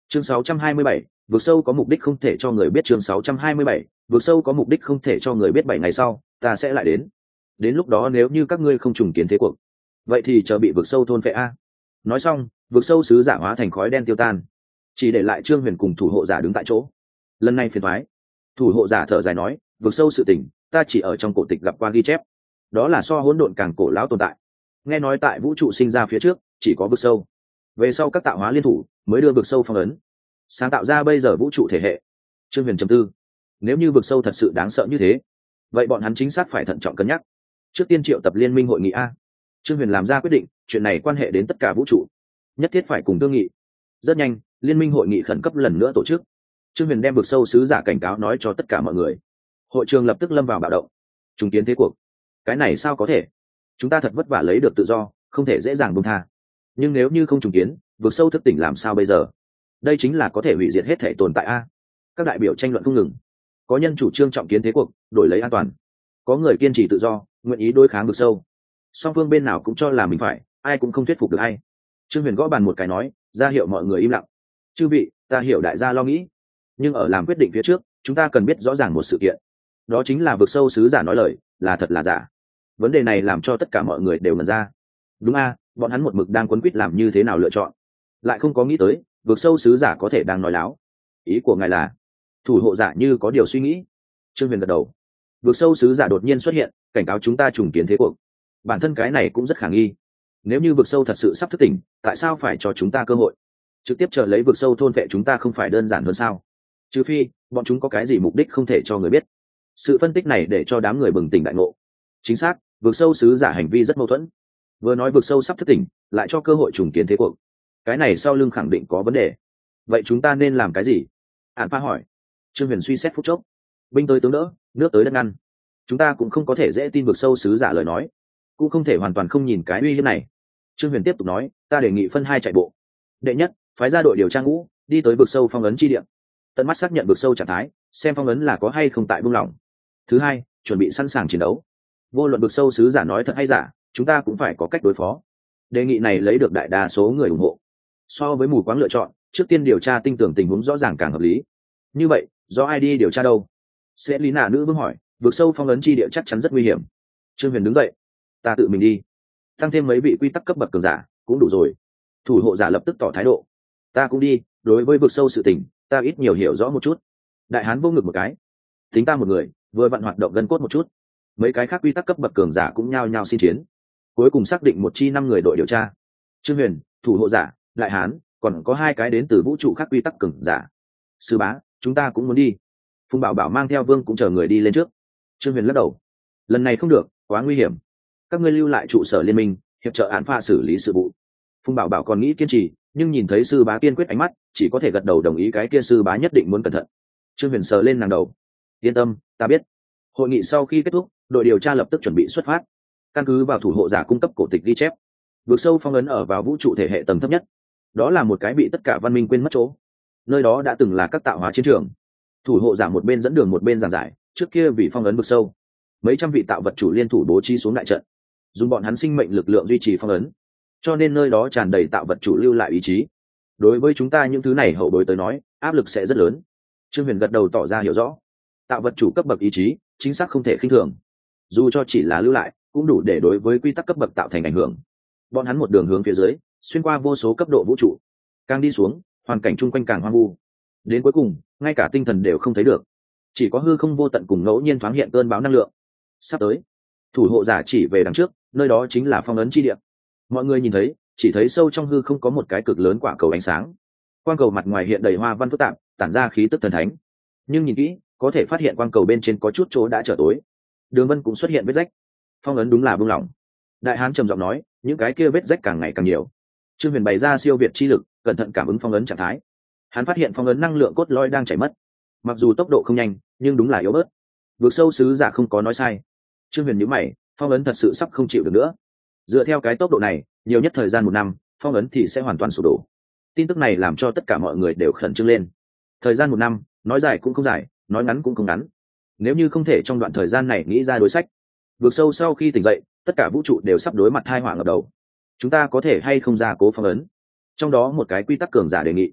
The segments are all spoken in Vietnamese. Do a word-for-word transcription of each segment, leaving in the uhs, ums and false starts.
chương sáu trăm hai mươi bảy, vượt sâu có mục đích không thể cho người biết. Chương sáu trăm hai mươi bảy, vượt sâu có mục đích không thể cho người biết. Bảy ngày sau ta sẽ lại đến, đến lúc đó nếu như các ngươi không trùng kiến thế cuộc, vậy thì chờ bị vượt sâu thôn phệ a. Nói xong, vượt sâu sứ giả hóa thành khói đen tiêu tan, chỉ để lại Trương Huyền cùng thủ hộ giả đứng tại chỗ. Lần này phiền thoái. Thủ hộ giả thở dài nói, vượt sâu sự tình ta chỉ ở trong cổ tịch gặp qua ghi chép, đó là so hỗn độn càng cổ lão tồn tại. Nghe nói tại vũ trụ sinh ra phía trước chỉ có vực sâu, về sau các tạo hóa liên thủ mới đưa vực sâu phong ấn, sáng tạo ra bây giờ vũ trụ thể hệ. Trương Huyền trầm tư, nếu như vực sâu thật sự đáng sợ như thế, vậy bọn hắn chính xác phải thận trọng cân nhắc. Trước tiên triệu tập liên minh hội nghị a. Trương Huyền làm ra quyết định, chuyện này quan hệ đến tất cả vũ trụ, nhất thiết phải cùng thương nghị. Rất nhanh, liên minh hội nghị khẩn cấp lần nữa tổ chức. Trương Huyền đem vực sâu sứ giả cảnh cáo nói cho tất cả mọi người. Hội trường lập tức lâm vào bạo động. Trùng kiến thế cuộc, cái này sao có thể? Chúng ta thật vất vả lấy được tự do, không thể dễ dàng buông tha. Nhưng nếu như không trùng kiến, vực sâu thức tỉnh làm sao bây giờ? Đây chính là có thể hủy diệt hết thể tồn tại a. Các đại biểu tranh luận không ngừng. Có nhân chủ trương trọng kiến thế cuộc, đổi lấy an toàn. Có người kiên trì tự do, nguyện ý đối kháng vực sâu. Song phương bên nào cũng cho là mình phải, ai cũng không thuyết phục được ai. Trương Huyền gõ bàn một cái nói, ra hiệu mọi người im lặng. Chư vị, ta hiểu đại gia lo nghĩ, nhưng ở làm quyết định phía trước, chúng ta cần biết rõ ràng một sự kiện. Đó chính là vực sâu sứ giả nói lời là thật là giả. Vấn đề này làm cho tất cả mọi người đều ngẩn ra. Đúng a, bọn hắn một mực đang quấn quýt làm như thế nào lựa chọn, lại không có nghĩ tới vực sâu sứ giả có thể đang nói láo. Ý của ngài là? Thủ hộ giả như có điều suy nghĩ. Trương Huyền gật đầu. Vực sâu sứ giả đột nhiên xuất hiện, cảnh cáo chúng ta trùng kiến thế cuộc. Bản thân cái này cũng rất khả nghi. Nếu như vực sâu thật sự sắp thức tỉnh, tại sao phải cho chúng ta cơ hội? Trực tiếp chờ lấy vực sâu thôn vệ chúng ta không phải đơn giản hơn sao? Trừ phi bọn chúng có cái gì mục đích không thể cho người biết. Sự phân tích này để cho đám người bừng tỉnh đại ngộ. Chính xác, vực sâu sứ giả hành vi rất mâu thuẫn. Vừa nói vực sâu sắp thức tỉnh, lại cho cơ hội trùng kiến thế cuộc. Cái này sau lưng khẳng định có vấn đề. Vậy chúng ta nên làm cái gì? Ản Pha hỏi. Trương Huyền suy xét phút chốc. Binh tới tướng đỡ, nước tới đất ngăn. Chúng ta cũng không có thể dễ tin vực sâu sứ giả lời nói, cũng không thể hoàn toàn không nhìn cái uy hiếp này. Trương Huyền tiếp tục nói, ta đề nghị phân hai chạy bộ. Đệ nhất, phái ra đội điều tra ngũ đi tới vực sâu phong ấn chi địa, tận mắt xác nhận vực sâu trạng thái, xem phong ấn là có hay không tại buông lỏng. Thứ hai, chuẩn bị sẵn sàng chiến đấu. Vô luận vực sâu sứ giả nói thật hay giả, chúng ta cũng phải có cách đối phó. Đề nghị này lấy được đại đa số người ủng hộ. So với mù quáng lựa chọn, trước tiên điều tra tinh tưởng tình huống rõ ràng càng hợp lý. Như vậy, do ai đi điều tra đâu? Sẽ lý nà nữ vương hỏi. Vực sâu phong ấn chi địa chắc chắn rất nguy hiểm. Trương Huyền đứng dậy. Ta tự mình đi, tăng thêm mấy vị quy tắc cấp bậc cường giả cũng đủ rồi. Thủ hộ giả lập tức tỏ thái độ. Ta cũng đi, đối với vực sâu sự tình ta ít nhiều hiểu rõ một chút. Đại hán vô ngực một cái. Tính ta một người vừa vặn hoạt động gân cốt một chút. Mấy cái khác quy tắc cấp bậc cường giả cũng nhao nhao xin chiến. Cuối cùng xác định một chi năm người đội điều tra. Trương Huyền, thủ hộ giả, đại hán, còn có hai cái đến từ vũ trụ khác quy tắc cường giả. Sư bá, chúng ta cũng muốn đi. Phùng Bảo Bảo mang theo Vương cũng chờ người đi lên trước. Trương Huyền lắc đầu. Lần này không được, quá nguy hiểm. Các ngươi lưu lại trụ sở liên minh, hiệp trợ Án Pha xử lý sự vụ. Phùng Bảo Bảo còn nghĩ kiên trì, nhưng nhìn thấy sư bá kiên quyết ánh mắt, chỉ có thể gật đầu đồng ý. Cái kia sư bá nhất định muốn cẩn thận. Trương Huyền sờ lên nàng đầu. Yên tâm, ta biết. Hội nghị sau khi kết thúc, đội điều tra lập tức chuẩn bị xuất phát. Căn cứ vào thủ hộ giả cung cấp cổ tịch ghi chép, vực sâu phong ấn ở vào vũ trụ thể hệ tầng thấp nhất. Đó là một cái bị tất cả văn minh quên mất chỗ. Nơi đó đã từng là các tạo hóa chiến trường. Thủ hộ giả một bên dẫn đường một bên giảng giải, trước kia vì phong ấn vực sâu, mấy trăm vị tạo vật chủ liên thủ bố trí xuống đại trận, dùng bọn hắn sinh mệnh lực lượng duy trì phong ấn, cho nên nơi đó tràn đầy tạo vật chủ lưu lại ý chí. Đối với chúng ta những thứ này hậu bối tới nói, áp lực sẽ rất lớn. Trương Huyền gật đầu tỏ ra hiểu rõ. Tạo vật chủ cấp bậc ý chí chính xác không thể khinh thường, dù cho chỉ là lưu lại cũng đủ để đối với quy tắc cấp bậc tạo thành ảnh hưởng. Bọn hắn một đường hướng phía dưới, xuyên qua vô số cấp độ vũ trụ, càng đi xuống hoàn cảnh chung quanh càng hoang vu, đến cuối cùng ngay cả tinh thần đều không thấy được, chỉ có hư không vô tận cùng ngẫu nhiên thoáng hiện cơn bão năng lượng. Sắp tới. Thủ hộ giả chỉ về đằng trước, nơi đó chính là phong ấn chi địa. Mọi người nhìn thấy, chỉ thấy sâu trong hư không có một cái cực lớn quả cầu ánh sáng. Quang cầu mặt ngoài hiện đầy hoa văn phức tạp, tản ra khí tức thần thánh, nhưng nhìn kỹ có thể phát hiện quang cầu bên trên có chút chỗ đã trở tối, đường vân cũng xuất hiện vết rách. Phong ấn đúng là buông lỏng. Đại hán trầm giọng nói, những cái kia vết rách càng ngày càng nhiều. Trương Huyền bày ra siêu việt chi lực, cẩn thận cảm ứng phong ấn trạng thái. Hắn phát hiện phong ấn năng lượng cốt lõi đang chảy mất, mặc dù tốc độ không nhanh nhưng đúng là yếu bớt. Vượt sâu sứ giả không có nói sai. Trương Huyền nhíu mày, phong ấn thật sự sắp không chịu được nữa. Dựa theo cái tốc độ này, nhiều nhất thời gian một năm, phong ấn thì sẽ hoàn toàn sụp đổ. Tin tức này làm cho tất cả mọi người đều khẩn trương lên. Thời gian một năm, nói dài cũng không dài, nói ngắn cũng không ngắn. Nếu như không thể trong đoạn thời gian này nghĩ ra đối sách, vượt sâu sau khi tỉnh dậy, tất cả vũ trụ đều sắp đối mặt tai họa ngập đầu. Chúng ta có thể hay không ra cố phong ấn? Trong đó một cái quy tắc cường giả đề nghị.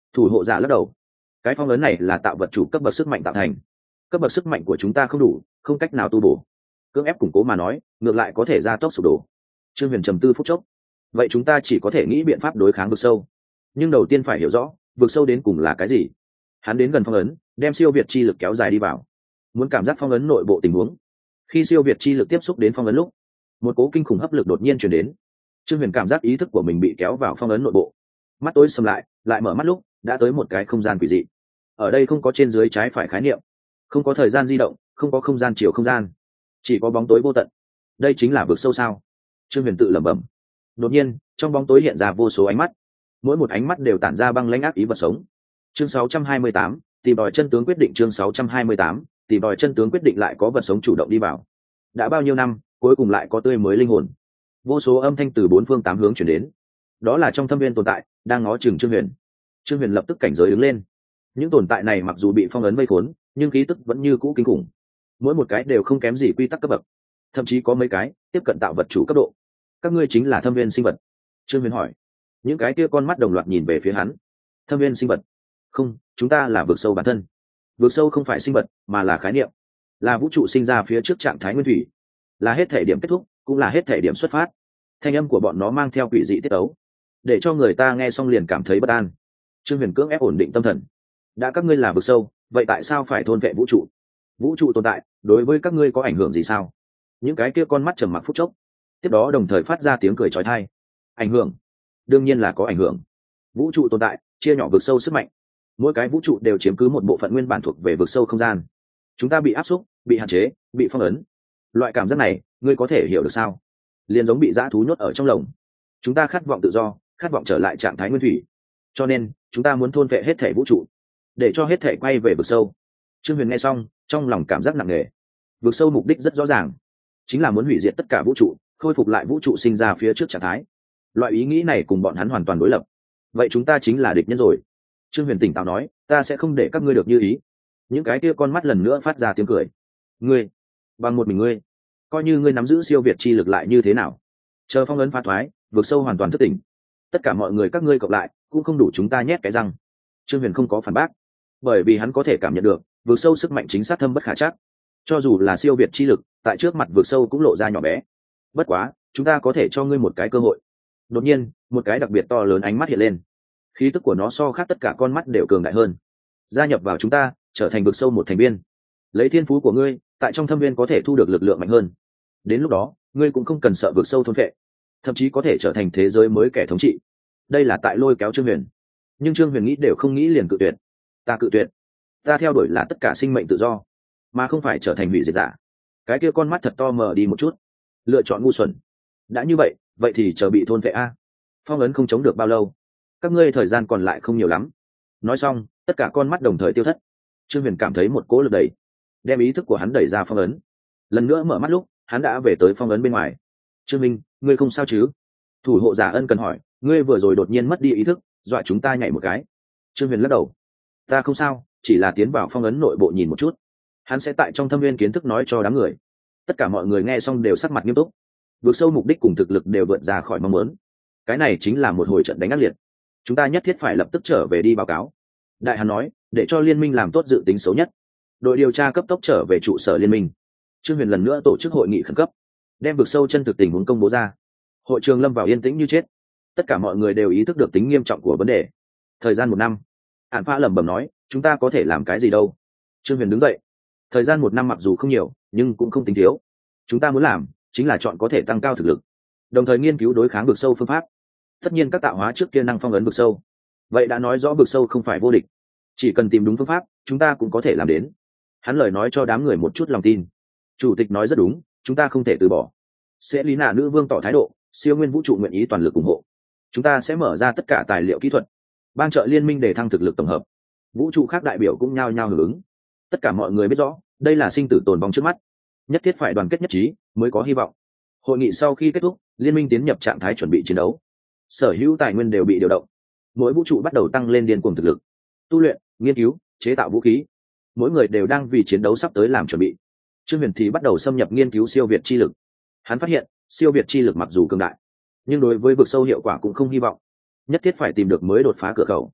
Thủ hộ giả lắc đầu. Cái phong ấn này là tạo vật chủ cấp bậc sức mạnh tạo thành, cấp bậc sức mạnh của chúng ta không đủ, không cách nào tu bổ. Cưỡng ép củng cố mà nói, ngược lại có thể gia tốc sụp đổ. Trương Huyền trầm tư phút chốc. Vậy chúng ta chỉ có thể nghĩ biện pháp đối kháng vực sâu, nhưng đầu tiên phải hiểu rõ vực sâu đến cùng là cái gì. Hắn đến gần phong ấn, đem siêu việt chi lực kéo dài đi vào, muốn cảm giác phong ấn nội bộ tình huống. Khi siêu việt chi lực tiếp xúc đến phong ấn lúc, một cố kinh khủng hấp lực đột nhiên truyền đến. Trương Huyền cảm giác ý thức của mình bị kéo vào phong ấn nội bộ, mắt tối sầm lại, lại mở mắt lúc đã tới một cái không gian quỷ dị. Ở đây không có trên dưới trái phải khái niệm, không có thời gian di động, không có không gian chiều không gian, chỉ có bóng tối vô tận. Đây chính là vực sâu sao? Trương Huyền tự lẩm bẩm. Đột nhiên trong bóng tối hiện ra vô số ánh mắt, mỗi một ánh mắt đều tản ra băng lãnh ác ý vật sống. Chương sáu trăm hai mươi tám, tìm đòi chân tướng quyết định. Chương sáu trăm hai mươi tám, tìm đòi chân tướng quyết định. Lại có vật sống chủ động đi vào. Đã bao nhiêu năm, cuối cùng lại có tươi mới linh hồn. Vô số âm thanh từ bốn phương tám hướng chuyển đến, đó là trong thâm viên tồn tại đang ngó chừng Trương Huyền. Trương Huyền lập tức cảnh giới đứng lên. Những tồn tại này mặc dù bị phong ấn vây khốn, nhưng khí tức vẫn như cũ kinh khủng, mỗi một cái đều không kém gì quy tắc cấp bậc, thậm chí có mấy cái tiếp cận tạo vật chủ cấp độ. Các ngươi chính là thâm viên sinh vật? Trương Huyền hỏi. Những cái kia con mắt đồng loạt nhìn về phía hắn. Thâm viên sinh vật? Không, chúng ta là vực sâu bản thân. Vực sâu không phải sinh vật, mà là khái niệm, là vũ trụ sinh ra phía trước trạng thái nguyên thủy, là hết thể điểm kết thúc, cũng là hết thể điểm xuất phát. Thanh âm của bọn nó mang theo quỷ dị tiết ấu, để cho người ta nghe xong liền cảm thấy bất an. Trương Huyền cưỡng ép ổn định tâm thần. Đã các ngươi là vực sâu, vậy tại sao phải thôn vệ vũ trụ? Vũ trụ tồn tại đối với các ngươi có ảnh hưởng gì sao? Những cái kia con mắt trầm mặc phút chốc, tiếp đó đồng thời phát ra tiếng cười chói tai. Ảnh hưởng? Đương nhiên là có ảnh hưởng. Vũ trụ tồn tại chia nhỏ vực sâu sức mạnh, mỗi cái vũ trụ đều chiếm cứ một bộ phận nguyên bản thuộc về vực sâu không gian. Chúng ta bị áp xúc, bị hạn chế, bị phong ấn. Loại cảm giác này ngươi có thể hiểu được sao? Liền giống bị dã thú nhốt ở trong lồng. Chúng ta khát vọng tự do, khát vọng trở lại trạng thái nguyên thủy, cho nên chúng ta muốn thôn vệ hết thể vũ trụ, để cho hết thể quay về vực sâu. Trương Huyền nghe xong trong lòng cảm giác nặng nề. Vực sâu mục đích rất rõ ràng, chính là muốn hủy diệt tất cả vũ trụ, khôi phục lại vũ trụ sinh ra phía trước trạng thái. Loại ý nghĩ này cùng bọn hắn hoàn toàn đối lập. Vậy chúng ta chính là địch nhân rồi. Trương Huyền tỉnh táo nói, ta sẽ không để các ngươi được như ý. Những cái kia con mắt lần nữa phát ra tiếng cười. Ngươi, bằng một mình ngươi, coi như ngươi nắm giữ siêu việt chi lực lại như thế nào? Chờ phong ấn phá thoái, vực sâu hoàn toàn thất tỉnh, tất cả mọi người các ngươi cộng lại cũng không đủ chúng ta nhét cái răng. Trương Huyền không có phản bác, bởi vì hắn có thể cảm nhận được vực sâu sức mạnh chính xác thâm bất khả trắc. Cho dù là siêu việt chi lực, tại trước mặt vực sâu cũng lộ ra nhỏ bé. Bất quá chúng ta có thể cho ngươi một cái cơ hội. Đột nhiên một cái đặc biệt to lớn ánh mắt hiện lên, khí tức của nó so khác tất cả con mắt đều cường đại hơn. Gia nhập vào chúng ta, trở thành vực sâu một thành viên. Lấy thiên phú của ngươi, tại trong thâm viên có thể thu được lực lượng mạnh hơn. Đến lúc đó ngươi cũng không cần sợ vực sâu thôn phệ, thậm chí có thể trở thành thế giới mới kẻ thống trị. Đây là tại lôi kéo Trương Huyền, nhưng Trương Huyền nghĩ đều không nghĩ liền cự tuyệt. Ta cự tuyệt. Ta theo đuổi là tất cả sinh mệnh tự do, mà không phải trở thành hủy diệt giả. Cái kia con mắt thật to mở đi một chút. Lựa chọn ngu xuẩn. Đã như vậy, vậy thì chờ bị thôn vệ a. Phong ấn không chống được bao lâu, các ngươi thời gian còn lại không nhiều lắm. Nói xong tất cả con mắt đồng thời tiêu thất. Trương Huyền cảm thấy một cỗ lực đẩy, đem ý thức của hắn đẩy ra phong ấn. Lần nữa mở mắt lúc hắn đã về tới phong ấn bên ngoài. Trương Minh, ngươi không sao chứ? Thủ hộ giả ân cần hỏi. Ngươi vừa rồi đột nhiên mất đi ý thức, dọa chúng ta nhảy một cái. Trương Huyền lắc đầu. Ta không sao, chỉ là tiến vào phong ấn nội bộ nhìn một chút. Hắn sẽ tại trong thâm viên kiến thức nói cho đám người. Tất cả mọi người nghe xong đều sắc mặt nghiêm túc. Vượt sâu mục đích cùng thực lực đều vượt ra khỏi mong muốn. Cái này chính là một hồi trận đánh ác liệt. Chúng ta nhất thiết phải lập tức trở về đi báo cáo. Đại hắn nói, để cho liên minh làm tốt dự tính xấu nhất. Đội điều tra cấp tốc trở về trụ sở liên minh. Trương Huyền lần nữa tổ chức hội nghị khẩn cấp, đem vực sâu chân thực tình huống công bố ra. Hội trường lâm vào yên tĩnh như chết. Tất cả mọi người đều ý thức được tính nghiêm trọng của vấn đề. Thời gian một năm. Ản Phá lẩm bẩm nói, chúng ta có thể làm cái gì đâu? Trương Huyền đứng dậy. Thời gian một năm mặc dù không nhiều, nhưng cũng không tính thiếu. Chúng ta muốn làm chính là chọn có thể tăng cao thực lực, đồng thời nghiên cứu đối kháng vực sâu phương pháp. Tất nhiên các tạo hóa trước kia năng phong ấn vực sâu, vậy đã nói rõ vực sâu không phải vô địch. Chỉ cần tìm đúng phương pháp, chúng ta cũng có thể làm đến. Hắn lời nói cho đám người một chút lòng tin. Chủ tịch nói rất đúng, chúng ta không thể từ bỏ. Sẽ lý nạ nữ vương tỏ thái độ, siêu nguyên vũ trụ nguyện ý toàn lực ủng hộ. Chúng ta sẽ mở ra tất cả tài liệu kỹ thuật, ban trợ liên minh để thăng thực lực tổng hợp. Vũ trụ khác đại biểu cũng nhao nhao hưởng ứng. Tất cả mọi người biết rõ, đây là sinh tử tồn vong trước mắt, nhất thiết phải đoàn kết nhất trí mới có hy vọng. Hội nghị sau khi kết thúc, liên minh tiến nhập trạng thái chuẩn bị chiến đấu. Sở hữu tài nguyên đều bị điều động, mỗi vũ trụ bắt đầu tăng lên điên cuồng thực lực, tu luyện, nghiên cứu, chế tạo vũ khí. Mỗi người đều đang vì chiến đấu sắp tới làm chuẩn bị. Trương Huyền thì bắt đầu xâm nhập nghiên cứu siêu việt chi lực. Hắn phát hiện siêu việt chi lực mặc dù cường đại, nhưng đối với vực sâu hiệu quả cũng không hy vọng, nhất thiết phải tìm được mới đột phá cửa khẩu.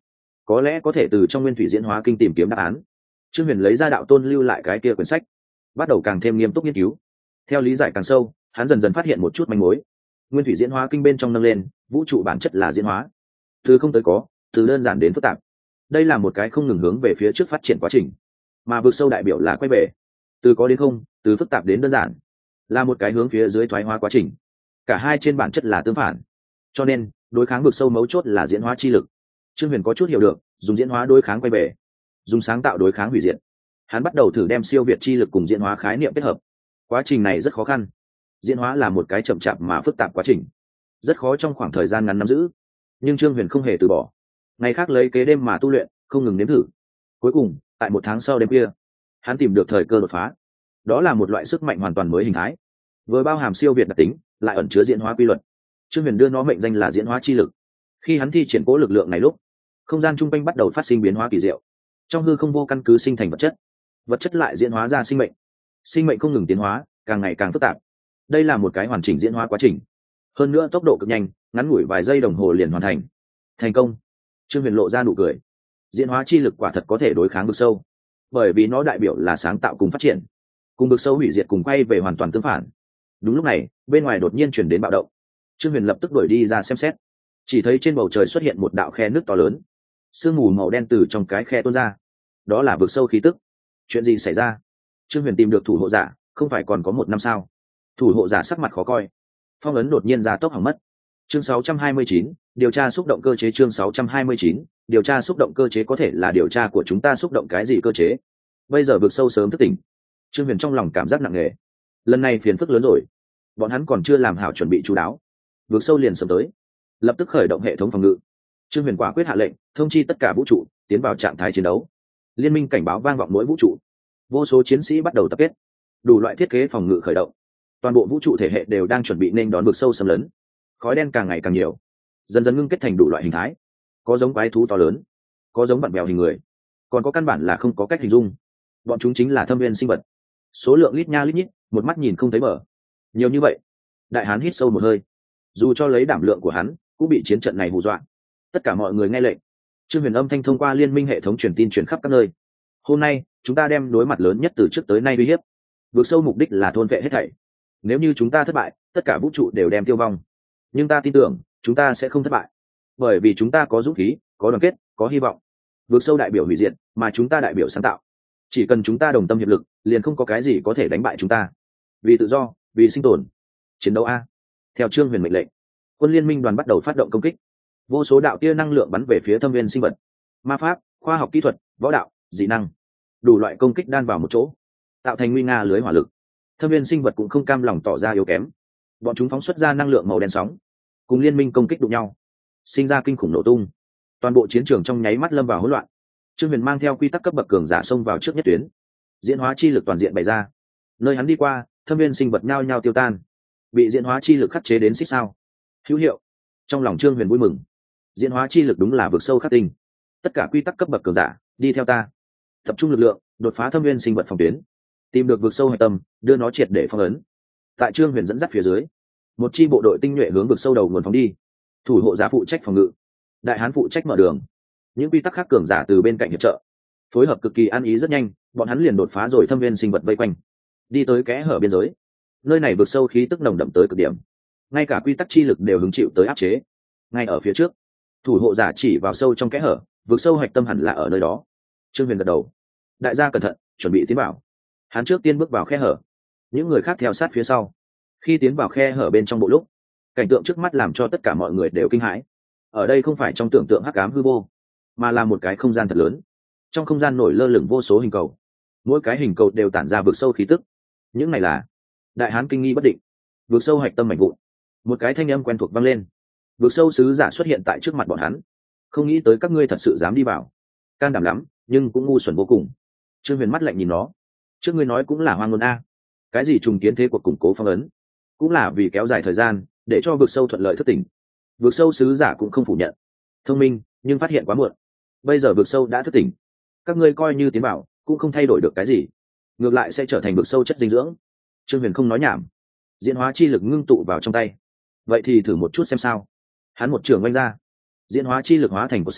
có lẽ có thể từ trong nguyên thủy diễn hóa kinh tìm kiếm đáp án. Trương Huyền lấy ra đạo tôn lưu lại cái kia quyển sách, bắt đầu càng thêm nghiêm túc nghiên cứu. Theo lý giải càng sâu, hắn dần dần phát hiện một chút manh mối. Nguyên thủy diễn hóa kinh bên trong nâng lên vũ trụ bản chất là diễn hóa, từ không tới có, từ đơn giản đến phức tạp. Đây là một cái không ngừng hướng về phía trước phát triển quá trình, mà vực sâu đại biểu là quay về, từ có đến không, từ phức tạp đến đơn giản, là một cái hướng phía dưới thoái hóa quá trình. Cả hai trên bản chất là tương phản, cho nên đối kháng vực sâu mấu chốt là diễn hóa chi lực. Trương Huyền có chút hiểu được, dùng diễn hóa đối kháng quay về, dùng sáng tạo đối kháng hủy diệt. Hắn bắt đầu thử đem siêu việt chi lực cùng diễn hóa khái niệm kết hợp. Quá trình này rất khó khăn. Diễn hóa là một cái chậm chạp mà phức tạp quá trình, rất khó trong khoảng thời gian ngắn nắm giữ. Nhưng Trương Huyền không hề từ bỏ, ngày khác lấy kế đêm mà tu luyện, không ngừng nếm thử. Cuối cùng, tại một tháng sau đêm kia, hắn tìm được thời cơ đột phá. Đó là một loại sức mạnh hoàn toàn mới hình thái, vừa bao hàm siêu việt đặc tính, lại ẩn chứa diễn hóa quy luật. Trương Huyền đưa nó mệnh danh là diễn hóa chi lực. Khi hắn thi triển cố lực lượng này lúc, không gian chung quanh bắt đầu phát sinh biến hóa kỳ diệu. Trong hư không vô căn cứ sinh thành vật chất, vật chất lại diễn hóa ra sinh mệnh, sinh mệnh không ngừng tiến hóa, càng ngày càng phức tạp. Đây là một cái hoàn chỉnh diễn hóa quá trình, hơn nữa tốc độ cực nhanh, ngắn ngủi vài giây đồng hồ liền hoàn thành. Thành công. Trương Huyền lộ ra nụ cười. Diễn hóa chi lực quả thật có thể đối kháng vực sâu, bởi vì nó đại biểu là sáng tạo cùng phát triển, cùng vực sâu hủy diệt cùng quay về hoàn toàn tương phản. Đúng lúc này, bên ngoài đột nhiên chuyển đến bạo động. Trương Huyền lập tức đuổi đi ra xem xét, chỉ thấy trên bầu trời xuất hiện một đạo khe nước to lớn, sương mù màu đen từ trong cái khe tuôn ra. Đó là vực sâu khí tức. Chuyện gì xảy ra? Trương Huyền tìm được thủ hộ giả, không phải còn có một năm sao? Thủ hộ giả sắc mặt khó coi. Phong ấn đột nhiên ra tốc hỏng mất. Chương sáu trăm hai mươi chín, điều tra xúc động cơ chế. Chương sáu trăm hai mươi chín, điều tra xúc động cơ chế. Có thể là điều tra của chúng ta xúc động cái gì cơ chế? Bây giờ vực sâu sớm thức tỉnh. Trương Huyền trong lòng cảm giác nặng nề. Lần này phiền phức lớn rồi, bọn hắn còn chưa làm hảo chuẩn bị chú đáo, vực sâu liền sớm tới. Lập tức khởi động hệ thống phòng ngự. Trương Huyền quả quyết hạ lệnh, thông chi tất cả vũ trụ tiến vào trạng thái chiến đấu. Liên minh cảnh báo vang vọng mỗi vũ trụ, vô số chiến sĩ bắt đầu tập kết, đủ loại thiết kế phòng ngự khởi động. Toàn bộ vũ trụ thể hệ đều đang chuẩn bị nên đón vực sâu xâm lấn. Khói đen càng ngày càng nhiều, dần dần ngưng kết thành đủ loại hình thái, có giống quái thú to lớn, có giống vặn vẹo hình người, còn có căn bản là không có cách hình dung. Bọn chúng chính là thâm viên sinh vật, số lượng lít nha lít nhít, một mắt nhìn không thấy bờ. Nhiều như vậy. Đại hán hít sâu một hơi, dù cho lấy đảm lượng của hắn cũng bị chiến trận này hù dọa. Tất cả mọi người nghe lệnh. Trương Huyền âm thanh thông qua liên minh hệ thống truyền tin truyền khắp các nơi. Hôm nay chúng ta đem đối mặt lớn nhất từ trước tới nay uy hiếp. Vượt sâu mục đích là thôn vệ hết thảy. Nếu như chúng ta thất bại, tất cả vũ trụ đều đem tiêu vong. Nhưng ta tin tưởng chúng ta sẽ không thất bại, bởi vì chúng ta có dũng khí, có đoàn kết, có hy vọng. Vượt sâu đại biểu hủy diệt, mà chúng ta đại biểu sáng tạo. Chỉ cần chúng ta đồng tâm hiệp lực, liền không có cái gì có thể đánh bại chúng ta. Vì tự do, vì sinh tồn, chiến đấu a! Theo Trương Huyền mệnh lệnh, quân liên minh đoàn bắt đầu phát động công kích. Vô số đạo tia năng lượng bắn về phía thâm viên sinh vật, ma pháp, khoa học kỹ thuật, võ đạo, dị năng, đủ loại công kích đan vào một chỗ, tạo thành nguy nga lưới hỏa lực. Thâm viên sinh vật cũng không cam lòng tỏ ra yếu kém, bọn chúng phóng xuất ra năng lượng màu đen sóng, cùng liên minh công kích đụng nhau, sinh ra kinh khủng nổ tung. Toàn bộ chiến trường trong nháy mắt lâm vào hỗn loạn. Trương Huyền mang theo quy tắc cấp bậc cường giả xông vào trước nhất tuyến, diễn hóa chi lực toàn diện bày ra. Nơi hắn đi qua, thâm viên sinh vật nhao nhao tiêu tan, bị diễn hóa chi lực khắc chế đến xích sao hữu hiệu. Trong lòng Trương Huyền vui mừng, diễn hóa chi lực đúng là vực sâu khắc tinh. Tất cả quy tắc cấp bậc cường giả đi theo ta, tập trung lực lượng đột phá thâm viên sinh vật phòng tuyến, tìm được vực sâu hạch tâm, đưa nó triệt để phong ấn. Tại Trương Huyền dẫn dắt phía dưới, một chi bộ đội tinh nhuệ hướng vực sâu đầu nguồn phóng đi. Thủ hộ giả phụ trách phòng ngự, đại hán phụ trách mở đường, những quy tắc khác cường giả từ bên cạnh hiệp trợ, phối hợp cực kỳ ăn ý. Rất nhanh bọn hắn liền đột phá rồi thâm viên sinh vật vây quanh, đi tới kẽ hở biên giới. Nơi này vực sâu khí tức nồng đậm tới cực điểm, ngay cả quy tắc chi lực đều hứng chịu tới áp chế. Ngay ở phía trước, thủ hộ giả chỉ vào sâu trong kẽ hở, vực sâu hạch tâm hẳn là ở nơi đó. Trương Huyền gật đầu. Đại gia cẩn thận, chuẩn bị tiến vào. Hắn trước tiên bước vào khe hở, những người khác theo sát phía sau. Khi tiến vào khe hở bên trong bộ lúc, cảnh tượng trước mắt làm cho tất cả mọi người đều kinh hãi. Ở đây không phải trong tưởng tượng hắc ám hư vô, mà là một cái không gian thật lớn. Trong không gian nổi lơ lửng vô số hình cầu, mỗi cái hình cầu đều tản ra vực sâu khí tức. Những này là... Đại hán kinh nghi bất định. Vực sâu hạch tâm mảnh vụn. Một cái thanh âm quen thuộc vang lên. Vực sâu sứ giả xuất hiện tại trước mặt bọn hắn. Không nghĩ tới các ngươi thật sự dám đi vào. Can đảm lắm, nhưng cũng ngu xuẩn vô cùng. Trương Huyền mắt lạnh nhìn nó. Trước ngươi nói cũng là hoang ngôn a. Cái gì trùng kiến thế cuộc củng cố phong ấn, cũng là vì kéo dài thời gian, để cho vực sâu thuận lợi thức tỉnh. Vực sâu sứ giả cũng không phủ nhận. Thông minh, nhưng phát hiện quá muộn. Bây giờ vực sâu đã thức tỉnh, các ngươi coi như tiến vào, cũng không thay đổi được cái gì, ngược lại sẽ trở thành vực sâu chất dinh dưỡng. Trương Huyền không nói nhảm, diễn hóa chi lực ngưng tụ vào trong tay. Vậy thì thử một chút xem sao. Hắn một trường oanh ra, diễn hóa chi lực hóa thành cột sáng,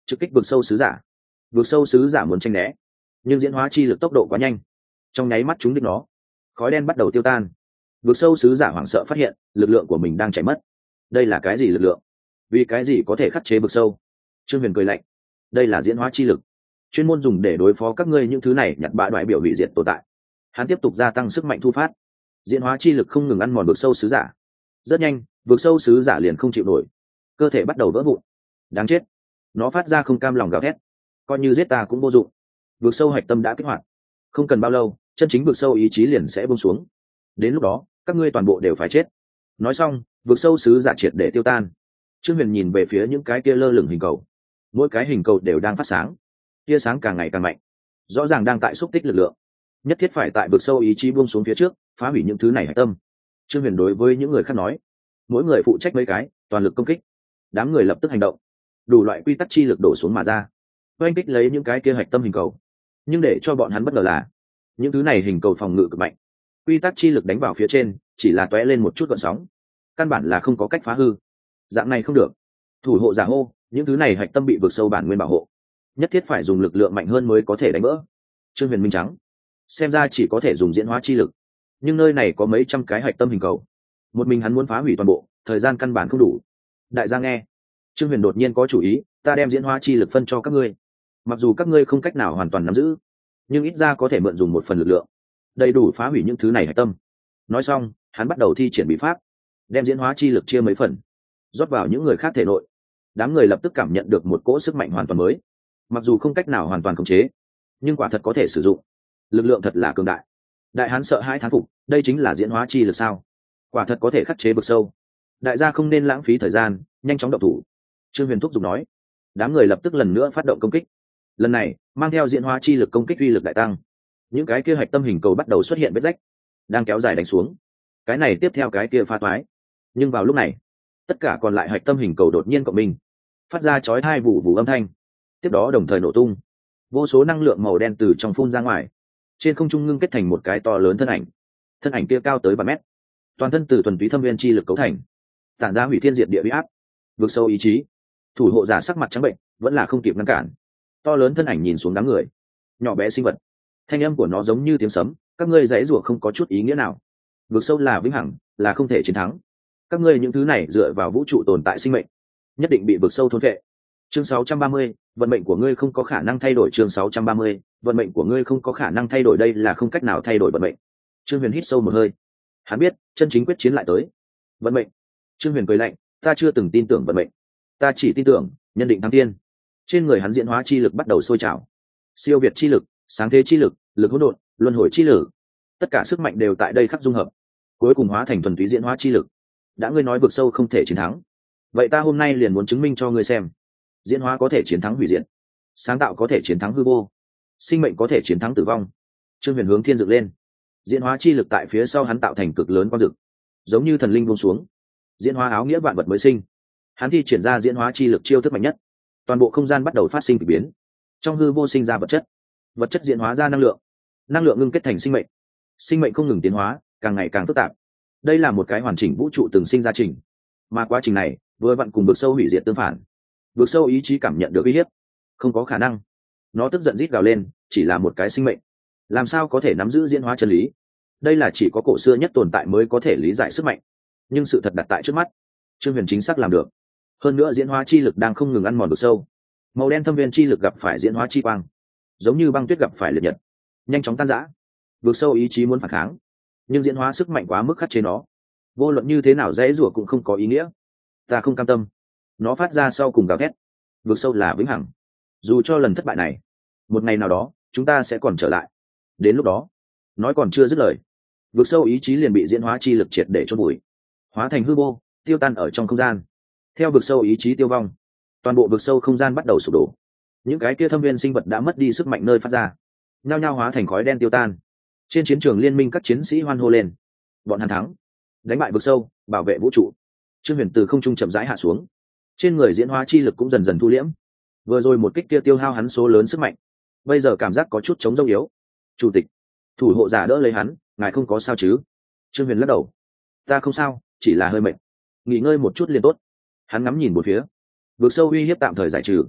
trực kích vực sâu sứ giả. Vực sâu sứ giả muốn tranh né, nhưng diễn hóa chi lực tốc độ quá nhanh, trong nháy mắt trúng đích nó, khói đen bắt đầu tiêu tan. Vực sâu sứ giả hoảng sợ phát hiện lực lượng của mình đang chảy mất. Đây là cái gì lực lượng? Vì cái gì có thể khắc chế vực sâu? Trương Huyền cười lạnh, đây là diễn hóa chi lực, chuyên môn dùng để đối phó các ngươi những thứ này nhặt bạ đoại biểu hủy diệt tồn tại. Hắn tiếp tục gia tăng sức mạnh thu phát, diễn hóa chi lực không ngừng ăn mòn vực sâu sứ giả. Rất nhanh, vực sâu sứ giả liền không chịu nổi, cơ thể bắt đầu vỡ vụn. Đáng chết, nó phát ra không cam lòng gào thét, coi như giết ta cũng vô dụng. Vực sâu hạch tâm đã kích hoạt, không cần bao lâu chân chính vực sâu ý chí liền sẽ buông xuống, đến lúc đó các ngươi toàn bộ đều phải chết. Nói xong, vực sâu sứ giả triệt để tiêu tan. Trương Huyền nhìn về phía những cái kia lơ lửng hình cầu, mỗi cái hình cầu đều đang phát sáng, tia sáng càng ngày càng mạnh, rõ ràng đang tại xúc tích lực lượng. Nhất thiết phải tại vực sâu ý chí buông xuống phía trước phá hủy những thứ này hạch tâm. Trương Huyền đối với những người khác nói, mỗi người phụ trách mấy cái, toàn lực công kích. Đám người lập tức hành động, đủ loại quy tắc chi lực đổ xuống mà ra, oanh kích lấy những cái kia hạch tâm hình cầu. Nhưng để cho bọn hắn bất ngờ là, những thứ này hình cầu phòng ngự cực mạnh, quy tắc chi lực đánh vào phía trên chỉ là tóe lên một chút gợn sóng, căn bản là không có cách phá hư. Dạng này không được. Thủ hộ giả hô, những thứ này hạch tâm bị vực sâu bản nguyên bảo hộ, nhất thiết phải dùng lực lượng mạnh hơn mới có thể đánh vỡ. Trương Huyền minh trắng, xem ra chỉ có thể dùng diễn hóa chi lực, nhưng nơi này có mấy trăm cái hạch tâm hình cầu, một mình hắn muốn phá hủy toàn bộ, thời gian căn bản không đủ. Đại gia nghe, Trương Huyền đột nhiên có chủ ý, ta đem diễn hóa chi lực phân cho các ngươi, mặc dù các ngươi không cách nào hoàn toàn nắm giữ, nhưng ít ra có thể mượn dùng một phần lực lượng, đầy đủ phá hủy những thứ này hạch tâm. Nói xong, hắn bắt đầu thi triển bí pháp, đem diễn hóa chi lực chia mấy phần, rót vào những người khác thể nội. Đám người lập tức cảm nhận được một cỗ sức mạnh hoàn toàn mới, mặc dù không cách nào hoàn toàn khống chế, nhưng quả thật có thể sử dụng. Lực lượng thật là cường đại. Đại hán sợ hãi thán phục, đây chính là diễn hóa chi lực sao? Quả thật có thể khắc chế vực sâu. Đại gia không nên lãng phí thời gian, nhanh chóng động thủ. Trương Huyền thúc giục nói. Đám người lập tức lần nữa phát động công kích, lần này mang theo diễn hóa chi lực công kích uy lực đại tăng. Những cái kia hạch tâm hình cầu bắt đầu xuất hiện vết rách, đang kéo dài đánh xuống. Cái này tiếp theo cái kia pha toái. Nhưng vào lúc này, tất cả còn lại hạch tâm hình cầu đột nhiên cộng minh, phát ra chói hai vụ vụ âm thanh, tiếp đó đồng thời nổ tung. Vô số năng lượng màu đen từ trong phun ra ngoài, trên không trung ngưng kết thành một cái to lớn thân ảnh. Thân ảnh kia cao tới ba mét, toàn thân từ thuần túy thâm viên chi lực cấu thành, tản ra hủy thiên diệt địa uy áp, vượt sâu ý chí. Thủ hộ giả sắc mặt trắng bệnh, vẫn là không kịp ngăn cản. To lớn thân ảnh nhìn xuống đám người, nhỏ bé sinh vật, thanh âm của nó giống như tiếng sấm, các ngươi dãy rủa không có chút ý nghĩa nào. Vượt sâu là vĩnh hằng, là không thể chiến thắng. Các ngươi những thứ này dựa vào vũ trụ tồn tại sinh mệnh, nhất định bị vượt sâu thôn vệ. Chương sáu trăm ba mươi, vận mệnh của ngươi không có khả năng thay đổi. Chương sáu trăm ba mươi, vận mệnh của ngươi không có khả năng thay đổi. Đây là không cách nào thay đổi vận mệnh. Trương Huyền hít sâu một hơi, hắn biết chân chính quyết chiến lại tới. Vận mệnh. Trương Huyền cười lạnh, ta chưa từng tin tưởng vận mệnh, ta chỉ tin tưởng nhân định thăng tiên. Trên người hắn diễn hóa chi lực bắt đầu sôi trào, siêu việt chi lực, sáng thế chi lực, lực hỗn độn, luân hồi chi lực, tất cả sức mạnh đều tại đây khắc dung hợp, cuối cùng hóa thành thuần túy diễn hóa chi lực. Đã ngươi nói vực sâu không thể chiến thắng, vậy ta hôm nay liền muốn chứng minh cho ngươi xem, diễn hóa có thể chiến thắng hủy diệt, sáng tạo có thể chiến thắng hư vô, sinh mệnh có thể chiến thắng tử vong. Trương Huyền hướng thiên dựng lên, diễn hóa chi lực tại phía sau hắn tạo thành cực lớn quang dực, giống như thần linh buông xuống, diễn hóa áo nghĩa vạn vật mới sinh. Hắn thi triển ra diễn hóa chi lực chiêu thức mạnh nhất, toàn bộ không gian bắt đầu phát sinh kỳ biến. Trong hư vô sinh ra vật chất, vật chất diễn hóa ra năng lượng, năng lượng ngưng kết thành sinh mệnh, sinh mệnh không ngừng tiến hóa, càng ngày càng phức tạp. Đây là một cái hoàn chỉnh vũ trụ từng sinh ra trình, mà quá trình này vừa vặn cùng vực sâu hủy diệt tương phản. Vực sâu ý chí cảm nhận được uy hiếp, không có khả năng. Nó tức giận rít gào lên, chỉ là một cái sinh mệnh, làm sao có thể nắm giữ diễn hóa chân lý? Đây là chỉ có cổ xưa nhất tồn tại mới có thể lý giải sức mạnh, nhưng sự thật đặt tại trước mắt, Trương Huyền chính xác làm được. Hơn nữa diễn hóa chi lực đang không ngừng ăn mòn vực sâu, màu đen thâm viên chi lực gặp phải diễn hóa chi quang, giống như băng tuyết gặp phải liệt nhật, nhanh chóng tan rã. Vực sâu ý chí muốn phản kháng, nhưng diễn hóa sức mạnh quá mức khắc chế nó, vô luận như thế nào dễ rủa cũng không có ý nghĩa. Ta không cam tâm. Nó phát ra sau cùng gào thét. Vực sâu là vĩnh hằng, dù cho lần thất bại này, một ngày nào đó chúng ta sẽ còn trở lại. Đến lúc đó, nói còn chưa dứt lời, vực sâu ý chí liền bị diễn hóa chi lực triệt để chôn bụi, hóa thành hư vô, tiêu tan ở trong không gian. Theo vực sâu ý chí tiêu vong, toàn bộ vực sâu không gian bắt đầu sụp đổ. Những cái kia thâm viên sinh vật đã mất đi sức mạnh nơi phát ra, nhao nhao hóa thành khói đen tiêu tan. Trên chiến trường liên minh các chiến sĩ hoan hô lên, bọn hắn thắng, đánh bại vực sâu, bảo vệ vũ trụ. Trương Huyền từ không trung chậm rãi hạ xuống, trên người diễn hóa chi lực cũng dần dần thu liễm. Vừa rồi một kích kia tiêu hao hắn số lớn sức mạnh, bây giờ cảm giác có chút chống rông yếu. Chủ tịch, thủ hộ giả đỡ lấy hắn, ngài không có sao chứ? Trương Huyền lắc đầu, ta không sao, chỉ là hơi mệt, nghỉ ngơi một chút liền tốt. Hắn ngắm nhìn một phía, vực sâu uy hiếp tạm thời giải trừ,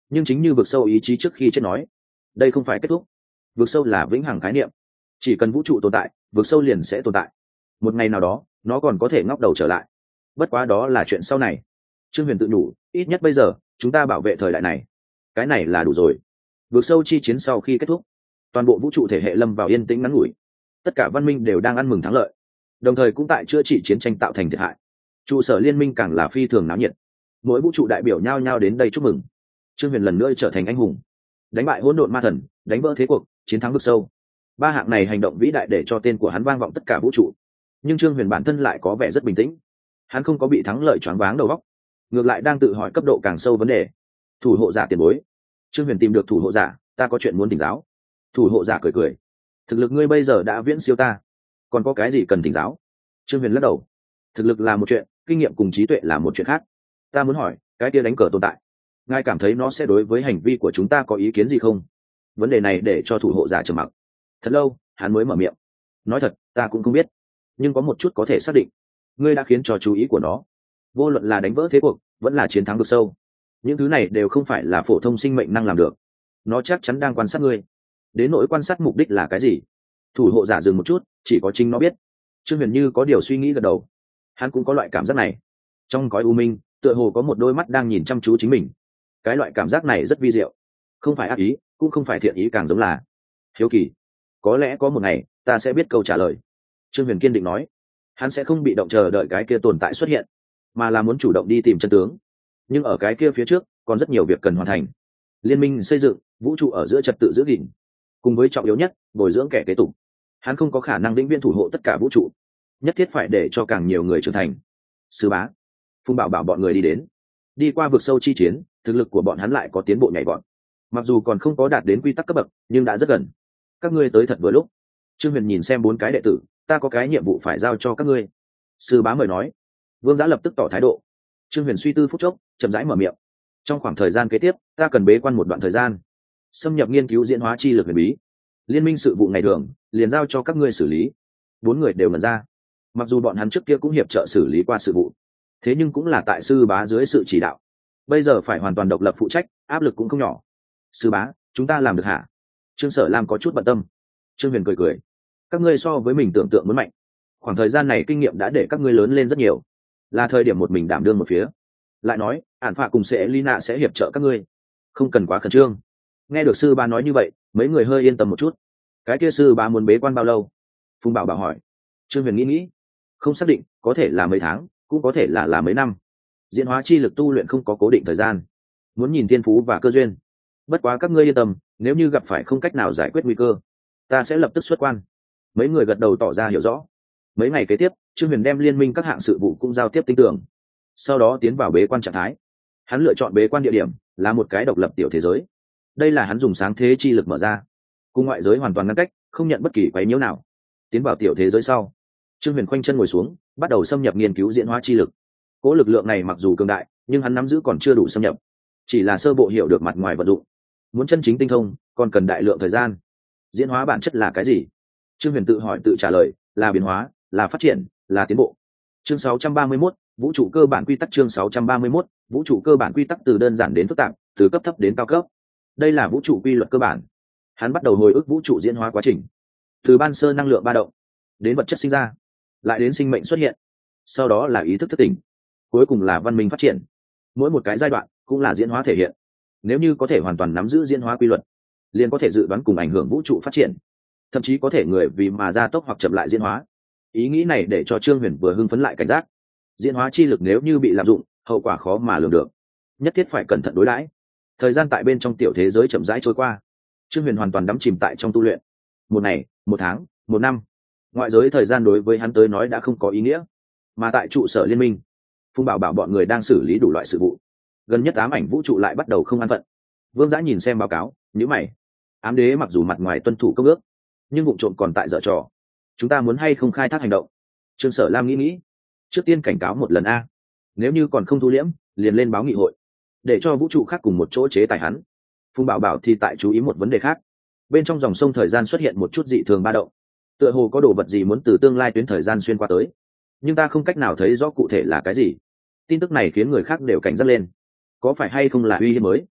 nhưng chính như vực sâu ý chí trước khi chết nói, đây không phải kết thúc. Vực sâu là vĩnh hằng khái niệm, chỉ cần vũ trụ tồn tại, vực sâu liền sẽ tồn tại. Một ngày nào đó nó còn có thể ngóc đầu trở lại, bất quá đó là chuyện sau này. Trương Huyền tự nhủ, ít nhất bây giờ chúng ta bảo vệ thời đại này, cái này là đủ rồi. Vực sâu chi chiến sau khi kết thúc, toàn bộ vũ trụ thể hệ lâm vào yên tĩnh ngắn ngủi. Tất cả văn minh đều đang ăn mừng thắng lợi, đồng thời cũng tại chữa trị chiến tranh tạo thành thiệt hại. Trụ sở liên minh càng là phi thường náo nhiệt, mỗi vũ trụ đại biểu nhao nhao đến đây chúc mừng. Trương Huyền lần nữa trở thành anh hùng, đánh bại hỗn độn ma thần, đánh vỡ thế cuộc, chiến thắng vực sâu. Ba hạng này hành động vĩ đại để cho tên của hắn vang vọng tất cả vũ trụ. Nhưng Trương Huyền bản thân lại có vẻ rất bình tĩnh, hắn không có bị thắng lợi choáng váng đầu óc, ngược lại đang tự hỏi cấp độ càng sâu vấn đề. Thủ hộ giả tiền bối. Trương Huyền tìm được thủ hộ giả, ta có chuyện muốn thỉnh giáo. Thủ hộ giả cười cười, thực lực ngươi bây giờ đã viễn siêu ta, còn có cái gì cần thỉnh giáo? Trương Huyền lắc đầu, thực lực là một chuyện, kinh nghiệm cùng trí tuệ là một chuyện khác. Ta muốn hỏi, cái kia đánh cờ tồn tại, ngài cảm thấy nó sẽ đối với hành vi của chúng ta có ý kiến gì không? Vấn đề này để cho thủ hộ giả trầm mặc thật lâu, hắn mới mở miệng. Nói thật, ta cũng không biết, nhưng có một chút có thể xác định, ngươi đã khiến cho chú ý của nó. Vô luận là đánh vỡ thế cuộc, vẫn là chiến thắng vực sâu, những thứ này đều không phải là phổ thông sinh mệnh năng làm được. Nó chắc chắn đang quan sát ngươi. Đến nỗi quan sát mục đích là cái gì, thủ hộ giả dừng một chút, chỉ có chính nó biết. Trương Huyền như có điều suy nghĩ gật đầu, hắn cũng có loại cảm giác này. Trong cõi u minh, tựa hồ có một đôi mắt đang nhìn chăm chú chính mình. Cái loại cảm giác này rất vi diệu, không phải ác ý, cũng không phải thiện ý, càng giống là hiếu kỳ. Có lẽ có một ngày ta sẽ biết câu trả lời. Trương Huyền kiên định nói, hắn sẽ không bị động chờ đợi cái kia tồn tại xuất hiện, mà là muốn chủ động đi tìm chân tướng. Nhưng ở cái kia phía trước còn rất nhiều việc cần hoàn thành. Liên minh xây dựng, vũ trụ ở giữa trật tự giữ gìn, cùng với trọng yếu nhất, bồi dưỡng kẻ kế tục. Hắn không có khả năng vĩnh viễn thủ hộ tất cả vũ trụ, nhất thiết phải để cho càng nhiều người trưởng thành. Sư bá, Phùng Bảo bảo bọn người đi đến. Đi qua vực sâu chi chiến, thực lực của bọn hắn lại có tiến bộ nhảy vọt. Mặc dù còn không có đạt đến quy tắc cấp bậc, nhưng đã rất gần. Các ngươi tới thật vừa lúc. Trương Huyền nhìn xem bốn cái đệ tử, ta có cái nhiệm vụ phải giao cho các ngươi. Sư bá mời nói. Vương Giã lập tức tỏ thái độ. Trương Huyền suy tư phút chốc, chậm rãi mở miệng. Trong khoảng thời gian kế tiếp, ta cần bế quan một đoạn thời gian, xâm nhập nghiên cứu diễn hóa chi lực huyền bí. Liên minh sự vụ ngày thường liền giao cho các ngươi xử lý. Bốn người đều ngẩn ra. Mặc dù bọn hắn trước kia cũng hiệp trợ xử lý qua sự vụ, thế nhưng cũng là tại sư bá dưới sự chỉ đạo. Bây giờ phải hoàn toàn độc lập phụ trách, áp lực cũng không nhỏ. Sư bá, chúng ta làm được hả? Trương Sở Lam có chút bận tâm. Trương Huyền cười cười, các ngươi so với mình tưởng tượng muốn mạnh. Khoảng thời gian này kinh nghiệm đã để các ngươi lớn lên rất nhiều, là thời điểm một mình đảm đương một phía. Lại nói, ản phạ cùng sẽ Lina sẽ hiệp trợ các ngươi, không cần quá khẩn trương. Nghe được sư bá nói như vậy, mấy người hơi yên tâm một chút. Cái kia sư bá muốn bế quan bao lâu? Phùng Bảo bảo hỏi. Trương Huyền nghĩ nghĩ, không xác định, có thể là mấy tháng, cũng có thể là là mấy năm. Diễn hóa chi lực tu luyện không có cố định thời gian, muốn nhìn thiên phú và cơ duyên. Bất quá các ngươi yên tâm, nếu như gặp phải không cách nào giải quyết nguy cơ, ta sẽ lập tức xuất quan. Mấy người gật đầu tỏ ra hiểu rõ. Mấy ngày kế tiếp, Trương Huyền đem liên minh các hạng sự vụ cũng giao tiếp tin tưởng, sau đó tiến vào bế quan trạng thái. Hắn lựa chọn bế quan địa điểm là một cái độc lập tiểu thế giới. Đây là hắn dùng sáng thế chi lực mở ra, cùng ngoại giới hoàn toàn ngăn cách, không nhận bất kỳ quấy nhiễu nào. Tiến vào tiểu thế giới sau, Trương Huyền khoanh chân ngồi xuống, bắt đầu xâm nhập nghiên cứu diễn hóa chi lực. Cố lực lượng này mặc dù cường đại, nhưng hắn nắm giữ còn chưa đủ xâm nhập, chỉ là sơ bộ hiểu được mặt ngoài vận dụng. Muốn chân chính tinh thông, còn cần đại lượng thời gian. Diễn hóa bản chất là cái gì? Trương Huyền tự hỏi tự trả lời, là biến hóa, là phát triển, là tiến bộ. Chương sáu trăm ba mươi mốt, vũ trụ cơ bản quy tắc. Chương sáu trăm ba mươi mốt, vũ trụ cơ bản quy tắc. Từ đơn giản đến phức tạp, từ cấp thấp đến cao cấp, đây là vũ trụ quy luật cơ bản. Hắn bắt đầu hồi ức vũ trụ diễn hóa quá trình, từ ban sơ năng lượng ba động, đến vật chất sinh ra, lại đến sinh mệnh xuất hiện, sau đó là ý thức thức tỉnh, cuối cùng là văn minh phát triển. Mỗi một cái giai đoạn cũng là diễn hóa thể hiện. Nếu như có thể hoàn toàn nắm giữ diễn hóa quy luật, liền có thể dự đoán cùng ảnh hưởng vũ trụ phát triển, thậm chí có thể người vì mà gia tốc hoặc chậm lại diễn hóa. Ý nghĩ này để cho Trương Huyền vừa hưng phấn lại cảnh giác. Diễn hóa chi lực nếu như bị lạm dụng, hậu quả khó mà lường được, nhất thiết phải cẩn thận đối đãi. Thời gian tại bên trong tiểu thế giới chậm rãi trôi qua, Trương Huyền hoàn toàn đắm chìm tại trong tu luyện. Một ngày, một tháng, một năm, ngoại giới thời gian đối với hắn tới nói đã không có ý nghĩa. Mà tại trụ sở liên minh, Phùng Bảo bảo bọn người đang xử lý đủ loại sự vụ. Gần nhất ám ảnh vũ trụ lại bắt đầu không an phận. Vương Giã nhìn xem báo cáo, nhíu mày. Ám đế mặc dù mặt ngoài tuân thủ công ước, nhưng vụ trộm còn tại dở trò. Chúng ta muốn hay không khai thác hành động? Trương Sở Lam nghĩ nghĩ, trước tiên cảnh cáo một lần a, nếu như còn không thu liễm, liền lên báo nghị hội, để cho vũ trụ khác cùng một chỗ chế tài hắn. Phùng Bảo bảo thì tại chú ý một vấn đề khác. Bên trong dòng sông thời gian xuất hiện một chút dị thường ba động, tựa hồ có đồ vật gì muốn từ tương lai tuyến thời gian xuyên qua tới, nhưng ta không cách nào thấy rõ cụ thể là cái gì. Tin tức này khiến người khác đều cảnh giác lên, có phải hay không là uy hiếp mới?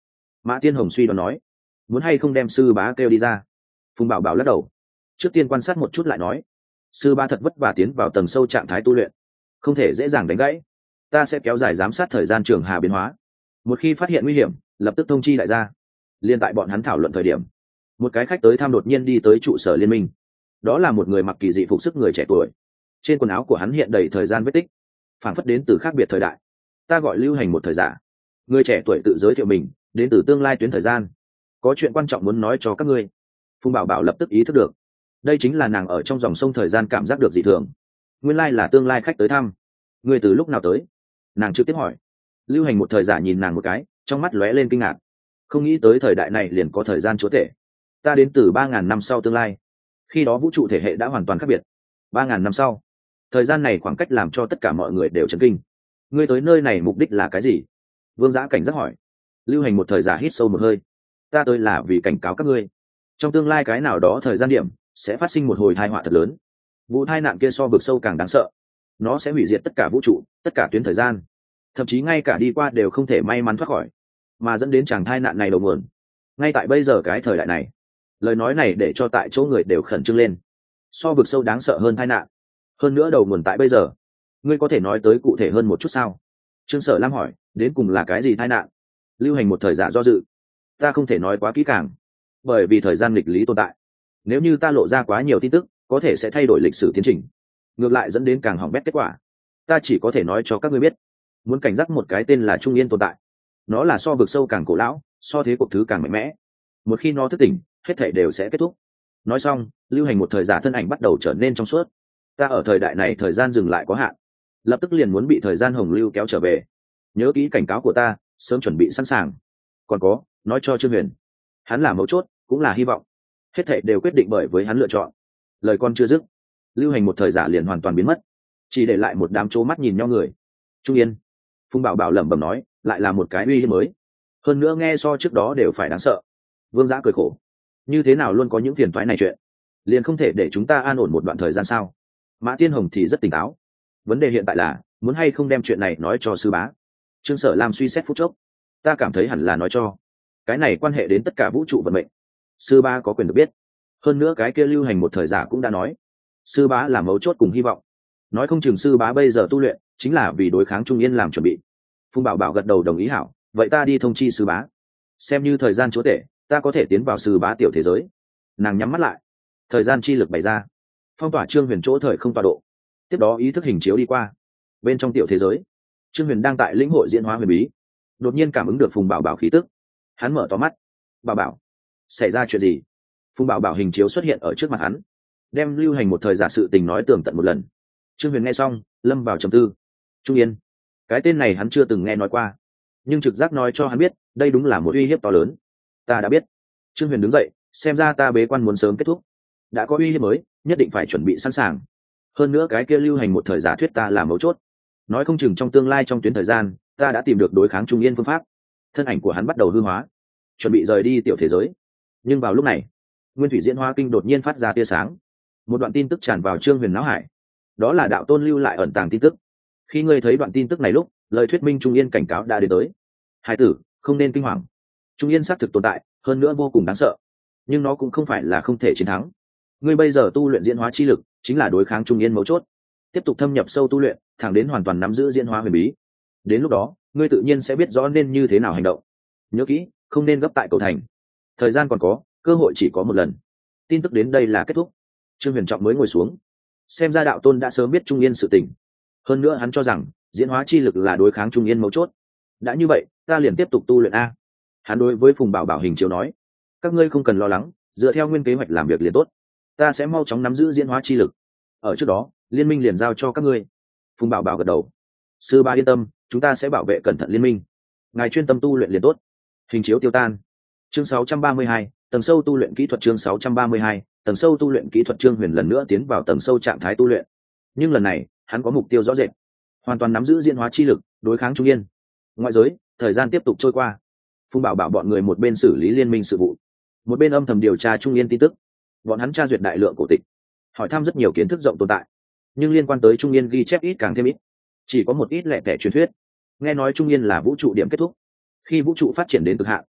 Mã Tiên Hồng suy đoán nói. Muốn hay không đem sư bá kêu đi ra? Phùng Bảo Bảo lắc đầu. Trước tiên quan sát một chút lại nói. Sư bá thật vất vả tiến vào tầng sâu trạng thái tu luyện, không thể dễ dàng đánh gãy. Ta sẽ kéo dài giám sát thời gian trường hà biến hóa. Một khi phát hiện nguy hiểm, lập tức thông chi đại gia. Liên tại bọn hắn thảo luận thời điểm, một cái khách tới thăm đột nhiên đi tới trụ sở liên minh. Đó là một người mặc kỳ dị phục sức người trẻ tuổi. Trên quần áo của hắn hiện đầy thời gian vết tích, phảng phất đến từ khác biệt thời đại. Ta gọi Lưu Hành một thời giả. Người trẻ tuổi tự giới thiệu mình, đến từ tương lai tuyến thời gian, có chuyện quan trọng muốn nói cho các ngươi. Phùng Bảo Bảo lập tức ý thức được, đây chính là nàng ở trong dòng sông thời gian cảm giác được dị thường. Nguyên lai là tương lai khách tới thăm. Ngươi từ lúc nào tới? Nàng trực tiếp hỏi. Lưu Hành một thời giả nhìn nàng một cái, trong mắt lóe lên kinh ngạc. Không nghĩ tới thời đại này liền có thời gian chúa tể. Ta đến từ ba ngàn năm sau tương lai, khi đó vũ trụ thể hệ đã hoàn toàn khác biệt. Ba ngàn năm sau, thời gian này khoảng cách làm cho tất cả mọi người đều chấn kinh. Ngươi tới nơi này mục đích là cái gì? Vương Giã cảnh giác hỏi. Lưu Hành một thời giả hít sâu một hơi. Ta tới là vì cảnh cáo các ngươi, trong tương lai cái nào đó thời gian điểm sẽ phát sinh một hồi tai họa thật lớn. Vụ tai nạn kia so vực sâu càng đáng sợ, nó sẽ hủy diệt tất cả vũ trụ, tất cả tuyến thời gian, thậm chí ngay cả đi qua đều không thể may mắn thoát khỏi, mà dẫn đến chàng tai nạn này đầu nguồn ngay tại bây giờ cái thời đại này. Lời nói này để cho tại chỗ người đều khẩn trương lên. So vực sâu đáng sợ hơn tai nạn, hơn nữa đầu nguồn tại bây giờ. Ngươi có thể nói tới cụ thể hơn một chút sao? Trương Sở Lam hỏi. Đến cùng là cái gì tai nạn? Lưu Hành một thời giả do dự. Ta không thể nói quá kỹ càng, bởi vì thời gian nghịch lý tồn tại. Nếu như ta lộ ra quá nhiều tin tức, có thể sẽ thay đổi lịch sử tiến trình, ngược lại dẫn đến càng hỏng bét kết quả. Ta chỉ có thể nói cho các ngươi biết, muốn cảnh giác một cái tên là Trung Yên tồn tại. Nó là so vực sâu càng cổ lão, so thế cuộc thứ càng mạnh mẽ. Một khi nó thức tỉnh, hết thảy đều sẽ kết thúc. Nói xong, Lưu Hành một thời giả thân ảnh bắt đầu trở nên trong suốt. Ta ở thời đại này thời gian dừng lại có hạn, lập tức liền muốn bị thời gian hồng lưu kéo trở về. Nhớ kỹ cảnh cáo của ta, sớm chuẩn bị sẵn sàng. Còn có, nói cho Trương Huyền, hắn là mấu chốt, cũng là hy vọng. Hết thảy đều quyết định bởi với hắn lựa chọn. Lời con chưa dứt, Lưu Hành một thời giả liền hoàn toàn biến mất, chỉ để lại một đám trố mắt nhìn nhau người. Trung Yên. Phùng Bảo Bảo lẩm bẩm nói, lại là một cái uy hiếp mới, hơn nữa nghe so trước đó đều phải đáng sợ. Vương Giã cười khổ. Như thế nào luôn có những phiền toái này chuyện, liền không thể để chúng ta an ổn một đoạn thời gian sao? Mã Tiên Hồng thì rất tỉnh táo. Vấn đề hiện tại là muốn hay không đem chuyện này nói cho sư bá. Trương Sở Lam suy xét phút chốc. Ta cảm thấy hẳn là nói cho. Cái này quan hệ đến tất cả vũ trụ vận mệnh, sư bá có quyền được biết. Hơn nữa cái kia Lưu Hành một thời giả cũng đã nói, sư bá là mấu chốt cùng hy vọng. Nói không chừng sư bá bây giờ tu luyện chính là vì đối kháng Trung Yên làm chuẩn bị. Phùng Bảo Bảo gật đầu đồng ý. Hảo, vậy ta đi thông chi sư bá, xem như thời gian chúa tể, ta có thể tiến vào sư bá tiểu thế giới. Nàng nhắm mắt lại, thời gian chi lực bày ra, phong tỏa Trương Huyền chỗ thời không tọa độ. Tiếp đó ý thức hình chiếu đi qua bên trong tiểu thế giới. Trương Huyền đang tại lĩnh hội diễn hóa huyền bí, đột nhiên cảm ứng được Phùng Bảo Bảo khí tức. Hắn mở to mắt. Bảo Bảo, xảy ra chuyện gì? Phùng Bảo Bảo hình chiếu xuất hiện ở trước mặt hắn, đem Lưu Hành một thời giả sự tình nói tường tận một lần. Trương Huyền nghe xong lâm vào trầm tư. Trung Yên, cái tên này hắn chưa từng nghe nói qua, nhưng trực giác nói cho hắn biết đây đúng là một uy hiếp to lớn. Ta đã biết. Trương Huyền đứng dậy, xem ra ta bế quan muốn sớm kết thúc. Đã có uy hiếp mới, nhất định phải chuẩn bị sẵn sàng. Hơn nữa cái kia Lưu Hành một thời giả thuyết ta là mấu chốt, nói không chừng trong tương lai trong tuyến thời gian ta đã tìm được đối kháng Trung Yên phương pháp. Thân ảnh của hắn bắt đầu hư hóa, chuẩn bị rời đi tiểu thế giới. Nhưng vào lúc này, Nguyên Thủy Diễn Hóa Kinh đột nhiên phát ra tia sáng. Một đoạn tin tức tràn vào Trương Huyền não hải. Đó là đạo tôn lưu lại ẩn tàng tin tức. Khi ngươi thấy đoạn tin tức này lúc, lời thuyết minh Trung Yên cảnh cáo đã đến tới. Hải tử, không nên kinh hoàng. Trung Yên xác thực tồn tại, hơn nữa vô cùng đáng sợ, nhưng nó cũng không phải là không thể chiến thắng. Ngươi bây giờ tu luyện diễn hóa chi lực chính là đối kháng Trung Yên mấu chốt. Tiếp tục thâm nhập sâu tu luyện, thẳng đến hoàn toàn nắm giữ diễn hóa huyền bí. Đến lúc đó, ngươi tự nhiên sẽ biết rõ nên như thế nào hành động. Nhớ kỹ, không nên gấp tại cầu thành. Thời gian còn có, cơ hội chỉ có một lần. Tin tức đến đây là kết thúc. Trương Huyền Trọng mới ngồi xuống. Xem ra đạo tôn đã sớm biết Trung Yên sự tình. Hơn nữa hắn cho rằng diễn hóa chi lực là đối kháng Trung Yên mấu chốt. Đã như vậy, ta liền tiếp tục tu luyện a. Hắn đối với Phùng Bảo Bảo hình chiếu nói, các ngươi không cần lo lắng, dựa theo nguyên kế hoạch làm việc liền tốt. Ta sẽ mau chóng nắm giữ diễn hóa chi lực. Ở trước đó, liên minh liền giao cho các ngươi. Phùng Bảo Bảo gật đầu. Sư ba yên tâm, chúng ta sẽ bảo vệ cẩn thận liên minh. Ngài chuyên tâm tu luyện liền tốt. Hình chiếu tiêu tan. Chương sáu trăm ba mươi hai, tầng sâu tu luyện kỹ thuật. Chương sáu trăm ba mươi hai, tầng sâu tu luyện kỹ thuật. Trương Huyền lần nữa tiến vào tầng sâu trạng thái tu luyện. Nhưng lần này, hắn có mục tiêu rõ rệt, hoàn toàn nắm giữ diễn hóa chi lực, đối kháng Trung Yên. Ngoại giới, thời gian tiếp tục trôi qua. Phùng Bảo Bảo bọn người một bên xử lý liên minh sự vụ, một bên âm thầm điều tra Trung Yên tin tức. Bọn hắn tra duyệt đại lượng cổ tịch, hỏi thăm rất nhiều kiến thức rộng tồn tại, nhưng liên quan tới Trung Yên ghi chép ít càng thêm ít, chỉ có một ít lẻ tẻ truyền thuyết. Nghe nói Trung Yên là vũ trụ điểm kết thúc, khi vũ trụ phát triển đến cực hạn,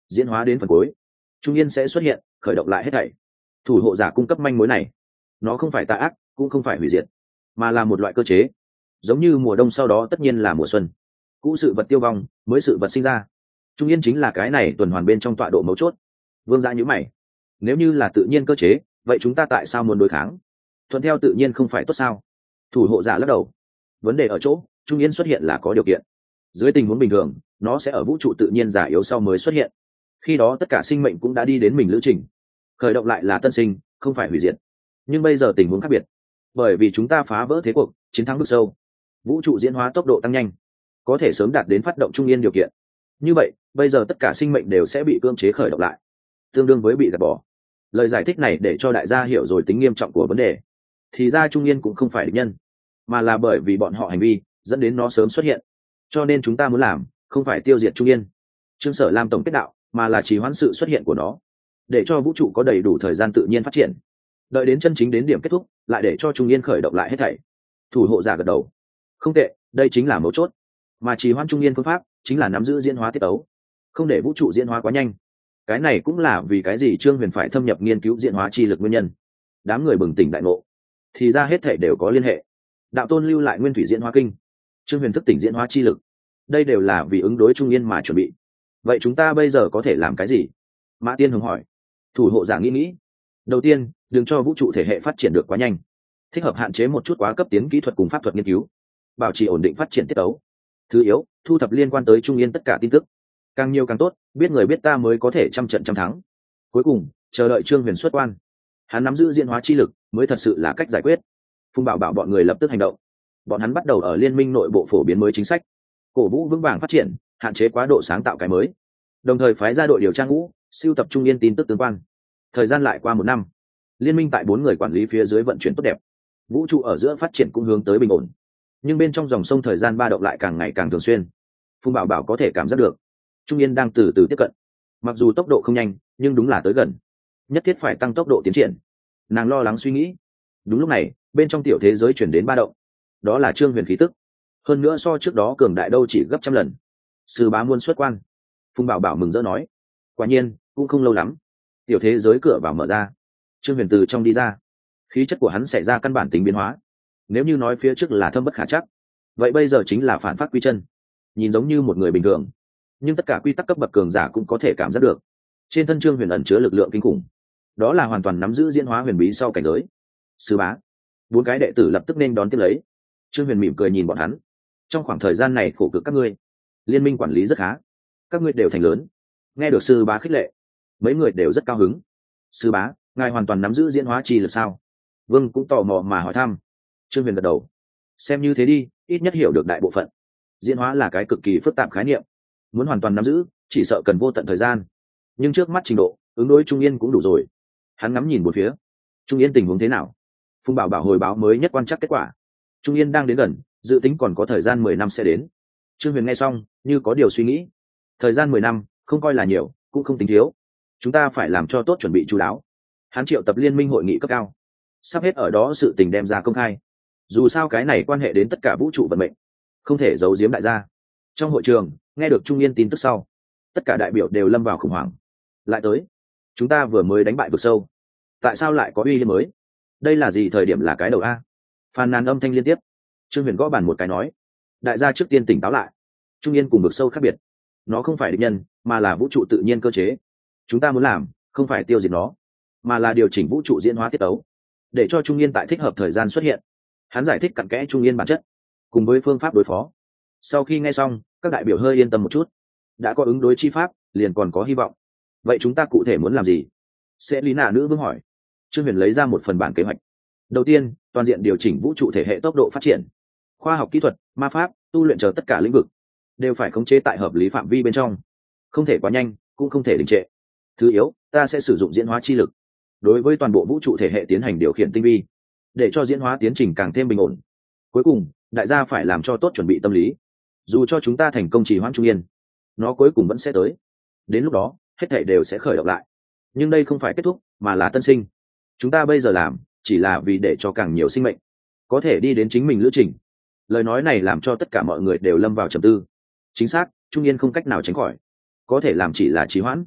diễn hóa đến phần cuối, trung yên sẽ xuất hiện, khởi động lại hết thảy. Thủ hộ giả cung cấp manh mối này, nó không phải tà ác, cũng không phải hủy diệt, mà là một loại cơ chế, giống như mùa đông sau đó tất nhiên là mùa xuân, cũ sự vật tiêu vong, mới sự vật sinh ra. Trung yên chính là cái này tuần hoàn bên trong tọa độ mấu chốt. Vương Gia nhíu mày, nếu như là tự nhiên cơ chế, vậy chúng ta tại sao muốn đối kháng? Thuận theo tự nhiên không phải tốt sao? Thủ hộ giả lắc đầu, vấn đề ở chỗ trung yên xuất hiện là có điều kiện. Dưới tình huống bình thường, nó sẽ ở vũ trụ tự nhiên giả yếu sau mới xuất hiện, khi đó tất cả sinh mệnh cũng đã đi đến mình lữ trình, khởi động lại là tân sinh, không phải hủy diệt. Nhưng bây giờ tình huống khác biệt, bởi vì chúng ta phá vỡ thế cuộc, chiến thắng vực sâu, vũ trụ diễn hóa tốc độ tăng nhanh, có thể sớm đạt đến phát động trung yên điều kiện. Như vậy bây giờ tất cả sinh mệnh đều sẽ bị cưỡng chế khởi động lại, tương đương với bị gạt bỏ. Lời giải thích này để cho đại gia hiểu rồi tính nghiêm trọng của vấn đề. Thì ra trung yên cũng không phải địch nhân, mà là bởi vì bọn họ hành vi dẫn đến nó sớm xuất hiện. Cho nên chúng ta muốn làm không phải tiêu diệt trung yên, Trương Sở Lam tổng kết đạo, mà là trì hoãn sự xuất hiện của nó, để cho vũ trụ có đầy đủ thời gian tự nhiên phát triển, đợi đến chân chính đến điểm kết thúc lại để cho trung yên khởi động lại hết thảy. Thủ hộ giả gật đầu, không tệ, đây chính là mấu chốt. Mà trì hoãn trung yên phương pháp chính là nắm giữ diễn hóa tiết tấu, không để vũ trụ diễn hóa quá nhanh. Cái này cũng là vì cái gì Trương Huyền phải thâm nhập nghiên cứu diễn hóa chi lực nguyên nhân. Đám người bừng tỉnh đại ngộ, thì ra hết thảy đều có liên hệ. Đạo tôn lưu lại nguyên thủy diễn hóa kinh, Trương Huyền thức tỉnh diễn hóa chi lực, đây đều là vì ứng đối trung yên mà chuẩn bị. Vậy chúng ta bây giờ có thể làm cái gì? Mã Tiên Hồng hỏi. Thủ hộ giả nghĩ nghĩ, đầu tiên đừng cho vũ trụ thể hệ phát triển được quá nhanh, thích hợp hạn chế một chút quá cấp tiến kỹ thuật cùng pháp thuật nghiên cứu, bảo trì ổn định phát triển tiết tấu. Thứ yếu, thu thập liên quan tới trung yên tất cả tin tức, càng nhiều càng tốt, biết người biết ta mới có thể trăm trận trăm thắng. Cuối cùng chờ đợi Trương Huyền xuất quan, hắn nắm giữ diễn hóa chi lực mới thật sự là cách giải quyết. Phùng Bảo bảo bọn người lập tức hành động, bọn hắn bắt đầu ở liên minh nội bộ phổ biến mới chính sách, cổ vũ vững vàng phát triển, hạn chế quá độ sáng tạo cái mới, đồng thời phái ra đội điều tra ngũ siêu tập trung yên tin tức tương quan. Thời gian lại qua một năm, liên minh tại bốn người quản lý phía dưới vận chuyển tốt đẹp, vũ trụ ở giữa phát triển cũng hướng tới bình ổn. Nhưng bên trong dòng sông thời gian ba động lại càng ngày càng thường xuyên. Phùng Bảo bảo có thể cảm giác được trung yên đang từ từ tiếp cận, mặc dù tốc độ không nhanh nhưng đúng là tới gần, nhất thiết phải tăng tốc độ tiến triển. Nàng lo lắng suy nghĩ. Đúng lúc này bên trong tiểu thế giới chuyển đến ba động, đó là Trương Huyền khí tức, hơn nữa so trước đó cường đại đâu chỉ gấp trăm lần. Sư bá muôn xuất quan. Phùng Bảo bảo mừng rỡ nói. Quả nhiên cũng không lâu lắm, tiểu thế giới cửa vào mở ra, Trương Huyền từ trong đi ra. Khí chất của hắn xảy ra căn bản tính biến hóa, nếu như nói phía trước là thâm bất khả chắc, vậy bây giờ chính là phản phát quy chân, nhìn giống như một người bình thường, nhưng tất cả quy tắc cấp bậc cường giả cũng có thể cảm giác được trên thân Trương Huyền ẩn chứa lực lượng kinh khủng, đó là hoàn toàn nắm giữ diễn hóa huyền bí sau cảnh giới. Sư bá. Bốn cái đệ tử lập tức nên đón tiếp lấy. Trương Huyền mỉm cười nhìn bọn hắn, trong khoảng thời gian này khổ cực các ngươi, liên minh quản lý rất khá, các ngươi đều thành lớn. Nghe được sư bá khích lệ, mấy người đều rất cao hứng. Sư bá, ngài hoàn toàn nắm giữ diễn hóa chi lực sao? Vương cũng tò mò mà hỏi thăm. Trương Huyền gật đầu, xem như thế đi, ít nhất hiểu được đại bộ phận. Diễn hóa là cái cực kỳ phức tạp khái niệm, muốn hoàn toàn nắm giữ chỉ sợ cần vô tận thời gian, nhưng trước mắt trình độ ứng đối trung yên cũng đủ rồi. Hắn ngắm nhìn một phía, trung yên tình huống thế nào? Phùng Bảo bảo hồi báo mới nhất quan trắc kết quả, trung yên đang đến gần, dự tính còn có thời gian mười năm sẽ đến. Trương Huyền nghe xong như có điều suy nghĩ. Thời gian mười năm không coi là nhiều, cũng không tính thiếu, chúng ta phải làm cho tốt chuẩn bị chú đáo. Hắn triệu tập liên minh hội nghị cấp cao, sắp hết ở đó sự tình đem ra công khai, dù sao cái này quan hệ đến tất cả vũ trụ vận mệnh, không thể giấu giếm đại gia. Trong hội trường nghe được trung yên tin tức sau, tất cả đại biểu đều lâm vào khủng hoảng. Lại tới, chúng ta vừa mới đánh bại vực sâu, tại sao lại có uy hiếp mới? Đây là gì thời điểm là cái đầu a? Phàn nàn âm thanh liên tiếp. Trương Huyền gõ bàn một cái nói, đại gia trước tiên tỉnh táo lại, trung yên cùng vực sâu khác biệt, nó không phải địch nhân, mà là vũ trụ tự nhiên cơ chế. Chúng ta muốn làm không phải tiêu diệt nó, mà là điều chỉnh vũ trụ diễn hóa tiết tấu, để cho trung yên tại thích hợp thời gian xuất hiện. Hắn giải thích cặn kẽ trung yên bản chất cùng với phương pháp đối phó. Sau khi nghe xong, các đại biểu hơi yên tâm một chút, đã có ứng đối chi pháp liền còn có hy vọng. Vậy chúng ta cụ thể muốn làm gì? Sẽ lý nạ nữ vương hỏi. Trương Huyền lấy ra một phần bản kế hoạch. Đầu tiên, toàn diện điều chỉnh vũ trụ thể hệ tốc độ phát triển, khoa học kỹ thuật, ma pháp, tu luyện chờ tất cả lĩnh vực đều phải khống chế tại hợp lý phạm vi bên trong, không thể quá nhanh cũng không thể đình trệ. Thứ yếu, ta sẽ sử dụng diễn hóa chi lực đối với toàn bộ vũ trụ thể hệ tiến hành điều khiển tinh vi, để cho diễn hóa tiến trình càng thêm bình ổn. Cuối cùng đại gia phải làm cho tốt chuẩn bị tâm lý, dù cho chúng ta thành công trì hoãn trung yên, nó cuối cùng vẫn sẽ tới, đến lúc đó hết thể đều sẽ khởi động lại. Nhưng đây không phải kết thúc, mà là tân sinh. Chúng ta bây giờ làm chỉ là vì để cho càng nhiều sinh mệnh có thể đi đến chính mình lữ trình. Lời nói này làm cho tất cả mọi người đều lâm vào trầm tư. Chính xác, trung yên không cách nào tránh khỏi, có thể làm chỉ là trì hoãn,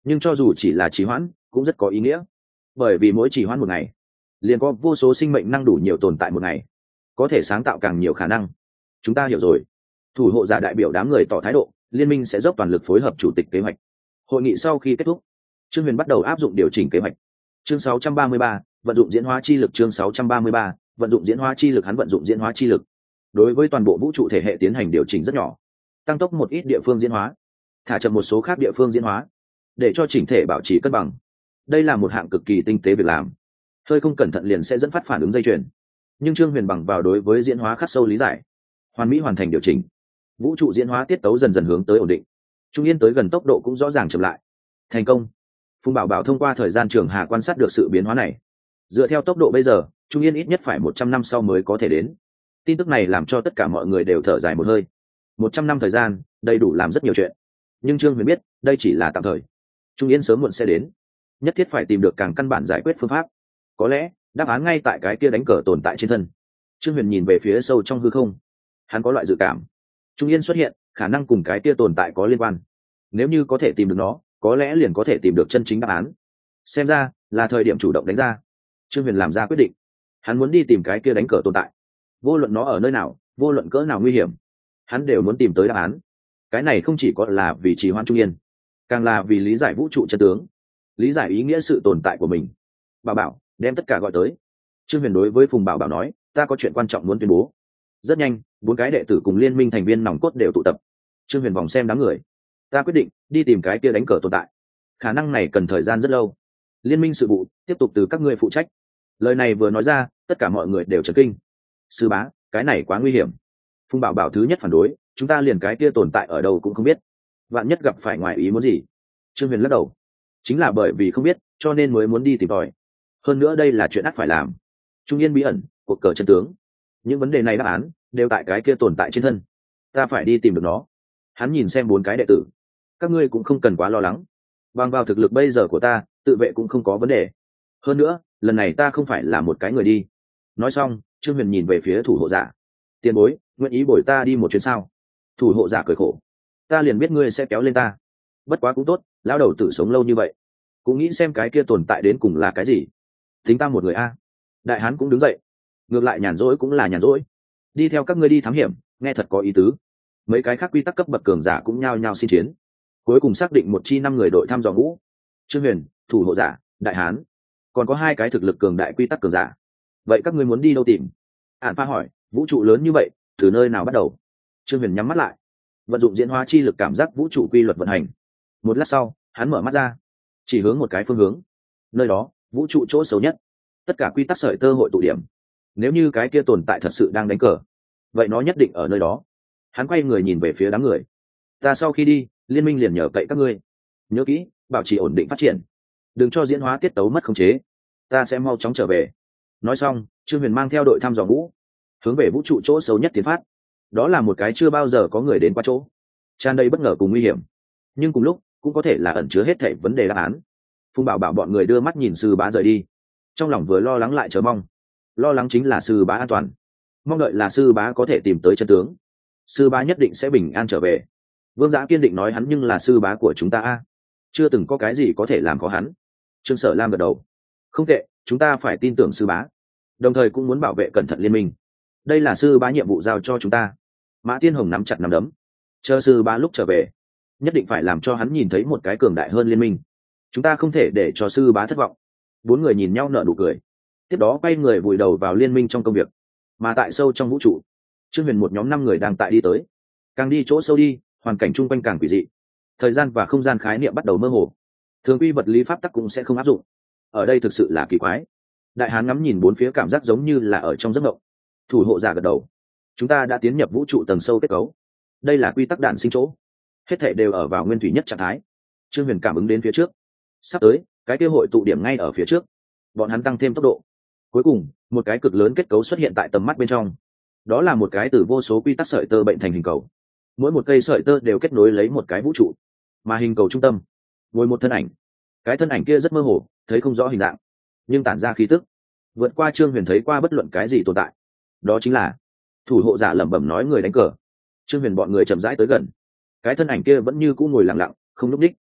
nhưng cho dù chỉ là trì hoãn cũng rất có ý nghĩa, bởi vì mỗi trì hoãn một ngày liền có vô số sinh mệnh năng đủ nhiều tồn tại một ngày, có thể sáng tạo càng nhiều khả năng. Chúng ta hiểu rồi. Thủ hộ giả đại biểu đám người tỏ thái độ, liên minh sẽ dốc toàn lực phối hợp chủ tịch kế hoạch. Hội nghị sau khi kết thúc, Trương Huyền bắt đầu áp dụng điều chỉnh kế hoạch. Chương sáu trăm ba mươi ba, vận dụng diễn hóa chi lực. Chương sáu trăm ba mươi ba, vận dụng diễn hóa chi lực. Hắn vận dụng diễn hóa chi lực đối với toàn bộ vũ trụ thể hệ tiến hành điều chỉnh rất nhỏ, tăng tốc một ít địa phương diễn hóa, thả chậm một số khác địa phương diễn hóa, để cho chỉnh thể bảo trì cân bằng. Đây là một hạng cực kỳ tinh tế việc làm, hơi không cẩn thận liền sẽ dẫn phát phản ứng dây chuyền. Nhưng Trương Huyền bằng vào đối với diễn hóa khắc sâu lý giải, hoàn mỹ hoàn thành điều chỉnh. Vũ trụ diễn hóa tiết tấu dần dần hướng tới ổn định, trung yên tới gần tốc độ cũng rõ ràng chậm lại. Thành công. Phùng Bảo Bảo thông qua thời gian trường hà quan sát được sự biến hóa này. Dựa theo tốc độ bây giờ, trung yên ít nhất phải một trăm năm sau mới có thể đến. Tin tức này làm cho tất cả mọi người đều thở dài một hơi. Một trăm năm thời gian, đầy đủ làm rất nhiều chuyện. Nhưng Trương Huyền biết, đây chỉ là tạm thời. Trung yên sớm muộn sẽ đến. Nhất thiết phải tìm được càng căn bản giải quyết phương pháp. Có lẽ đáp án ngay tại cái kia đánh cờ tồn tại trên thân. Trương Huyền nhìn về phía sâu trong hư không, hắn có loại dự cảm trung yên xuất hiện khả năng cùng cái kia tồn tại có liên quan. Nếu như có thể tìm được nó, có lẽ liền có thể tìm được chân chính đáp án. Xem ra là thời điểm chủ động đánh ra. Trương Huyền làm ra quyết định, hắn muốn đi tìm cái kia đánh cờ tồn tại. Vô luận nó ở nơi nào, vô luận cỡ nào nguy hiểm, hắn đều muốn tìm tới đáp án. Cái này không chỉ có là vì trì hoãn trung yên, càng là vì lý giải vũ trụ chân tướng, lý giải ý nghĩa sự tồn tại của mình. Bảo Bảo, đem tất cả gọi tới. Trương Huyền đối với Phùng Bảo Bảo nói, ta có chuyện quan trọng muốn tuyên bố. Rất nhanh, bốn cái đệ tử cùng liên minh thành viên nòng cốt đều tụ tập. Trương Huyền vòng xem đám người, ta quyết định đi tìm cái kia đánh cờ tồn tại. Khả năng này cần thời gian rất lâu. Liên minh sự vụ tiếp tục từ các ngươi phụ trách. Lời này vừa nói ra, tất cả mọi người đều chấn kinh. Sư bá, cái này quá nguy hiểm. Phùng Bảo Bảo thứ nhất phản đối, chúng ta liền cái kia tồn tại ở đâu cũng không biết, vạn nhất gặp phải ngoài ý muốn gì. Trương Huyền lắc đầu, chính là bởi vì không biết cho nên mới muốn đi tìm tòi. Hơn nữa đây là chuyện ắt phải làm. Trung yên bí ẩn, cuộc cờ chân tướng, những vấn đề này đáp án đều tại cái kia tồn tại trên thân, ta phải đi tìm được nó. Hắn nhìn xem bốn cái đệ tử, các ngươi cũng không cần quá lo lắng, bằng vào thực lực bây giờ của ta, tự vệ cũng không có vấn đề. Hơn nữa lần này ta không phải là một cái người đi. Nói xong, Trương Huyền nhìn về phía thủ hộ giả, tiền bối, nguyện ý bồi ta đi một chuyến sao? Thủ hộ giả cười khổ, ta liền biết ngươi sẽ kéo lên ta, bất quá cũng tốt, lão đầu tử sống lâu như vậy, cũng nghĩ xem cái kia tồn tại đến cùng là cái gì. Tính ta một người a. Đại hán cũng đứng dậy, ngược lại nhàn rỗi cũng là nhàn rỗi, đi theo các ngươi đi thám hiểm, nghe thật có ý tứ. Mấy cái khác quy tắc cấp bậc cường giả cũng nhao nhao xin chiến, cuối cùng xác định một chi năm người đội thăm dò ngũ. Trương Huyền, thủ hộ giả, đại hán, còn có hai cái thực lực cường đại quy tắc cường giả. Vậy các ngươi muốn đi đâu tìm? Ản Pha hỏi, vũ trụ lớn như vậy, từ nơi nào bắt đầu? Trương Huyền nhắm mắt lại, vận dụng diễn hóa chi lực cảm giác vũ trụ quy luật vận hành. Một lát sau, hắn mở mắt ra, chỉ hướng một cái phương hướng. Nơi đó, vũ trụ chỗ xấu nhất, tất cả quy tắc sợi tơ hội tụ điểm. Nếu như cái kia tồn tại thật sự đang đánh cờ, vậy nó nhất định ở nơi đó. Hắn quay người nhìn về phía đám người, ta sau khi đi, liên minh liền nhờ cậy các ngươi, nhớ kỹ, bảo trì ổn định phát triển, đừng cho diễn hóa tiết tấu mất khống chế, ta sẽ mau chóng trở về. Nói xong, Trương Huyền mang theo đội thăm dò ngũ, hướng về vũ trụ chỗ xấu nhất tiến phát. Đó là một cái chưa bao giờ có người đến qua chỗ, tràn đầy bất ngờ cùng nguy hiểm, nhưng cùng lúc cũng có thể là ẩn chứa hết thảy vấn đề đáp án. Phùng Bảo Bảo bọn người đưa mắt nhìn sư bá rời đi, trong lòng vừa lo lắng lại chờ mong. Lo lắng chính là sư bá an toàn, mong đợi là sư bá có thể tìm tới chân tướng, sư bá nhất định sẽ bình an trở về. Vương Giã kiên định nói, hắn nhưng là sư bá của chúng ta a, chưa từng có cái gì có thể làm khó hắn. Trương Sở Lam gật đầu, không tệ, chúng ta phải tin tưởng sư bá, đồng thời cũng muốn bảo vệ cẩn thận liên minh, đây là sư bá nhiệm vụ giao cho chúng ta. Mã Tiên Hồng nắm chặt nắm đấm, chờ sư bá lúc trở về, nhất định phải làm cho hắn nhìn thấy một cái cường đại hơn liên minh, chúng ta không thể để cho sư bá thất vọng. Bốn người nhìn nhau nở nụ cười, tiếp đó quay người vùi đầu vào liên minh trong công việc. Mà tại sâu trong vũ trụ, Trương Huyền một nhóm năm người đang tại đi tới, càng đi chỗ sâu đi, hoàn cảnh chung quanh càng quỷ dị, thời gian và không gian khái niệm bắt đầu mơ hồ, thường quy vật lý pháp tắc cũng sẽ không áp dụng. Ở đây thực sự là kỳ quái. Đại hán ngắm nhìn bốn phía, cảm giác giống như là ở trong giấc mộng. Thủ hộ giả gật đầu, chúng ta đã tiến nhập vũ trụ tầng sâu kết cấu, đây là quy tắc đản sinh chỗ, hết thảy đều ở vào nguyên thủy nhất trạng thái. Trương Huyền cảm ứng đến phía trước, sắp tới cái kia hội tụ điểm ngay ở phía trước, bọn hắn tăng thêm tốc độ. Cuối cùng một cái cực lớn kết cấu xuất hiện tại tầm mắt bên trong, đó là một cái từ vô số quy tắc sợi tơ bệnh thành hình cầu, mỗi một cây sợi tơ đều kết nối lấy một cái vũ trụ, mà hình cầu trung tâm ngồi một thân ảnh. Cái thân ảnh kia rất mơ hồ, thấy không rõ hình dạng, nhưng tản ra khí tức vượt qua Trương Huyền thấy qua bất luận cái gì tồn tại. Đó chính là thủ hộ giả lẩm bẩm nói, người đánh cờ. Trương Huyền bọn người chậm rãi tới gần, cái thân ảnh kia vẫn như cũ ngồi lặng lặng không lúc đích.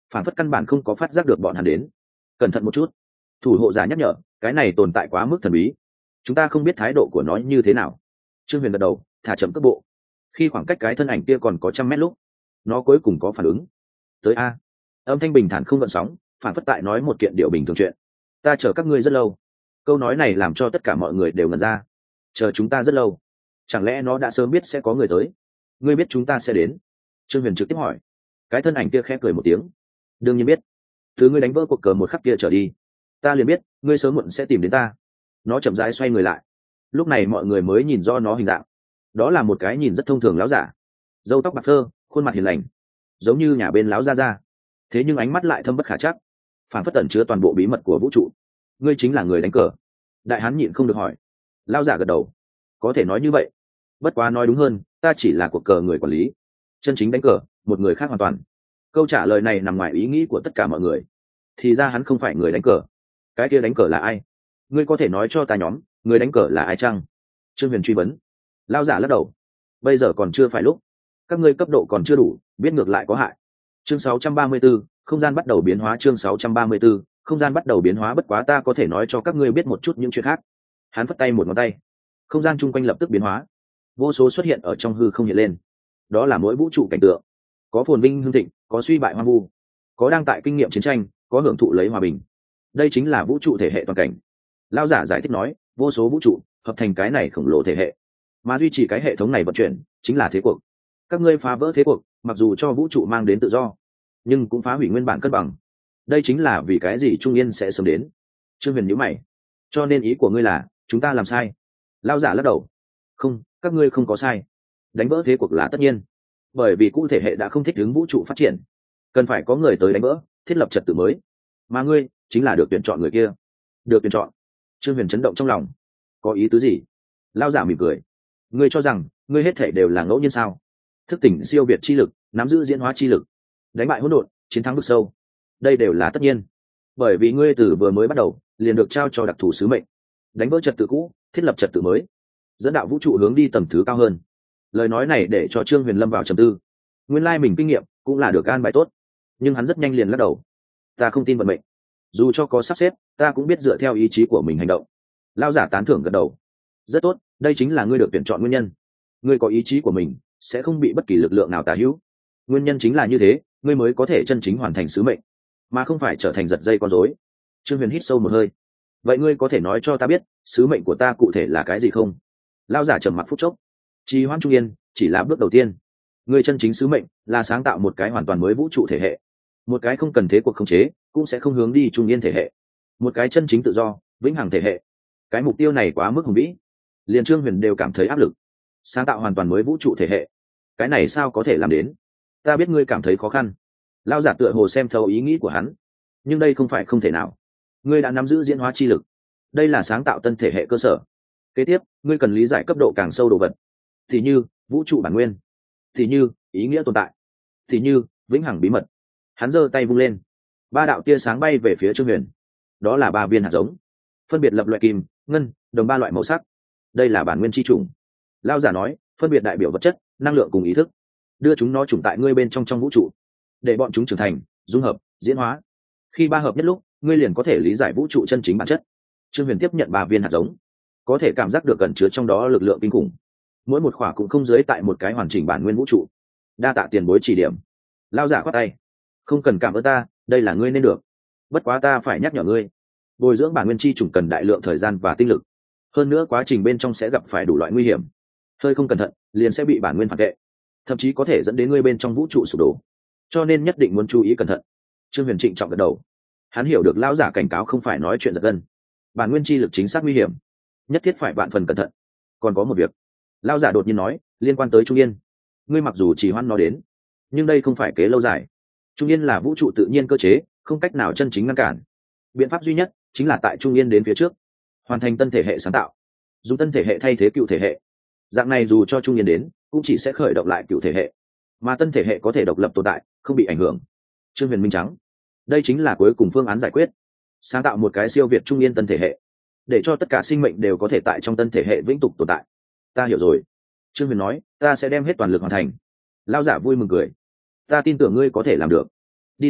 phản phất căn bản không có phát giác được bọn hắn đến. Cẩn thận một chút, thủ hộ giả nhắc nhở, cái này tồn tại quá mức thần bí, chúng ta không biết thái độ của nó như thế nào. Trương Huyền gật đầu, thả chậm cước bộ. Khi khoảng cách cái thân ảnh kia còn có trăm mét lúc, nó cuối cùng có phản ứng. Tới a. Âm thanh bình thản không gợn sóng, phản phất tại nói một kiện điều bình thường chuyện. Ta chờ các ngươi rất lâu. Câu nói này làm cho tất cả mọi người đều ngẩn ra. Chờ chúng ta rất lâu, chẳng lẽ nó đã sớm biết sẽ có người tới? Ngươi biết chúng ta sẽ đến? Trương Huyền trực tiếp hỏi. Cái thân ảnh kia khẽ cười một tiếng. Đương nhiên biết. Thứ ngươi đánh vỡ cuộc cờ một khắc kia trở đi, ta liền biết ngươi sớm muộn sẽ tìm đến ta. Nó chậm rãi xoay người lại. Lúc này mọi người mới nhìn do nó hình dạng. Đó là một cái nhìn rất thông thường láo giả, râu tóc bạc phơ, khuôn mặt hiền lành, giống như nhà bên láo gia gia. Thế nhưng ánh mắt lại thâm bất khả trắc, phản phất tẩn chứa toàn bộ bí mật của vũ trụ. Ngươi chính là người đánh cờ? Đại hán nhịn không được hỏi. Lao giả gật đầu. Có thể nói như vậy, bất quá nói đúng hơn, ta chỉ là cuộc cờ người quản lý, chân chính đánh cờ một người khác hoàn toàn. Câu trả lời này nằm ngoài ý nghĩ của tất cả mọi người. Thì ra hắn không phải người đánh cờ. Cái kia đánh cờ là ai? Ngươi có thể nói cho ta nhóm người đánh cờ là ai chăng? Trương Huyền truy vấn. Lao giả lắc đầu. Bây giờ còn chưa phải lúc, các ngươi cấp độ còn chưa đủ, biết ngược lại có hại. Chương sáu trăm ba mươi 634, không gian bắt đầu biến hóa. Chương sáu trăm ba mươi 634, không gian bắt đầu biến hóa. Bất quá ta có thể nói cho các ngươi biết một chút những chuyện khác. Hắn phất tay một ngón tay, không gian chung quanh lập tức biến hóa, vô số xuất hiện ở trong hư không hiện lên. Đó là mỗi vũ trụ cảnh tượng, có phồn vinh hưng thịnh, có suy bại hoang vu, có đang tại kinh nghiệm chiến tranh, có hưởng thụ lấy hòa bình. Đây chính là vũ trụ thể hệ toàn cảnh. Lao giả giải thích nói, vô số vũ trụ hợp thành cái này khổng lồ thể hệ, mà duy trì cái hệ thống này vận chuyển chính là thế cuộc. Các ngươi phá vỡ thế cuộc, mặc dù cho vũ trụ mang đến tự do, nhưng cũng phá hủy nguyên bản cân bằng. Đây chính là vì cái gì Trung Yên sẽ sớm đến. Trương Huyền nhíu mày. Cho nên ý của ngươi là chúng ta làm sai? Lao giả lắc đầu. Không, các ngươi không có sai. Đánh vỡ thế cuộc là tất nhiên, bởi vì cụ thể hệ đã không thích ứng vũ trụ phát triển, cần phải có người tới đánh vỡ, thiết lập trật tự mới, mà ngươi chính là được tuyển chọn người kia. Được tuyển chọn? Trương Huyền chấn động trong lòng. Có ý tứ gì? Lao giả mỉm cười. Ngươi cho rằng ngươi hết thể đều là ngẫu nhiên sao? Thức tỉnh siêu việt chi lực, nắm giữ diễn hóa chi lực, đánh bại hỗn độn, chiến thắng vực sâu, đây đều là tất nhiên, bởi vì ngươi từ vừa mới bắt đầu liền được trao cho đặc thù sứ mệnh, đánh vỡ trật tự cũ, thiết lập trật tự mới, dẫn đạo vũ trụ hướng đi tầng thứ cao hơn. Lời nói này để cho Trương Huyền lâm vào trầm tư. Nguyên lai mình kinh nghiệm cũng là được an bài tốt, nhưng hắn rất nhanh liền lắc đầu. Ta không tin vận mệnh, dù cho có sắp xếp, ta cũng biết dựa theo ý chí của mình hành động. Lao giả tán thưởng gật đầu. Rất tốt, đây chính là ngươi được tuyển chọn nguyên nhân. Ngươi có ý chí của mình, sẽ không bị bất kỳ lực lượng nào tả hữu. Nguyên nhân chính là như thế, ngươi mới có thể chân chính hoàn thành sứ mệnh, mà không phải trở thành giật dây con rối. Trương Huyền hít sâu một hơi. Vậy ngươi có thể nói cho ta biết sứ mệnh của ta cụ thể là cái gì không? Lao giả trầm mặc phút chốc. Trì hoãn Trung Yên chỉ là bước đầu tiên. Ngươi chân chính sứ mệnh là sáng tạo một cái hoàn toàn mới vũ trụ thể hệ, một cái không cần thế cuộc khống chế, cũng sẽ không hướng đi Trung Yên thể hệ, một cái chân chính tự do vĩnh hằng thể hệ. Cái mục tiêu này quá mức hùng vĩ, liền Trương Huyền đều cảm thấy áp lực. Sáng tạo hoàn toàn mới vũ trụ thể hệ, cái này sao có thể làm đến? Ta biết ngươi cảm thấy khó khăn. Lao giả tựa hồ xem thấu ý nghĩ của hắn. Nhưng đây không phải không thể nào. Ngươi đã nắm giữ diễn hóa chi lực, đây là sáng tạo tân thể hệ cơ sở. Kế tiếp, ngươi cần lý giải cấp độ càng sâu đồ vật, thì như vũ trụ bản nguyên, thì như ý nghĩa tồn tại, thì như vĩnh hằng bí mật. Hắn giơ tay vung lên, ba đạo tia sáng bay về phía Trương Huyền. Đó là ba viên hạt giống, phân biệt lập loại kim, ngân, đồng ba loại màu sắc. Đây là bản nguyên chi chủng. Lao giả nói, phân biệt đại biểu vật chất, năng lượng cùng ý thức, đưa chúng nó chủng tại ngươi bên trong trong vũ trụ, để bọn chúng trưởng thành, dung hợp, diễn hóa. Khi ba hợp nhất lúc, ngươi liền có thể lý giải vũ trụ chân chính bản chất. Trương Huyền tiếp nhận ba viên hạt giống, có thể cảm giác được cẩn chứa trong đó lực lượng kinh khủng. Mỗi một khỏa cũng không dưới tại một cái hoàn chỉnh bản nguyên vũ trụ. Đa tạ tiền bối chỉ điểm. Lao giả khoát tay. Không cần cảm ơn ta, đây là ngươi nên được. Bất quá ta phải nhắc nhở ngươi, bồi dưỡng bản nguyên chi chủng cần đại lượng thời gian và tinh lực. Hơn nữa quá trình bên trong sẽ gặp phải đủ loại nguy hiểm. Hơi không cẩn thận, liền sẽ bị bản nguyên phản vệ, thậm chí có thể dẫn đến ngươi bên trong vũ trụ sụp đổ. Cho nên nhất định muốn chú ý cẩn thận. Trương Huyền trịnh trọng gật đầu. Hắn hiểu được lão giả cảnh cáo không phải nói chuyện giật gân. Bản nguyên chi lực chính xác nguy hiểm, nhất thiết phải vạn phần cẩn thận. Còn có một việc, lão giả đột nhiên nói, liên quan tới Trung Yên. Ngươi mặc dù chỉ hoãn nó đến, nhưng đây không phải kế lâu dài. Trung Yên là vũ trụ tự nhiên cơ chế, không cách nào chân chính ngăn cản. Biện pháp duy nhất chính là tại Trung Yên đến phía trước, hoàn thành tân thể hệ sáng tạo, dùng tân thể hệ thay thế cựu thể hệ. Dạng này dù cho Trung Yên đến, cũng chỉ sẽ khởi động lại cựu thể hệ, mà tân thể hệ có thể độc lập tồn tại, không bị ảnh hưởng. Trương Huyền minh trắng, đây chính là cuối cùng phương án giải quyết, sáng tạo một cái siêu việt Trung Yên tân thể hệ, để cho tất cả sinh mệnh đều có thể tại trong tân thể hệ vĩnh tục tồn tại. Ta hiểu rồi. Trương Huyền nói, ta sẽ đem hết toàn lực hoàn thành. Lao giả vui mừng cười. Ta tin tưởng ngươi có thể làm được. Đi thôi,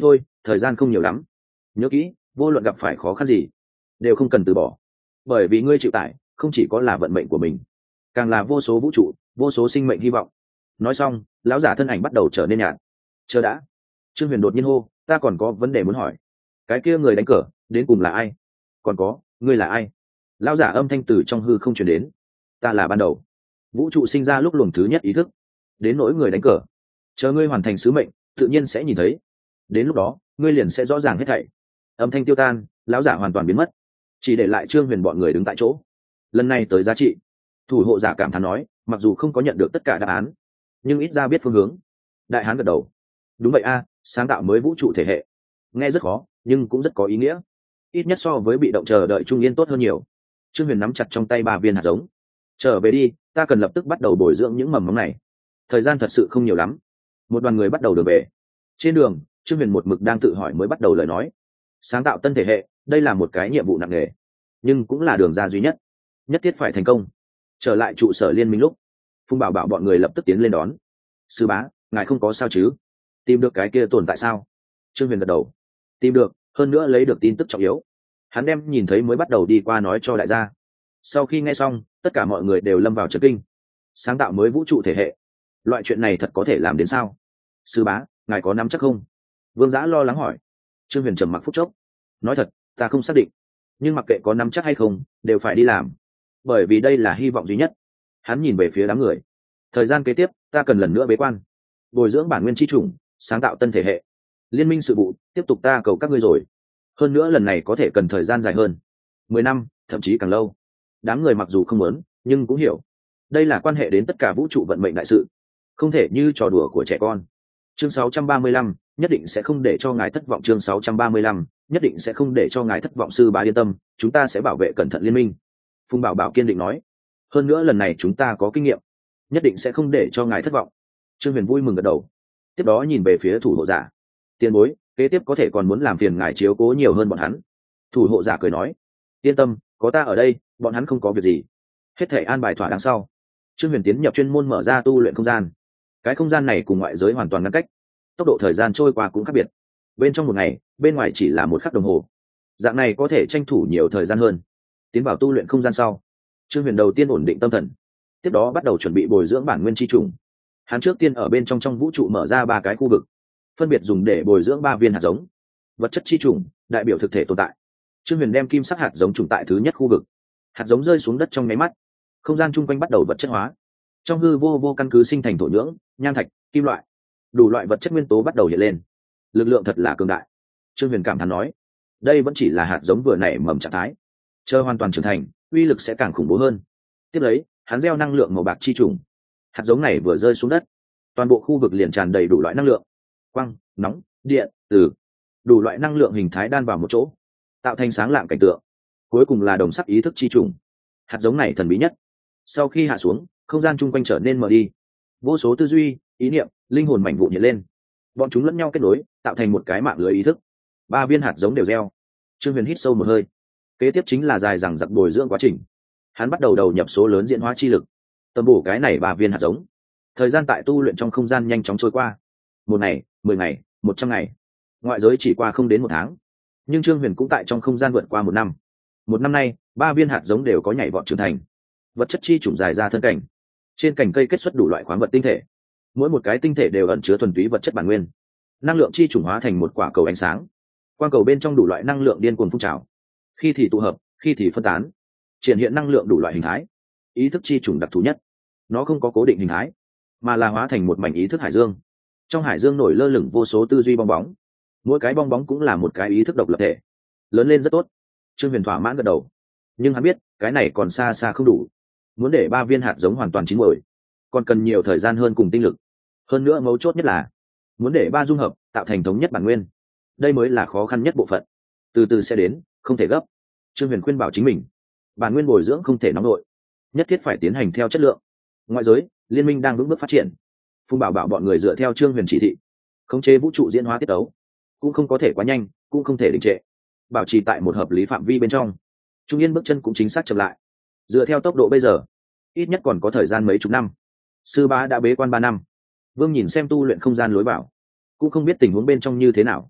thời gian không nhiều lắm. Nhớ kỹ, vô luận gặp phải khó khăn gì đều không cần từ bỏ, bởi vì ngươi chịu tải không chỉ có là vận mệnh của mình, càng là vô số vũ trụ, vô số sinh mệnh hy vọng. Nói xong, lão giả thân ảnh bắt đầu trở nên nhạt. Chờ đã. Trương Huyền đột nhiên hô, ta còn có vấn đề muốn hỏi. Cái kia người đánh cờ đến cùng là ai? Còn có, ngươi là ai? Lão giả âm thanh từ trong hư không truyền đến. Ta là ban đầu vũ trụ sinh ra lúc luồng thứ nhất ý thức. Đến nỗi người đánh cờ, chờ ngươi hoàn thành sứ mệnh tự nhiên sẽ nhìn thấy, đến lúc đó ngươi liền sẽ rõ ràng hết thảy. Âm thanh tiêu tan, lão giả hoàn toàn biến mất, chỉ để lại Trương Huyền bọn người đứng tại chỗ. Lần này tới giá trị. Thủ hộ giả cảm thán nói, mặc dù không có nhận được tất cả đáp án, nhưng ít ra biết phương hướng. Đại hán gật đầu. Đúng vậy a, sáng tạo mới vũ trụ thể hệ, nghe rất khó nhưng cũng rất có ý nghĩa, ít nhất so với bị động chờ đợi trung yên tốt hơn nhiều. Trương Huyền nắm chặt trong tay ba viên hạt giống. Trở về đi, ta cần lập tức bắt đầu bồi dưỡng những mầm mống này, thời gian thật sự không nhiều lắm. Một đoàn người bắt đầu đường về. Trên đường, Trương Huyền một mực đang tự hỏi mới bắt đầu lời nói. Sáng tạo tân thể hệ, đây là một cái nhiệm vụ nặng nề, nhưng cũng là đường ra duy nhất, nhất thiết phải thành công. Trở lại trụ sở liên minh lúc, Phùng Bảo Bảo bọn người lập tức tiến lên đón. Sư bá, ngài không có sao chứ? Tìm được cái kia tồn tại sao? Trương Huyền gật đầu. Tìm được, hơn nữa lấy được tin tức trọng yếu. Hắn đem nhìn thấy mới bắt đầu đi qua nói cho đại gia. Sau khi nghe xong, tất cả mọi người đều lâm vào chấn kinh. Sáng tạo mới vũ trụ thể hệ, loại chuyện này thật có thể làm đến sao? Sư bá, ngài có nắm chắc không? Vương Giã lo lắng hỏi. Trương Huyền trầm mặc phút chốc. Nói thật, ta không xác định, nhưng mặc kệ có nắm chắc hay không đều phải đi làm, bởi vì đây là hy vọng duy nhất. Hắn nhìn về phía đám người. Thời gian kế tiếp, ta cần lần nữa bế quan, bồi dưỡng bản nguyên chi chủng, sáng tạo tân thể hệ. Liên minh sự vụ tiếp tục ta cầu các ngươi rồi. Hơn nữa lần này có thể cần thời gian dài hơn, mười năm thậm chí càng lâu. Đám người mặc dù không muốn nhưng cũng hiểu, đây là quan hệ đến tất cả vũ trụ vận mệnh đại sự, không thể như trò đùa của trẻ con. Chương sáu trăm ba mươi lăm, nhất định sẽ không để cho ngài thất vọng. Chương sáu trăm ba mươi lăm, nhất định sẽ không để cho ngài thất vọng. Sư bá yên tâm, chúng ta sẽ bảo vệ cẩn thận liên minh. Phùng Bảo Bảo kiên định nói. Hơn nữa lần này chúng ta có kinh nghiệm, nhất định sẽ không để cho ngài thất vọng. Trương Huyền vui mừng gật đầu. Tiếp đó nhìn về phía thủ hộ giả. Tiền bối, kế tiếp có thể còn muốn làm phiền ngài chiếu cố nhiều hơn bọn hắn. Thủ hộ giả cười nói. Yên tâm, có ta ở đây, bọn hắn không có việc gì. Hết thể an bài thỏa đáng sau, Trương Huyền tiến nhập chuyên môn mở ra tu luyện không gian. Cái không gian này cùng ngoại giới hoàn toàn ngăn cách, tốc độ thời gian trôi qua cũng khác biệt. Bên trong một ngày, bên ngoài chỉ là một khắc đồng hồ. Dạng này có thể tranh thủ nhiều thời gian hơn. Tiến vào tu luyện không gian sau, Trương Huyền đầu tiên ổn định tâm thần, tiếp đó bắt đầu chuẩn bị bồi dưỡng bản nguyên chi trùng. Hắn trước tiên ở bên trong trong vũ trụ mở ra ba cái khu vực, phân biệt dùng để bồi dưỡng ba viên hạt giống. Vật chất chi trùng đại biểu thực thể tồn tại. Trương Huyền đem kim sắc hạt giống trùng tại thứ nhất khu vực. Hạt giống rơi xuống đất trong nháy mắt, không gian chung quanh bắt đầu vật chất hóa. Trong hư vô vô căn cứ sinh thành thổ nhưỡng, nham thạch, kim loại, đủ loại vật chất nguyên tố bắt đầu hiện lên. Lực lượng thật là cường đại. Trương Huyền cảm thán nói. Đây vẫn chỉ là hạt giống vừa nảy mầm trạng thái, chờ hoàn toàn trưởng thành, uy lực sẽ càng khủng bố hơn. Tiếp lấy, hắn gieo năng lượng màu bạc chi trùng. Hạt giống này vừa rơi xuống đất, toàn bộ khu vực liền tràn đầy đủ loại năng lượng, quang, nóng, điện, từ, đủ loại năng lượng hình thái đan vào một chỗ, tạo thành sáng lạng cảnh tượng. Cuối cùng là đồng sắc ý thức chi trùng. Hạt giống này thần bí nhất. Sau khi hạ xuống, không gian chung quanh trở nên mờ đi, vô số tư duy, ý niệm, linh hồn mảnh vụn hiện lên, bọn chúng lẫn nhau kết nối, tạo thành một cái mạng lưới ý thức. Ba viên hạt giống đều gieo. Trương Huyền hít sâu một hơi. Kế tiếp chính là dài dằng dặc bồi dưỡng quá trình. Hắn bắt đầu đầu nhập số lớn diễn hóa chi lực, tầm bổ cái này ba viên hạt giống. Thời gian tại tu luyện trong không gian nhanh chóng trôi qua. Một ngày, mười ngày, một trăm ngày. Ngoại giới chỉ qua không đến một tháng, nhưng Trương Huyền cũng tại trong không gian vượt qua một năm. Một năm nay, ba viên hạt giống đều có nhảy vọt trưởng thành. Vật chất chi chủng dài ra thân cảnh, trên cành cây kết xuất đủ loại khoáng vật tinh thể. Mỗi một cái tinh thể đều ẩn chứa thuần túy vật chất bản nguyên. Năng lượng chi chủng hóa thành một quả cầu ánh sáng. Quang cầu bên trong đủ loại năng lượng điên cuồng phun trào, khi thì tụ hợp, khi thì phân tán, triển hiện năng lượng đủ loại hình thái. Ý thức chi chủng đặc thù nhất, nó không có cố định hình thái, mà là hóa thành một mảnh ý thức hải dương. Trong hải dương nổi lơ lửng vô số tư duy bong bóng, mỗi cái bong bóng cũng là một cái ý thức độc lập thể, lớn lên rất tốt. Trương Huyền thỏa mãn gật đầu, nhưng hắn biết cái này còn xa xa không đủ. Muốn để ba viên hạt giống hoàn toàn chín muồi, còn cần nhiều thời gian hơn cùng tinh lực. Hơn nữa mấu chốt nhất là muốn để ba dung hợp tạo thành thống nhất bản nguyên, đây mới là khó khăn nhất bộ phận. Từ từ sẽ đến, không thể gấp. Trương Huyền khuyên bảo chính mình, bản nguyên bồi dưỡng không thể nóng nổi, nhất thiết phải tiến hành theo chất lượng. Ngoại giới, liên minh đang vững bước phát triển. Phùng Bảo Bảo bọn người dựa theo Trương Huyền chỉ thị, khống chế vũ trụ diễn hóa tiết tấu, cũng không có thể quá nhanh, cũng không thể đình trệ, bảo trì tại một hợp lý phạm vi bên trong. Trung Yên bước chân cũng chính xác chậm lại. Dựa theo tốc độ bây giờ, ít nhất còn có thời gian mấy chục năm. Sư bá đã bế quan ba năm. Vương nhìn xem tu luyện không gian lối vào, cũng không biết tình huống bên trong như thế nào.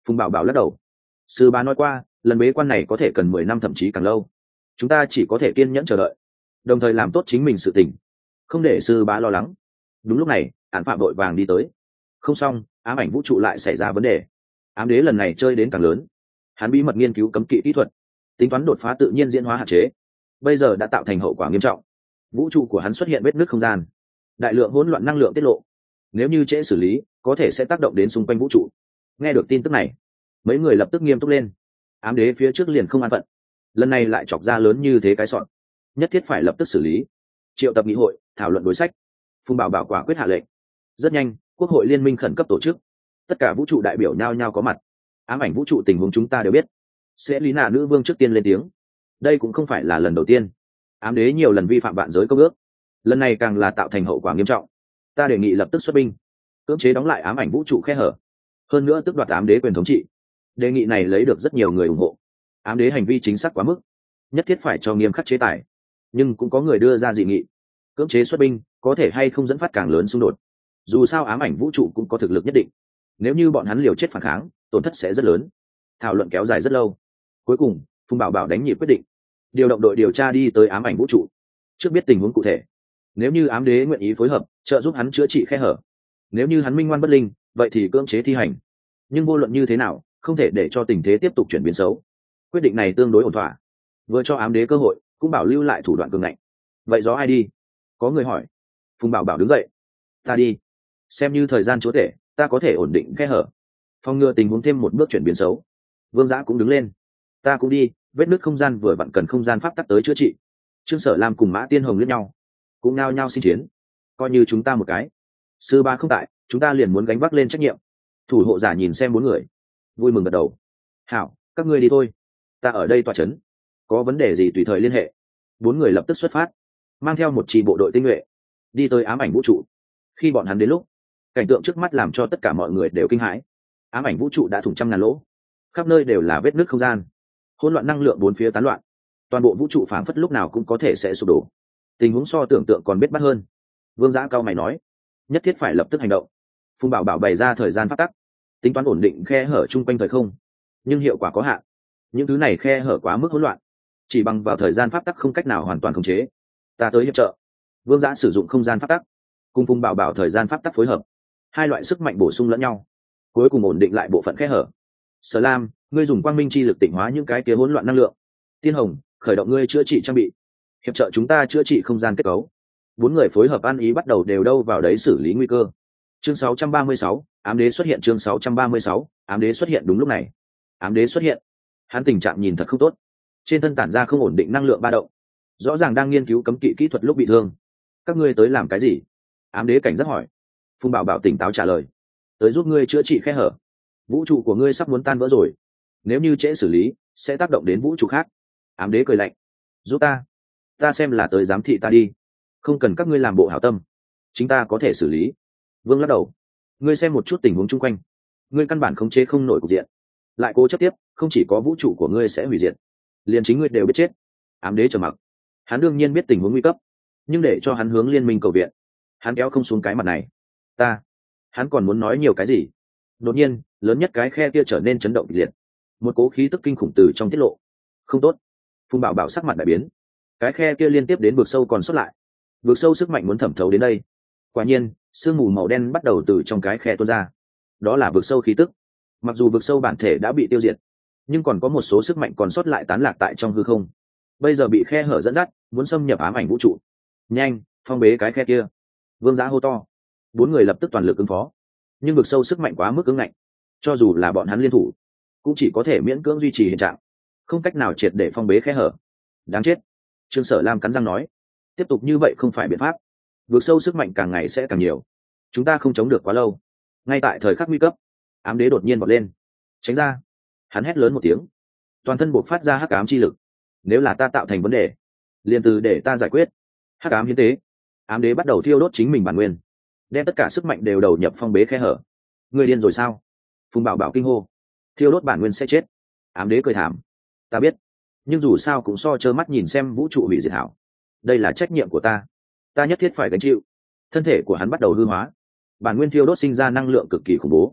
Phùng bảo bảo lắc đầu. Sư bá nói qua lần bế quan này có thể cần mười năm thậm chí càng lâu, chúng ta chỉ có thể kiên nhẫn chờ đợi, đồng thời làm tốt chính mình sự tình, không để sư bá lo lắng. Đúng lúc này án phạm đội vàng đi tới. Không xong, ám ảnh vũ trụ lại xảy ra vấn đề. Ám đế lần này chơi đến càng lớn, hắn bí mật nghiên cứu cấm kỵ kỹ thuật, tính toán đột phá tự nhiên diễn hóa hạn chế, bây giờ đã tạo thành hậu quả nghiêm trọng. Vũ trụ của hắn xuất hiện vết nứt không gian, đại lượng hỗn loạn năng lượng tiết lộ, nếu như trễ xử lý có thể sẽ tác động đến xung quanh vũ trụ. Nghe được tin tức này, mấy người lập tức nghiêm túc lên. Ám đế phía trước liền không an phận, lần này lại chọc ra lớn như thế cái sọn, nhất thiết phải lập tức xử lý. Triệu tập nghị hội thảo luận đối sách. Phùng bảo bảo quả quyết hạ lệnh. Rất nhanh, quốc hội liên minh khẩn cấp tổ chức, tất cả vũ trụ đại biểu nhao nhao có mặt. Ám ảnh vũ trụ tình huống chúng ta đều biết. Sẽ lý nạ nữ vương trước tiên lên tiếng. Đây cũng không phải là lần đầu tiên, ám đế nhiều lần vi phạm vạn giới công ước, lần này càng là tạo thành hậu quả nghiêm trọng. Ta đề nghị lập tức xuất binh, cưỡng chế đóng lại ám ảnh vũ trụ khe hở, hơn nữa tước đoạt ám đế quyền thống trị. Đề nghị này lấy được rất nhiều người ủng hộ. Ám đế hành vi chính xác quá mức, nhất thiết phải cho nghiêm khắc chế tài. Nhưng cũng có người đưa ra dị nghị, cưỡng chế xuất binh có thể hay không dẫn phát càng lớn xung đột. Dù sao ám ảnh vũ trụ cũng có thực lực nhất định, nếu như bọn hắn liều chết phản kháng tổn thất sẽ rất lớn. Thảo luận kéo dài rất lâu, cuối cùng Phùng bảo bảo đánh nhịp quyết định, điều động đội điều tra đi tới ám ảnh vũ trụ, trước biết tình huống cụ thể. Nếu như ám đế nguyện ý phối hợp trợ giúp hắn chữa trị khe hở, nếu như hắn minh ngoan bất linh, vậy thì cưỡng chế thi hành. Nhưng vô luận như thế nào không thể để cho tình thế tiếp tục chuyển biến xấu. Quyết định này tương đối ổn thỏa, vừa cho ám đế cơ hội cũng bảo lưu lại thủ đoạn cường ngạnh. Vậy gió ai đi? Có người hỏi. Phùng bảo bảo đứng dậy. Ta đi, xem như thời gian chúa tể, ta có thể ổn định khe hở, phòng ngừa tình huống thêm một bước chuyển biến xấu. Vương Giã cũng đứng lên. Ta cũng đi, vết nứt không gian vừa vặn cần không gian pháp tắc tới chữa trị. Trương Sở Lam cùng Mã Tiên Hồng liếc nhau, cũng nao nhau xin chiến. Coi như chúng ta một cái, sư ba không tại, chúng ta liền muốn gánh vác lên trách nhiệm. Thủ hộ giả nhìn xem bốn người, vui mừng gật đầu. Hảo, các ngươi đi thôi, ta ở đây tọa chấn, có vấn đề gì tùy thời liên hệ. Bốn người lập tức xuất phát, mang theo một chi bộ đội tinh nhuệ đi tới ám ảnh vũ trụ. Khi bọn hắn đến lúc, cảnh tượng trước mắt làm cho tất cả mọi người đều kinh hãi. Ám ảnh vũ trụ đã thủng trăm ngàn lỗ, khắp nơi đều là vết nứt không gian, hỗn loạn năng lượng bốn phía tán loạn, toàn bộ vũ trụ phảng phất lúc nào cũng có thể sẽ sụp đổ. Tình huống so tưởng tượng còn biết bắt hơn. Vương Giã cao mày nói, nhất thiết phải lập tức hành động. Phùng bảo bảo bày ra thời gian phát tắc, tính toán ổn định khe hở chung quanh thời không, nhưng hiệu quả có hạn. Những thứ này khe hở quá mức hỗn loạn, chỉ bằng vào thời gian pháp tắc không cách nào hoàn toàn khống chế. Ta tới hiệp trợ. Vương Giã sử dụng không gian pháp tắc cùng Phùng bảo bảo thời gian pháp tắc phối hợp, hai loại sức mạnh bổ sung lẫn nhau, cuối cùng ổn định lại bộ phận khe hở. Sở Lam, ngươi dùng quang minh chi lực tịnh hóa những cái kia hỗn loạn năng lượng. Tiên Hồng, khởi động ngươi chữa trị trang bị, hiệp trợ chúng ta chữa trị không gian kết cấu. Bốn người phối hợp ăn ý bắt đầu đều đâu vào đấy xử lý nguy cơ. Chương sáu trăm ba mươi sáu, ám đế xuất hiện. Chương sáu trăm ba mươi sáu, ám đế xuất hiện. Đúng lúc này, ám đế xuất hiện. Hắn tình trạng nhìn thật không tốt, trên thân tản ra không ổn định năng lượng ba động, rõ ràng đang nghiên cứu cấm kỵ kỹ thuật lúc bị thương. Các ngươi tới làm cái gì? Ám đế cảnh giác hỏi. Phùng bảo bảo tỉnh táo trả lời, tới giúp ngươi chữa trị khe hở. Vũ trụ của ngươi sắp muốn tan vỡ rồi, nếu như trễ xử lý sẽ tác động đến vũ trụ khác. Ám đế cười lạnh, giúp ta? Ta xem là tới giám thị ta đi, không cần các ngươi làm bộ hảo tâm, chính ta có thể xử lý. Vương lắc đầu, ngươi xem một chút tình huống chung quanh, ngươi căn bản khống chế không nổi cục diện, lại cố chấp tiếp không chỉ có vũ trụ của ngươi sẽ hủy diệt, liền chính ngươi đều biết chết. Ám đế trầm mặc, hắn đương nhiên biết tình huống nguy cấp, nhưng để cho hắn hướng liên minh cầu viện, hắn kéo không xuống cái mặt này. Ta, hắn còn muốn nói nhiều cái gì. Đột nhiên lớn nhất cái khe kia trở nên chấn động kịch liệt, một cố khí tức kinh khủng từ trong tiết lộ. Không tốt. Phùng bảo bảo sắc mặt đại biến, cái khe kia liên tiếp đến vực sâu còn xuất lại, vực sâu sức mạnh muốn thẩm thấu đến đây. Quả nhiên sương mù màu đen bắt đầu từ trong cái khe tuôn ra, đó là vực sâu khí tức. Mặc dù vực sâu bản thể đã bị tiêu diệt, nhưng còn có một số sức mạnh còn sót lại tán lạc tại trong hư không, bây giờ bị khe hở dẫn dắt muốn xâm nhập ám ảnh vũ trụ. Nhanh phong bế cái khe kia. Vương Giã hô to. Bốn người lập tức toàn lực ứng phó, nhưng vực sâu sức mạnh quá mức cứng ngạnh, cho dù là bọn hắn liên thủ cũng chỉ có thể miễn cưỡng duy trì hiện trạng, không cách nào triệt để phong bế khe hở. Đáng chết. Trương Sở Lam cắn răng nói, tiếp tục như vậy không phải biện pháp, vực sâu sức mạnh càng ngày sẽ càng nhiều, chúng ta không chống được quá lâu. Ngay tại thời khắc nguy cấp, ám đế đột nhiên vọt lên, tránh ra. Hắn hét lớn một tiếng, toàn thân buộc phát ra hắc ám chi lực. Nếu là ta tạo thành vấn đề, liền từ để ta giải quyết. Hắc ám hiến tế. Ám đế bắt đầu thiêu đốt chính mình bản nguyên, đem tất cả sức mạnh đều đầu nhập phong bế khe hở. Người điên rồi sao? Phùng bảo bảo kinh hô. Thiêu đốt bản nguyên sẽ chết. Ám đế cười thảm, ta biết, nhưng dù sao cũng so trơ mắt nhìn xem vũ trụ hủy diệt hảo. Đây là trách nhiệm của ta, ta nhất thiết phải gánh chịu. Thân thể của hắn bắt đầu hư hóa, bản nguyên thiêu đốt sinh ra năng lượng cực kỳ khủng bố,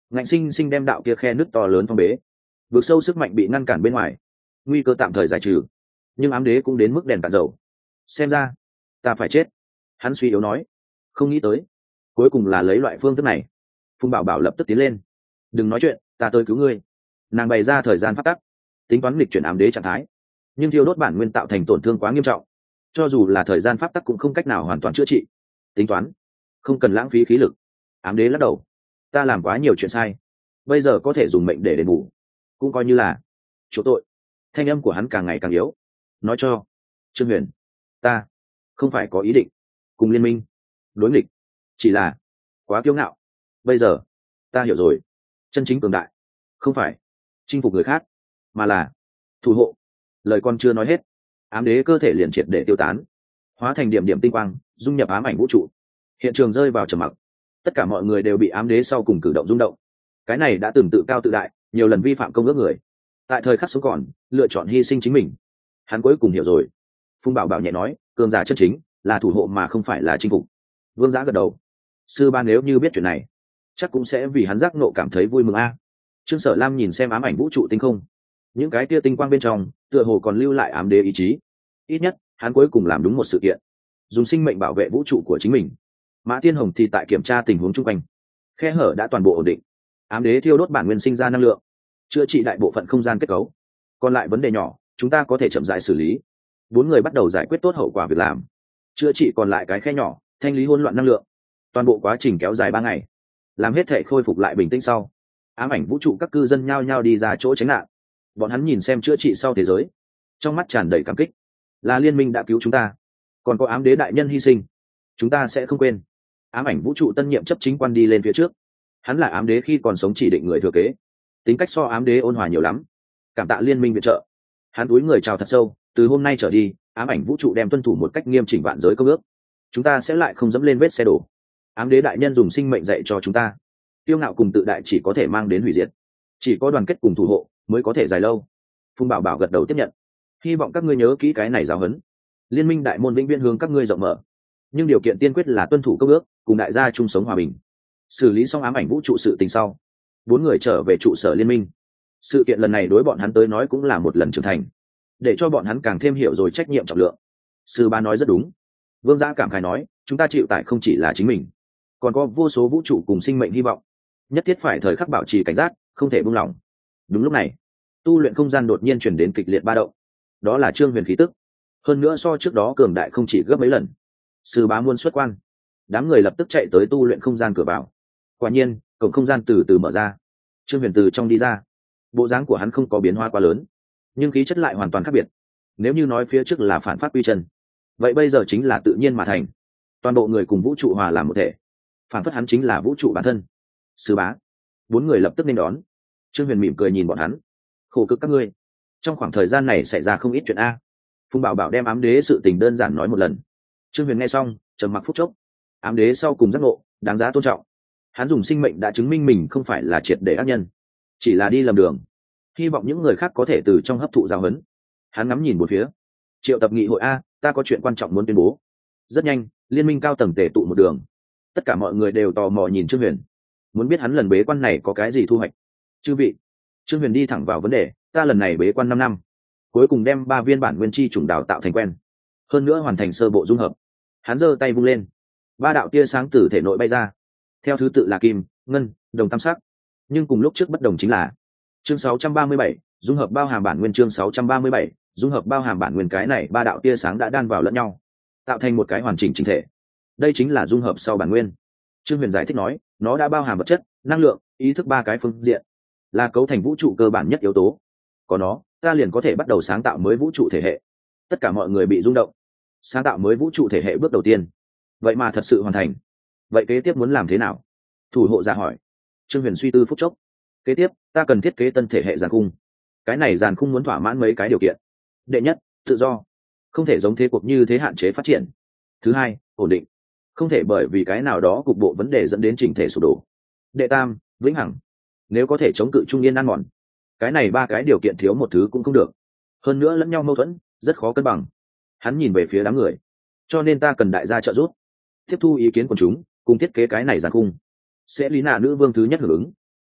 ngạnh sinh sinh đem đạo kia khe nước to lớn phong bế. Vực sâu sức mạnh bị ngăn cản bên ngoài, nguy cơ tạm thời giải trừ, nhưng ám đế cũng đến mức đèn cạn dầu. Xem ra ta phải chết, hắn suy yếu nói. Không nghĩ tới cuối cùng là lấy loại phương thức này. Phùng bảo bảo lập tức tiến lên. Đừng nói chuyện, ta tới cứu ngươi. Nàng bày ra thời gian phát tắc, tính toán nghịch chuyển ám đế trạng thái, nhưng thiêu đốt bản nguyên tạo thành tổn thương quá nghiêm trọng, cho dù là thời gian pháp tắc cũng không cách nào hoàn toàn chữa trị. Tính toán không cần lãng phí khí lực. Ám đế lắc đầu. Ta làm quá nhiều chuyện sai, bây giờ có thể dùng mệnh để đền bù, cũng coi như là chỗ tội. Thanh âm của hắn càng ngày càng yếu. Nói cho Trương Huyền, ta không phải có ý định cùng liên minh đối nghịch, chỉ là quá kiêu ngạo. Bây giờ ta hiểu rồi, chân chính cường đại không phải chinh phục người khác, mà là thủ hộ. Lời con chưa nói hết, ám đế cơ thể liền triệt để tiêu tán, hóa thành điểm điểm tinh quang, dung nhập ám ảnh vũ trụ. Hiện trường rơi vào trầm mặc. Tất cả mọi người đều bị ám đế sau cùng cử động rung động. Cái này đã từng tự cao tự đại, nhiều lần vi phạm công ước người, tại thời khắc sống còn lựa chọn hy sinh chính mình. Hắn cuối cùng hiểu rồi. Phùng bảo bảo nhẹ nói, cường giả chân chính là thủ hộ mà không phải là chinh phục. Vương Giã gật đầu. Sư ba nếu như biết chuyện này, chắc cũng sẽ vì hắn giác nộ cảm thấy vui mừng a. Trương Sở Lam nhìn xem ám ảnh vũ trụ tinh không, những cái tia tinh quang bên trong tựa hồ còn lưu lại ám đế ý chí. Ít nhất hắn cuối cùng làm đúng một sự kiện, dùng sinh mệnh bảo vệ vũ trụ của chính mình. Mã Tiên Hồng thì tại kiểm tra tình huống chung quanh, khe hở đã toàn bộ ổn định. Ám đế thiêu đốt bản nguyên sinh ra năng lượng, chữa trị đại bộ phận không gian kết cấu. Còn lại vấn đề nhỏ chúng ta có thể chậm rãi xử lý. Bốn người bắt đầu giải quyết tốt hậu quả việc làm, chữa trị còn lại cái khe nhỏ, thanh lý hỗn loạn năng lượng. Toàn bộ quá trình kéo dài ba ngày, làm hết thể khôi phục lại bình tĩnh sau, ám ảnh vũ trụ các cư dân nhao nhao đi ra chỗ tránh nạn. Bọn hắn nhìn xem chữa trị sau thế giới, trong mắt tràn đầy cảm kích. Là liên minh đã cứu chúng ta, còn có ám đế đại nhân hy sinh, chúng ta sẽ không quên. Ám ảnh vũ trụ tân nhiệm chấp chính quan đi lên phía trước. Hắn là ám đế khi còn sống chỉ định người thừa kế, tính cách so ám đế ôn hòa nhiều lắm. Cảm tạ liên minh viện trợ. Hắn cúi người chào thật sâu. Từ hôm nay trở đi, ám ảnh vũ trụ đem tuân thủ một cách nghiêm chỉnh vạn giới công ước. Chúng ta sẽ lại không dẫm lên vết xe đổ. Ám đế đại nhân dùng sinh mệnh dạy cho chúng ta, tiêu ngạo cùng tự đại chỉ có thể mang đến hủy diệt, chỉ có đoàn kết cùng thủ hộ mới có thể dài lâu. Phùng bảo bảo gật đầu tiếp nhận. Hy vọng các ngươi nhớ kỹ cái này giáo huấn. Liên minh đại môn vĩnh viễn hướng các ngươi rộng mở, nhưng điều kiện tiên quyết là tuân thủ công ước, cùng đại gia chung sống hòa bình. Xử lý xong ám ảnh vũ trụ sự tình sau, bốn người trở về trụ sở liên minh. Sự kiện lần này đối bọn hắn tới nói cũng là một lần trưởng thành, để cho bọn hắn càng thêm hiểu rồi trách nhiệm trọng lượng. Sư ba nói rất đúng. Vương Giã cảm khái nói, chúng ta chịu tải không chỉ là chính mình, còn có vô số vũ trụ cùng sinh mệnh hy vọng, nhất thiết phải thời khắc bảo trì cảnh giác, không thể buông lỏng. Đúng lúc này, tu luyện không gian đột nhiên chuyển đến kịch liệt ba động. Đó là Trương Huyền khí tức, hơn nữa so trước đó cường đại không chỉ gấp mấy lần. Sư bá muôn xuất quan, đám người lập tức chạy tới tu luyện không gian cửa vào. Quả nhiên cổng không gian từ từ mở ra. Trương Huyền từ trong đi ra. Bộ dáng của hắn không có biến hóa quá lớn, nhưng khí chất lại hoàn toàn khác biệt. Nếu như nói phía trước là phản phát quy chân, vậy bây giờ chính là tự nhiên mà thành. Toàn bộ người cùng vũ trụ hòa làm một thể, phản phất hắn chính là vũ trụ bản thân. Sư bá. Bốn người lập tức nên đón. Trương Huyền mỉm cười nhìn bọn hắn. Khổ cực các ngươi, trong khoảng thời gian này xảy ra không ít chuyện a. Phùng bảo bảo đem ám đế sự tình đơn giản nói một lần. Trương Huyền nghe xong trầm mặc phút chốc. Ám đế sau cùng giác ngộ, đáng giá tôn trọng. Hắn dùng sinh mệnh đã chứng minh mình không phải là triệt để ác nhân, chỉ là đi lầm đường. Hy vọng những người khác có thể từ trong hấp thụ giáo huấn. Hắn ngắm nhìn một phía. Triệu tập nghị hội a, ta có chuyện quan trọng muốn tuyên bố. Rất nhanh, liên minh cao tầng tề tụ một đường. Tất cả mọi người đều tò mò nhìn Trương Huyền, muốn biết hắn lần bế quan này có cái gì thu hoạch. Chư vị, Trương Huyền đi thẳng vào vấn đề, ta lần này bế quan năm năm, cuối cùng đem ba viên bản nguyên chi trùng đào tạo thành quen, hơn nữa hoàn thành sơ bộ dung hợp. Hắn giơ tay vung lên, ba đạo tia sáng từ thể nội bay ra, theo thứ tự là kim, ngân, đồng tam sắc. Nhưng cùng lúc trước bất đồng chính là chương sáu trăm ba mươi bảy, dung hợp bao hàm bản nguyên. Chương sáu trăm ba mươi bảy, dung hợp bao hàm bản nguyên. Cái này ba đạo tia sáng đã đan vào lẫn nhau, tạo thành một cái hoàn chỉnh chỉnh thể. Đây chính là dung hợp sau bản nguyên. Trương Huyền giải thích nói, nó đã bao hàm vật chất, năng lượng, ý thức ba cái phương diện, là cấu thành vũ trụ cơ bản nhất yếu tố. Có nó, ta liền có thể bắt đầu sáng tạo mới vũ trụ thể hệ. Tất cả mọi người bị rung động. Sáng tạo mới vũ trụ thể hệ bước đầu tiên, vậy mà thật sự hoàn thành. Vậy kế tiếp muốn làm thế nào? Thủ hộ ra hỏi. Trương Huyền suy tư phút chốc. Kế tiếp, ta cần thiết kế tân thể hệ giàn khung. Cái này giàn khung muốn thỏa mãn mấy cái điều kiện. Đệ nhất, tự do, không thể giống thế cuộc như thế hạn chế phát triển. Thứ hai, ổn định, không thể bởi vì cái nào đó cục bộ vấn đề dẫn đến chỉnh thể sụp đổ. Đệ tam, vĩnh hằng, nếu có thể chống cự trung yên ăn mòn. Cái này ba cái điều kiện thiếu một thứ cũng không được, hơn nữa lẫn nhau mâu thuẫn, rất khó cân bằng. Hắn nhìn về phía đám người, cho nên ta cần đại gia trợ giúp, tiếp thu ý kiến của chúng, cùng thiết kế cái này giàn khung. Sẽ lý nạ nữ vương thứ nhất hưởng ứng.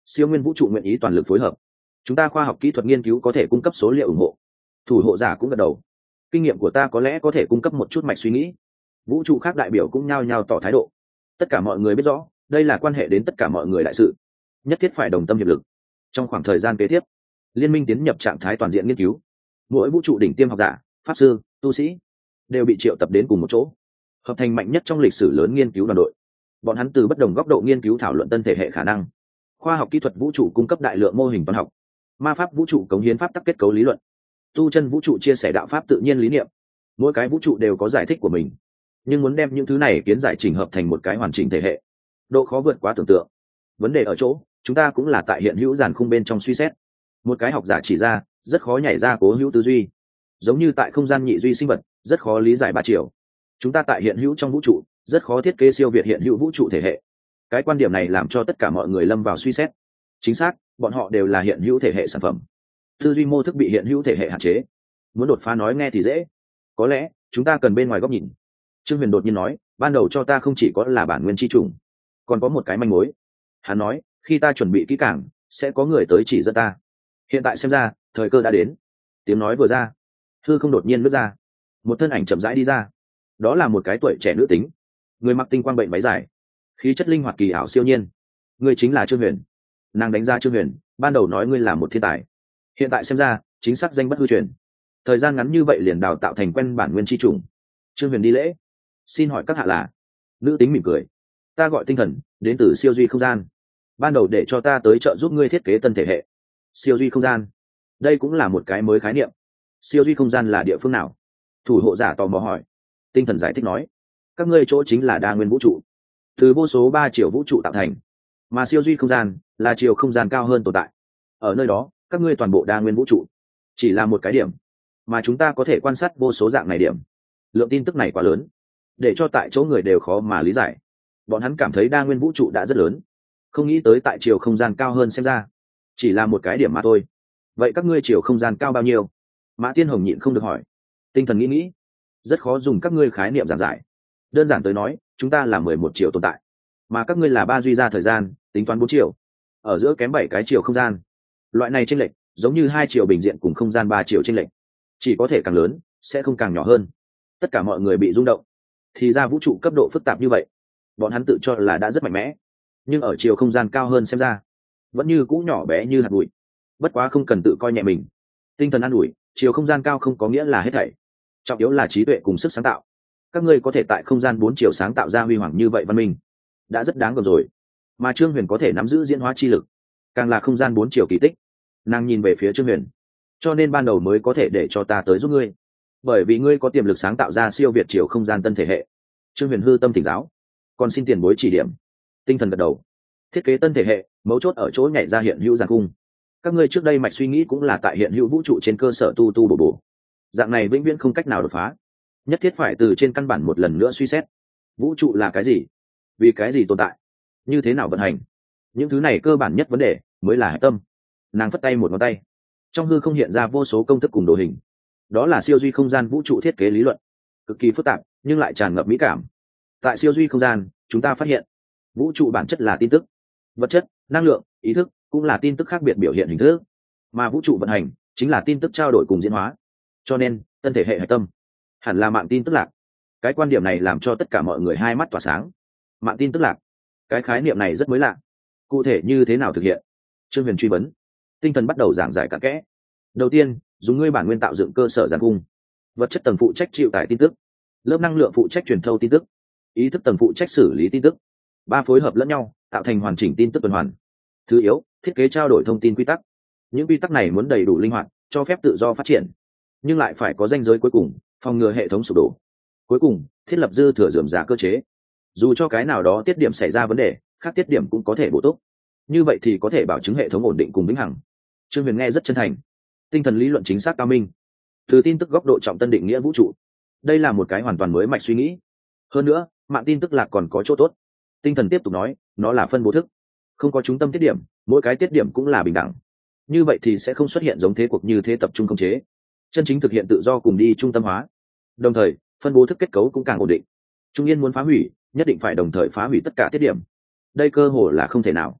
siêu nguyên vũ trụ nguyện ý toàn lực phối hợp, chúng ta khoa học kỹ thuật nghiên cứu có thể cung cấp số liệu ủng hộ. Thủ hộ giả cũng gật đầu, kinh nghiệm của ta có lẽ có thể cung cấp một chút mạch suy nghĩ. Vũ trụ khác đại biểu cũng nhao nhao tỏ thái độ. Tất cả mọi người biết rõ đây là quan hệ đến tất cả mọi người đại sự, nhất thiết phải đồng tâm hiệp lực. Trong khoảng thời gian kế tiếp, liên minh tiến nhập trạng thái toàn diện nghiên cứu. Mỗi vũ trụ đỉnh tiêm học giả, pháp sư, tu sĩ đều bị triệu tập đến cùng một chỗ, hợp thành mạnh nhất trong lịch sử lớn nghiên cứu đoàn đội. Bọn hắn từ bất đồng góc độ nghiên cứu thảo luận tân thể hệ khả năng. Khoa học kỹ thuật vũ trụ cung cấp đại lượng mô hình toán học, ma pháp vũ trụ cống hiến pháp tắc kết cấu lý luận, tu chân vũ trụ chia sẻ đạo pháp tự nhiên lý niệm. Mỗi cái vũ trụ đều có giải thích của mình, nhưng muốn đem những thứ này kiến giải chỉnh hợp thành một cái hoàn chỉnh thể hệ, độ khó vượt quá tưởng tượng. Vấn đề ở chỗ, chúng ta cũng là tại hiện hữu giàn khung bên trong suy xét. Một cái học giả chỉ ra, rất khó nhảy ra cố hữu tư duy, giống như tại không gian nhị duy sinh vật, rất khó lý giải ba chiều. Chúng ta tại hiện hữu trong vũ trụ, rất khó thiết kế siêu việt hiện hữu vũ trụ thể hệ. Cái quan điểm này làm cho tất cả mọi người lâm vào suy xét. Chính xác, bọn họ đều là hiện hữu thể hệ sản phẩm, tư duy mô thức bị hiện hữu thể hệ hạn chế. Muốn đột phá nói nghe thì dễ, có lẽ chúng ta cần bên ngoài góc nhìn. Trương Huyền đột nhiên nói, ban đầu cho ta không chỉ có là bản nguyên chi trùng, còn có một cái manh mối. Hắn nói, khi ta chuẩn bị kỹ càng, sẽ có người tới chỉ dẫn ta. Hiện tại xem ra, thời cơ đã đến. Tiếng nói vừa ra, hư không đột nhiên lướt ra, một thân ảnh chậm rãi đi ra. Đó là một cái tuổi trẻ nữ tính, người mặc tinh quang bệnh váy dài, khí chất linh hoạt kỳ ảo siêu nhiên. Người chính là Trương Huyền. Nàng đánh ra Trương Huyền, ban đầu nói ngươi là một thiên tài, hiện tại xem ra chính xác danh bất hư truyền. Thời gian ngắn như vậy liền đào tạo thành quen bản nguyên chi trùng. Trương Huyền đi lễ, xin hỏi các hạ là? Nữ tính mỉm cười, ta gọi Tinh Thần, đến từ siêu duy không gian, ban đầu để cho ta tới trợ giúp ngươi thiết kế tân thể hệ. Siêu duy không gian, đây cũng là một cái mới khái niệm. Siêu duy không gian là địa phương nào? Thủ hộ giả tò mò hỏi. Tinh Thần giải thích nói, các ngươi chỗ chính là đa nguyên vũ trụ, từ vô số ba chiều vũ trụ tạo thành, mà siêu duy không gian là chiều không gian cao hơn tồn tại. Ở nơi đó, các ngươi toàn bộ đa nguyên vũ trụ chỉ là một cái điểm, mà chúng ta có thể quan sát vô số dạng này điểm. Lượng tin tức này quá lớn, để cho tại chỗ người đều khó mà lý giải. Bọn hắn cảm thấy đa nguyên vũ trụ đã rất lớn, không nghĩ tới tại chiều không gian cao hơn xem ra chỉ là một cái điểm mà thôi. Vậy các ngươi chiều không gian cao bao nhiêu? Mã Tiên Hồng nhịn không được hỏi. Tinh Thần nghĩ nghĩ, rất khó dùng các ngươi khái niệm giảng giải. Đơn giản tới nói, chúng ta là mười một chiều tồn tại, mà các ngươi là ba duy ra thời gian, tính toán bốn chiều, ở giữa kém bảy cái chiều không gian. Loại này chênh lệch giống như hai chiều bình diện cùng không gian ba chiều chênh lệch, chỉ có thể càng lớn, sẽ không càng nhỏ hơn. Tất cả mọi người bị rung động. Thì ra vũ trụ cấp độ phức tạp như vậy, bọn hắn tự cho là đã rất mạnh mẽ, nhưng ở chiều không gian cao hơn xem ra vẫn như cũ nhỏ bé như hạt bụi. Bất quá không cần tự coi nhẹ mình. Tinh Thần an ủi, chiều không gian cao không có nghĩa là hết thảy, trọng yếu là trí tuệ cùng sức sáng tạo. Các ngươi có thể tại không gian bốn chiều sáng tạo ra huy hoàng như vậy văn minh, đã rất đáng gờm rồi. Mà Trương Huyền có thể nắm giữ diễn hóa chi lực, càng là không gian bốn chiều kỳ tích. Nàng nhìn về phía Trương Huyền, cho nên ban đầu mới có thể để cho ta tới giúp ngươi, bởi vì ngươi có tiềm lực sáng tạo ra siêu việt chiều không gian tân thể hệ. Trương Huyền hư tâm thỉnh giáo, còn xin tiền bối chỉ điểm. Tinh Thần gật đầu, thiết kế tân thể hệ mấu chốt ở chỗ nhảy ra hiện hữu giàn cung. Các ngươi trước đây mạch suy nghĩ cũng là tại hiện hữu vũ trụ trên cơ sở tu tu bổ bổ, dạng này vĩnh viễn không cách nào đột phá, nhất thiết phải từ trên căn bản một lần nữa suy xét. Vũ trụ là cái gì? Vì cái gì tồn tại? Như thế nào vận hành? Những thứ này cơ bản nhất vấn đề mới là hải tâm. Nàng phất tay một ngón tay, trong hư không hiện ra vô số công thức cùng đồ hình. Đó là siêu duy không gian vũ trụ thiết kế lý luận, cực kỳ phức tạp nhưng lại tràn ngập mỹ cảm. Tại siêu duy không gian, chúng ta phát hiện vũ trụ bản chất là tin tức, vật chất, năng lượng, ý thức cũng là tin tức khác biệt biểu hiện hình thức, mà vũ trụ vận hành chính là tin tức trao đổi cùng diễn hóa. Cho nên tân thể hệ hải tâm hẳn là mạng tin tức lạc. Cái quan điểm này làm cho tất cả mọi người hai mắt tỏa sáng. Mạng tin tức lạc, cái khái niệm này rất mới lạ, cụ thể như thế nào thực hiện? Trương Huyền truy vấn. Tinh Thần bắt đầu giảng giải cặn kẽ. Đầu tiên, dùng ngươi bản nguyên tạo dựng cơ sở giàn cung. Vật chất tầng phụ trách chịu tải tin tức, lớp năng lượng phụ trách truyền thâu tin tức, ý thức tầng phụ trách xử lý tin tức. Ba phối hợp lẫn nhau tạo thành hoàn chỉnh tin tức tuần hoàn. Thứ yếu, thiết kế trao đổi thông tin quy tắc. Những quy tắc này muốn đầy đủ linh hoạt, cho phép tự do phát triển, nhưng lại phải có ranh giới cuối cùng, phòng ngừa hệ thống sụp đổ. Cuối cùng, thiết lập dư thừa rườm rà cơ chế, dù cho cái nào đó tiết điểm xảy ra vấn đề, khác tiết điểm cũng có thể bổ túc. Như vậy thì có thể bảo chứng hệ thống ổn định cùng vĩnh hằng. Trương Huyền nghe rất chân thành. Tinh Thần lý luận chính xác cao minh, từ tin tức góc độ trọng tân định nghĩa vũ trụ, đây là một cái hoàn toàn mới mạch suy nghĩ. Hơn nữa, mạng tin tức lạc còn có chỗ tốt. Tinh Thần tiếp tục nói, nó là phân bố thức, không có trung tâm tiết điểm, mỗi cái tiết điểm cũng là bình đẳng. Như vậy thì sẽ không xuất hiện giống thế cuộc như thế tập trung khống chế, chân chính thực hiện tự do cùng đi trung tâm hóa. Đồng thời, phân bố thức kết cấu cũng càng ổn định. Trung Yên muốn phá hủy, nhất định phải đồng thời phá hủy tất cả tiết điểm. Đây cơ hồ là không thể nào.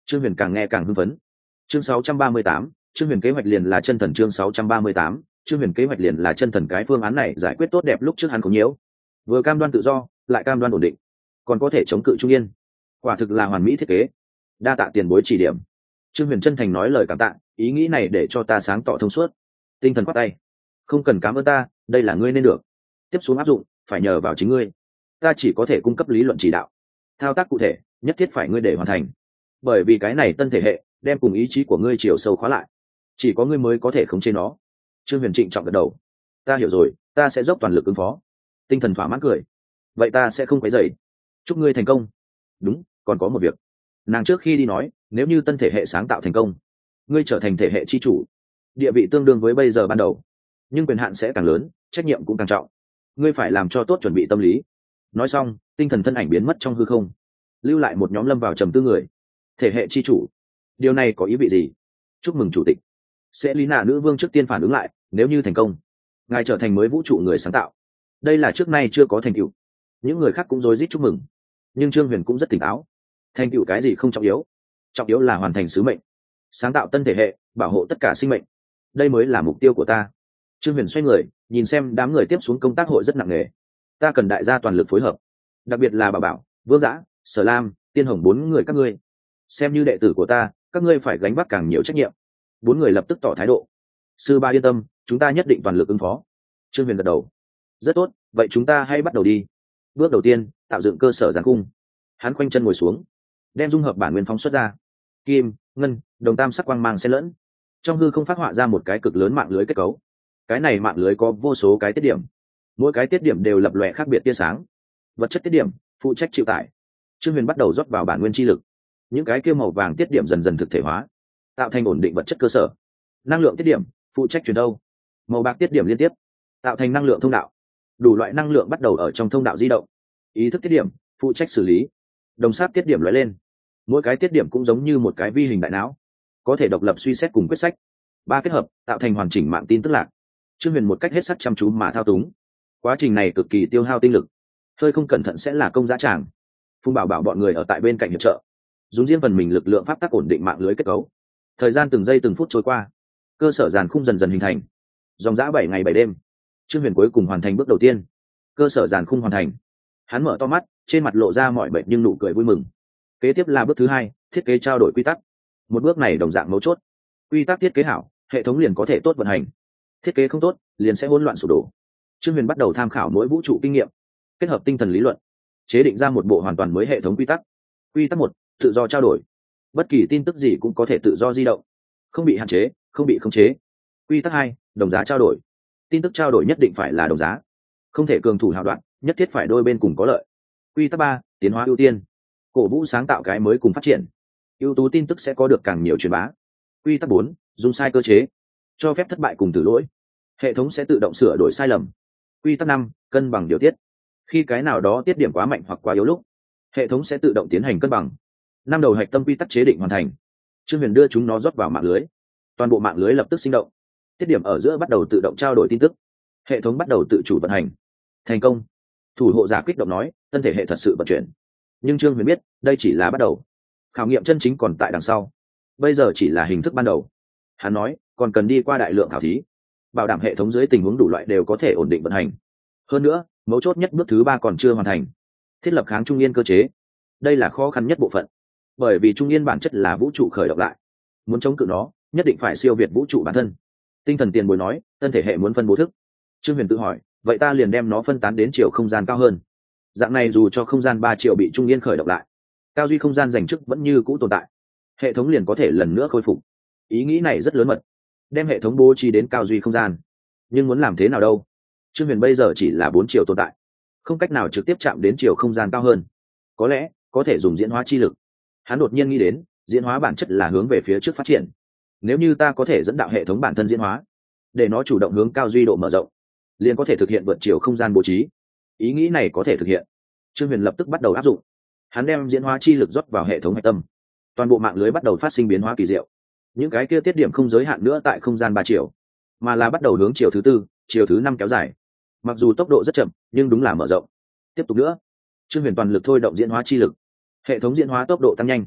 Trương Huyền càng nghe càng hưng phấn. Chương sáu trăm ba mươi tám, Trương Huyền kế hoạch liền là chân thần. Chương sáu trăm ba mươi tám, Trương Huyền kế hoạch liền là chân thần. Cái phương án này giải quyết tốt đẹp lúc trước hắn không nhiễu, vừa cam đoan tự do, lại cam đoan ổn định, còn có thể chống cự trung yên, quả thực là hoàn mỹ thiết kế. Đa tạ tiền bối chỉ điểm. Trương Huyền chân thành nói lời cảm tạ, ý nghĩ này để cho ta sáng tỏ thông suốt. Tinh thần quát tay, không cần cảm ơn ta, đây là ngươi nên được. Tiếp xuống áp dụng phải nhờ vào chính ngươi, ta chỉ có thể cung cấp lý luận chỉ đạo, thao tác cụ thể nhất thiết phải ngươi để hoàn thành, bởi vì cái này tân thể hệ đem cùng ý chí của ngươi chiều sâu khóa lại, chỉ có ngươi mới có thể khống chế nó. Trương Huyền trịnh trọng gật đầu, ta hiểu rồi, ta sẽ dốc toàn lực ứng phó. Tinh thần thỏa mãn cười, vậy ta sẽ không quấy rầy, chúc ngươi thành công. Đúng, còn có một việc, nàng trước khi đi nói, nếu như tân thể hệ sáng tạo thành công, ngươi trở thành thể hệ chi chủ, địa vị tương đương với bây giờ ban đầu, nhưng quyền hạn sẽ càng lớn, trách nhiệm cũng càng trọng, ngươi phải làm cho tốt chuẩn bị tâm lý. Nói xong, tinh thần thân ảnh biến mất trong hư không, lưu lại một nhóm lâm vào trầm tư người. Thể hệ chi chủ, điều này có ý vị gì? Chúc mừng chủ tịch. Sẽ lý nạ nữ vương trước tiên phản ứng lại, nếu như thành công, ngài trở thành mới vũ trụ người sáng tạo, đây là trước nay chưa có thành tựu. Những người khác cũng rối rít chúc mừng, nhưng Trương Huyền cũng rất tỉnh táo. Thành tựu cái gì không trọng yếu, trọng yếu là hoàn thành sứ mệnh, sáng tạo tân thể hệ, bảo hộ tất cả sinh mệnh, đây mới là mục tiêu của ta. Trương Huyền xoay người nhìn xem đám người tiếp xuống công tác hội rất nặng nề, ta cần đại gia toàn lực phối hợp, đặc biệt là Bảo Bảo, Vương Dã, Sở Lam, Tiên Hồng bốn người các ngươi, xem như đệ tử của ta, các ngươi phải gánh vác càng nhiều trách nhiệm. Bốn người lập tức tỏ thái độ. Sư ba yên tâm, chúng ta nhất định toàn lực ứng phó. Trương Huyền gật đầu, rất tốt, vậy chúng ta hãy bắt đầu đi. Bước đầu tiên, tạo dựng cơ sở giàn cung. Hắn khoanh chân ngồi xuống, đem dung hợp bản nguyên phóng xuất ra, kim, ngân, đồng tam sắc quang mang xen lẫn, trong hư không phát họa ra một cái cực lớn mạng lưới kết cấu. Cái này mạng lưới có vô số cái tiết điểm, mỗi cái tiết điểm đều lập lòe khác biệt tia sáng. Vật chất tiết điểm phụ trách chịu tải. Trương Huyền bắt đầu rót vào bản nguyên chi lực, những cái kia màu vàng tiết điểm dần dần thực thể hóa, tạo thành ổn định vật chất cơ sở. Năng lượng tiết điểm phụ trách truyền đâu, màu bạc tiết điểm liên tiếp tạo thành năng lượng thông đạo, đủ loại năng lượng bắt đầu ở trong thông đạo di động. Ý thức tiết điểm phụ trách xử lý, đồng sát tiết điểm lóe lên, mỗi cái tiết điểm cũng giống như một cái vi hình đại não, có thể độc lập suy xét cùng quyết sách. Ba kết hợp tạo thành hoàn chỉnh mạng tin tức lạc. Trương Huyền một cách hết sức chăm chú mà thao túng, quá trình này cực kỳ tiêu hao tinh lực, hơi không cẩn thận sẽ là công dã tràng. Phùng Bảo Bảo bọn người ở tại bên cạnh hiệp trợ, dùng riêng phần mình lực lượng pháp tắc ổn định mạng lưới kết cấu. Thời gian từng giây từng phút trôi qua, cơ sở giàn khung dần dần hình thành. Dòng dã bảy ngày bảy đêm, Trương Huyền cuối cùng hoàn thành bước đầu tiên, cơ sở giàn khung hoàn thành. Hắn mở to mắt, trên mặt lộ ra mọi bệnh nhưng nụ cười vui mừng. Kế tiếp là bước thứ hai, thiết kế trao đổi quy tắc. Một bước này đồng dạng mấu chốt, quy tắc thiết kế hảo, hệ thống liền có thể tốt vận hành. Thiết kế không tốt, liền sẽ hỗn loạn sụp đổ. Trương Huyền bắt đầu tham khảo mỗi vũ trụ kinh nghiệm, kết hợp tinh thần lý luận, chế định ra một bộ hoàn toàn mới hệ thống quy tắc. Quy tắc một, tự do trao đổi, bất kỳ tin tức gì cũng có thể tự do di động, không bị hạn chế, không bị khống chế. Quy tắc hai, đồng giá trao đổi, tin tức trao đổi nhất định phải là đồng giá, không thể cường thủ hào đoạn, nhất thiết phải đôi bên cùng có lợi. Quy tắc ba, tiến hóa ưu tiên, cổ vũ sáng tạo cái mới cùng phát triển, ưu tú tin tức sẽ có được càng nhiều truyền bá. Quy tắc bốn, dùng sai cơ chế, cho phép thất bại cùng tử lỗi, hệ thống sẽ tự động sửa đổi sai lầm. Quy tắc năm, cân bằng điều tiết, khi cái nào đó tiết điểm quá mạnh hoặc quá yếu lúc, hệ thống sẽ tự động tiến hành cân bằng. Năm đầu hạch tâm quy tắc chế định hoàn thành. Trương Huyền đưa chúng nó rót vào mạng lưới, toàn bộ mạng lưới lập tức sinh động, tiết điểm ở giữa bắt đầu tự động trao đổi tin tức, hệ thống bắt đầu tự chủ vận hành. Thành công. Thủ hộ giả kích động nói, tân thể hệ thật sự vận chuyển. Nhưng Trương Huyền biết, đây chỉ là bắt đầu, khảo nghiệm chân chính còn tại đằng sau, bây giờ chỉ là hình thức ban đầu. Hắn nói, còn cần đi qua đại lượng khảo thí, bảo đảm hệ thống dưới tình huống đủ loại đều có thể ổn định vận hành. Hơn nữa, mấu chốt nhất bước thứ ba còn chưa hoàn thành, thiết lập kháng trung yên cơ chế. Đây là khó khăn nhất bộ phận, bởi vì trung yên bản chất là vũ trụ khởi động lại, muốn chống cự nó nhất định phải siêu việt vũ trụ bản thân. Tinh thần tiền bối nói, tân thể hệ muốn phân bố thức. Trương Huyền tự hỏi, vậy ta liền đem nó phân tán đến chiều không gian cao hơn, dạng này dù cho không gian ba triệu bị trung yên khởi động lại, cao duy không gian dành chức vẫn như cũ tồn tại, hệ thống liền có thể lần nữa khôi phục. Ý nghĩ này rất lớn mật, đem hệ thống bố trí đến cao duy không gian, nhưng muốn làm thế nào đâu? Trương Huyền bây giờ chỉ là bốn chiều tồn tại, không cách nào trực tiếp chạm đến chiều không gian cao hơn. Có lẽ có thể dùng diễn hóa chi lực. Hắn đột nhiên nghĩ đến, diễn hóa bản chất là hướng về phía trước phát triển. Nếu như ta có thể dẫn đạo hệ thống bản thân diễn hóa, để nó chủ động hướng cao duy độ mở rộng, liền có thể thực hiện vượt chiều không gian bố trí. Ý nghĩ này có thể thực hiện. Trương Huyền lập tức bắt đầu áp dụng. Hắn đem diễn hóa chi lực rót vào hệ thống hạch tâm, toàn bộ mạng lưới bắt đầu phát sinh biến hóa kỳ diệu. Những cái kia tiết điểm không giới hạn nữa tại không gian ba chiều, mà là bắt đầu hướng chiều thứ tư, chiều thứ năm kéo dài. Mặc dù tốc độ rất chậm, nhưng đúng là mở rộng. Tiếp tục nữa, Trương Huyền toàn lực thôi động diễn hóa chi lực, hệ thống diễn hóa tốc độ tăng nhanh.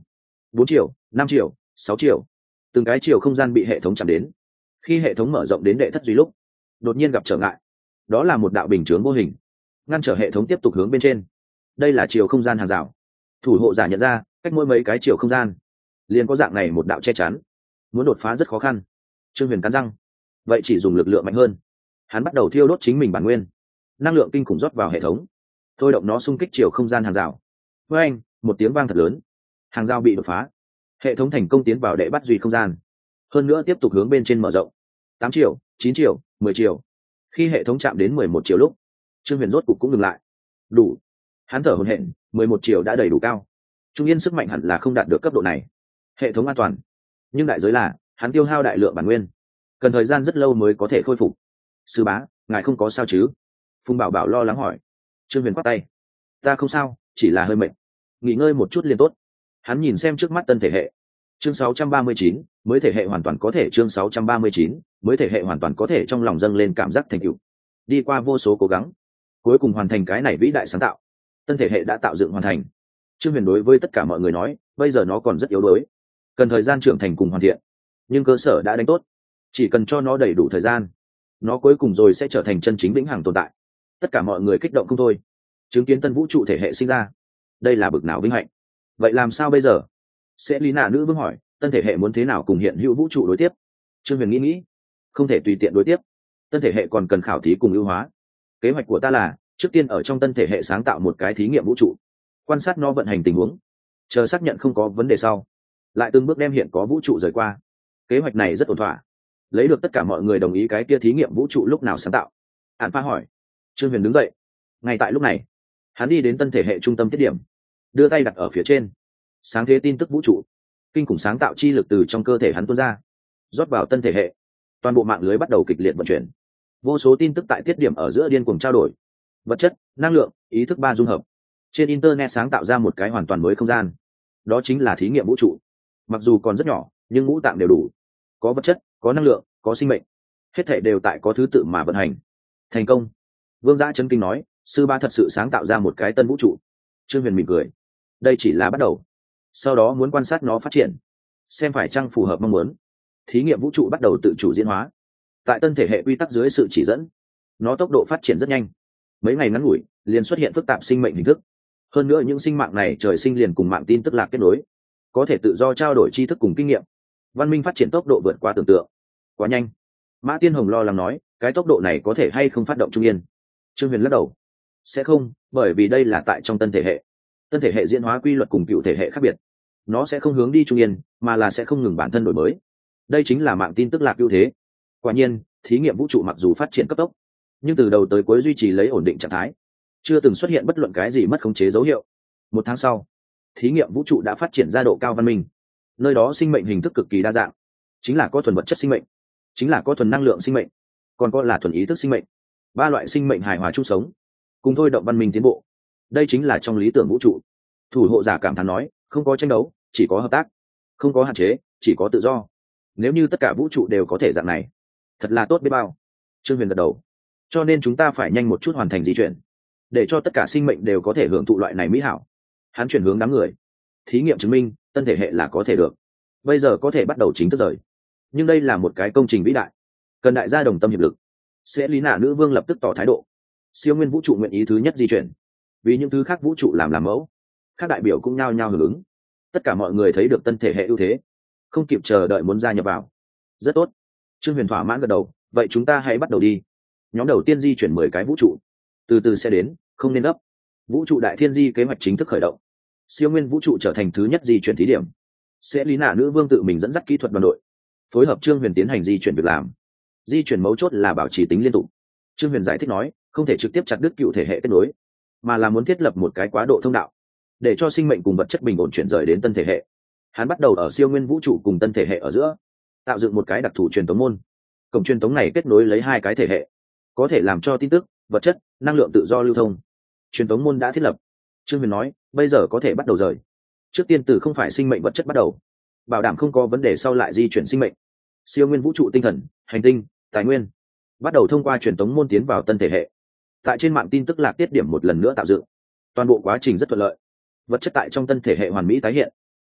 bốn triệu, năm triệu, sáu triệu. Từng cái chiều không gian bị hệ thống chạm đến. Khi hệ thống mở rộng đến đệ thất duy lúc, đột nhiên gặp trở ngại. Đó là một đạo bình chướng vô hình, ngăn trở hệ thống tiếp tục hướng bên trên. Đây là chiều không gian hàng rào. Thủ hộ giả nhận ra, cách mỗi mấy cái chiều không gian liền có dạng này một đạo che chắn, muốn đột phá rất khó khăn. Trương Huyền cắn răng, vậy chỉ dùng lực lượng mạnh hơn. Hắn bắt đầu thiêu đốt chính mình bản nguyên, năng lượng kinh khủng rót vào hệ thống, thôi động nó xung kích chiều không gian hàng rào. Với anh, một tiếng vang thật lớn, hàng rào bị đột phá, hệ thống thành công tiến vào đệ bắt duy không gian, hơn nữa tiếp tục hướng bên trên mở rộng. Tám triệu, chín triệu, mười triệu. Khi hệ thống chạm đến mười một triệu lúc, Trương Huyền rốt cục cũng dừng lại. Đủ. Hắn thở hổn hển, mười một triệu đã đầy đủ cao. Trung yên sức mạnh hẳn là không đạt được cấp độ này. Hệ thống an toàn, nhưng đại giới là hắn tiêu hao đại lượng bản nguyên, cần thời gian rất lâu mới có thể khôi phục. Sư bá, ngài không có sao chứ? Phùng Bảo Bảo lo lắng hỏi. Trương Huyền khoát tay, ta không sao, chỉ là hơi mệt, nghỉ ngơi một chút liền tốt. Hắn nhìn xem trước mắt tân thể hệ. Chương sáu trăm ba mươi chín, mới thể hệ hoàn toàn có thể. Chương sáu trăm ba mươi chín, mới thể hệ hoàn toàn có thể. Trong lòng dâng lên cảm giác thành tựu. Đi qua vô số cố gắng, cuối cùng hoàn thành cái này vĩ đại sáng tạo. Tân thể hệ đã tạo dựng hoàn thành. Trương Huyền đối với tất cả mọi người nói, bây giờ nó còn rất yếu đuối, cần thời gian trưởng thành cùng hoàn thiện, nhưng cơ sở đã đánh tốt, chỉ cần cho nó đầy đủ thời gian, nó cuối cùng rồi sẽ trở thành chân chính vĩnh hằng tồn tại. Tất cả mọi người kích động không thôi, chứng kiến tân vũ trụ thể hệ sinh ra, đây là bực nào vinh hạnh. Vậy làm sao bây giờ? Sẽ lý nạ nữ vương hỏi, tân thể hệ muốn thế nào cùng hiện hữu vũ trụ đối tiếp? Trương Huyền nghĩ nghĩ, không thể tùy tiện đối tiếp, tân thể hệ còn cần khảo thí cùng ưu hóa. Kế hoạch của ta là trước tiên ở trong tân thể hệ sáng tạo một cái thí nghiệm vũ trụ, quan sát nó vận hành tình huống, chờ xác nhận không có vấn đề sau, lại từng bước đem hiện có vũ trụ rời qua. Kế hoạch này rất ổn thỏa, lấy được tất cả mọi người đồng ý. Cái kia thí nghiệm vũ trụ lúc nào sáng tạo? Ản Pha hỏi. Trương Huyền đứng dậy. Ngay tại lúc này, hắn đi đến tân thể hệ trung tâm tiết điểm, đưa tay đặt ở phía trên. Sáng thế tin tức vũ trụ, kinh khủng sáng tạo chi lực từ trong cơ thể hắn tuôn ra, rót vào tân thể hệ. Toàn bộ mạng lưới bắt đầu kịch liệt vận chuyển, vô số tin tức tại tiết điểm ở giữa điên cuồng trao đổi, vật chất, năng lượng, ý thức ba dung hợp, trên internet sáng tạo ra một cái hoàn toàn mới không gian. Đó chính là thí nghiệm vũ trụ. Mặc dù còn rất nhỏ, nhưng ngũ tạng đều đủ, có vật chất, có năng lượng, có sinh mệnh, hết thể đều tại có thứ tự mà vận hành. Thành công. Vương Giã chấn kinh nói, sư ba thật sự sáng tạo ra một cái tân vũ trụ. Trương Huyền mỉm cười, đây chỉ là bắt đầu, sau đó muốn quan sát nó phát triển, xem phải chăng phù hợp mong muốn. Thí nghiệm vũ trụ bắt đầu tự chủ diễn hóa, tại tân thể hệ quy tắc dưới sự chỉ dẫn, nó tốc độ phát triển rất nhanh. Mấy ngày ngắn ngủi liền xuất hiện phức tạp sinh mệnh hình thức. Hơn nữa những sinh mạng này trời sinh liền cùng mạng tin tức lạc kết nối, có thể tự do trao đổi tri thức cùng kinh nghiệm. Văn minh phát triển tốc độ vượt qua tưởng tượng, quá nhanh. Mã Tiên Hồng lo lắng nói, cái tốc độ này có thể hay không phát động trung yên? Trương Huyền lắc đầu, sẽ không, bởi vì đây là tại trong tân thể hệ. Tân thể hệ diễn hóa quy luật cùng cựu thể hệ khác biệt, nó sẽ không hướng đi trung yên, mà là sẽ không ngừng bản thân đổi mới. Đây chính là mạng tin tức lạc ưu thế. Quả nhiên, thí nghiệm vũ trụ mặc dù phát triển cấp tốc, nhưng từ đầu tới cuối duy trì lấy ổn định trạng thái, chưa từng xuất hiện bất luận cái gì mất khống chế dấu hiệu. Một tháng sau, thí nghiệm vũ trụ đã phát triển ra độ cao văn minh. Nơi đó sinh mệnh hình thức cực kỳ đa dạng, chính là có thuần vật chất sinh mệnh, chính là có thuần năng lượng sinh mệnh, còn có là thuần ý thức sinh mệnh. Ba loại sinh mệnh hài hòa chung sống, cùng thôi động văn minh tiến bộ. Đây chính là trong lý tưởng vũ trụ. Thủ hộ giả cảm thán nói, không có tranh đấu, chỉ có hợp tác, không có hạn chế, chỉ có tự do. Nếu như tất cả vũ trụ đều có thể dạng này, thật là tốt biết bao. Trương Huyền gật đầu, cho nên chúng ta phải nhanh một chút hoàn thành di chuyển, để cho tất cả sinh mệnh đều có thể hưởng thụ loại này mỹ hảo. Hắn chuyển hướng đám người, thí nghiệm chứng minh tân thể hệ là có thể được, bây giờ có thể bắt đầu chính thức rời. Nhưng đây là một cái công trình vĩ đại, cần đại gia đồng tâm hiệp lực. Sẽ lý nạ nữ vương lập tức tỏ thái độ, siêu nguyên vũ trụ nguyện ý thứ nhất di chuyển, vì những thứ khác vũ trụ làm làm mẫu. Các đại biểu cũng nhao nhao hưởng ứng. Tất cả mọi người thấy được tân thể hệ ưu thế, không kịp chờ đợi muốn gia nhập vào. Rất tốt. Trương Huyền thỏa mãn gật đầu, vậy chúng ta hãy bắt đầu đi. Nhóm đầu tiên di chuyển mười cái vũ trụ, từ từ sẽ đến, không nên gấp. Vũ trụ đại thiên di kế hoạch chính thức khởi động, siêu nguyên vũ trụ trở thành thứ nhất di chuyển thí điểm. Sẽ lý nạ nữ vương tự mình dẫn dắt kỹ thuật đoàn đội, phối hợp Trương Huyền tiến hành di chuyển việc làm. Di chuyển mấu chốt là bảo trì tính liên tục. Trương Huyền giải thích nói, không thể trực tiếp chặt đứt cựu thể hệ kết nối, mà là muốn thiết lập một cái quá độ thông đạo, để cho sinh mệnh cùng vật chất bình ổn chuyển rời đến tân thể hệ. Hắn bắt đầu ở siêu nguyên vũ trụ cùng tân thể hệ ở giữa tạo dựng một cái đặc thù truyền tống môn. Cổng truyền tống này kết nối lấy hai cái thể hệ, có thể làm cho tin tức, vật chất, năng lượng tự do lưu thông. Truyền tống môn đã thiết lập. Trương Huyền nói, bây giờ có thể bắt đầu rời. Trước tiên từ không phải sinh mệnh vật chất bắt đầu, bảo đảm không có vấn đề sau lại di chuyển sinh mệnh. Siêu nguyên vũ trụ tinh thần, hành tinh, tài nguyên, bắt đầu thông qua truyền tống môn tiến vào tân thể hệ. Tại trên mạng tin tức lạc tiết điểm một lần nữa tạo dựng. Toàn bộ quá trình rất thuận lợi. Vật chất tại trong tân thể hệ hoàn mỹ tái hiện.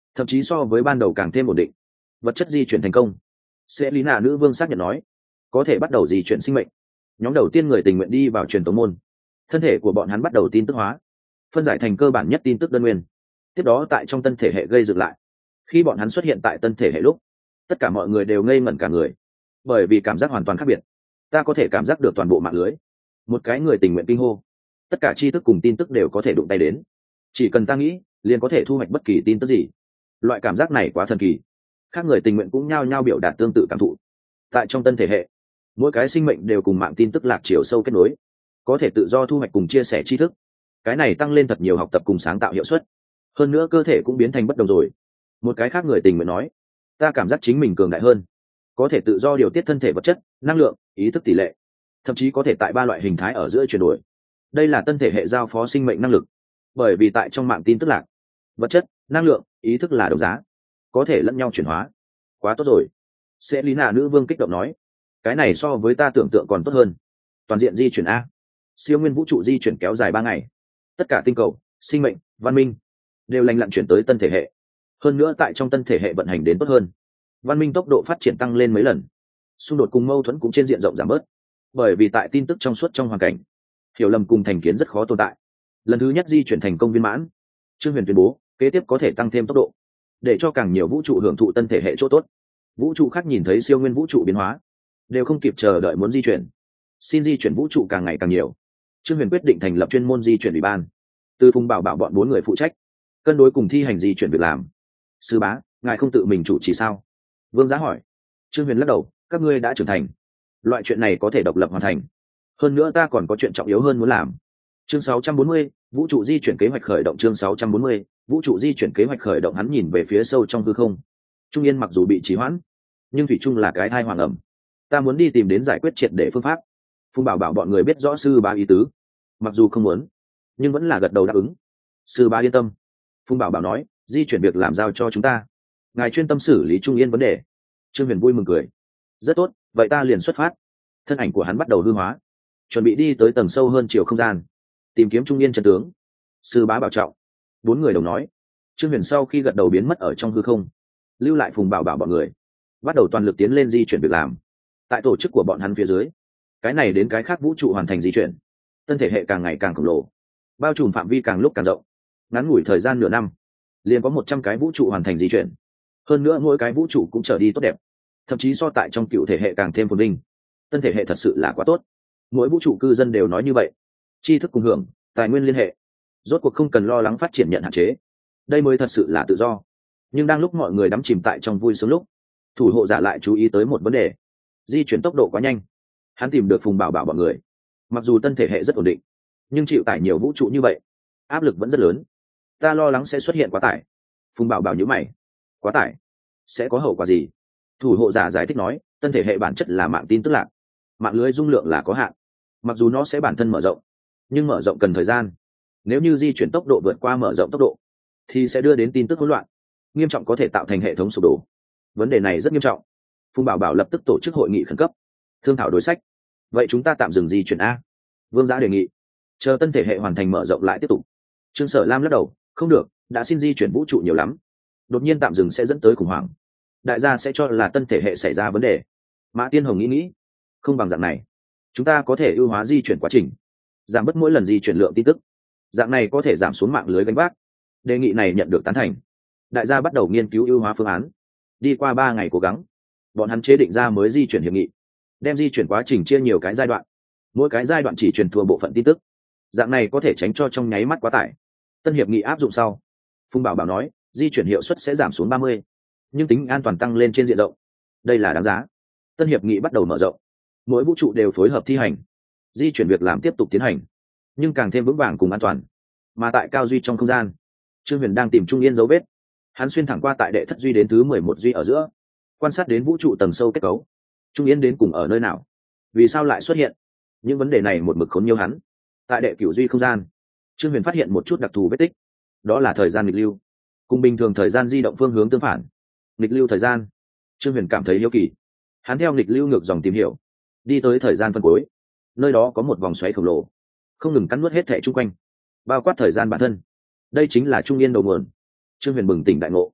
thậm chí so với ban đầu càng thêm ổn định. Vật chất di chuyển thành công. Sẽ lý nạ nữ vương xác nhận nói, có thể bắt đầu di chuyển sinh mệnh. Nhóm đầu tiên người tình nguyện đi vào truyền tống môn, thân thể của bọn hắn bắt đầu tin tức hóa, phân giải thành cơ bản nhất tin tức đơn nguyên, tiếp đó tại trong tân thể hệ gây dựng lại. Khi bọn hắn xuất hiện tại tân thể hệ lúc, tất cả mọi người đều ngây ngẩn cả người, bởi vì cảm giác hoàn toàn khác biệt. Ta có thể cảm giác được toàn bộ mạng lưới. Một cái người tình nguyện kinh hô, tất cả tri thức cùng tin tức đều có thể đụng tay đến, chỉ cần ta nghĩ liền có thể thu hoạch bất kỳ tin tức gì. Loại cảm giác này quá thần kỳ. Các người tình nguyện cũng nhao nhao biểu đạt tương tự cảm thụ. Tại trong tân thể hệ, mỗi cái sinh mệnh đều cùng mạng tin tức lạc chiều sâu kết nối, có thể tự do thu hoạch cùng chia sẻ tri thức. Cái này tăng lên thật nhiều học tập cùng sáng tạo hiệu suất. Hơn nữa cơ thể cũng biến thành bất đồng rồi. Một cái khác người tình nguyện nói, ta cảm giác chính mình cường đại hơn, có thể tự do điều tiết thân thể vật chất, năng lượng, ý thức tỷ lệ, thậm chí có thể tại ba loại hình thái ở giữa chuyển đổi. Đây là tân thể hệ giao phó sinh mệnh năng lực, bởi vì tại trong mạng tin tức lạc, vật chất, năng lượng, ý thức là đồng giá, có thể lẫn nhau chuyển hóa. Quá tốt rồi. Sẽ lý nạ nữ vương kích động nói, cái này so với ta tưởng tượng còn tốt hơn. Toàn diện di chuyển a, siêu nguyên vũ trụ di chuyển kéo dài ba ngày, tất cả tinh cầu, sinh mệnh, văn minh đều lành lặn chuyển tới tân thể hệ. Hơn nữa tại trong tân thể hệ vận hành đến tốt hơn, văn minh tốc độ phát triển tăng lên mấy lần, xung đột cùng mâu thuẫn cũng trên diện rộng giảm bớt, bởi vì tại tin tức trong suốt trong hoàn cảnh, hiểu lầm cùng thành kiến rất khó tồn tại. Lần thứ nhất di chuyển thành công viên mãn, Trương Huyền tuyên bố kế tiếp có thể tăng thêm tốc độ, để cho càng nhiều vũ trụ hưởng thụ tân thể hệ chỗ tốt. Vũ trụ khác nhìn thấy siêu nguyên vũ trụ biến hóa, đều không kịp chờ đợi muốn di chuyển. Xin di chuyển vũ trụ càng ngày càng nhiều. Trương Huyền quyết định thành lập chuyên môn di chuyển ủy ban, từ Phùng Bảo Bảo bọn bốn người phụ trách cân đối cùng thi hành di chuyển việc làm. Sư bá, ngài không tự mình chủ trì sao? Vương Giá hỏi. Trương Huyền lắc đầu, các ngươi đã trưởng thành, loại chuyện này có thể độc lập hoàn thành. Hơn nữa ta còn có chuyện trọng yếu hơn muốn làm. Chương sáu trăm bốn mươi, vũ trụ di chuyển kế hoạch khởi động. Chương sáu trăm bốn mươi, vũ trụ di chuyển kế hoạch khởi động. Hắn nhìn về phía sâu trong hư không. Trung Yên mặc dù bị trì hoãn, nhưng thủy chung là cái thai hoàng ẩm. Ta muốn đi tìm đến giải quyết triệt để phương pháp. Phùng Bảo Bảo bọn người biết rõ sư bá ý tứ, mặc dù không muốn, nhưng vẫn là gật đầu đáp ứng. Sư bá yên tâm. Phùng Bảo Bảo nói, di chuyển việc làm giao cho chúng ta, ngài chuyên tâm xử lý Trung Yên vấn đề. Trương Huyền vui mừng cười, rất tốt, vậy ta liền xuất phát. Thân ảnh của hắn bắt đầu hư hóa, chuẩn bị đi tới tầng sâu hơn chiều không gian, tìm kiếm Trung Yên chân tướng. Sư bá bảo trọng. Bốn người đồng nói. Trương Huyền sau khi gật đầu biến mất ở trong hư không, lưu lại Phùng Bảo Bảo bọn người, bắt đầu toàn lực tiến lên di chuyển việc làm. Tại tổ chức của bọn hắn phía dưới, cái này đến cái khác vũ trụ hoàn thành di chuyển, tân thể hệ càng ngày càng khổng lồ, bao trùm phạm vi càng lúc càng rộng. Ngắn ngủi thời gian nửa năm, liền có một trăm cái vũ trụ hoàn thành di chuyển. Hơn nữa mỗi cái vũ trụ cũng trở đi tốt đẹp, thậm chí so tại trong cựu thể hệ càng thêm phồn vinh. Tân thể hệ thật sự là quá tốt. Mỗi vũ trụ cư dân đều nói như vậy. Tri thức cùng hưởng, tài nguyên liên hệ, rốt cuộc không cần lo lắng phát triển nhận hạn chế. Đây mới thật sự là tự do. Nhưng đang lúc mọi người đắm chìm tại trong vui sướng lúc, thủ hộ giả lại chú ý tới một vấn đề: di chuyển tốc độ quá nhanh. Hắn tìm được Phùng Bảo Bảo bọn người. Mặc dù tân thể hệ rất ổn định, nhưng chịu tải nhiều vũ trụ như vậy, áp lực vẫn rất lớn. Ta lo lắng sẽ xuất hiện quá tải. Phùng Bảo Bảo nhíu mày. Quá tải sẽ có hậu quả gì? Thủ hộ giả giải thích nói, tân thể hệ bản chất là mạng tin tức lạc, mạng lưới dung lượng là có hạn. Mặc dù nó sẽ bản thân mở rộng, nhưng mở rộng cần thời gian. Nếu như di chuyển tốc độ vượt qua mở rộng tốc độ, thì sẽ đưa đến tin tức hỗn loạn, nghiêm trọng có thể tạo thành hệ thống sụp đổ. Vấn đề này rất nghiêm trọng. Phùng Bảo Bảo lập tức tổ chức hội nghị khẩn cấp, thương thảo đối sách. Vậy chúng ta tạm dừng di chuyển a? Vương Giã đề nghị. Chờ tân thể hệ hoàn thành mở rộng lại tiếp tục. Trương Sở Lam lắc đầu, không được, đã xin di chuyển vũ trụ nhiều lắm, đột nhiên tạm dừng sẽ dẫn tới khủng hoảng, đại gia sẽ cho là tân thể hệ xảy ra vấn đề. Mã Tiên Hồng nghĩ nghĩ, không bằng dạng này, chúng ta có thể ưu hóa di chuyển quá trình, giảm bớt mỗi lần di chuyển lượng tin tức, dạng này có thể giảm xuống mạng lưới gánh vác. Đề nghị này nhận được tán thành, đại gia bắt đầu nghiên cứu ưu hóa phương án. Đi qua ba ngày cố gắng, bọn hắn chế định ra mới di chuyển hiệp nghị, đem di chuyển quá trình chia nhiều cái giai đoạn, mỗi cái giai đoạn chỉ truyền thừa bộ phận tin tức, dạng này có thể tránh cho trong nháy mắt quá tải. Tân hiệp nghị áp dụng sau, Phùng Bảo Bảo nói di chuyển hiệu suất sẽ giảm xuống ba mươi, nhưng tính an toàn tăng lên trên diện rộng. Đây là đáng giá. Tân hiệp nghị bắt đầu mở rộng, mỗi vũ trụ đều phối hợp thi hành, di chuyển việc làm tiếp tục tiến hành, nhưng càng thêm vững vàng cùng an toàn. Mà tại cao duy trong không gian, Trương Huyền đang tìm Trung Yên dấu vết. Hắn xuyên thẳng qua tại đệ thất duy đến thứ mười một duy ở giữa, quan sát đến vũ trụ tầng sâu kết cấu. Trung Yên đến cùng ở nơi nào? Vì sao lại xuất hiện? Những vấn đề này một mực khốn nhiều hắn. Tại đệ cửu duy không gian, Trương Huyền phát hiện một chút đặc thù vết tích, đó là thời gian nghịch lưu, cùng bình thường thời gian di động phương hướng tương phản. Nghịch lưu thời gian, Trương Huyền cảm thấy hiếu kỳ. Hắn theo nghịch lưu ngược dòng tìm hiểu, đi tới thời gian phân cuối, nơi đó có một vòng xoáy khổng lồ, không ngừng cắn nuốt hết thảy chung quanh, bao quát thời gian bản thân. Đây chính là Trung Yên đầu nguồn. Trương Huyền bừng tỉnh đại ngộ.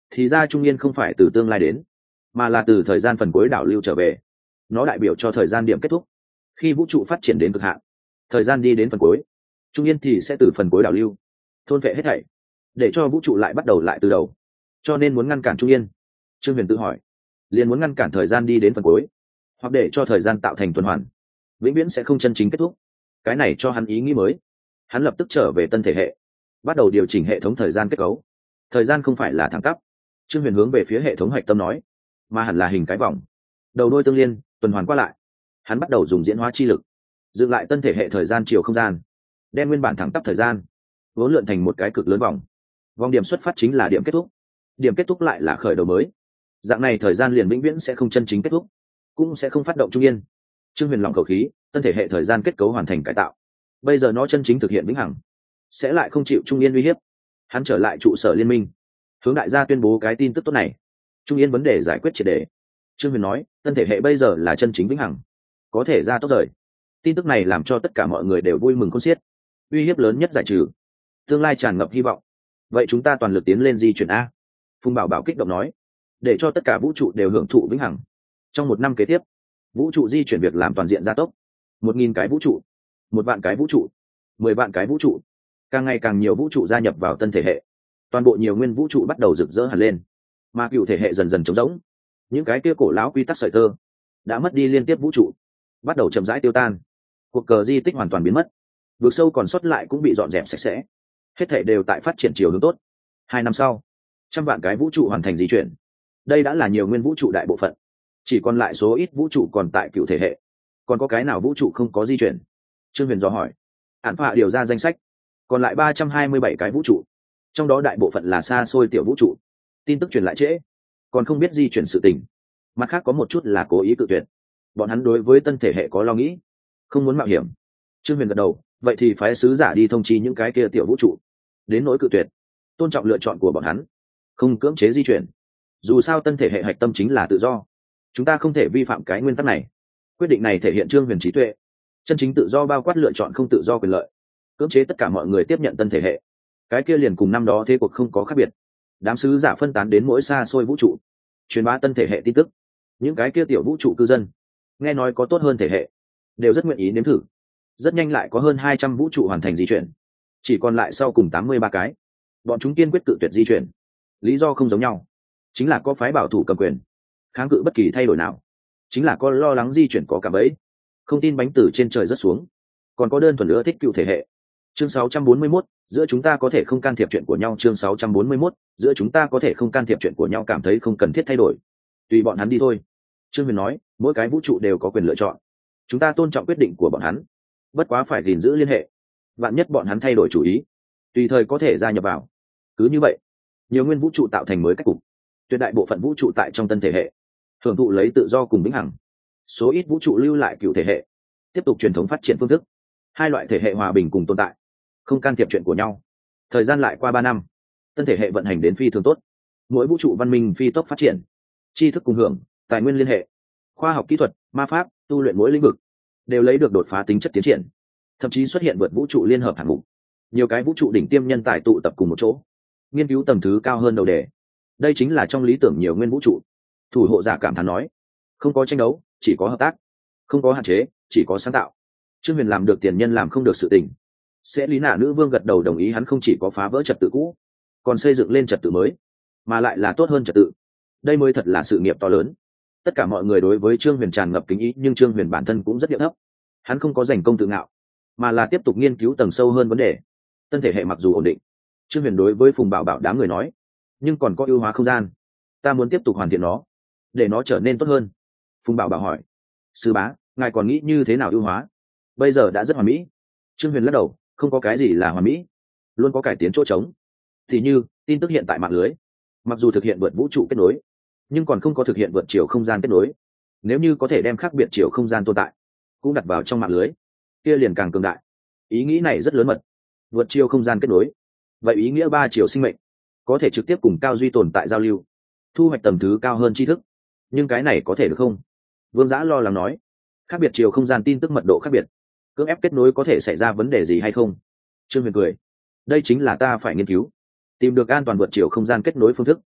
thì ra trung yên không phải từ tương lai đến, mà là từ thời gian phần cuối đảo lưu trở về. Nó đại biểu cho thời gian điểm kết thúc. Khi vũ trụ phát triển đến cực hạn, thời gian đi đến phần cuối, trung yên thì sẽ từ phần cuối đảo lưu thôn vệ hết thảy, để cho vũ trụ lại bắt đầu lại từ đầu. Cho nên muốn ngăn cản trung yên, Trương Huyền tự hỏi, liền muốn ngăn cản thời gian đi đến phần cuối, hoặc để cho thời gian tạo thành tuần hoàn, vĩnh viễn sẽ không chân chính kết thúc. Cái này cho hắn ý nghĩ mới. Hắn lập tức trở về tân thể hệ, bắt đầu điều chỉnh hệ thống thời gian kết cấu. Thời gian không phải là thẳng tắp, Trương Huyền hướng về phía hệ thống hạch tâm nói, mà hẳn là hình cái vòng, đầu đuôi tương liên, tuần hoàn qua lại. Hắn bắt đầu dùng diễn hóa chi lực dựng lại tân thể hệ thời gian chiều không gian, đem nguyên bản thẳng tắp thời gian vốn lượn thành một cái cực lớn vòng. Vòng điểm xuất phát chính là điểm kết thúc, điểm kết thúc lại là khởi đầu mới. Dạng này thời gian liền vĩnh viễn sẽ không chân chính kết thúc, cũng sẽ không phát động trung yên. Trương Huyền lỏng khẩu khí, tân thể hệ thời gian kết cấu hoàn thành cải tạo, bây giờ nó chân chính thực hiện vĩnh hằng, sẽ lại không chịu trung yên uy hiếp. Hắn trở lại trụ sở liên minh, hướng đại gia tuyên bố cái tin tức tốt này. Trung yên vấn đề giải quyết triệt để. Trương Huyền nói, tân thể hệ bây giờ là chân chính vĩnh hằng, có thể ra tốc rời. Tin tức này làm cho tất cả mọi người đều vui mừng khôn xiết. Uy hiếp lớn nhất giải trừ, tương lai tràn ngập hy vọng. Vậy chúng ta toàn lực tiến lên di chuyển a. Phùng Bảo Bảo kích động nói, để cho tất cả vũ trụ đều hưởng thụ vĩnh hằng. Trong một năm kế tiếp, vũ trụ di chuyển việc làm toàn diện gia tốc. Một nghìn cái vũ trụ, một vạn cái vũ trụ, mười vạn cái vũ trụ, càng ngày càng nhiều vũ trụ gia nhập vào tân thể hệ. Toàn bộ nhiều nguyên vũ trụ bắt đầu rực rỡ hẳn lên, mà cựu thể hệ dần dần trống rỗng. Những cái kia cổ lão quy tắc sợi tơ đã mất đi liên tiếp vũ trụ, bắt đầu chậm rãi tiêu tan. Cuộc cờ di tích hoàn toàn biến mất, vực sâu còn sót lại cũng bị dọn dẹp sạch sẽ. Hết thể đều tại phát triển chiều hướng tốt. Hai năm sau, trăm vạn cái vũ trụ hoàn thành di chuyển. Đây đã là nhiều nguyên vũ trụ đại bộ phận, chỉ còn lại số ít vũ trụ còn tại cựu thể hệ. Còn có cái nào vũ trụ không có di chuyển? Trương Huyền dò hỏi. Ản phạ điều ra danh sách, còn lại ba trăm hai mươi bảy cái vũ trụ, trong đó đại bộ phận là xa xôi tiểu vũ trụ. Tin tức truyền lại trễ, còn không biết di chuyển sự tình. Mặt khác có một chút là cố ý cự tuyệt. Bọn hắn đối với tân thể hệ có lo nghĩ, không muốn mạo hiểm. Trương Huyền gật đầu, vậy thì phái sứ giả đi thông chi những cái kia tiểu vũ trụ. Đến nỗi cự tuyệt, tôn trọng lựa chọn của bọn hắn, không cưỡng chế di chuyển. Dù sao tân thể hệ hạch tâm chính là tự do, chúng ta không thể vi phạm cái nguyên tắc này. Quyết định này thể hiện Trương Huyền trí tuệ. Chân chính tự do bao quát lựa chọn không tự do quyền lợi. Cưỡng chế tất cả mọi người tiếp nhận tân thể hệ, cái kia liền cùng năm đó thế cuộc không có khác biệt. Đám sứ giả phân tán đến mỗi xa xôi vũ trụ, truyền bá tân thể hệ tin tức. Những cái kia tiểu vũ trụ cư dân nghe nói có tốt hơn thể hệ, đều rất nguyện ý nếm thử. Rất nhanh lại có hơn hai trăm vũ trụ hoàn thành di chuyển, chỉ còn lại sau cùng tám mươi ba cái. Bọn chúng kiên quyết cự tuyệt di chuyển. Lý do không giống nhau, chính là có phái bảo thủ cầm quyền, kháng cự bất kỳ thay đổi nào, chính là có lo lắng di chuyển có cả bẫy, không tin bánh từ trên trời rớt xuống, còn có đơn thuần nữa thích cựu thể hệ. Chương sáu trăm bốn mươi mốt, giữa chúng ta có thể không can thiệp chuyện của nhau. Chương sáu trăm bốn mươi mốt, giữa chúng ta có thể không can thiệp chuyện của nhau. Cảm thấy không cần thiết thay đổi, tùy bọn hắn đi thôi. Trương Huyền nói, mỗi cái vũ trụ đều có quyền lựa chọn, chúng ta tôn trọng quyết định của bọn hắn, bất quá phải gìn giữ liên hệ. Vạn nhất bọn hắn thay đổi chủ ý, tùy thời có thể gia nhập vào. Cứ như vậy, nhiều nguyên vũ trụ tạo thành mới cách cục. Tuyệt đại bộ phận vũ trụ tại trong tân thể hệ hưởng thụ lấy tự do cùng vĩnh hằng. Số ít vũ trụ lưu lại cựu thể hệ, tiếp tục truyền thống phát triển phương thức. Hai loại thể hệ hòa bình cùng tồn tại, không can thiệp chuyện của nhau. Thời gian lại qua ba năm, tân thể hệ vận hành đến phi thường tốt. Mỗi vũ trụ văn minh phi tốc phát triển, tri thức cùng hưởng, tài nguyên liên hệ, khoa học kỹ thuật, ma pháp, tu luyện mỗi lĩnh vực đều lấy được đột phá tính chất tiến triển. Thậm chí xuất hiện vượt vũ trụ liên hợp hạng mục. Nhiều cái vũ trụ đỉnh tiêm nhân tài tụ tập cùng một chỗ, nghiên cứu tầng thứ cao hơn đầu đề. Đây chính là trong lý tưởng nhiều nguyên vũ trụ. Thủ hộ giả cảm thán nói, không có tranh đấu, chỉ có hợp tác. Không có hạn chế, chỉ có sáng tạo. Trương Huyền làm được tiền nhân làm không được sự tình. Sẽ lý nạ nữ vương gật đầu đồng ý. Hắn không chỉ có phá vỡ trật tự cũ, còn xây dựng lên trật tự mới, mà lại là tốt hơn trật tự. Đây mới thật là sự nghiệp to lớn. Tất cả mọi người đối với Trương Huyền tràn ngập kính ý, nhưng Trương Huyền bản thân cũng rất điệu thấp. Hắn không có giành công tự ngạo, mà là tiếp tục nghiên cứu tầng sâu hơn vấn đề. Tân thể hệ mặc dù ổn định, Trương Huyền đối với Phùng Bảo Bảo đám người nói, nhưng còn có ưu hóa không gian. Ta muốn tiếp tục hoàn thiện nó, để nó trở nên tốt hơn. Phùng Bảo Bảo hỏi, sư bá, ngài còn nghĩ như thế nào ưu hóa? Bây giờ đã rất hoàn mỹ. Trương Huyền lắc đầu, không có cái gì là hoàn mỹ, luôn có cải tiến chỗ trống. Thì như tin tức hiện tại mạng lưới, mặc dù thực hiện vượt vũ trụ kết nối, nhưng còn không có thực hiện vượt chiều không gian kết nối. Nếu như có thể đem khác biệt chiều không gian tồn tại cũng đặt vào trong mạng lưới, kia liền càng cường đại. Ý nghĩ này rất lớn mật. Vượt chiều không gian kết nối, vậy ý nghĩa ba chiều sinh mệnh có thể trực tiếp cùng cao duy tồn tại giao lưu, thu hoạch tầm thứ cao hơn tri thức. Nhưng cái này có thể được không? Vương Giã lo lắng nói, khác biệt chiều không gian tin tức mật độ khác biệt, cưỡng ép kết nối có thể xảy ra vấn đề gì hay không? Trương Huyền cười, đây chính là ta phải nghiên cứu, tìm được an toàn vượt chiều không gian kết nối phương thức.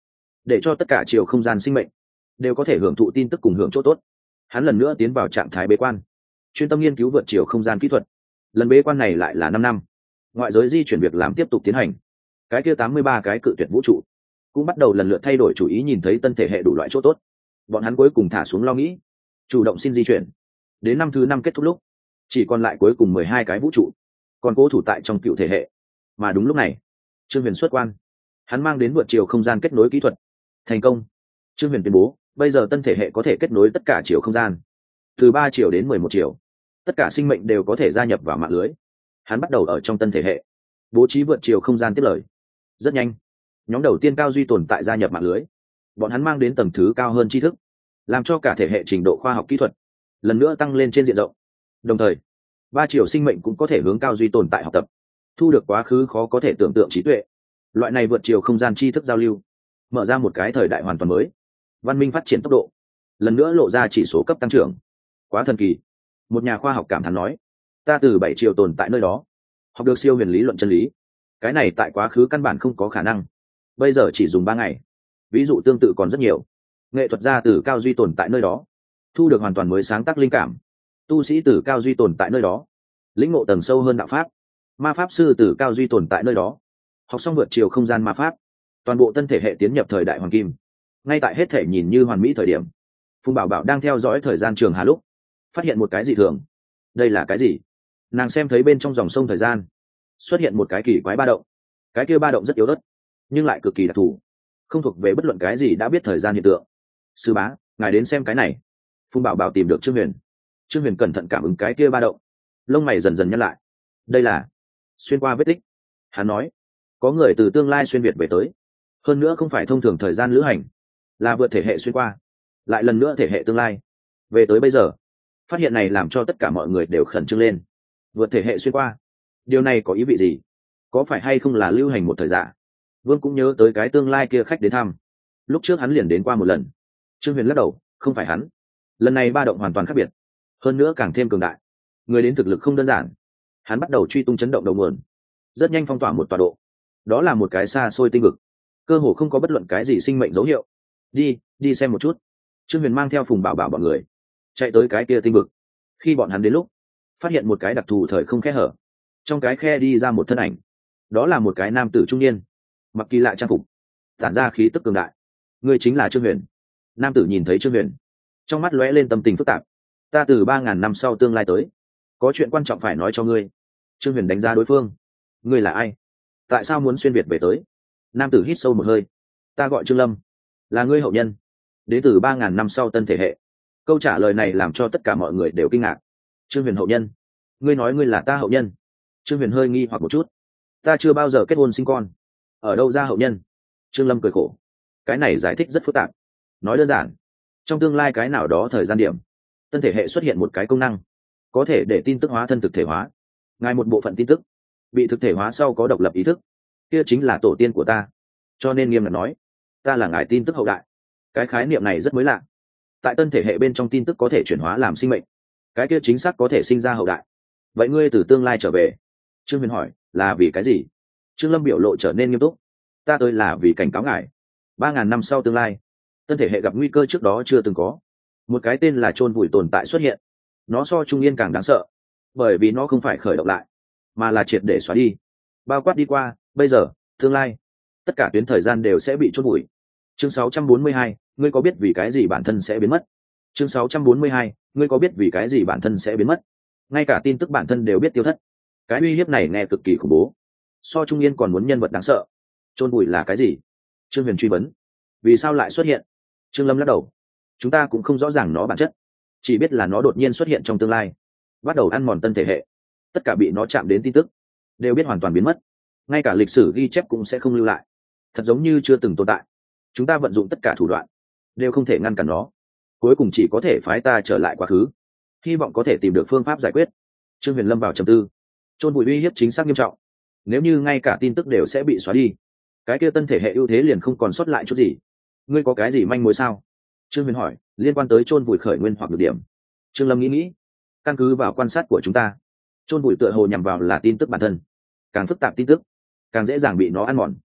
để cho tất cả chiều không gian sinh mệnh đều có thể hưởng thụ tin tức cùng hưởng chỗ tốt. Hắn lần nữa tiến vào trạng thái bế quan, chuyên tâm nghiên cứu vượt chiều không gian kỹ thuật. Lần bế quan này lại là năm năm, ngoại giới di chuyển việc làm tiếp tục tiến hành. Cái kia tám mươi ba cái cự tuyệt vũ trụ cũng bắt đầu lần lượt thay đổi chủ ý, nhìn thấy tân thể hệ đủ loại chỗ tốt, bọn hắn cuối cùng thả xuống lo nghĩ, chủ động xin di chuyển. Đến năm thứ năm kết thúc lúc, chỉ còn lại cuối cùng mười hai cái vũ trụ còn cố thủ tại trong cựu thể hệ. Mà đúng lúc này, Trương Huyền xuất quan, hắn mang đến vượt chiều không gian kết nối kỹ thuật thành công. Trương Huyền tuyên bố bây giờ tân thể hệ có thể kết nối tất cả chiều không gian, từ ba chiều đến mười một chiều, tất cả sinh mệnh đều có thể gia nhập vào mạng lưới. Hắn bắt đầu ở trong tân thể hệ bố trí vượt chiều không gian tiếp lời. Rất nhanh, nhóm đầu tiên cao duy tồn tại gia nhập mạng lưới. Bọn hắn mang đến tầng thứ cao hơn tri thức, làm cho cả thể hệ trình độ khoa học kỹ thuật lần nữa tăng lên trên diện rộng. Đồng thời, ba chiều sinh mệnh cũng có thể hướng cao duy tồn tại học tập, thu được quá khứ khó có thể tưởng tượng trí tuệ. Loại này vượt chiều không gian tri thức giao lưu, mở ra một cái thời đại hoàn toàn mới. Văn minh phát triển tốc độ lần nữa lộ ra chỉ số cấp tăng trưởng, quá thần kỳ. Một nhà khoa học cảm thán nói, ta từ bảy chiều tồn tại nơi đó học được siêu huyền lý luận chân lý, cái này tại quá khứ căn bản không có khả năng, bây giờ chỉ dùng ba ngày. Ví dụ tương tự còn rất nhiều. Nghệ thuật gia từ cao duy tồn tại nơi đó thu được hoàn toàn mới sáng tác linh cảm, tu sĩ từ cao duy tồn tại nơi đó lĩnh ngộ tầng sâu hơn đạo pháp, ma pháp sư từ cao duy tồn tại nơi đó học xong vượt chiều không gian ma pháp. Toàn bộ tân thể hệ tiến nhập thời đại hoàng kim. Ngay tại hết thể nhìn như hoàn mỹ thời điểm, Phùng Bảo Bảo đang theo dõi thời gian trường hà lúc phát hiện một cái dị thường. Đây là cái gì? Nàng xem thấy bên trong dòng sông thời gian xuất hiện một cái kỳ quái ba động. Cái kia ba động rất yếu ớt, nhưng lại cực kỳ đặc thù, không thuộc về bất luận cái gì đã biết thời gian hiện tượng. Sư bá, ngài đến xem cái này. Phùng Bảo Bảo tìm được Trương Huyền. Trương Huyền cẩn thận cảm ứng cái kia ba động, lông mày dần dần nhăn lại. Đây là xuyên qua vết tích. Hắn nói, có người từ tương lai xuyên việt về tới, hơn nữa không phải thông thường thời gian lữ hành, là vượt thể hệ xuyên qua, lại lần nữa thể hệ tương lai về tới bây giờ. Phát hiện này làm cho tất cả mọi người đều khẩn trương lên. Vượt thể hệ xuyên qua, điều này có ý vị gì? Có phải hay không là lưu hành một thời giả? Vương cũng nhớ tới cái tương lai kia khách đến thăm, lúc trước hắn liền đến qua một lần. Trương Huyền lắc đầu, không phải hắn. Lần này ba động hoàn toàn khác biệt, hơn nữa càng thêm cường đại. Người đến thực lực không đơn giản. Hắn bắt đầu truy tung chấn động đầu nguồn, rất nhanh phong tỏa một tọa độ. Đó là một cái xa xôi tinh vực, cơ hồ không có bất luận cái gì sinh mệnh dấu hiệu. Đi, đi xem một chút. Trương Huyền mang theo Phùng Bảo Bảo bọn người chạy tới cái kia tinh vực. Khi bọn hắn đến lúc, phát hiện một cái đặc thù thời không khe hở. Trong cái khe đi ra một thân ảnh, đó là một cái nam tử trung niên, mặc kỳ lạ trang phục, tản ra khí tức cường đại. Người chính là Trương Huyền. Nam tử nhìn thấy Trương Huyền, trong mắt lóe lên tâm tình phức tạp. Ta từ ba ngàn năm sau tương lai tới, có chuyện quan trọng phải nói cho ngươi. Trương Huyền đánh giá đối phương. Ngươi là ai? Tại sao muốn xuyên việt về tới? Nam tử hít sâu một hơi. Ta gọi Trương Lâm, là ngươi hậu nhân, đến từ ba ngàn năm sau tân thể hệ. Câu trả lời này làm cho tất cả mọi người đều kinh ngạc. Trương Huyền hậu nhân? Ngươi nói ngươi là ta hậu nhân? Trương Huyền hơi nghi hoặc một chút. Ta chưa bao giờ kết hôn sinh con, ở đâu ra hậu nhân? Trương Lâm cười khổ. Cái này giải thích rất phức tạp. Nói đơn giản, trong tương lai cái nào đó thời gian điểm, tân thể hệ xuất hiện một cái công năng, có thể để tin tức hóa thân thực thể hóa. Ngài một bộ phận tin tức bị thực thể hóa sau có độc lập ý thức, kia chính là tổ tiên của ta. Cho nên nghiêm ngặt nói, ta là ngài tin tức hậu đại. Cái khái niệm này rất mới lạ. Tại tân thể hệ bên trong tin tức có thể chuyển hóa làm sinh mệnh, cái kia chính xác có thể sinh ra hậu đại. Vậy ngươi từ tương lai trở về? Trương Huyền hỏi, là vì cái gì? Trương Lâm biểu lộ trở nên nghiêm túc. Ta tới là vì cảnh cáo ngài, ba ngàn năm sau tương lai, tân thể hệ gặp nguy cơ trước đó chưa từng có. Một cái tên là chôn vùi tồn tại xuất hiện. Nó so Trung Yên càng đáng sợ, bởi vì nó không phải khởi động lại, mà là triệt để xóa đi, bao quát đi qua, bây giờ, tương lai, tất cả tuyến thời gian đều sẽ bị chôn vùi. Chương sáu trăm bốn mươi hai, ngươi có biết vì cái gì bản thân sẽ biến mất? Chương sáu trăm bốn mươi hai, ngươi có biết vì cái gì bản thân sẽ biến mất? Ngay cả tin tức bản thân đều biết tiêu thất. Cái uy hiếp này nghe cực kỳ khủng bố, so Trung Yên còn muốn nhân vật đáng sợ. Chôn vùi là cái gì? Trương Huyền truy vấn. Vì sao lại xuất hiện? Trương Lâm lắc đầu. Chúng ta cũng không rõ ràng nó bản chất, chỉ biết là nó đột nhiên xuất hiện trong tương lai, bắt đầu ăn mòn tân thể hệ. Tất cả bị nó chạm đến tin tức đều biết hoàn toàn biến mất, ngay cả lịch sử ghi chép cũng sẽ không lưu lại, thật giống như chưa từng tồn tại. Chúng ta vận dụng tất cả thủ đoạn đều không thể ngăn cản nó, cuối cùng chỉ có thể phái ta trở lại quá khứ, hy vọng có thể tìm được phương pháp giải quyết. Trương Huyền lâm vào trầm tư. Chôn vùi uy hiếp chính xác nghiêm trọng. Nếu như ngay cả tin tức đều sẽ bị xóa đi, cái kia tân thể hệ ưu thế liền không còn sót lại chút gì. Ngươi có cái gì manh mối sao? Trương Huyền hỏi, liên quan tới chôn vùi khởi nguyên hoặc được điểm. Trương Lâm nghĩ nghĩ. Căn cứ vào quan sát của chúng ta, chôn vùi tựa hồ nhằm vào là tin tức bản thân. Càng phức tạp tin tức, càng dễ dàng bị nó ăn mòn.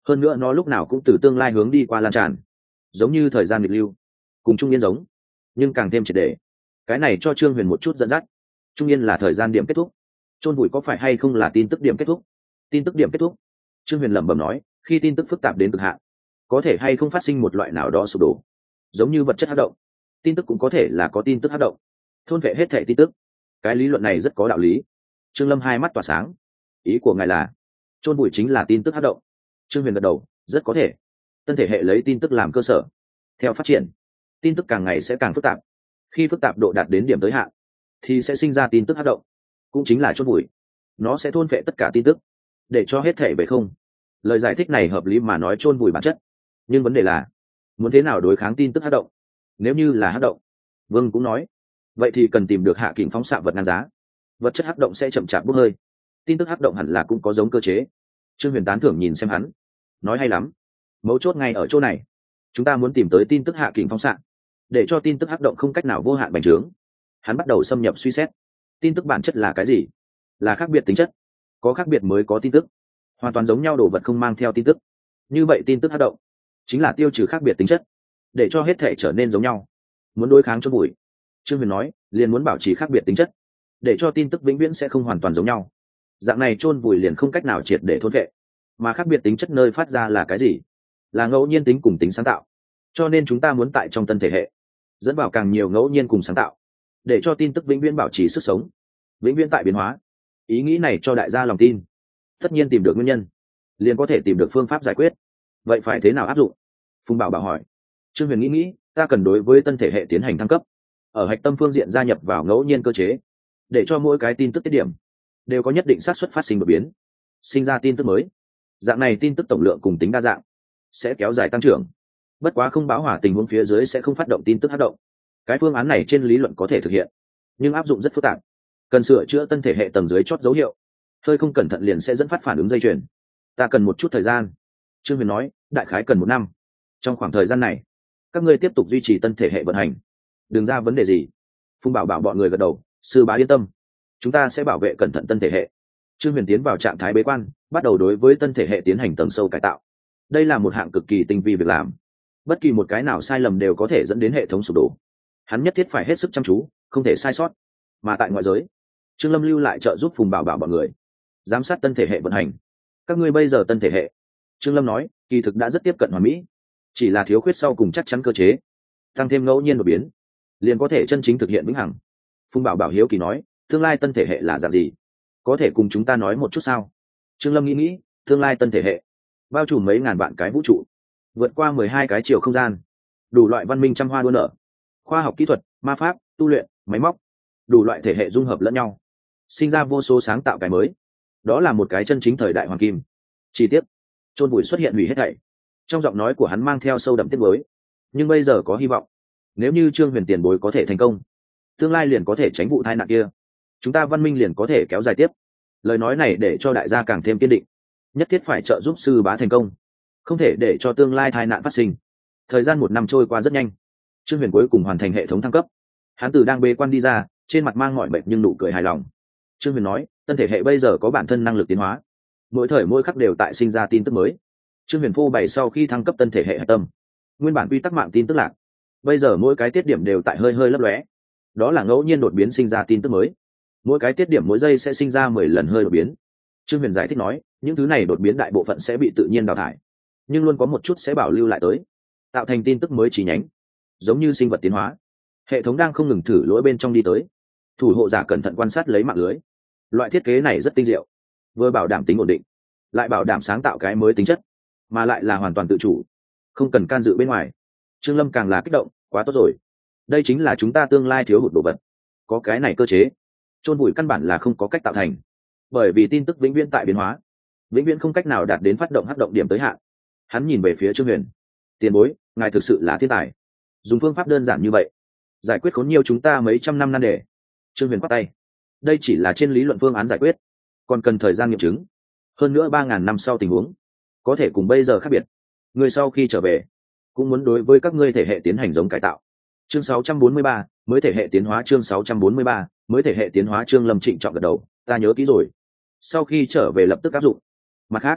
hơn nữa nó lúc nào cũng từ tương lai hướng đi qua lan tràn, giống như thời gian nghịch lưu, cùng trung yên giống, nhưng càng thêm triệt để. Cái này cho Trương Huyền một chút dẫn dắt. Trung yên là thời gian điểm kết thúc, chôn vùi có phải hay không là tin tức điểm kết thúc? Tin tức điểm kết thúc. Trương Huyền lẩm bẩm nói, khi tin tức phức tạp đến cực hạn, có thể hay không phát sinh một loại nào đó sụp đổ, giống như vật chất hấp động. Tin tức cũng có thể là có tin tức hấp động, thôn vệ hết thảy tin tức. Cái lý luận này rất có đạo lý. Trương Lâm hai mắt tỏa sáng. Ý của ngài là chôn vùi chính là tin tức hấp động? Trương Huyền gật đầu, rất có thể. Tân thể hệ lấy tin tức làm cơ sở, theo phát triển, tin tức càng ngày sẽ càng phức tạp. Khi phức tạp độ đạt đến điểm tới hạn, thì sẽ sinh ra tin tức hấp động, cũng chính là chôn vùi. Nó sẽ thôn vệ tất cả tin tức, để cho hết thể về không. Lời giải thích này hợp lý mà nói chôn vùi bản chất, nhưng vấn đề là muốn thế nào đối kháng tin tức hấp động? Nếu như là hấp động, Vương cũng nói, vậy thì cần tìm được hạ kình phóng xạ vật ngang giá. Vật chất hấp động sẽ chậm chạp bốc hơi, tin tức hấp động hẳn là cũng có giống cơ chế. Trương Huyền tán thưởng nhìn xem hắn, nói hay lắm. Mấu chốt ngay ở chỗ này, chúng ta muốn tìm tới tin tức hạ kình phóng xạ, để cho tin tức hấp động không cách nào vô hạn bành trướng. Hắn bắt đầu xâm nhập suy xét, tin tức bản chất là cái gì? Là khác biệt tính chất, có khác biệt mới có tin tức. Hoàn toàn giống nhau đồ vật không mang theo tin tức, như vậy tin tức hấp động chính là tiêu trừ khác biệt tính chất, để cho hết thể trở nên giống nhau. Muốn đối kháng chôn vùi, Trương Huyền nói, liền muốn bảo trì khác biệt tính chất, để cho tin tức vĩnh viễn sẽ không hoàn toàn giống nhau. Dạng này chôn vùi liền không cách nào triệt để thôn vệ. Mà khác biệt tính chất nơi phát ra là cái gì? Là ngẫu nhiên tính cùng tính sáng tạo. Cho nên chúng ta muốn tại trong tân thể hệ dẫn vào càng nhiều ngẫu nhiên cùng sáng tạo, để cho tin tức vĩnh viễn bảo trì sức sống, vĩnh viễn tại biến hóa. Ý nghĩ này cho đại gia lòng tin. Tất nhiên tìm được nguyên nhân, liền có thể tìm được phương pháp giải quyết. Vậy phải thế nào áp dụng? Phùng Bảo Bảo hỏi. Trương Huyền nghĩ nghĩ, ta cần đối với tân thể hệ tiến hành thăng cấp, ở hạch tâm phương diện gia nhập vào ngẫu nhiên cơ chế, để cho mỗi cái tin tức tiết điểm đều có nhất định xác suất phát sinh đột biến, sinh ra tin tức mới. Dạng này tin tức tổng lượng cùng tính đa dạng sẽ kéo dài tăng trưởng. Bất quá không bão hỏa tình huống phía dưới sẽ không phát động tin tức hấp động. Cái phương án này trên lý luận có thể thực hiện, nhưng áp dụng rất phức tạp, cần sửa chữa tân thể hệ tầng dưới chót dấu hiệu, hơi không cẩn thận liền sẽ dẫn phát phản ứng dây chuyền. Ta cần một chút thời gian, Trương Huyền nói, đại khái cần một năm. Trong khoảng thời gian này, các ngươi tiếp tục duy trì tân thể hệ vận hành, đừng ra vấn đề gì. Phùng Bảo Bảo bọn người gật đầu, sư bá yên tâm, chúng ta sẽ bảo vệ cẩn thận tân thể hệ. Trương Huyền tiến vào trạng thái bế quan, bắt đầu đối với tân thể hệ tiến hành tầng sâu cải tạo. Đây là một hạng cực kỳ tinh vi việc làm, bất kỳ một cái nào sai lầm đều có thể dẫn đến hệ thống sụp đổ. Hắn nhất thiết phải hết sức chăm chú, không thể sai sót. Mà tại ngoại giới, Trương Lâm lưu lại trợ giúp Phùng Bảo Bảo bọn người giám sát tân thể hệ vận hành. Các ngươi bây giờ tân thể hệ, Trương Lâm nói, kỳ thực đã rất tiếp cận hoàn mỹ, chỉ là thiếu khuyết sau cùng chắc chắn cơ chế, tăng thêm ngẫu nhiên đột biến, liền có thể chân chính thực hiện vĩnh hằng. Phùng Bảo Bảo hiếu kỳ nói, tương lai tân thể hệ là dạng gì? Có thể cùng chúng ta nói một chút sao? Trương Lâm nghĩ nghĩ, tương lai tân thể hệ bao trùm mấy ngàn vạn cái vũ trụ, vượt qua mười hai cái chiều không gian, đủ loại văn minh trăm hoa đua nở, khoa học kỹ thuật, ma pháp, tu luyện, máy móc, đủ loại thể hệ dung hợp lẫn nhau, sinh ra vô số sáng tạo cái mới. Đó là một cái chân chính thời đại hoàng kim. Chi tiết, chôn vùi xuất hiện hủy hết thảy. Trong giọng nói của hắn mang theo sâu đậm tiếc nuối, nhưng bây giờ có hy vọng. Nếu như Trương Huyền tiền bối có thể thành công, tương lai liền có thể tránh vụ tai nạn kia, chúng ta văn minh liền có thể kéo dài tiếp. Lời nói này để cho đại gia càng thêm kiên định, nhất thiết phải trợ giúp sư bá thành công, không thể để cho tương lai tai nạn phát sinh. Thời gian một năm trôi qua rất nhanh, Trương Huyền cuối cùng hoàn thành hệ thống thăng cấp. Hắn từ đang bế quan đi ra, trên mặt mang mọi bệnh nhưng nụ cười hài lòng. Trương Huyền nói, tân thể hệ bây giờ có bản thân năng lực tiến hóa, mỗi thời mỗi khắc đều tại sinh ra tin tức mới. Trương Huyền phô bày sau khi thăng cấp tân thể hệ hạch tâm, nguyên bản quy tắc mạng tin tức lạc, bây giờ mỗi cái tiết điểm đều tại hơi hơi lấp lóe, đó là ngẫu nhiên đột biến sinh ra tin tức mới. Mỗi cái tiết điểm mỗi giây sẽ sinh ra mười lần hơi đột biến. Trương Huyền giải thích nói, những thứ này đột biến đại bộ phận sẽ bị tự nhiên đào thải, nhưng luôn có một chút sẽ bảo lưu lại tới, tạo thành tin tức mới chi nhánh, giống như sinh vật tiến hóa. Hệ thống đang không ngừng thử lỗi bên trong đi tới, thủ hộ giả cẩn thận quan sát lấy mạng lưới. Loại thiết kế này rất tinh diệu, vừa bảo đảm tính ổn định, lại bảo đảm sáng tạo cái mới tính chất, mà lại là hoàn toàn tự chủ, không cần can dự bên ngoài. Trương Lâm càng là kích động, quá tốt rồi, đây chính là chúng ta tương lai thiếu hụt đồ vật. Có cái này cơ chế, chôn vùi căn bản là không có cách tạo thành, bởi vì tin tức vĩnh viễn tại biến hóa, vĩnh viễn không cách nào đạt đến phát động hấp động điểm tới hạn. Hắn nhìn về phía Trương Huyền, tiền bối, ngài thực sự là thiên tài, dùng phương pháp đơn giản như vậy giải quyết khốn nhiều chúng ta mấy trăm năm nan đề. Trương Huyền quát tay, đây chỉ là trên lý luận phương án giải quyết, còn cần thời gian nghiệm chứng. Hơn nữa ba ngàn năm sau tình huống có thể cùng bây giờ khác biệt. Người sau khi trở về cũng muốn đối với các ngươi thể hệ tiến hành giống cải tạo. Chương sáu trăm bốn mươi ba, mới thể hệ tiến hóa. Chương sáu trăm bốn mươi ba, mới thể hệ tiến hóa. Trương Lâm trịnh trọng gật đầu, ta nhớ kỹ rồi, sau khi trở về lập tức áp dụng. Mặt khác,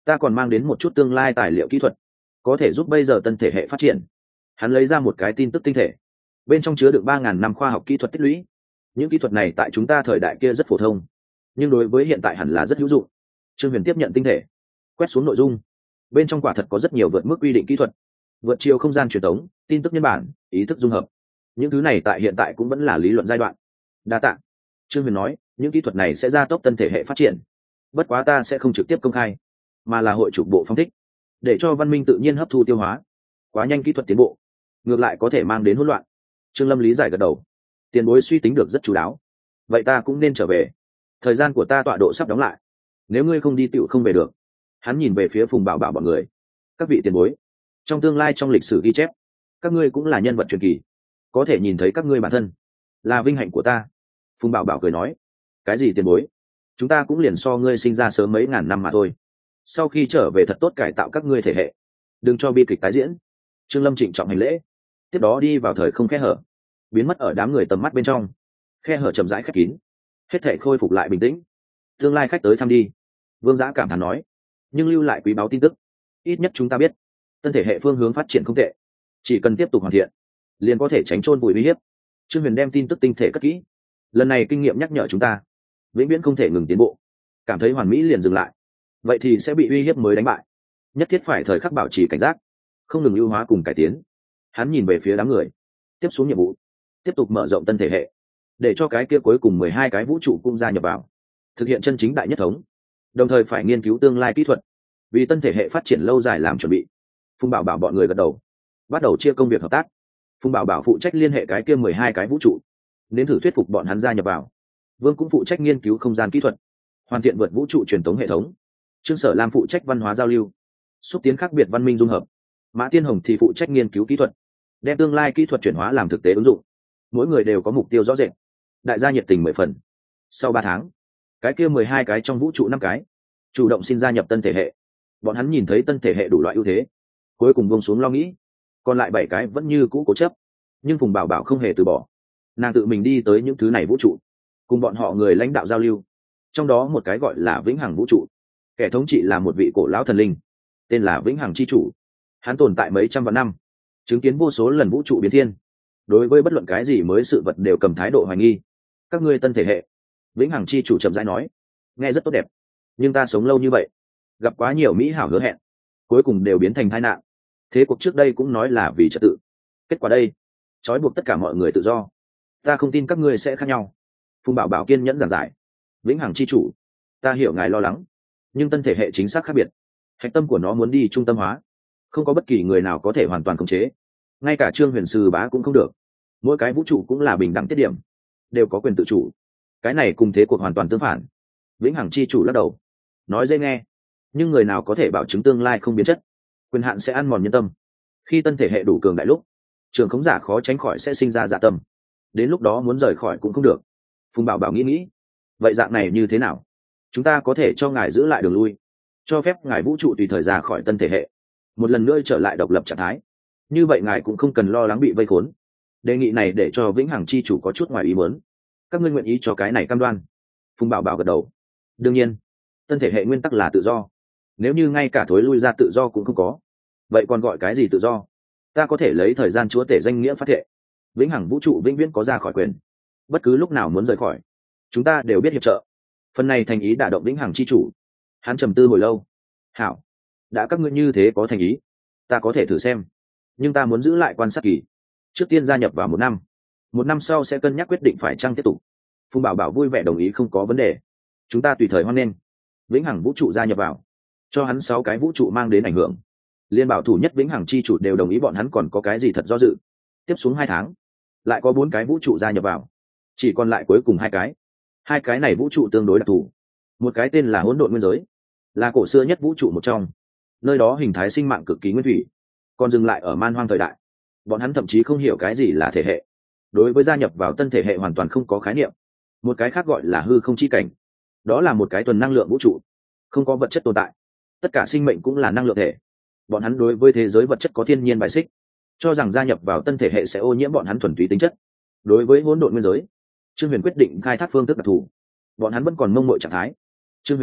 ta còn mang đến một chút tương lai tài liệu kỹ thuật có thể giúp bây giờ tân thể hệ phát triển. Hắn lấy ra một cái tin tức tinh thể, bên trong chứa được ba ngàn năm khoa học kỹ thuật tích lũy. Những kỹ thuật này tại chúng ta thời đại kia rất phổ thông, nhưng đối với hiện tại hẳn là rất hữu dụng. Trương Huyền tiếp nhận tinh thể, quét xuống nội dung, bên trong quả thật có rất nhiều vượt mức quy định kỹ thuật, vượt chiều không gian truyền thống, tin tức nhân bản, ý thức dung hợp. Những thứ này tại hiện tại cũng vẫn là lý luận giai đoạn. Đa tạ. Trương Huyền nói, những kỹ thuật này sẽ gia tốc tân thể hệ phát triển, bất quá ta sẽ không trực tiếp công khai, mà là hội chụp bộ phong thích, để cho văn minh tự nhiên hấp thu tiêu hóa. Quá nhanh kỹ thuật tiến bộ, ngược lại có thể mang đến hỗn loạn. Trương Lâm lý giải gật đầu, tiền bối suy tính được rất chú đáo. Vậy ta cũng nên trở về, thời gian của ta tọa độ sắp đóng lại, nếu ngươi không đi tựu không về được. Hắn nhìn về phía Phùng Bảo Bảo bọn người, các vị tiền bối, trong tương lai trong lịch sử ghi chép, các ngươi cũng là nhân vật truyền kỳ, có thể nhìn thấy các ngươi bản thân là vinh hạnh của ta. Phùng Bảo Bảo cười nói, cái gì tiền bối, chúng ta cũng liền so ngươi sinh ra sớm mấy ngàn năm mà thôi, sau khi trở về thật tốt cải tạo các ngươi thể hệ, đừng cho bi kịch tái diễn. Trương Lâm trịnh trọng hành lễ, tiếp đó đi vào thời không khe hở, biến mất ở đám người tầm mắt bên trong. Khe hở chậm rãi khép kín, hết thể khôi phục lại bình tĩnh. Tương lai khách tới thăm đi, Vương Giã cảm thán nói, nhưng lưu lại quý báu tin tức, ít nhất chúng ta biết tân thể hệ phương hướng phát triển không tệ, chỉ cần tiếp tục hoàn thiện liền có thể tránh chôn vùi uy hiếp. Trương Huyền đem tin tức tinh thể cất kỹ, lần này kinh nghiệm nhắc nhở chúng ta vĩnh viễn không thể ngừng tiến bộ, cảm thấy hoàn mỹ liền dừng lại, vậy thì sẽ bị uy hiếp mới đánh bại, nhất thiết phải thời khắc bảo trì cảnh giác, không ngừng ưu hóa cùng cải tiến. Hắn nhìn về phía đám người, tiếp xuống nhiệm vụ, tiếp tục mở rộng tân thể hệ, để cho cái kia cuối cùng mười hai cái vũ trụ cung gia nhập vào, thực hiện chân chính đại nhất thống, đồng thời phải nghiên cứu tương lai kỹ thuật, vì tân thể hệ phát triển lâu dài làm chuẩn bị. Phùng Bảo Bảo bọn người gật đầu, bắt đầu chia công việc hợp tác. Phùng Bảo Bảo phụ trách liên hệ cái kia mười hai cái vũ trụ, đến thử thuyết phục bọn hắn gia nhập vào. Vương cũng phụ trách nghiên cứu không gian kỹ thuật, hoàn thiện vượt vũ trụ truyền thống hệ thống. Trương Sở Lam phụ trách văn hóa giao lưu, xúc tiến khác biệt văn minh dung hợp. Mã Tiên Hồng thì phụ trách nghiên cứu kỹ thuật, đem tương lai kỹ thuật chuyển hóa làm thực tế ứng dụng. Mỗi người đều có mục tiêu rõ rệt, đại gia nhiệt tình mười phần. Sau ba tháng, cái kia mười hai cái trong vũ trụ năm cái chủ động xin gia nhập tân thể hệ. Bọn hắn nhìn thấy tân thể hệ đủ loại ưu thế, cuối cùng buông xuống lo nghĩ. Còn lại bảy cái vẫn như cũ cố chấp, nhưng Phùng Bảo Bảo không hề từ bỏ, nàng tự mình đi tới những thứ này vũ trụ, cùng bọn họ người lãnh đạo giao lưu. Trong đó một cái gọi là Vĩnh Hằng vũ trụ, kẻ thống trị là một vị cổ lão thần linh, tên là Vĩnh Hằng chi chủ. Hắn tồn tại mấy trăm vạn năm, chứng kiến vô số lần vũ trụ biến thiên, đối với bất luận cái gì mới sự vật đều cầm thái độ hoài nghi. Các ngươi tân thể hệ, Vĩnh Hằng chi chủ chậm rãi nói, nghe rất tốt đẹp, nhưng ta sống lâu như vậy, gặp quá nhiều mỹ hảo hứa hẹn, cuối cùng đều biến thành tai nạn. Thế cuộc trước đây cũng nói là vì trật tự, kết quả đây trói buộc tất cả mọi người tự do. Ta không tin các ngươi sẽ khác nhau. Phùng Bảo Bảo kiên nhẫn giảng giải, Vĩnh Hằng chi chủ, ta hiểu ngài lo lắng, nhưng tân thể hệ chính xác khác biệt, hạch tâm của nó muốn đi trung tâm hóa, không có bất kỳ người nào có thể hoàn toàn khống chế, ngay cả Trương Huyền Sư Bá cũng không được. Mỗi cái vũ trụ cũng là bình đẳng tiết điểm, đều có quyền tự chủ, cái này cùng thế cuộc hoàn toàn tương phản. Vĩnh Hằng chi chủ lắc đầu, nói dễ nghe, nhưng người nào có thể bảo chứng tương lai không biến chất? Quyền hạn sẽ ăn mòn nhân tâm, khi tân thể hệ đủ cường đại lúc, trường khống giả khó tránh khỏi sẽ sinh ra dạ tâm, đến lúc đó muốn rời khỏi cũng không được. Phùng Bảo Bảo nghĩ nghĩ, vậy dạng này như thế nào? Chúng ta có thể cho ngài giữ lại đường lui, cho phép ngài vũ trụ tùy thời ra khỏi tân thể hệ, một lần nữa trở lại độc lập trạng thái, như vậy ngài cũng không cần lo lắng bị vây khốn. Đề nghị này để cho Vĩnh Hằng chi chủ có chút ngoài ý muốn. Các ngươi nguyện ý cho cái này cam đoan? Phùng Bảo Bảo gật đầu, đương nhiên, tân thể hệ nguyên tắc là tự do, nếu như ngay cả thối lui ra tự do cũng không có, vậy còn gọi cái gì tự do? Ta có thể lấy thời gian chúa tể danh nghĩa phát thệ, Vĩnh Hằng vũ trụ vĩnh viễn có ra khỏi quyền, bất cứ lúc nào muốn rời khỏi, chúng ta đều biết hiệp trợ. Phần này thành ý đả động Vĩnh Hằng chi chủ. Hắn trầm tư hồi lâu, hảo, đã các ngươi như thế có thành ý, ta có thể thử xem, nhưng ta muốn giữ lại quan sát kỳ, trước tiên gia nhập vào một năm, một năm sau sẽ cân nhắc quyết định phải chăng tiếp tục. Phùng Bảo Bảo vui vẻ đồng ý, không có vấn đề, chúng ta tùy thời hoan nghênh. Vĩnh Hằng vũ trụ gia nhập vào, cho hắn sáu cái vũ trụ mang đến ảnh hưởng, liên bảo thủ nhất Vĩnh Hằng chi chủ đều đồng ý, bọn hắn còn có cái gì thật do dự. Tiếp xuống hai tháng, lại có bốn cái vũ trụ gia nhập vào, chỉ còn lại cuối cùng hai cái. Hai cái này vũ trụ tương đối đặc thù, một cái tên là Hỗn Độn Nguyên Giới, là cổ xưa nhất vũ trụ một trong, nơi đó hình thái sinh mạng cực kỳ nguyên thủy, còn dừng lại ở man hoang thời đại. Bọn hắn thậm chí không hiểu cái gì là thể hệ, đối với gia nhập vào tân thể hệ hoàn toàn không có khái niệm. Một cái khác gọi là hư không chi cảnh, đó là một cái tuần năng lượng vũ trụ, không có vật chất tồn tại, tất cả sinh mệnh cũng là năng lượng thể. Bọn hắn đối với thế giới vật chất có thiên nhiên bài xích, cho rằng gia nhập vào tân thể hệ sẽ ô nhiễm bọn hắn thuần túy tính chất. Đối với Hỗn Độn Nguyên Giới, Trương Huyền quyết định khai thác phương thức đặc thù, bọn hắn vẫn còn mông mội trạng thái. Trương Huyền nói,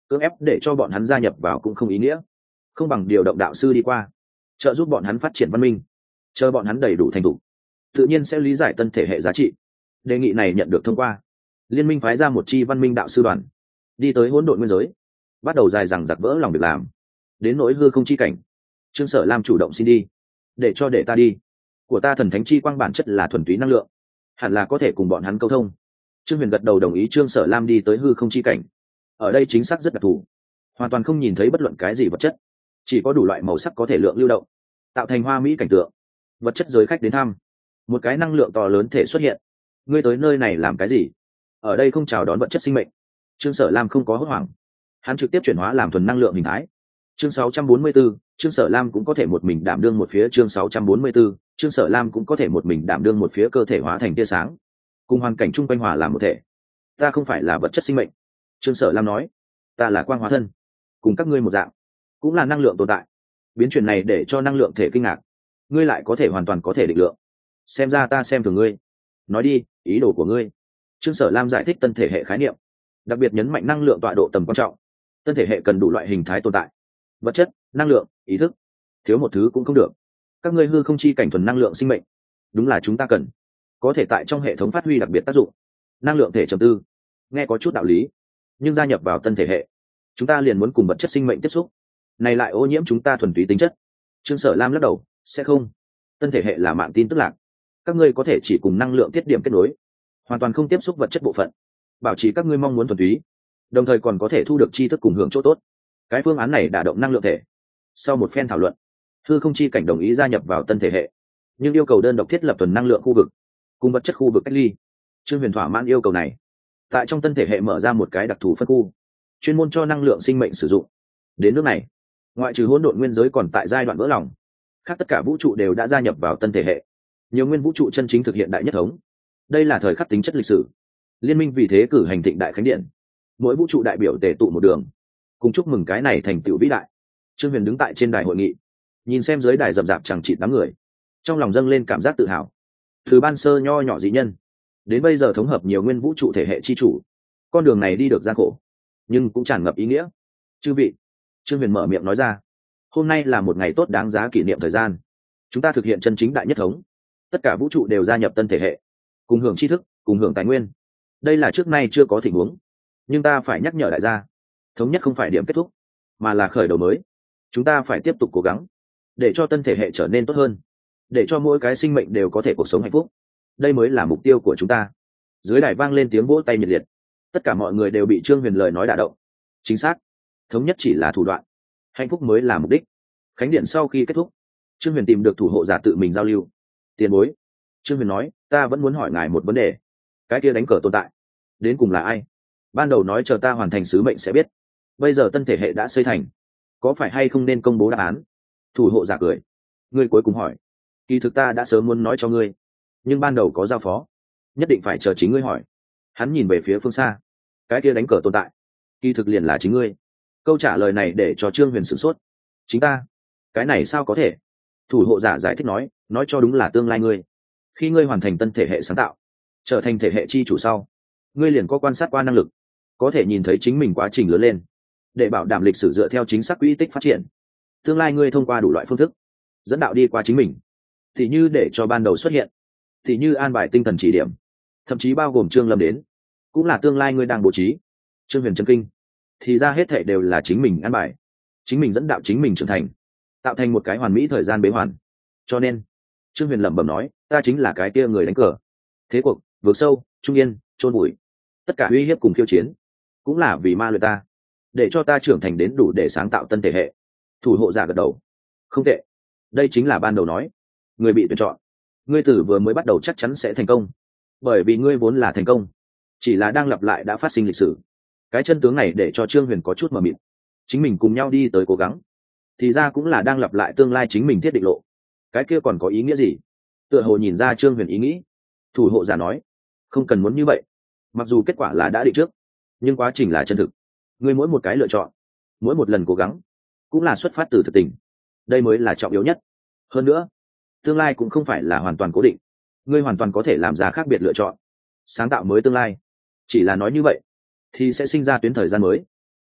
cưỡng ép để cho bọn hắn gia nhập vào cũng không ý nghĩa, không bằng điều động đạo sư đi qua trợ giúp bọn hắn phát triển văn minh, chờ bọn hắn đầy đủ thành thủ tự nhiên sẽ lý giải tân thể hệ giá trị. Đề nghị này nhận được thông qua, liên minh phái ra một chi văn minh đạo sư đoàn đi tới hỗn độn nguyên giới, bắt đầu dài dằng dặc vỡ lòng việc làm. Đến nỗi hư không chi cảnh, Trương Sở Lam chủ động xin đi, để cho để ta đi, của ta thần thánh chi quang bản chất là thuần túy năng lượng, hẳn là có thể cùng bọn hắn câu thông. Trương Huyền gật đầu đồng ý Trương Sở Lam đi tới hư không chi cảnh. Ở đây chính xác rất đặc thù, hoàn toàn không nhìn thấy bất luận cái gì vật chất, chỉ có đủ loại màu sắc có thể lượng lưu động, tạo thành hoa mỹ cảnh tượng. Vật chất giới khách đến thăm, một cái năng lượng to lớn thể xuất hiện. Ngươi tới nơi này làm cái gì? Ở đây không chào đón vật chất sinh mệnh. Trương Sở Lam không có hốt hoảng, hắn trực tiếp chuyển hóa làm thuần năng lượng hình thái. Chương sáu trăm bốn mươi 4, Trương Sở Lam cũng có thể một mình đảm đương một phía. Chương sáu trăm bốn mươi 4, Trương Sở Lam cũng có thể một mình đảm đương một phía, cơ thể hóa thành tia sáng, cùng hoàn cảnh chung quanh hòa làm một thể. Ta không phải là vật chất sinh mệnh, Trương Sở Lam nói, ta là quang hóa thân, cùng các ngươi một dạng, cũng là năng lượng tồn tại. Biến chuyển này để cho năng lượng thể kinh ngạc, ngươi lại có thể hoàn toàn có thể định lượng, xem ra ta xem thường ngươi. Nói đi, ý đồ của ngươi. Trương Sở Lam giải thích tân thể hệ khái niệm, đặc biệt nhấn mạnh năng lượng tọa độ tầm quan trọng. Tân thể hệ cần đủ loại hình thái tồn tại, vật chất, năng lượng, ý thức, thiếu một thứ cũng không được. Các ngươi hư không chi cảnh thuần năng lượng sinh mệnh, đúng là chúng ta cần, có thể tại trong hệ thống phát huy đặc biệt tác dụng. Năng lượng thể trầm tư, nghe có chút đạo lý, nhưng gia nhập vào tân thể hệ, chúng ta liền muốn cùng vật chất sinh mệnh tiếp xúc, này lại ô nhiễm chúng ta thuần túy tính chất. Trương Sở Lam lắc đầu, sẽ không, tân thể hệ là mạng tin tức lạc, các ngươi có thể chỉ cùng năng lượng tiết điểm kết nối, hoàn toàn không tiếp xúc vật chất bộ phận, bảo trì các ngươi mong muốn thuần túy, đồng thời còn có thể thu được tri thức cùng hưởng chỗ tốt. Cái phương án này đả động năng lượng thể. Sau một phen thảo luận, hư không chi cảnh đồng ý gia nhập vào tân thể hệ, nhưng yêu cầu đơn độc thiết lập thuần năng lượng khu vực cùng vật chất khu vực cách ly. Trương Huyền thỏa mãn yêu cầu này, tại trong tân thể hệ mở ra một cái đặc thù phân khu, chuyên môn cho năng lượng sinh mệnh sử dụng. Đến nước này, ngoại trừ hỗn độn nguyên giới còn tại giai đoạn vỡ lòng, khác tất cả vũ trụ đều đã gia nhập vào tân thể hệ, nhiều nguyên vũ trụ chân chính thực hiện đại nhất thống. Đây là thời khắc tính chất lịch sử, liên minh vì thế cử hành thịnh đại khánh điện, mỗi vũ trụ đại biểu tề tụ một đường, cùng chúc mừng cái này thành tựu vĩ đại. Trương Huyền đứng tại trên đài hội nghị, nhìn xem dưới đài rậm rạp chẳng chịt đám người, trong lòng dâng lên cảm giác tự hào. Từ ban sơ nho nhỏ dị nhân đến bây giờ thống hợp nhiều nguyên vũ trụ thể hệ chi chủ, con đường này đi được gian khổ nhưng cũng tràn ngập ý nghĩa. Chư vị, Trương Huyền mở miệng nói ra, hôm nay là một ngày tốt đáng giá kỷ niệm thời gian, chúng ta thực hiện chân chính đại nhất thống, tất cả vũ trụ đều gia nhập tân thể hệ, cùng hưởng tri thức, cùng hưởng tài nguyên. Đây là trước nay chưa có tình huống, nhưng ta phải nhắc nhở đại gia, thống nhất không phải điểm kết thúc, mà là khởi đầu mới. Chúng ta phải tiếp tục cố gắng để cho tân thể hệ trở nên tốt hơn, để cho mỗi cái sinh mệnh đều có thể cuộc sống hạnh phúc. Đây mới là mục tiêu của chúng ta. Dưới đài vang lên tiếng vỗ tay nhiệt liệt, tất cả mọi người đều bị Trương Huyền lời nói đả động. Chính xác, thống nhất chỉ là thủ đoạn, hạnh phúc mới là mục đích. Khánh điện sau khi kết thúc, Trương Huyền tìm được thủ hộ giả tự mình giao lưu. Tiền bối, Trương Huyền nói, ta vẫn muốn hỏi ngài một vấn đề, cái kia đánh cờ tồn tại đến cùng là ai? Ban đầu nói chờ ta hoàn thành sứ mệnh sẽ biết, bây giờ tân thể hệ đã xây thành, có phải hay không nên công bố đáp án? Thủ hộ giả cười, ngươi cuối cùng hỏi, kỳ thực ta đã sớm muốn nói cho ngươi, nhưng ban đầu có giao phó, nhất định phải chờ chính ngươi hỏi. Hắn nhìn về phía phương xa, cái kia đánh cờ tồn tại kỳ thực liền là chính ngươi. Câu trả lời này để cho Trương Huyền sửng sốt. Chính ta? Cái này sao có thể? Thủ hộ giả giải thích nói, nói cho đúng là tương lai ngươi, khi ngươi hoàn thành tân thể hệ sáng tạo, trở thành thể hệ chi chủ sau, ngươi liền có quan sát qua năng lực, có thể nhìn thấy chính mình quá trình lớn lên, để bảo đảm lịch sử dựa theo chính xác quỹ tích phát triển. Tương lai ngươi thông qua đủ loại phương thức dẫn đạo đi qua chính mình, thì như để cho ban đầu xuất hiện, thì như an bài tinh thần chỉ điểm, thậm chí bao gồm Trương Lâm đến, cũng là tương lai ngươi đang bố trí. Trương Huyền chấn kinh, thì ra hết thệ đều là chính mình an bài, chính mình dẫn đạo chính mình trưởng thành, tạo thành một cái hoàn mỹ thời gian bế hoàn. Cho nên Trương Huyền lẩm bẩm nói, ta chính là cái kia người đánh cờ. Thế cuộc vượt sâu, trung yên, chôn bụi, tất cả uy hiếp cùng khiêu chiến, cũng là vì ma luyện ta, để cho ta trưởng thành đến đủ để sáng tạo tân thể hệ. Thủ hộ giả gật đầu, không tệ, đây chính là ban đầu nói, người bị tuyển chọn, ngươi tử vừa mới bắt đầu chắc chắn sẽ thành công, bởi vì ngươi vốn là thành công, chỉ là đang lặp lại đã phát sinh lịch sử. Cái chân tướng này để cho Trương Huyền có chút mờ mịt, chính mình cùng nhau đi tới cố gắng, thì ra cũng là đang lặp lại tương lai chính mình thiết định lộ. Cái kia còn có ý nghĩa gì? Tựa hồ nhìn ra Trương Huyền ý nghĩ, thủ hộ giả nói, không cần muốn như vậy, mặc dù kết quả là đã định trước, nhưng quá trình là chân thực. Ngươi mỗi một cái lựa chọn, mỗi một lần cố gắng, cũng là xuất phát từ thực tình, đây mới là trọng yếu nhất. Hơn nữa, tương lai cũng không phải là hoàn toàn cố định, ngươi hoàn toàn có thể làm ra khác biệt lựa chọn, sáng tạo mới tương lai. Chỉ là nói như vậy thì sẽ sinh ra tuyến thời gian mới,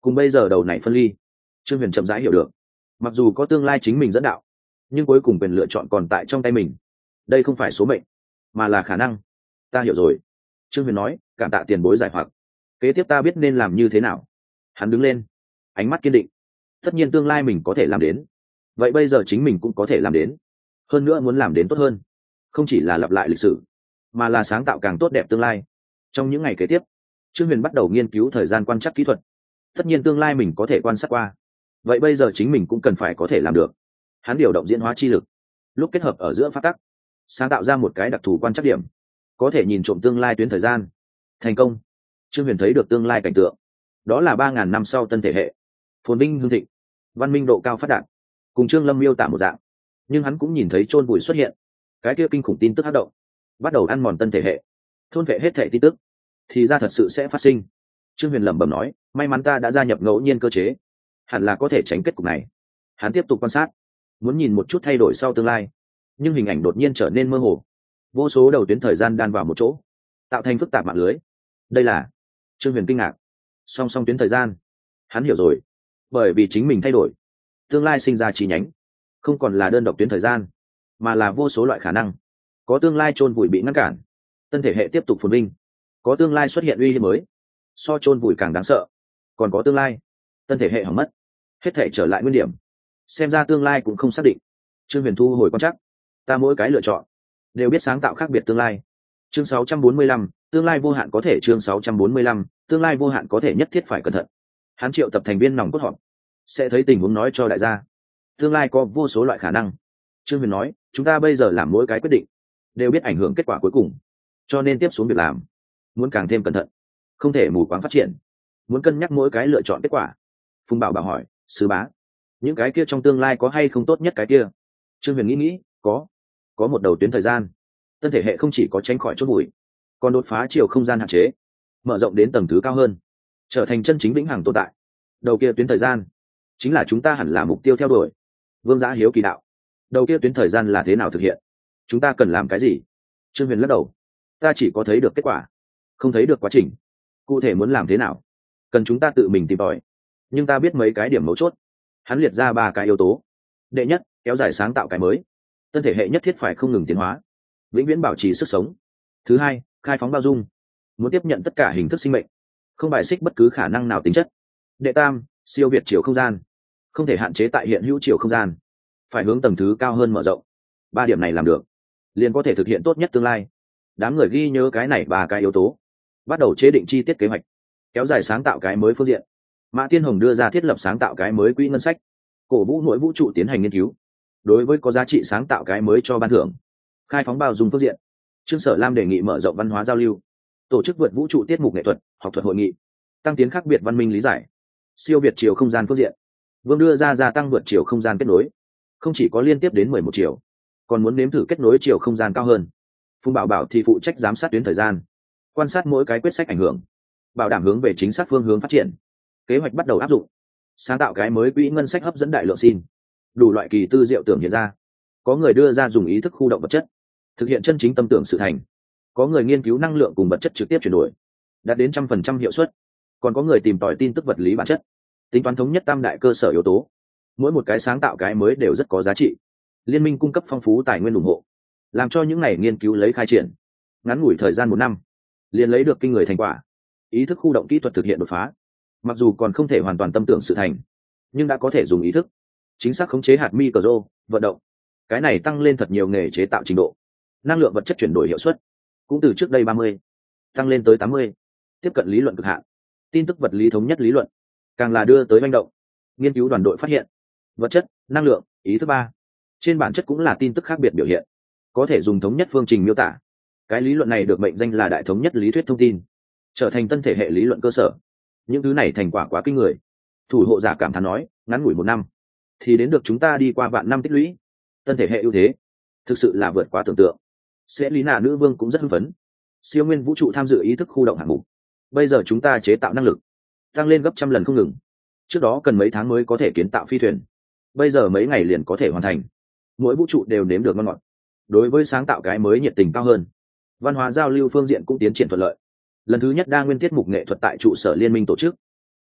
cùng bây giờ đầu này phân ly. Trương Huyền chậm rãi hiểu được, mặc dù có tương lai chính mình dẫn đạo, nhưng cuối cùng quyền lựa chọn còn tại trong tay mình. Đây không phải số mệnh, mà là khả năng. Ta hiểu rồi, Trương Huyền nói, cảm tạ tiền bối giải hoặc. Kế tiếp ta biết nên làm như thế nào. Hắn đứng lên, ánh mắt kiên định. Tất nhiên tương lai mình có thể làm đến, vậy bây giờ chính mình cũng có thể làm đến. Hơn nữa muốn làm đến tốt hơn, không chỉ là lặp lại lịch sử, mà là sáng tạo càng tốt đẹp tương lai. Trong những ngày kế tiếp, Trương Huyền bắt đầu nghiên cứu thời gian quan trắc kỹ thuật. Tất nhiên tương lai mình có thể quan sát qua, vậy bây giờ chính mình cũng cần phải có thể làm được. Hắn điều động diễn hóa chi lực, lúc kết hợp ở giữa pháp tắc, sáng tạo ra một cái đặc thù quan trắc điểm, có thể nhìn trộm tương lai tuyến thời gian. Thành công. Trương Huyền thấy được tương lai cảnh tượng, đó là ba ngàn năm sau tân thể hệ, phồn vinh hưng thịnh, văn minh độ cao phát đạt, cùng Trương Lâm miêu tả một dạng. Nhưng hắn cũng nhìn thấy chôn vùi xuất hiện, cái kia kinh khủng tin tức hấp động, bắt đầu ăn mòn tân thể hệ, thôn vệ hết thể tin tức, thì ra thật sự sẽ phát sinh. Trương Huyền lẩm bẩm nói, may mắn ta đã gia nhập ngẫu nhiên cơ chế, hẳn là có thể tránh kết cục này. Hắn tiếp tục quan sát, muốn nhìn một chút thay đổi sau tương lai, nhưng hình ảnh đột nhiên trở nên mơ hồ, vô số đầu tuyến thời gian đan vào một chỗ, tạo thành phức tạp mạng lưới. Đây là... Trương Huyền kinh ngạc. Song song tuyến thời gian. Hắn hiểu rồi, bởi vì chính mình thay đổi, tương lai sinh ra chi nhánh, không còn là đơn độc tuyến thời gian, mà là vô số loại khả năng. Có tương lai chôn vùi bị ngăn cản, tân thể hệ tiếp tục phồn vinh. Có tương lai xuất hiện uy hiếp mới, so chôn vùi càng đáng sợ. Còn có tương lai tân thể hệ hỏng mất, hết thể trở lại nguyên điểm. Xem ra tương lai cũng không xác định. Trương Huyền thu hồi quan trắc. Ta mỗi cái lựa chọn đều biết sáng tạo khác biệt tương lai. Chương sáu trăm bốn mươi lăm, tương lai vô hạn có thể. Chương sáu trăm bốn mươi lăm, tương lai vô hạn có thể, nhất thiết phải cẩn thận. Hắn triệu tập thành viên nòng cốt họp, sẽ thấy tình huống nói cho đại gia. Tương lai có vô số loại khả năng. Trương Huyền nói, chúng ta bây giờ làm mỗi cái quyết định đều biết ảnh hưởng kết quả cuối cùng, cho nên tiếp xuống việc làm muốn càng thêm cẩn thận, không thể mù quáng phát triển, muốn cân nhắc mỗi cái lựa chọn kết quả. Phùng Bảo Bảo hỏi, sư bá, những cái kia trong tương lai có hay không tốt nhất cái kia? Trương Huyền nghĩ nghĩ, có có một đầu tuyến thời gian, tân thể hệ không chỉ có tránh khỏi chốt bụi, còn đột phá chiều không gian hạn chế, mở rộng đến tầng thứ cao hơn, trở thành chân chính vĩnh hằng tồn tại. Đầu kia tuyến thời gian chính là chúng ta hẳn là mục tiêu theo đuổi. Vương Giã hiếu kỳ đạo, đầu kia tuyến thời gian là thế nào thực hiện, chúng ta cần làm cái gì? Trương Huyền lắc đầu, ta chỉ có thấy được kết quả, không thấy được quá trình. Cụ thể muốn làm thế nào, cần chúng ta tự mình tìm tòi, nhưng ta biết mấy cái điểm mấu chốt. Hắn liệt ra ba cái yếu tố. Đệ nhất, kéo dài sáng tạo cái mới, tân thể hệ nhất thiết phải không ngừng tiến hóa, vĩnh viễn bảo trì sức sống. Thứ hai, khai phóng bao dung, muốn tiếp nhận tất cả hình thức sinh mệnh, không bài xích bất cứ khả năng nào tính chất. Đệ tam, siêu việt chiều không gian, không thể hạn chế tại hiện hữu chiều không gian, phải hướng tầng thứ cao hơn mở rộng. Ba điểm này làm được, liền có thể thực hiện tốt nhất tương lai. Đám người ghi nhớ cái này ba cái yếu tố, bắt đầu chế định chi tiết kế hoạch. Kéo dài sáng tạo cái mới phương diện, Mã Tiên Hồng đưa ra thiết lập sáng tạo cái mới quỹ ngân sách, cổ vũ mỗi vũ trụ tiến hành nghiên cứu, đối với có giá trị sáng tạo cái mới cho ban thưởng. Khai phóng bao dung phương diện, Trương Sở Lam đề nghị mở rộng văn hóa giao lưu, tổ chức vượt vũ trụ tiết mục nghệ thuật, học thuật hội nghị, tăng tiến khác biệt văn minh lý giải. Siêu việt chiều không gian phương diện, Vương đưa ra gia tăng vượt chiều không gian kết nối, không chỉ có liên tiếp đến mười một chiều, còn muốn nếm thử kết nối chiều không gian cao hơn. Phùng Bảo Bảo thì phụ trách giám sát tuyến thời gian, quan sát mỗi cái quyết sách ảnh hưởng, bảo đảm hướng về chính xác phương hướng phát triển. Kế hoạch bắt đầu áp dụng, sáng tạo cái mới quỹ ngân sách hấp dẫn đại lượng xin, đủ loại kỳ tư diệu tưởng hiện ra. Có người đưa ra dùng ý thức khu động vật chất, thực hiện chân chính tâm tưởng sự thành. Có người nghiên cứu năng lượng cùng vật chất trực tiếp chuyển đổi, đạt đến trăm phần trăm hiệu suất. Còn có người tìm tòi tin tức vật lý bản chất, tính toán thống nhất tam đại cơ sở yếu tố. Mỗi một cái sáng tạo cái mới đều rất có giá trị. Liên minh cung cấp phong phú tài nguyên ủng hộ, làm cho những ngày nghiên cứu lấy khai triển, ngắn ngủi thời gian một năm liền lấy được kinh người thành quả. Ý thức khu động kỹ thuật thực hiện đột phá, mặc dù còn không thể hoàn toàn tâm tưởng sự thành, nhưng đã có thể dùng ý thức chính xác khống chế hạt micro vận động. Cái này tăng lên thật nhiều nghề chế tạo trình độ. Năng lượng vật chất chuyển đổi hiệu suất cũng từ trước đây ba mươi tăng lên tới tám mươi, tiếp cận lý luận cực hạn. Tin tức vật lý thống nhất lý luận càng là đưa tới manh động. Nghiên cứu đoàn đội phát hiện, vật chất, năng lượng, ý thức ba trên bản chất cũng là tin tức khác biệt biểu hiện, có thể dùng thống nhất phương trình miêu tả. Cái lý luận này được mệnh danh là đại thống nhất lý thuyết thông tin, trở thành tân thể hệ lý luận cơ sở. Những thứ này thành quả quá kinh người. Thủ hộ giả cảm thán nói, ngắn ngủi một năm thì đến được chúng ta đi qua vạn năm tích lũy. Tân thể hệ ưu thế thực sự là vượt quá tưởng tượng. Sẽ lý nạ nữ vương cũng rất hưng phấn. Siêu nguyên vũ trụ tham dự ý thức khu động hạng mục, bây giờ chúng ta chế tạo năng lực tăng lên gấp trăm lần không ngừng. Trước đó cần mấy tháng mới có thể kiến tạo phi thuyền, bây giờ mấy ngày liền có thể hoàn thành. Mỗi vũ trụ đều nếm được ngon ngọt. Đối với sáng tạo cái mới nhiệt tình cao hơn. Văn hóa giao lưu phương diện cũng tiến triển thuận lợi. Lần thứ nhất đa nguyên tiết mục nghệ thuật tại trụ sở liên minh tổ chức,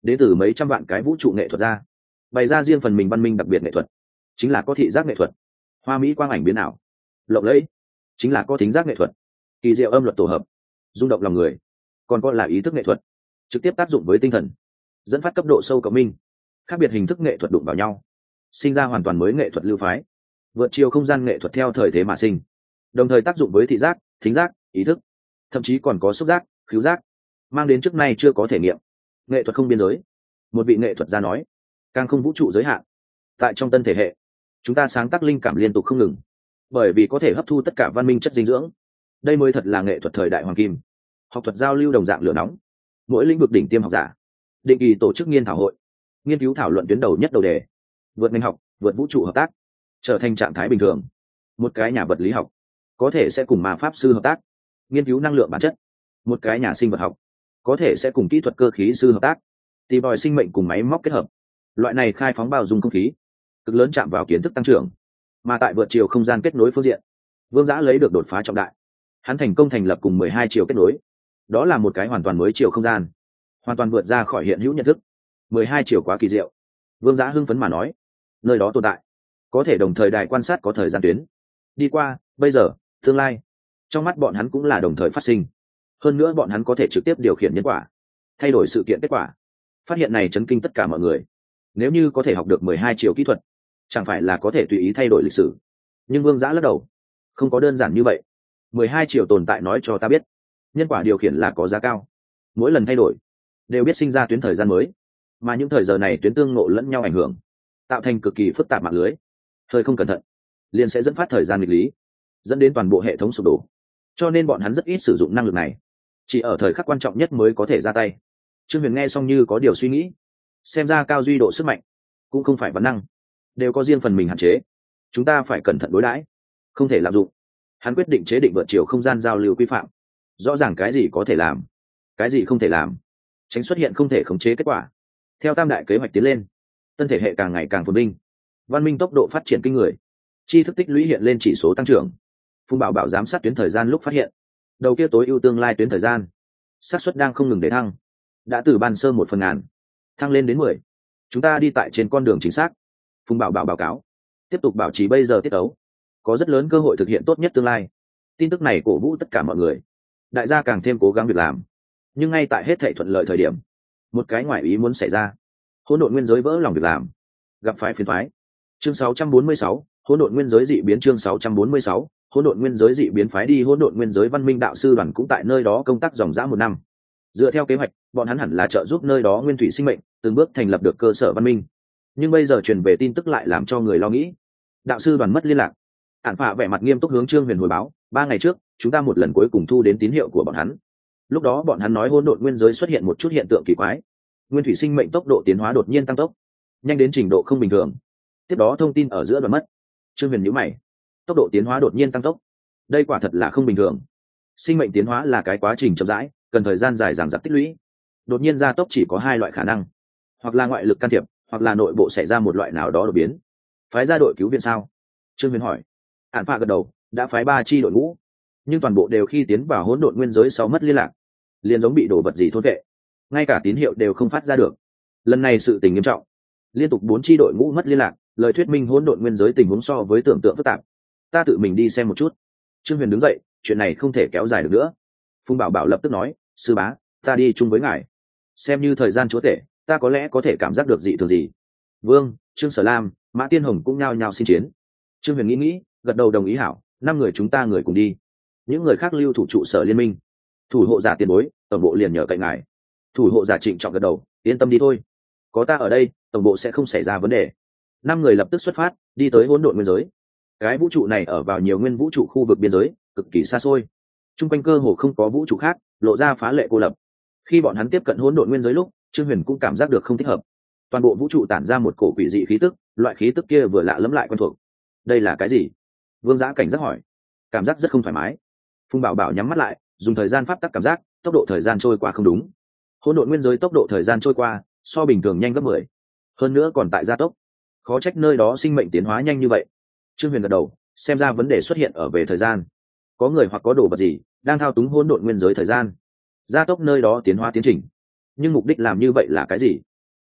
đến từ mấy trăm vạn cái vũ trụ nghệ thuật ra, bày ra riêng phần mình văn minh đặc biệt nghệ thuật, chính là có thị giác nghệ thuật, hoa mỹ quang ảnh biến ảo lộng lẫy, chính là có thính giác nghệ thuật, kỳ diệu âm luật tổ hợp, rung động lòng người, còn có là ý thức nghệ thuật, trực tiếp tác dụng với tinh thần, dẫn phát cấp độ sâu cộng minh, khác biệt hình thức nghệ thuật đụng vào nhau, sinh ra hoàn toàn mới nghệ thuật lưu phái, vượt chiều không gian nghệ thuật theo thời thế mà sinh, đồng thời tác dụng với thị giác, thính giác, ý thức, thậm chí còn có xúc giác, khứu giác, mang đến trước nay chưa có thể nghiệm. Nghệ thuật không biên giới. Một vị nghệ thuật gia nói, càng không vũ trụ giới hạn. Tại trong tân thể hệ, chúng ta sáng tác linh cảm liên tục không ngừng, bởi vì có thể hấp thu tất cả văn minh chất dinh dưỡng. Đây mới thật là nghệ thuật thời đại hoàng kim. Học thuật giao lưu đồng dạng lửa nóng, mỗi lĩnh vực đỉnh tiêm học giả định kỳ tổ chức nghiên thảo hội, nghiên cứu thảo luận tuyến đầu nhất đầu đề, vượt ngành học, vượt vũ trụ hợp tác, trở thành trạng thái bình thường. Một cái nhà vật lý học có thể sẽ cùng ma pháp sư hợp tác, nghiên cứu năng lượng bản chất. Một cái nhà sinh vật học có thể sẽ cùng kỹ thuật cơ khí sư hợp tác, tìm tòi sinh mệnh cùng máy móc kết hợp. Loại này khai phóng bao dung không khí, cực lớn chạm vào kiến thức tăng trưởng. Mà tại vượt chiều không gian kết nối phương diện, Vương Giã lấy được đột phá trọng đại. Hắn thành công thành lập cùng mười hai chiều kết nối. Đó là một cái hoàn toàn mới chiều không gian, hoàn toàn vượt ra khỏi hiện hữu nhận thức. mười hai chiều quá kỳ diệu. Vương Giã hưng phấn mà nói, nơi đó tồn tại, có thể đồng thời đài quan sát có thời gian tuyến. Đi qua, bây giờ, tương lai. Trong mắt bọn hắn cũng là đồng thời phát sinh. Hơn nữa bọn hắn có thể trực tiếp điều khiển nhân quả, thay đổi sự kiện kết quả. Phát hiện này chấn kinh tất cả mọi người. Nếu như có thể học được mười hai chiều kỹ thuật, chẳng phải là có thể tùy ý thay đổi lịch sử. Nhưng Vương Giã lắc đầu, không có đơn giản như vậy. mười hai chiều tồn tại nói cho ta biết, nhân quả điều khiển là có giá cao. Mỗi lần thay đổi, đều biết sinh ra tuyến thời gian mới. Mà những thời giờ này tuyến tương ngộ lẫn nhau ảnh hưởng, tạo thành cực kỳ phức tạp mạng lưới. Hơi không cẩn thận, liền sẽ dẫn phát thời gian nghịch lý, dẫn đến toàn bộ hệ thống sụp đổ. Cho nên bọn hắn rất ít sử dụng năng lực này, chỉ ở thời khắc quan trọng nhất mới có thể ra tay. Trương Huyền nghe xong như có điều suy nghĩ, xem ra cao duy độ sức mạnh cũng không phải văn năng, đều có riêng phần mình hạn chế. Chúng ta phải cẩn thận đối đãi, không thể lạm dụng. Hắn quyết định chế định vượt chiều không gian giao lưu quy phạm, rõ ràng cái gì có thể làm, cái gì không thể làm, tránh xuất hiện không thể khống chế kết quả. Theo tam đại kế hoạch tiến lên, tân thể hệ càng ngày càng phồn vinh, văn minh tốc độ phát triển kinh người, tri thức tích lũy hiện lên chỉ số tăng trưởng. Phùng Bảo Bảo giám sát tuyến thời gian lúc phát hiện, đầu kia tối ưu tương lai tuyến thời gian xác suất đang không ngừng để thăng, đã từ ban sơ một phần ngàn thăng lên đến mười. Chúng ta đi tại trên con đường chính xác. Phùng Bảo Bảo báo cáo, tiếp tục bảo trì bây giờ tiết ấu, có rất lớn cơ hội thực hiện tốt nhất tương lai. Tin tức này cổ vũ tất cả mọi người, đại gia càng thêm cố gắng việc làm. Nhưng ngay tại hết thảy thuận lợi thời điểm, một cái ngoại ý muốn xảy ra. Hỗn độn nguyên giới vỡ lòng việc làm, gặp phải phiền toái. Chương sáu trăm bốn mươi sáu, hỗn độn nguyên giới dị biến. Chương sáu trăm bốn mươi sáu, hỗn độn nguyên giới dị biến. Phái đi hỗn độn nguyên giới văn minh đạo sư đoàn cũng tại nơi đó công tác dòng dã một năm. Dựa theo kế hoạch, bọn hắn hẳn là trợ giúp nơi đó nguyên thủy sinh mệnh từng bước thành lập được cơ sở văn minh. Nhưng bây giờ truyền về tin tức lại làm cho người lo nghĩ. Đạo sư đoàn mất liên lạc. Ản Phạ vẻ mặt nghiêm túc hướng Trương Huyền hồi báo, ba ngày trước, chúng ta một lần cuối cùng thu đến tín hiệu của bọn hắn. Lúc đó bọn hắn nói hỗn độn nguyên giới xuất hiện một chút hiện tượng kỳ quái, nguyên thủy sinh mệnh tốc độ tiến hóa đột nhiên tăng tốc, nhanh đến trình độ không bình thường. Tiếp đó thông tin ở giữa đoạn mất. Trương Huyền nhíu mày, tốc độ tiến hóa đột nhiên tăng tốc, đây quả thật là không bình thường. Sinh mệnh tiến hóa là cái quá trình chậm rãi, cần thời gian dài dằng dặc tích lũy. Đột nhiên gia tốc chỉ có hai loại khả năng, hoặc là ngoại lực can thiệp, hoặc là nội bộ xảy ra một loại nào đó đột biến. Phái ra đội cứu viện sao? Trương Huyền hỏi. Ản Phạ gật đầu, đã phái ba chi đội ngũ, nhưng toàn bộ đều khi tiến vào hỗn độn nguyên giới sau mất liên lạc, liền giống bị đổ vật gì thôn vệ, ngay cả tín hiệu đều không phát ra được. Lần này sự tình nghiêm trọng, liên tục bốn chi đội ngũ mất liên lạc, lời thuyết minh hỗn độn nguyên giới tình huống so với tưởng tượng phức tạp. Ta tự mình đi xem một chút. Trương Huyền đứng dậy, chuyện này không thể kéo dài được nữa. Phùng Bảo Bảo lập tức nói, sư bá, ta đi chung với ngài. Xem như thời gian chúa tể, ta có lẽ có thể cảm giác được dị thường gì. Vương, Trương Sở Lam, Mã Tiên Hồng cũng nhao nhao xin chiến. Trương Huyền nghĩ nghĩ, gật đầu đồng ý hảo, năm người chúng ta người cùng đi. Những người khác lưu thủ trụ sở liên minh. Thủ hộ giả tiền bối, tổng bộ liền nhờ cậy ngài. Thủ hộ giả trịnh trọng gật đầu, yên tâm đi thôi. Có ta ở đây, tổng bộ sẽ không xảy ra vấn đề. Năm người lập tức xuất phát, đi tới hỗn độn nguyên giới. Cái vũ trụ này ở vào nhiều nguyên vũ trụ khu vực biên giới, cực kỳ xa xôi. Trung quanh cơ hồ không có vũ trụ khác, lộ ra phá lệ cô lập. Khi bọn hắn tiếp cận hỗn độn nguyên giới lúc, Trương Huyền cũng cảm giác được không thích hợp. Toàn bộ vũ trụ tản ra một cổ quỷ dị khí tức, loại khí tức kia vừa lạ lẫm lại quen thuộc. Đây là cái gì? Vương Giã cảnh giác hỏi. Cảm giác rất không thoải mái. Phùng Bảo Bảo nhắm mắt lại, dùng thời gian pháp tắc cảm giác, tốc độ thời gian trôi qua không đúng. Hỗn độn nguyên giới tốc độ thời gian trôi qua so bình thường nhanh gấp mười, hơn nữa còn tại gia tốc. Khó trách nơi đó sinh mệnh tiến hóa nhanh như vậy. Trương Huyền gật đầu, xem ra vấn đề xuất hiện ở về thời gian. Có người hoặc có đồ vật gì đang thao túng hỗn độn nguyên giới thời gian, gia tốc nơi đó tiến hóa tiến trình. Nhưng mục đích làm như vậy là cái gì?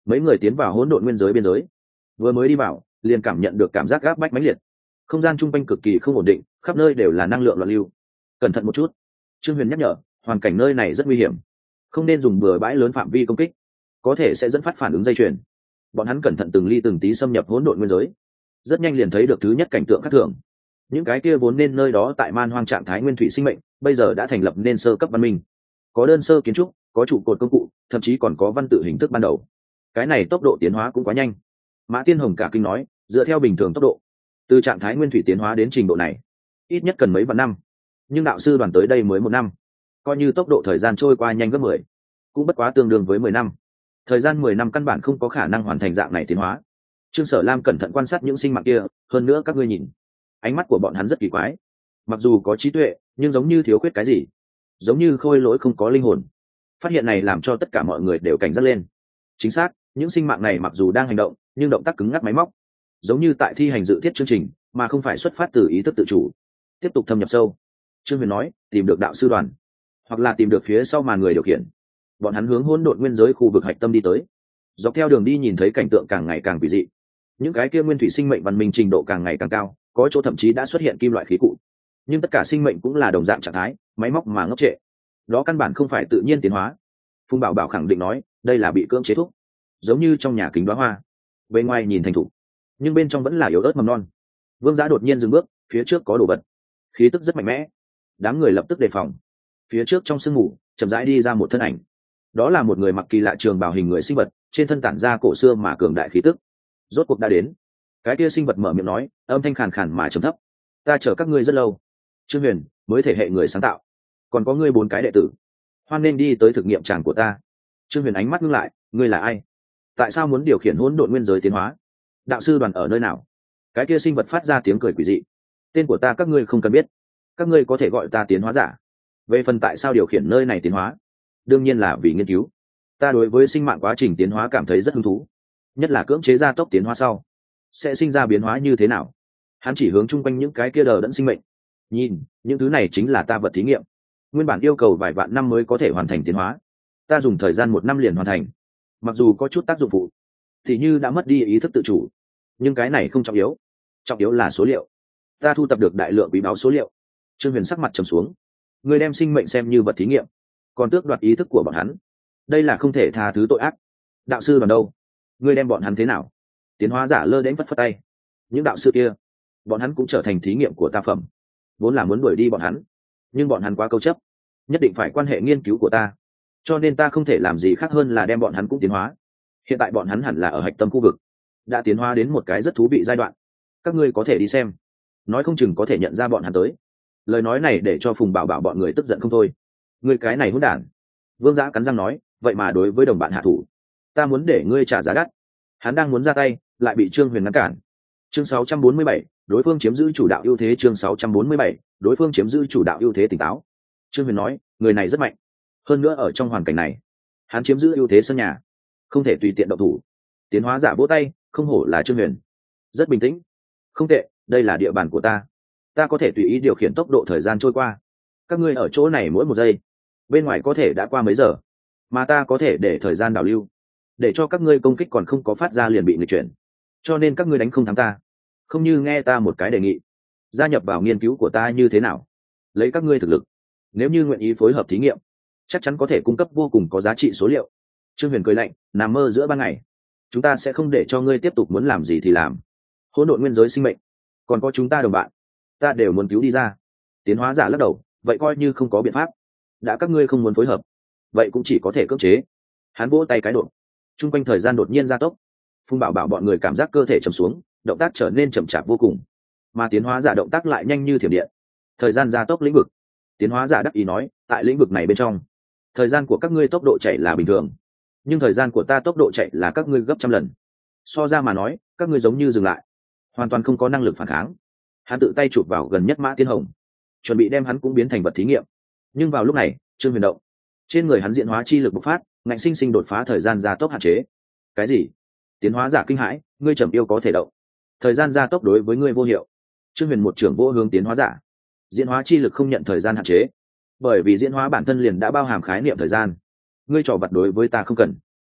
mấy người tiến vào hỗn độn nguyên giới biên giới. Vừa mới đi vào liền cảm nhận được cảm giác gáp bách mãnh liệt, không gian chung quanh cực kỳ không ổn định, khắp nơi đều là năng lượng loạn lưu. Cẩn thận một chút, Trương Huyền nhắc nhở, hoàn cảnh nơi này rất nguy hiểm, không nên dùng bừa bãi lớn phạm vi công kích, có thể sẽ dẫn phát phản ứng dây chuyền. Bọn hắn cẩn thận từng ly từng tí xâm nhập hỗn độn nguyên giới, rất nhanh liền thấy được thứ nhất cảnh tượng khác thường. Những cái kia vốn nên nơi đó tại man hoang trạng thái nguyên thủy sinh mệnh, bây giờ đã thành lập nên sơ cấp văn minh, có đơn sơ kiến trúc, có trụ cột công cụ, thậm chí còn có văn tự hình thức ban đầu. Cái này tốc độ tiến hóa cũng quá nhanh. Mã Tiên Hồng cả kinh nói, dựa theo bình thường tốc độ, từ trạng thái nguyên thủy tiến hóa đến trình độ này ít nhất cần mấy vạn năm, nhưng đạo sư đoàn tới đây mới một năm, coi như tốc độ thời gian trôi qua nhanh gấp mười, cũng bất quá tương đương với mười năm. Thời gian mười năm căn bản không có khả năng hoàn thành dạng này tiến hóa. Trương Sở Lam cẩn thận quan sát những sinh mạng kia, hơn nữa các ngươi nhìn, ánh mắt của bọn hắn rất kỳ quái, mặc dù có trí tuệ nhưng giống như thiếu khuyết cái gì, giống như khôi lỗi không có linh hồn. Phát hiện này làm cho tất cả mọi người đều cảnh giác lên. Chính xác, những sinh mạng này mặc dù đang hành động nhưng động tác cứng ngắc máy móc, giống như tại thi hành dự thiết chương trình mà không phải xuất phát từ ý thức tự chủ. Tiếp tục thâm nhập sâu, Trương Huyền nói, tìm được đạo sư đoàn hoặc là tìm được phía sau màn người điều khiển. Bọn hắn hướng hỗn độn nguyên giới khu vực hạch tâm đi tới. Dọc theo đường đi nhìn thấy cảnh tượng càng ngày càng quỷ dị, những cái kia nguyên thủy sinh mệnh văn minh trình độ càng ngày càng cao, có chỗ thậm chí đã xuất hiện kim loại khí cụ, nhưng tất cả sinh mệnh cũng là đồng dạng trạng thái máy móc mà ngốc trệ, đó căn bản không phải tự nhiên tiến hóa. Phùng Bảo Bảo khẳng định nói, đây là bị cưỡng chế thúc, giống như trong nhà kính đóa hoa, bên ngoài nhìn thành thục nhưng bên trong vẫn là yếu ớt mầm non. Vương Giá đột nhiên dừng bước, phía trước có đồ vật, khí tức rất mạnh mẽ. Đám người lập tức đề phòng. Phía trước trong sương mù chậm rãi đi ra một thân ảnh, đó là một người mặc kỳ lạ trường bào hình người sinh vật, trên thân tản ra cổ xưa mà cường đại khí tức. Rốt cuộc đã đến. Cái kia sinh vật mở miệng nói, âm thanh khàn khàn mà trầm thấp, ta chờ các ngươi rất lâu. Trương Huyền, mới thể hệ người sáng tạo, còn có ngươi bốn cái đệ tử, hoan nên đi tới thực nghiệm tràng của ta. Trương Huyền ánh mắt ngưng lại, ngươi là ai? Tại sao muốn điều khiển hỗn độn nguyên giới tiến hóa? Đạo sư đoàn ở nơi nào? Cái kia sinh vật phát ra tiếng cười quỷ dị, tên của ta các ngươi không cần biết, các ngươi có thể gọi ta tiến hóa giả. Về phần tại sao điều khiển nơi này tiến hóa, đương nhiên là vì nghiên cứu. Ta đối với sinh mạng quá trình tiến hóa cảm thấy rất hứng thú, nhất là cưỡng chế gia tốc tiến hóa sau sẽ sinh ra biến hóa như thế nào. Hắn chỉ hướng chung quanh những cái kia đờ đẫn sinh mệnh, nhìn, những thứ này chính là ta vật thí nghiệm. Nguyên bản yêu cầu vài vạn năm mới có thể hoàn thành tiến hóa, ta dùng thời gian một năm liền hoàn thành. Mặc dù có chút tác dụng phụ, thì như đã mất đi ý thức tự chủ, nhưng cái này không trọng yếu, trọng yếu là số liệu. Ta thu tập được đại lượng quý báu số liệu. Trương Huyền sắc mặt trầm xuống, người đem sinh mệnh xem như vật thí nghiệm, còn tước đoạt ý thức của bọn hắn, đây là không thể tha thứ tội ác. Đạo sư đoàn đâu? Ngươi đem bọn hắn thế nào? Tiến hóa giả lơ đến phất phất tay, những đạo sư kia, bọn hắn cũng trở thành thí nghiệm của ta phẩm, vốn là muốn đuổi đi bọn hắn, nhưng bọn hắn quá câu chấp, nhất định phải quan hệ nghiên cứu của ta, cho nên ta không thể làm gì khác hơn là đem bọn hắn cũng tiến hóa. Hiện tại bọn hắn hẳn là ở hạch tâm khu vực, đã tiến hóa đến một cái rất thú vị giai đoạn, các ngươi có thể đi xem, nói không chừng có thể nhận ra bọn hắn tới. Lời nói này để cho Phùng Bảo Bảo bọn người tức giận không thôi. Ngươi cái này hỗn đản! Vương Giã cắn răng nói, vậy mà đối với đồng bạn hạ thủ, ta muốn để ngươi trả giá đắt. Hắn đang muốn ra tay, lại bị Trương Huyền ngăn cản. Chương sáu trăm bốn mươi bảy, đối phương chiếm giữ chủ đạo ưu thế. Chương sáu trăm bốn mươi bảy, đối phương chiếm giữ chủ đạo ưu thế. Tỉnh táo. Trương Huyền nói, người này rất mạnh, hơn nữa ở trong hoàn cảnh này, hắn chiếm giữ ưu thế sân nhà, không thể tùy tiện động thủ. Tiến hóa giả vỗ tay, không hổ là Trương Huyền, rất bình tĩnh. Không tệ, đây là địa bàn của ta, ta có thể tùy ý điều khiển tốc độ thời gian trôi qua. Các ngươi ở chỗ này mỗi một giây, bên ngoài có thể đã qua mấy giờ, mà ta có thể để thời gian đảo lưu, để cho các ngươi công kích còn không có phát ra liền bị nghịch chuyển. Cho nên các ngươi đánh không thắng ta, không như nghe ta một cái đề nghị, gia nhập vào nghiên cứu của ta như thế nào? Lấy các ngươi thực lực, nếu như nguyện ý phối hợp thí nghiệm, chắc chắn có thể cung cấp vô cùng có giá trị số liệu. Trương Huyền cười lạnh, nằm mơ giữa ban ngày, chúng ta sẽ không để cho ngươi tiếp tục muốn làm gì thì làm. Hỗn độn nguyên giới sinh mệnh, còn có chúng ta đồng bạn, ta đều muốn cứu đi ra. Tiến hóa giả lắc đầu, vậy coi như không có biện pháp, đã các ngươi không muốn phối hợp, vậy cũng chỉ có thể cưỡng chế. Hắn vỗ tay cái độ, chung quanh thời gian đột nhiên gia tốc. Phùng Bảo Bảo bọn người cảm giác cơ thể trầm xuống, động tác trở nên chậm chạp vô cùng, mà tiến hóa giả động tác lại nhanh như thiểm điện. Thời gian gia tốc lĩnh vực. Tiến hóa giả đắc ý nói, tại lĩnh vực này bên trong, thời gian của các ngươi tốc độ chạy là bình thường, nhưng thời gian của ta tốc độ chạy là các ngươi gấp trăm lần. So ra mà nói, các ngươi giống như dừng lại, hoàn toàn không có năng lực phản kháng. Hắn tự tay chụp vào gần nhất Mã Tiên Hồng, chuẩn bị đem hắn cũng biến thành vật thí nghiệm. Nhưng vào lúc này, Trương Huyền động, trên người hắn diễn hóa chi lực bộc phát, ngạnh sinh sinh đột phá thời gian gia tốc hạn chế. Cái gì? Tiến hóa giả kinh hãi, ngươi trầm yêu có thể động, thời gian gia tốc đối với ngươi vô hiệu. Trương Huyền một trưởng vô hướng tiến hóa giả. Diễn hóa chi lực không nhận thời gian hạn chế, bởi vì diễn hóa bản thân liền đã bao hàm khái niệm thời gian. Ngươi trò vật đối với ta không cần.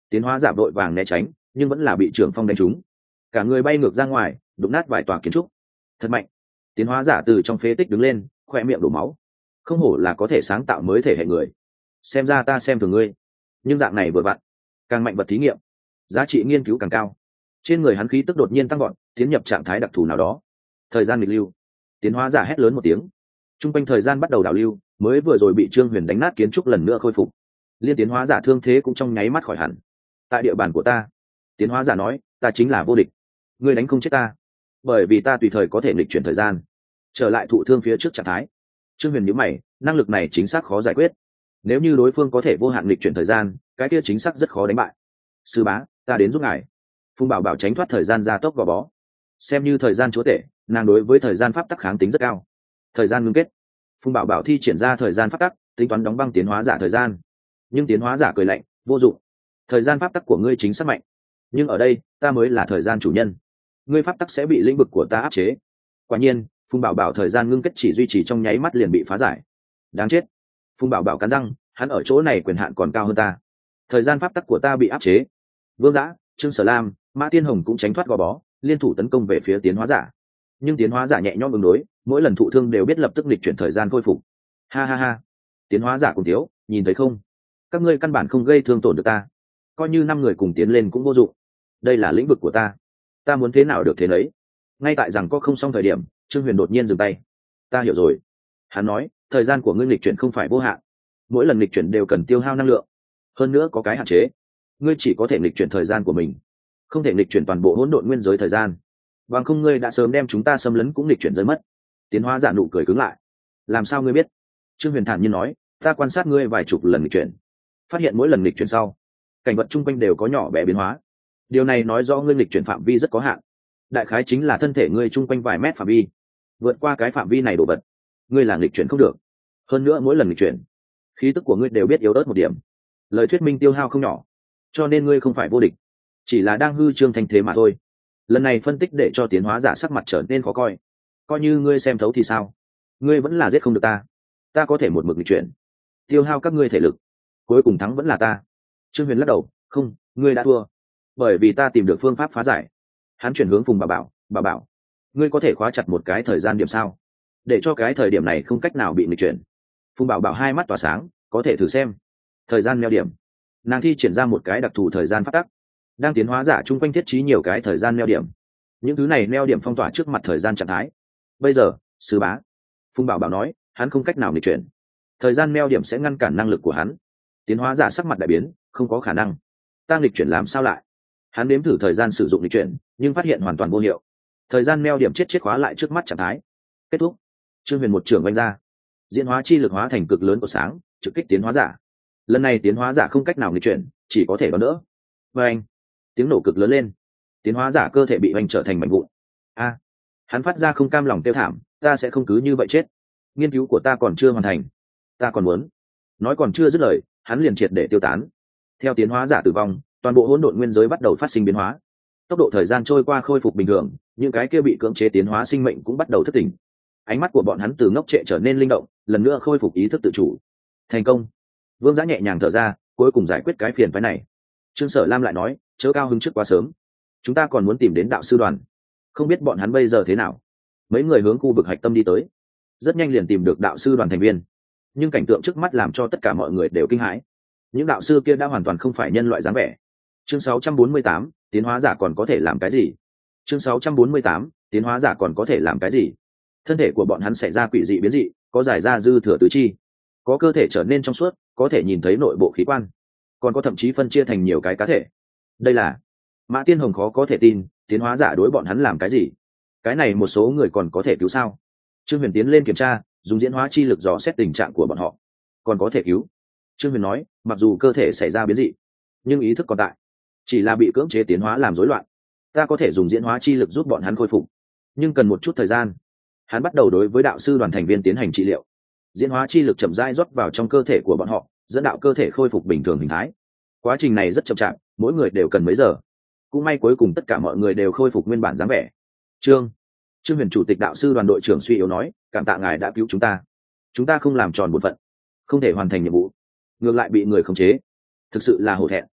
Tiến hóa giả vội vàng né tránh, nhưng vẫn là bị trưởng phong đánh trúng, cả người bay ngược ra ngoài, đụng nát vài tòa kiến trúc. Thật mạnh. Tiến hóa giả từ trong phế tích đứng lên, khoe miệng đổ máu. Không hổ là có thể sáng tạo mới thể hệ người, xem ra ta xem thường ngươi, nhưng dạng này vừa vặn, càng mạnh vật thí nghiệm, giá trị nghiên cứu càng cao. Trên người hắn khí tức đột nhiên tăng gọn, tiến nhập trạng thái đặc thù nào đó. Thời gian nghịch lưu. Tiến hóa giả hét lớn một tiếng, trung quanh thời gian bắt đầu đảo lưu, mới vừa rồi bị Trương Huyền đánh nát kiến trúc lần nữa khôi phục. Liên tiến hóa giả thương thế cũng trong nháy mắt khỏi hẳn. Tại địa bàn của ta, tiến hóa giả nói, ta chính là vô địch, ngươi đánh không chết ta, bởi vì ta tùy thời có thể nghịch chuyển thời gian, trở lại thụ thương phía trước trạng thái. Trương Huyền nhíu mày, năng lực này chính xác khó giải quyết. Nếu như đối phương có thể vô hạn nghịch chuyển thời gian, cái kia chính xác rất khó đánh bại. Sư bá, ta đến giúp ngài. Phùng Bảo Bảo tránh thoát thời gian gia tốc gò bó. Xem như thời gian chúa tể, nàng đối với thời gian pháp tắc kháng tính rất cao. Thời gian ngưng kết. Phùng Bảo Bảo thi triển ra thời gian pháp tắc, tính toán đóng băng tiến hóa giả thời gian. Nhưng tiến hóa giả cười lạnh, vô dụng. Thời gian pháp tắc của ngươi chính xác mạnh, nhưng ở đây, ta mới là thời gian chủ nhân. Ngươi pháp tắc sẽ bị lĩnh vực của ta áp chế. Quả nhiên, Phùng Bảo Bảo thời gian ngưng kết chỉ duy trì trong nháy mắt liền bị phá giải. Đáng chết. Phùng Bảo Bảo cắn răng, hắn ở chỗ này quyền hạn còn cao hơn ta. Thời gian pháp tắc của ta bị áp chế. Vương Dã, Trương Sở Lam, Mã Tiên Hồng cũng tránh thoát gò bó, liên thủ tấn công về phía tiến hóa giả. Nhưng tiến hóa giả nhẹ nhõm ứng đối, mỗi lần thụ thương đều biết lập tức nghịch chuyển thời gian khôi phục. Ha ha ha. Tiến hóa giả cùng thiếu, nhìn thấy không? Các ngươi căn bản không gây thương tổn được ta. Coi như năm người cùng tiến lên cũng vô dụng. Đây là lĩnh vực của ta. Ta muốn thế nào được thế nấy. Ngay tại rằng có không xong thời điểm, Trương Huyền đột nhiên dừng tay. Ta hiểu rồi. Hắn nói, thời gian của ngươi nghịch chuyển không phải vô hạn. Mỗi lần nghịch chuyển đều cần tiêu hao năng lượng. Hơn nữa có cái hạn chế. Ngươi chỉ có thể nghịch chuyển thời gian của mình, không thể nghịch chuyển toàn bộ hỗn độn nguyên giới thời gian. Bằng không ngươi đã sớm đem chúng ta xâm lấn cũng nghịch chuyển rơi mất. Tiến hóa giả nụ cười cứng lại. Làm sao ngươi biết? Trương Huyền thản nhiên nói, ta quan sát ngươi vài chục lần nghịch chuyển, phát hiện mỗi lần nghịch chuyển sau, cảnh vật chung quanh đều có nhỏ bé biến hóa. Điều này nói rõ ngươi nghịch chuyển phạm vi rất có hạn. Đại khái chính là thân thể ngươi chung quanh vài mét phạm vi. Vượt qua cái phạm vi này đồ vật, ngươi là nghịch chuyển không được. Hơn nữa mỗi lần nghịch chuyển, khí tức của ngươi đều biết yếu ớt một điểm. Lời thuyết minh tiêu hao không nhỏ, cho nên ngươi không phải vô địch, chỉ là đang hư trương thành thế mà thôi. Lần này phân tích để cho tiến hóa giả sắc mặt trở nên khó coi. Coi như ngươi xem thấu thì sao? Ngươi vẫn là giết không được ta. Ta có thể một mực nghịch chuyển, tiêu hao các ngươi thể lực, cuối cùng thắng vẫn là ta. Trương Huyền lắc đầu, không, ngươi đã thua, bởi vì ta tìm được phương pháp phá giải. Hắn chuyển hướng Phùng Bảo Bảo, Bảo Bảo, ngươi có thể khóa chặt một cái thời gian điểm sao, để cho cái thời điểm này không cách nào bị nghịch chuyển. Phùng Bảo Bảo hai mắt tỏa sáng, có thể thử xem. Thời gian neo điểm. Nàng thi triển ra một cái đặc thù thời gian phát tắc, đang tiến hóa giả chung quanh thiết trí nhiều cái thời gian neo điểm. Những thứ này neo điểm phong tỏa trước mặt thời gian trạng thái. Bây giờ, sư bá, Phùng Bảo Bảo nói, hắn không cách nào nghịch chuyển, thời gian neo điểm sẽ ngăn cản năng lực của hắn. Tiến hóa giả sắc mặt đại biến, không có khả năng. Ta nghịch chuyển làm sao lại? Hắn nếm thử thời gian sử dụng nghịch chuyển, nhưng phát hiện hoàn toàn vô hiệu. Thời gian neo điểm chết chết khóa lại trước mắt trạng thái. Kết thúc. Trương Huyền một trường vung ra, diễn hóa chi lực hóa thành cực lớn của sáng, trực kích tiến hóa giả. Lần này tiến hóa giả không cách nào nghịch chuyển, chỉ có thể đón đỡ. Và anh, tiếng nổ cực lớn lên, tiến hóa giả cơ thể bị anh trở thành mảnh vụn. A, hắn phát ra không cam lòng tiêu thảm, ta sẽ không cứ như vậy chết. Nghiên cứu của ta còn chưa hoàn thành, ta còn muốn. Nói còn chưa dứt lời, hắn liền triệt để tiêu tán. Theo tiến hóa giả tử vong, toàn bộ hỗn độn nguyên giới bắt đầu phát sinh biến hóa. Tốc độ thời gian trôi qua khôi phục bình thường, những cái kia bị cưỡng chế tiến hóa sinh mệnh cũng bắt đầu thức tỉnh. Ánh mắt của bọn hắn từ ngốc trệ trở nên linh động, lần nữa khôi phục ý thức tự chủ. Thành công. Vương Dã nhẹ nhàng thở ra, cuối cùng giải quyết cái phiền phức này. Trương Sở Lam lại nói, chớ cao hứng trước quá sớm, chúng ta còn muốn tìm đến đạo sư đoàn, không biết bọn hắn bây giờ thế nào. Mấy người hướng khu vực hạch tâm đi tới, rất nhanh liền tìm được đạo sư đoàn thành viên. Nhưng cảnh tượng trước mắt làm cho tất cả mọi người đều kinh hãi. Những đạo sư kia đã hoàn toàn không phải nhân loại dáng vẻ. Chương sáu trăm bốn mươi tám, tiến hóa giả còn có thể làm cái gì? Chương sáu trăm bốn mươi tám, tiến hóa giả còn có thể làm cái gì? Thân thể của bọn hắn xảy ra quỷ dị biến dị, có giải ra dư thừa tứ chi, có cơ thể trở nên trong suốt, có thể nhìn thấy nội bộ khí quan, còn có thậm chí phân chia thành nhiều cái cá thể. Đây là Mã Tiên Hồng khó có thể tin, tiến hóa giả đối bọn hắn làm cái gì? Cái này một số người còn có thể cứu sao? Trương Huyền tiến lên kiểm tra, dùng diễn hóa chi lực dò xét tình trạng của bọn họ. Còn có thể cứu. Trương Huyền nói, mặc dù cơ thể xảy ra biến dị, nhưng ý thức còn tại, chỉ là bị cưỡng chế tiến hóa làm rối loạn. Ta có thể dùng diễn hóa chi lực giúp bọn hắn khôi phục, nhưng cần một chút thời gian. Hắn bắt đầu đối với đạo sư đoàn thành viên tiến hành trị liệu. Diễn hóa chi lực chậm rãi rót vào trong cơ thể của bọn họ, dẫn đạo cơ thể khôi phục bình thường hình thái. Quá trình này rất chậm chạp, mỗi người đều cần mấy giờ. Cũng may cuối cùng tất cả mọi người đều khôi phục nguyên bản dáng vẻ. Trương Trương Huyền chủ tịch đạo sư đoàn đội trưởng suy yếu nói, cảm tạ ngài đã cứu chúng ta. Chúng ta không làm tròn bổn phận, không thể hoàn thành nhiệm vụ, ngược lại bị người khống chế, thực sự là hổ thẹn.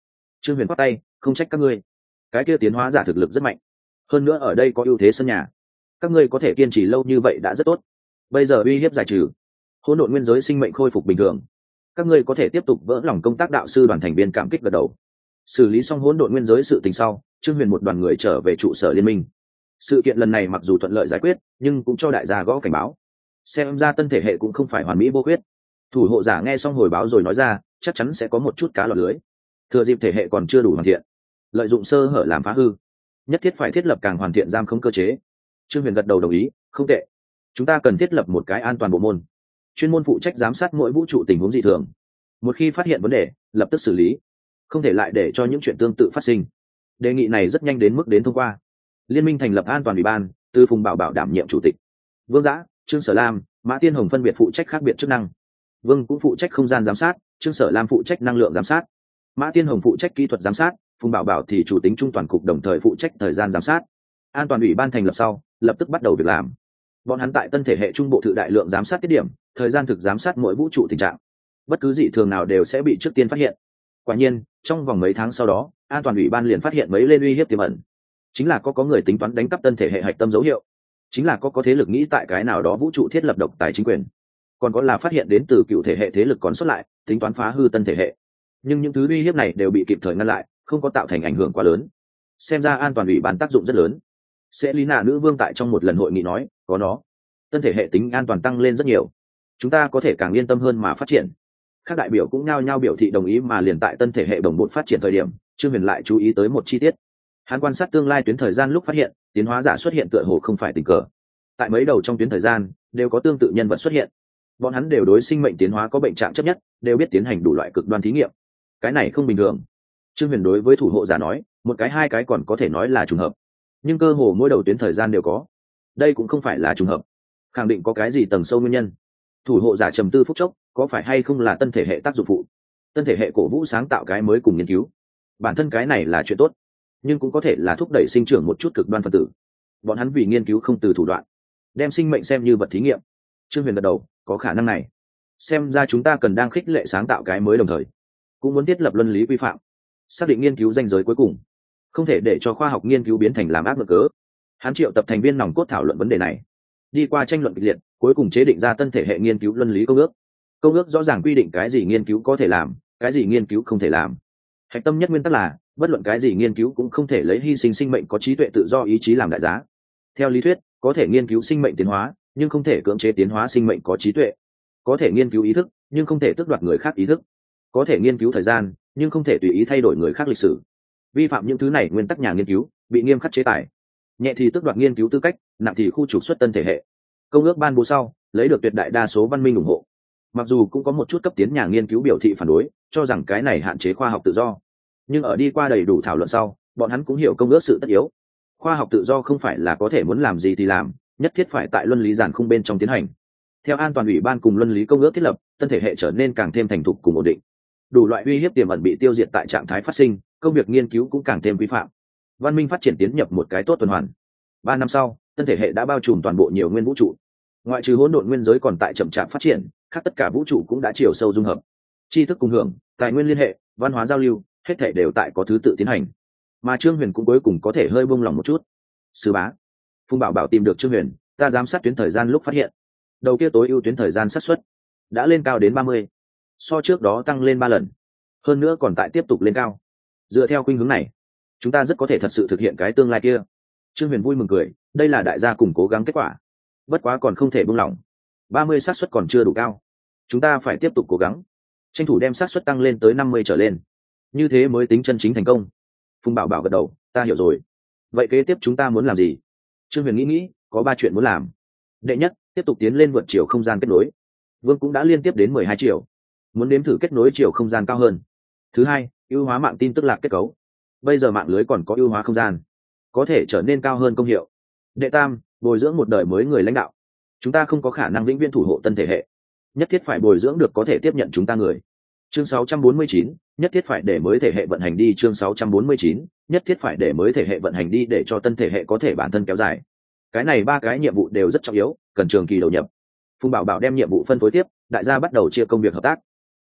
Trương Huyền quát tay, không trách các ngươi, cái kia tiến hóa giả thực lực rất mạnh, hơn nữa ở đây có ưu thế sân nhà, các ngươi có thể kiên trì lâu như vậy đã rất tốt. Bây giờ uy hiếp giải trừ, hỗn độn nguyên giới sinh mệnh khôi phục bình thường, các ngươi có thể tiếp tục vỡ lòng. công tác đạo sư đoàn thành viên cảm kích gật đầu. Xử lý xong hỗn độn nguyên giới sự tình sau, Trương Huyền một đoàn người trở về trụ sở liên minh. Sự kiện lần này mặc dù thuận lợi giải quyết, nhưng cũng cho đại gia gõ cảnh báo, xem ra tân thể hệ cũng không phải hoàn mỹ vô khuyết. Thủ hộ giả nghe xong hồi báo rồi nói ra, chắc chắn sẽ có một chút cá lọt lưới. Thừa dịp thể hệ còn chưa đủ hoàn thiện, lợi dụng sơ hở làm phá hư, nhất thiết phải thiết lập càng hoàn thiện giam không cơ chế. Trương Huyền gật đầu đồng ý, không tệ. Chúng ta cần thiết lập một cái an toàn bộ môn, chuyên môn phụ trách giám sát mỗi vũ trụ tình huống dị thường. Một khi phát hiện vấn đề, lập tức xử lý, không thể lại để cho những chuyện tương tự phát sinh. Đề nghị này rất nhanh đến mức đến thông qua. Liên minh thành lập an toàn ủy ban, từ Phùng Bảo Bảo đảm nhiệm chủ tịch, Vương Giã, Trương Sở Lam, Mã Tiên Hồng phân biệt phụ trách khác biệt chức năng. Vương cũng phụ trách không gian giám sát, Trương Sở Lam phụ trách năng lượng giám sát, Mã Tiên Hồng phụ trách kỹ thuật giám sát, Phùng Bảo Bảo thì chủ tính trung toàn cục đồng thời phụ trách thời gian giám sát. An toàn ủy ban thành lập sau, lập tức bắt đầu việc làm. Bọn hắn tại tân thể hệ trung bộ thự đại lượng giám sát tiết điểm, thời gian thực giám sát mỗi vũ trụ tình trạng, bất cứ dị thường nào đều sẽ bị trước tiên phát hiện. Quả nhiên, trong vòng mấy tháng sau đó, an toàn ủy ban liền phát hiện mấy lên uy hiếp tiềm ẩn, chính là có có người tính toán đánh cắp tân thể hệ hạch tâm dấu hiệu, chính là có có thế lực nghĩ tại cái nào đó vũ trụ thiết lập độc tài chính quyền, còn có là phát hiện đến từ cựu thể hệ thế lực còn xuất lại tính toán phá hư tân thể hệ. Nhưng những thứ uy hiếp này đều bị kịp thời ngăn lại, không có tạo thành ảnh hưởng quá lớn. Xem ra an toàn ủy ban tác dụng rất lớn. Sẽ lý nạ nữ vương tại trong một lần hội nghị nói, có nó, tân thể hệ tính an toàn tăng lên rất nhiều, chúng ta có thể càng yên tâm hơn mà phát triển. Các đại biểu cũng nhao nhao biểu thị đồng ý. Mà liền tại tân thể hệ đồng bộ phát triển thời điểm, Trương Huyền lại chú ý tới một chi tiết. Hắn quan sát tương lai tuyến thời gian lúc phát hiện, tiến hóa giả xuất hiện tựa hồ không phải tình cờ. Tại mấy đầu trong tuyến thời gian đều có tương tự nhân vật xuất hiện, bọn hắn đều đối sinh mệnh tiến hóa có bệnh trạng chấp nhất, đều biết tiến hành đủ loại cực đoan thí nghiệm. Cái này không bình thường. Trương Huyền đối với thủ hộ giả nói, một cái hai cái còn có thể nói là trùng hợp, nhưng cơ hồ mỗi đầu tuyến thời gian đều có. Đây cũng không phải là trùng hợp, khẳng định có cái gì tầng sâu nguyên nhân. Thủ hộ giả trầm tư phút chốc, có phải hay không là tân thể hệ tác dụng phụ, tân thể hệ cổ vũ sáng tạo cái mới cùng nghiên cứu. Bản thân cái này là chuyện tốt, nhưng cũng có thể là thúc đẩy sinh trưởng một chút cực đoan phân tử. Bọn hắn vì nghiên cứu không từ thủ đoạn, đem sinh mệnh xem như vật thí nghiệm. Trương Huyền gật đầu, có khả năng này. Xem ra chúng ta cần đang khích lệ sáng tạo cái mới, đồng thời cũng muốn thiết lập luân lý quy phạm, xác định nghiên cứu ranh giới cuối cùng, không thể để cho khoa học nghiên cứu biến thành làm ác ngược cớ. Hắn triệu tập thành viên nòng cốt thảo luận vấn đề này, đi qua tranh luận kịch liệt, cuối cùng chế định ra tân thể hệ nghiên cứu luân lý công ước. Công ước rõ ràng quy định cái gì nghiên cứu có thể làm, cái gì nghiên cứu không thể làm. Hạch tâm nhất nguyên tắc là, bất luận cái gì nghiên cứu cũng không thể lấy hy sinh sinh mệnh có trí tuệ tự do ý chí làm đại giá. Theo lý thuyết, có thể nghiên cứu sinh mệnh tiến hóa, nhưng không thể cưỡng chế tiến hóa sinh mệnh có trí tuệ. Có thể nghiên cứu ý thức, nhưng không thể tước đoạt người khác ý thức. Có thể nghiên cứu thời gian, nhưng không thể tùy ý thay đổi người khác lịch sử. Vi phạm những thứ này nguyên tắc nhà nghiên cứu bị nghiêm khắc chế tài, nhẹ thì tước đoạt nghiên cứu tư cách, nặng thì khu trục xuất tân thể hệ. Công ước ban bố sau, lấy được tuyệt đại đa số văn minh ủng hộ. Mặc dù cũng có một chút cấp tiến nhà nghiên cứu biểu thị phản đối, cho rằng cái này hạn chế khoa học tự do, nhưng ở đi qua đầy đủ thảo luận sau, bọn hắn cũng hiểu công ước sự tất yếu. Khoa học tự do không phải là có thể muốn làm gì thì làm, nhất thiết phải tại luân lý giản khung bên trong tiến hành. Theo an toàn ủy ban cùng luân lý công ước thiết lập, tân thể hệ trở nên càng thêm thành thục cùng ổn định. Đủ loại uy hiếp tiềm ẩn bị tiêu diệt tại trạng thái phát sinh, công việc nghiên cứu cũng càng thêm vi phạm. Văn minh phát triển tiến nhập một cái tốt tuần hoàn. Ba năm sau, tân thể hệ đã bao trùm toàn bộ nhiều nguyên vũ trụ. Ngoại trừ hỗn độn nguyên giới còn tại chậm chạp phát triển, khác tất cả vũ trụ cũng đã chiều sâu dung hợp. Tri thức cùng hưởng, tài nguyên liên hệ, văn hóa giao lưu, hết thảy đều tại có thứ tự tiến hành. Mà Trương Huyền cũng cuối cùng có thể hơi buông lòng một chút. Sư bá, Phùng Bảo Bảo tìm được Trương Huyền, ta giám sát tuyến thời gian lúc phát hiện, đầu kia tối ưu tuyến thời gian xác suất đã lên cao đến ba mươi, so trước đó tăng lên ba lần, hơn nữa còn tại tiếp tục lên cao. Dựa theo khuynh hướng này, chúng ta rất có thể thật sự thực hiện cái tương lai kia. Trương Huyền vui mừng cười, đây là đại gia cùng cố gắng kết quả, bất quá còn không thể buông lỏng. ba mươi xác suất còn chưa đủ cao, chúng ta phải tiếp tục cố gắng, tranh thủ đem xác suất tăng lên tới năm mươi trở lên, như thế mới tính chân chính thành công. Phùng Bảo Bảo gật đầu, ta hiểu rồi. Vậy kế tiếp chúng ta muốn làm gì? Trương Huyền nghĩ nghĩ, có ba chuyện muốn làm. Đệ nhất, tiếp tục tiến lên vượt chiều không gian kết nối. Vương cũng đã liên tiếp đến mười hai chiều, muốn nếm thử kết nối chiều không gian cao hơn. Thứ hai, ưu hóa mạng tin tức lạc kết cấu. Bây giờ mạng lưới còn có ưu hóa không gian, có thể trở nên cao hơn công hiệu. Đệ tam, bồi dưỡng một đời mới người lãnh đạo. Chúng ta không có khả năng vĩnh viễn thủ hộ tân thể hệ, nhất thiết phải bồi dưỡng được có thể tiếp nhận chúng ta người. Chương sáu trăm bốn mươi chín, nhất thiết phải để mới thể hệ vận hành đi. Chương sáu trăm bốn mươi chín, nhất thiết phải để mới thể hệ vận hành đi để cho tân thể hệ có thể bản thân kéo dài. Cái này ba cái nhiệm vụ đều rất trọng yếu, cần trường kỳ đầu nhập. Phùng Bảo Bảo đem nhiệm vụ phân phối tiếp, đại gia bắt đầu chia công việc hợp tác.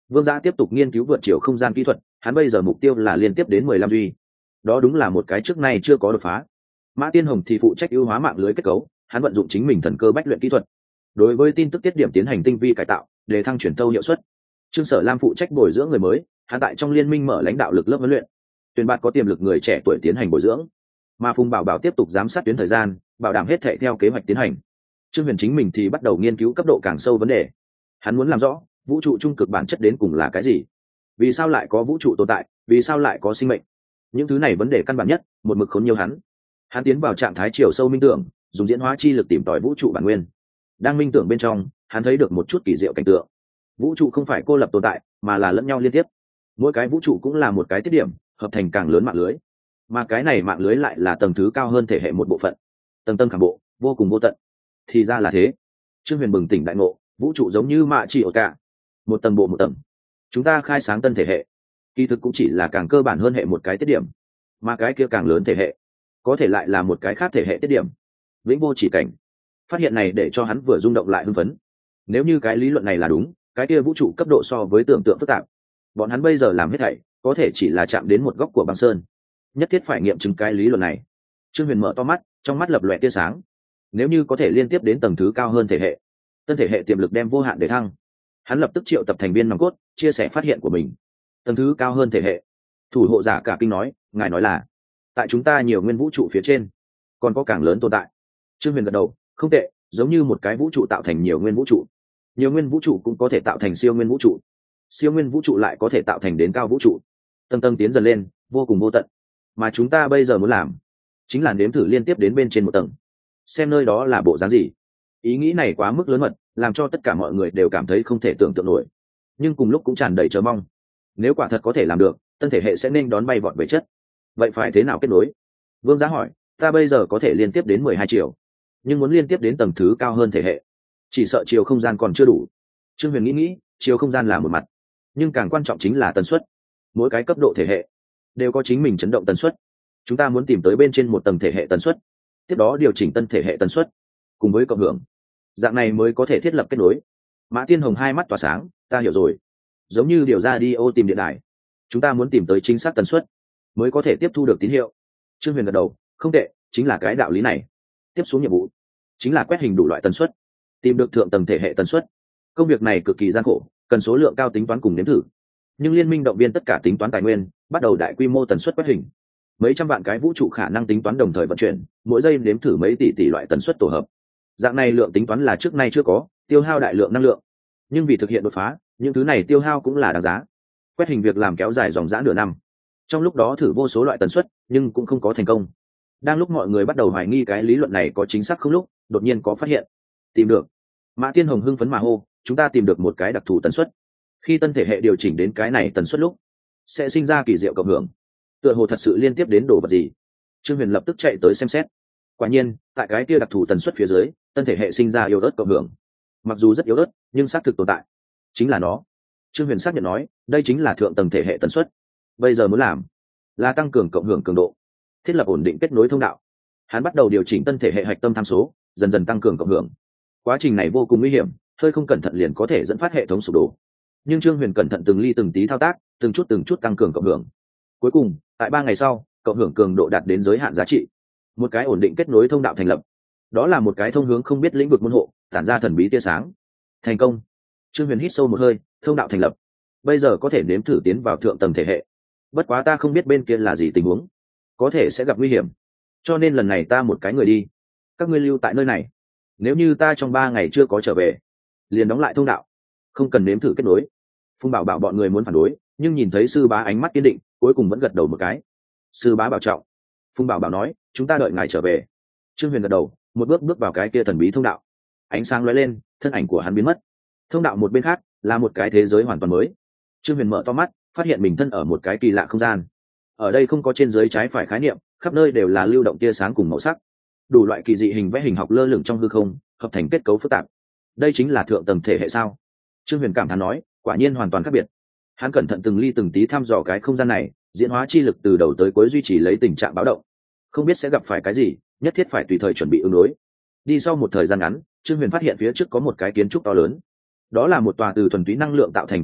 Vương Giã tiếp tục nghiên cứu vượt chiều không gian kỹ thuật, hắn bây giờ mục tiêu là liên tiếp đến mười lăm duy. Đó đúng là một cái trước nay chưa có đột phá. Mã Tiên Hồng thì phụ trách ưu hóa mạng lưới kết cấu, hắn vận dụng chính mình thần cơ bách luyện kỹ thuật, đối với tin tức tiết điểm tiến hành tinh vi cải tạo, để thăng truyền thâu hiệu suất. Trương Sở Lam phụ trách bồi dưỡng người mới, hắn tại trong liên minh mở lãnh đạo lực lớp huấn luyện, tuyển bạn có tiềm lực người trẻ tuổi tiến hành bồi dưỡng. Mà Phùng Bảo Bảo tiếp tục giám sát tuyến thời gian, bảo đảm hết thảy theo kế hoạch tiến hành. Trương Huyền chính mình thì bắt đầu nghiên cứu cấp độ càng sâu vấn đề. Hắn muốn làm rõ vũ trụ trung cực bản chất đến cùng là cái gì, vì sao lại có vũ trụ tồn tại, vì sao lại có sinh mệnh. Những thứ này vấn đề căn bản nhất, một mực khốn nhiều hắn. Hắn tiến vào trạng thái chiều sâu minh tưởng, dùng diễn hóa chi lực tìm tòi vũ trụ bản nguyên. Đang minh tưởng bên trong, hắn thấy được một chút kỳ diệu cảnh tượng. Vũ trụ không phải cô lập tồn tại, mà là lẫn nhau liên tiếp. Mỗi cái vũ trụ cũng là một cái tiết điểm, hợp thành càng lớn mạng lưới. Mà cái này mạng lưới lại là tầng thứ cao hơn thể hệ một bộ phận. Tầng tầng khảm bộ, vô cùng vô tận. Thì ra là thế. Trương Huyền bừng tỉnh đại ngộ, vũ trụ giống như mạ chỉ ổ cả, một tầng bộ một tầng. Chúng ta khai sáng tân thể hệ, kỳ thực cũng chỉ là càng cơ bản hơn hệ một cái tiết điểm, mà cái kia càng lớn thể hệ có thể lại là một cái khác thể hệ tiết điểm, vĩnh vô chỉ cảnh. Phát hiện này để cho hắn vừa rung động lại hưng phấn. Nếu như cái lý luận này là đúng, cái kia vũ trụ cấp độ so với tưởng tượng phức tạp. Bọn hắn bây giờ làm hết thảy có thể chỉ là chạm đến một góc của băng sơn. Nhất thiết phải nghiệm chứng cái lý luận này. Trương Huyền mở to mắt, trong mắt lập lòe tia sáng. Nếu như có thể liên tiếp đến tầng thứ cao hơn thể hệ, tân thể hệ tiềm lực đem vô hạn để thăng. Hắn lập tức triệu tập thành viên nòng cốt, chia sẻ phát hiện của mình. Tầng thứ cao hơn thể hệ. Thủ hộ giả cả kinh nói, ngài nói là tại chúng ta nhiều nguyên vũ trụ phía trên còn có càng lớn tồn tại. Trương Huyền gật đầu, không tệ, giống như một cái vũ trụ tạo thành nhiều nguyên vũ trụ, nhiều nguyên vũ trụ cũng có thể tạo thành siêu nguyên vũ trụ, siêu nguyên vũ trụ lại có thể tạo thành đến cao vũ trụ, tầng tầng tiến dần lên, vô cùng vô tận. Mà chúng ta bây giờ muốn làm chính là nếm thử liên tiếp đến bên trên một tầng, xem nơi đó là bộ dáng gì. Ý nghĩ này quá mức lớn mật, làm cho tất cả mọi người đều cảm thấy không thể tưởng tượng nổi, nhưng cùng lúc cũng tràn đầy chờ mong. Nếu quả thật có thể làm được, tân thể hệ sẽ nên đón bay vọt về chất. Vậy phải thế nào kết nối? Vương Giá hỏi. Ta bây giờ có thể liên tiếp đến mười hai chiều, nhưng muốn liên tiếp đến tầng thứ cao hơn thể hệ, chỉ sợ chiều không gian còn chưa đủ. Trương Huyền nghĩ nghĩ, chiều không gian là một mặt, nhưng càng quan trọng chính là tần suất. Mỗi cái cấp độ thể hệ đều có chính mình chấn động tần suất. Chúng ta muốn tìm tới bên trên một tầng thể hệ tần suất, tiếp đó điều chỉnh tân thể hệ tần suất cùng với cộng hưởng, dạng này mới có thể thiết lập kết nối. Mã Tiên Hồng hai mắt tỏa sáng, ta hiểu rồi. Giống như điều ra đi ô tìm điện đài, chúng ta muốn tìm tới chính xác tần suất mới có thể tiếp thu được tín hiệu. Trương Huyền gật đầu, không tệ, chính là cái đạo lý này. Tiếp xuống nhiệm vụ chính là quét hình đủ loại tần suất, tìm được thượng tầng thể hệ tần suất. Công việc này cực kỳ gian khổ, cần số lượng cao tính toán cùng nếm thử, nhưng liên minh động viên tất cả tính toán tài nguyên, bắt đầu đại quy mô tần suất quét hình. Mấy trăm vạn cái vũ trụ khả năng tính toán đồng thời vận chuyển, mỗi giây nếm thử mấy tỷ tỷ loại tần suất tổ hợp. Dạng này lượng tính toán là trước nay chưa có, tiêu hao đại lượng năng lượng, nhưng vì thực hiện đột phá, những thứ này tiêu hao cũng là đáng giá. Quét hình việc làm kéo dài dòng dã nửa năm, trong lúc đó thử vô số loại tần suất, nhưng cũng không có thành công. Đang lúc mọi người bắt đầu hoài nghi cái lý luận này có chính xác không lúc, đột nhiên có phát hiện. Tìm được. Mã Tiên Hồng hưng phấn mà hô, chúng ta tìm được một cái đặc thù tần suất. Khi tân thể hệ điều chỉnh đến cái này tần suất lúc, sẽ sinh ra kỳ diệu cộng hưởng. Tựa hồ thật sự liên tiếp đến đồ vật gì. Trương Huyền lập tức chạy tới xem xét. Quả nhiên, tại cái kia đặc thù tần suất phía dưới, tân thể hệ sinh ra yếu ớt cộng hưởng. Mặc dù rất yếu ớt, nhưng xác thực tồn tại. Chính là nó. Trương Huyền xác nhận nói, đây chính là thượng tầng thể hệ tần suất. Bây giờ muốn làm là tăng cường cộng hưởng cường độ, thiết lập ổn định kết nối thông đạo. Hắn bắt đầu điều chỉnh tân thể hệ hạch tâm tham số, dần dần tăng cường cộng hưởng. Quá trình này vô cùng nguy hiểm, hơi không cẩn thận liền có thể dẫn phát hệ thống sụp đổ. Nhưng Trương Huyền cẩn thận từng ly từng tí thao tác, từng chút từng chút tăng cường cộng hưởng. Cuối cùng, tại ba ngày sau, cộng hưởng cường độ đạt đến giới hạn giá trị. Một cái ổn định kết nối thông đạo thành lập. Đó là một cái thông hướng không biết lĩnh vực môn hộ, tản ra thần bí tia sáng. Thành công. Trương Huyền hít sâu một hơi, thông đạo thành lập. Bây giờ có thể nếm thử tiến vào thượng tầng thể hệ. Bất quá ta không biết bên kia là gì tình huống, có thể sẽ gặp nguy hiểm, cho nên lần này ta một cái người đi, các ngươi lưu tại nơi này. Nếu như ta trong ba ngày chưa có trở về, liền đóng lại thông đạo, không cần nếm thử kết nối. Phùng Bảo Bảo bọn người muốn phản đối, nhưng nhìn thấy sư bá ánh mắt kiên định, cuối cùng vẫn gật đầu một cái. Sư bá bảo trọng. Phùng Bảo Bảo nói, chúng ta đợi ngài trở về. Trương Huyền gật đầu, một bước bước vào cái kia thần bí thông đạo. Ánh sáng lóe lên, thân ảnh của hắn biến mất. Thông đạo một bên khác là một cái thế giới hoàn toàn mới. Trương Huyền mở to mắt, phát hiện mình thân ở một cái kỳ lạ không gian. Ở đây không có trên dưới trái phải khái niệm, khắp nơi đều là lưu động tia sáng cùng màu sắc, đủ loại kỳ dị hình vẽ hình học lơ lửng trong hư không, hợp thành kết cấu phức tạp. Đây chính là thượng tầng thể hệ sao? Trương Huyền cảm thán nói, quả nhiên hoàn toàn khác biệt. Hắn cẩn thận từng ly từng tí thăm dò cái không gian này, diễn hóa chi lực từ đầu tới cuối duy trì lấy tình trạng báo động, không biết sẽ gặp phải cái gì, nhất thiết phải tùy thời chuẩn bị ứng đối. Đi sau một thời gian ngắn, Trương Huyền phát hiện phía trước có một cái kiến trúc to lớn. Đó là một tòa từ thuần túy năng lượng tạo thành cung điện,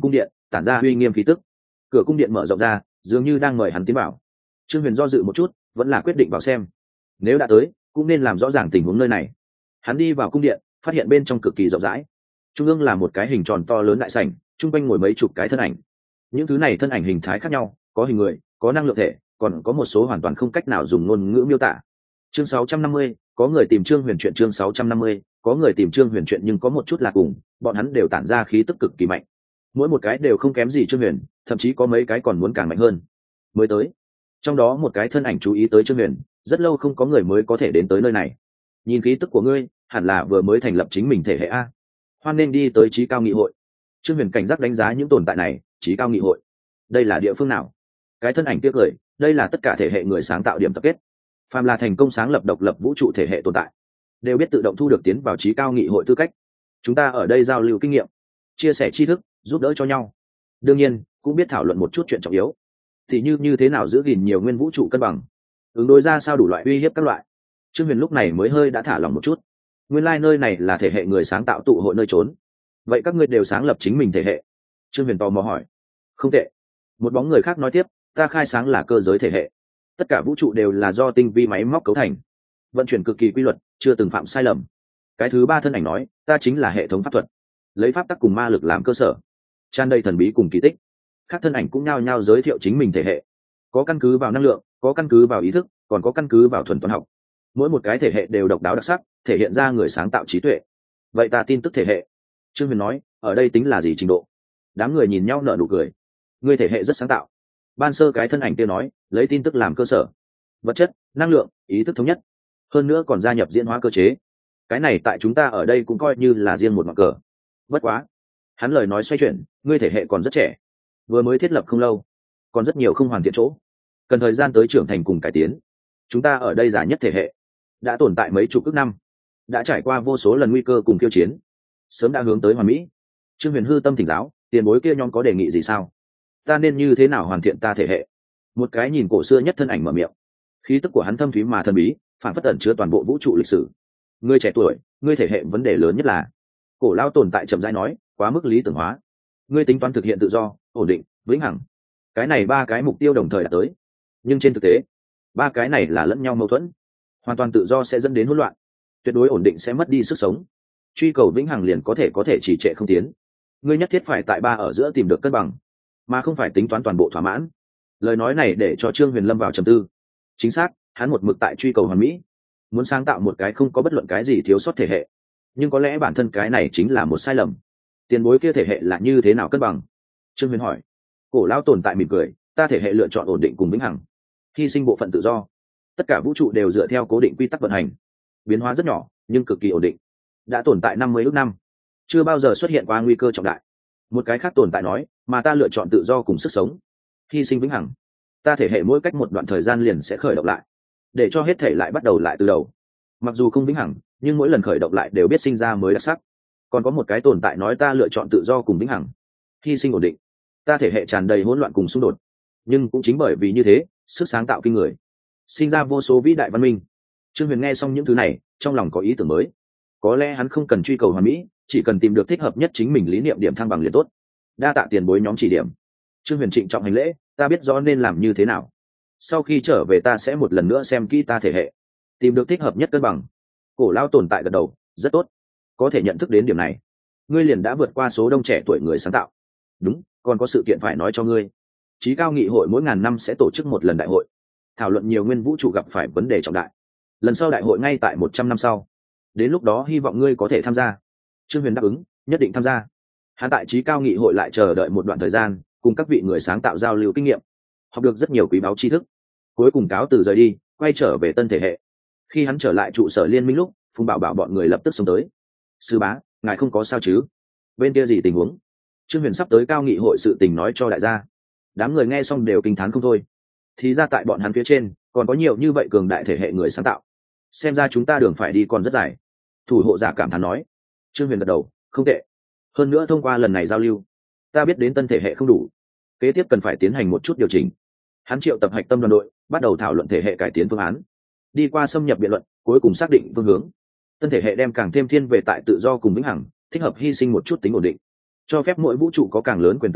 tản ra uy nghiêm khí tức. Cửa cung điện mở rộng ra, dường như đang mời hắn tiến vào. Trương Huyền do dự một chút, vẫn là quyết định vào xem. Nếu đã tới, cũng nên làm rõ ràng tình huống nơi này. Hắn đi vào cung điện, phát hiện bên trong cực kỳ rộng rãi. Trung ương là một cái hình tròn to lớn đại sảnh, trung quanh ngồi mấy chục cái thân ảnh. Những thứ này thân ảnh hình thái khác nhau, có hình người, có năng lượng thể, còn có một số hoàn toàn không cách nào dùng ngôn ngữ miêu tả. Chương sáu trăm năm mươi, có người tìm Trương Huyền chuyện chương sáu trăm năm mươi, có người tìm Trương Huyền chuyện nhưng có một chút là cùng, bọn hắn đều tản ra khí tức cực kỳ mạnh. Mỗi một cái đều không kém gì Trương Huyền, thậm chí có mấy cái còn muốn càng mạnh hơn. Mới tới, trong đó một cái thân ảnh chú ý tới Trương Huyền, rất lâu không có người mới có thể đến tới nơi này. Nhìn khí tức của ngươi, hẳn là vừa mới thành lập chính mình thể hệ a. Hoan nên đi tới Chí Cao Nghị hội. Trương Huyền cảnh giác đánh giá những tồn tại này. Chí Cao Nghị hội, đây là địa phương nào? Cái thân ảnh tiếc cười, đây là tất cả thể hệ người sáng tạo điểm tập kết. Phàm là thành công sáng lập độc lập vũ trụ thể hệ tồn tại, đều biết tự động thu được tiến vào Chí Cao Nghị hội tư cách. Chúng ta ở đây giao lưu kinh nghiệm, chia sẻ tri thức, giúp đỡ cho nhau. Đương nhiên, cũng biết thảo luận một chút chuyện trọng yếu, thì như như thế nào giữ gìn nhiều nguyên vũ trụ cân bằng, ứng đối ra sao đủ loại uy hiếp các loại. Trương Huyền lúc này mới hơi đã thả lòng một chút. Nguyên lai like nơi này là thể hệ người sáng tạo tụ hội nơi trốn. Vậy các ngươi đều sáng lập chính mình thể hệ? Trương Huyền tò mò hỏi. Không tệ. Một bóng người khác nói tiếp, ta khai sáng là cơ giới thể hệ. Tất cả vũ trụ đều là do tinh vi máy móc cấu thành, vận chuyển cực kỳ quy luật, chưa từng phạm sai lầm. Cái thứ ba thân ảnh nói, ta chính là hệ thống pháp thuật, lấy pháp tắc cùng ma lực làm cơ sở, tràn đầy thần bí cùng kỳ tích. Các thân ảnh cũng nhao nhao giới thiệu chính mình thể hệ, có căn cứ vào năng lượng, có căn cứ vào ý thức, còn có căn cứ vào thuần toán học. Mỗi một cái thể hệ đều độc đáo đặc sắc, thể hiện ra người sáng tạo trí tuệ. Vậy ta tin tức thể hệ. Trương Huyền nói, ở đây tính là gì trình độ? Đám người nhìn nhau nở nụ cười. Ngươi thể hệ rất sáng tạo. Ban sơ cái thân ảnh kia nói, lấy tin tức làm cơ sở, vật chất, năng lượng, ý thức thống nhất, hơn nữa còn gia nhập diễn hóa cơ chế. Cái này tại chúng ta ở đây cũng coi như là riêng một ngọn cờ. Bất quá, hắn lời nói xoay chuyển, ngươi thể hệ còn rất trẻ, vừa mới thiết lập không lâu, còn rất nhiều không hoàn thiện chỗ, cần thời gian tới trưởng thành cùng cải tiến. Chúng ta ở đây giả nhất thể hệ, đã tồn tại mấy chục ức năm, đã trải qua vô số lần nguy cơ cùng khiêu chiến, sớm đã hướng tới hoàn mỹ. Trương Huyền hư tâm thỉnh giáo, tiền bối kia nhóm có đề nghị gì sao? Ta nên như thế nào hoàn thiện ta thể hệ? Một cái nhìn cổ xưa nhất thân ảnh mở miệng, khí tức của hắn thâm thúy mà thần bí, phản phất ẩn chứa toàn bộ vũ trụ lịch sử. Ngươi trẻ tuổi, ngươi thể hệ vấn đề lớn nhất là, cổ lao tồn tại chậm rãi nói, quá mức lý tưởng hóa. Ngươi tính toán thực hiện tự do, ổn định, vĩnh hằng. Cái này ba cái mục tiêu đồng thời đạt tới, nhưng trên thực tế, ba cái này là lẫn nhau mâu thuẫn. Hoàn toàn tự do sẽ dẫn đến hỗn loạn, tuyệt đối ổn định sẽ mất đi sức sống, truy cầu vĩnh hằng liền có thể có thể trì trệ không tiến. Ngươi nhất thiết phải tại ba ở giữa tìm được cân bằng, mà không phải tính toán toàn bộ thỏa mãn. Lời nói này để cho Trương Huyền lâm vào trầm tư. Chính xác, hắn một mực tại truy cầu hoàn mỹ, muốn sáng tạo một cái không có bất luận cái gì thiếu sót thể hệ, nhưng có lẽ bản thân cái này chính là một sai lầm. Tiền bối kia thể hệ là như thế nào cân bằng? Trương Huyền hỏi. Cổ lão tồn tại mỉm cười, ta thể hệ lựa chọn ổn định cùng vĩnh hằng, hy sinh bộ phận tự do. Tất cả vũ trụ đều dựa theo cố định quy tắc vận hành, biến hóa rất nhỏ nhưng cực kỳ ổn định, đã tồn tại năm mươi ước năm, chưa bao giờ xuất hiện qua nguy cơ trọng đại. Một cái khác tồn tại nói, mà ta lựa chọn tự do cùng sức sống, hy sinh vĩnh hằng. Ta thể hệ mỗi cách một đoạn thời gian liền sẽ khởi động lại, để cho hết thể lại bắt đầu lại từ đầu. Mặc dù không vĩnh hằng, nhưng mỗi lần khởi động lại đều biết sinh ra mới đặc sắc. Còn có một cái tồn tại nói, ta lựa chọn tự do cùng vĩnh hằng, hy sinh ổn định. Ta thể hệ tràn đầy hỗn loạn cùng xung đột, nhưng cũng chính bởi vì như thế, sức sáng tạo kinh người, sinh ra vô số vĩ đại văn minh. Trương Huyền nghe xong những thứ này, trong lòng có ý tưởng mới. Có lẽ hắn không cần truy cầu hoàn mỹ, chỉ cần tìm được thích hợp nhất chính mình lý niệm điểm thăng bằng liền tốt. Đa tạ tiền bối nhóm chỉ điểm. Trương Huyền trịnh trọng hành lễ, ta biết rõ nên làm như thế nào. Sau khi trở về ta sẽ một lần nữa xem kỹ ta thể hệ, tìm được thích hợp nhất cân bằng. Cổ lao tồn tại gật đầu, rất tốt, có thể nhận thức đến điểm này, ngươi liền đã vượt qua số đông trẻ tuổi người sáng tạo. Đúng, còn có sự kiện phải nói cho ngươi. Chí Cao Nghị hội mỗi ngàn năm sẽ tổ chức một lần đại hội, thảo luận nhiều nguyên vũ trụ gặp phải vấn đề trọng đại. Lần sau đại hội ngay tại một trăm năm sau, đến lúc đó hy vọng ngươi có thể tham gia. Trương Huyền đáp ứng, nhất định tham gia. Hắn tại Chí Cao Nghị hội lại chờ đợi một đoạn thời gian, cùng các vị người sáng tạo giao lưu kinh nghiệm, học được rất nhiều quý báu tri thức. Cuối cùng cáo từ rời đi, quay trở về tân thể hệ. Khi hắn trở lại trụ sở liên minh lúc, Phùng Bảo Bảo bọn người lập tức xông tới. Sư bá, ngài không có sao chứ? Bên kia gì tình huống? Trương Huyền sắp tới Cao Nghị hội sự tình nói cho đại gia. Đám người nghe xong đều kinh thán không thôi. Thì ra tại bọn hắn phía trên còn có nhiều như vậy cường đại thể hệ người sáng tạo, xem ra chúng ta đường phải đi còn rất dài. Thủ hộ giả cảm thán nói. Trương Huyền gật đầu, không tệ. Hơn nữa thông qua lần này giao lưu, ta biết đến tân thể hệ không đủ, kế tiếp cần phải tiến hành một chút điều chỉnh. Hắn triệu tập hạch tâm đoàn đội, bắt đầu thảo luận thể hệ cải tiến phương án, đi qua xâm nhập biện luận, cuối cùng xác định phương hướng. Tân thể hệ đem càng thêm thiên về tại tự do cùng vĩnh hằng, thích hợp hy sinh một chút tính ổn định, cho phép mỗi vũ trụ có càng lớn quyền tự chủ,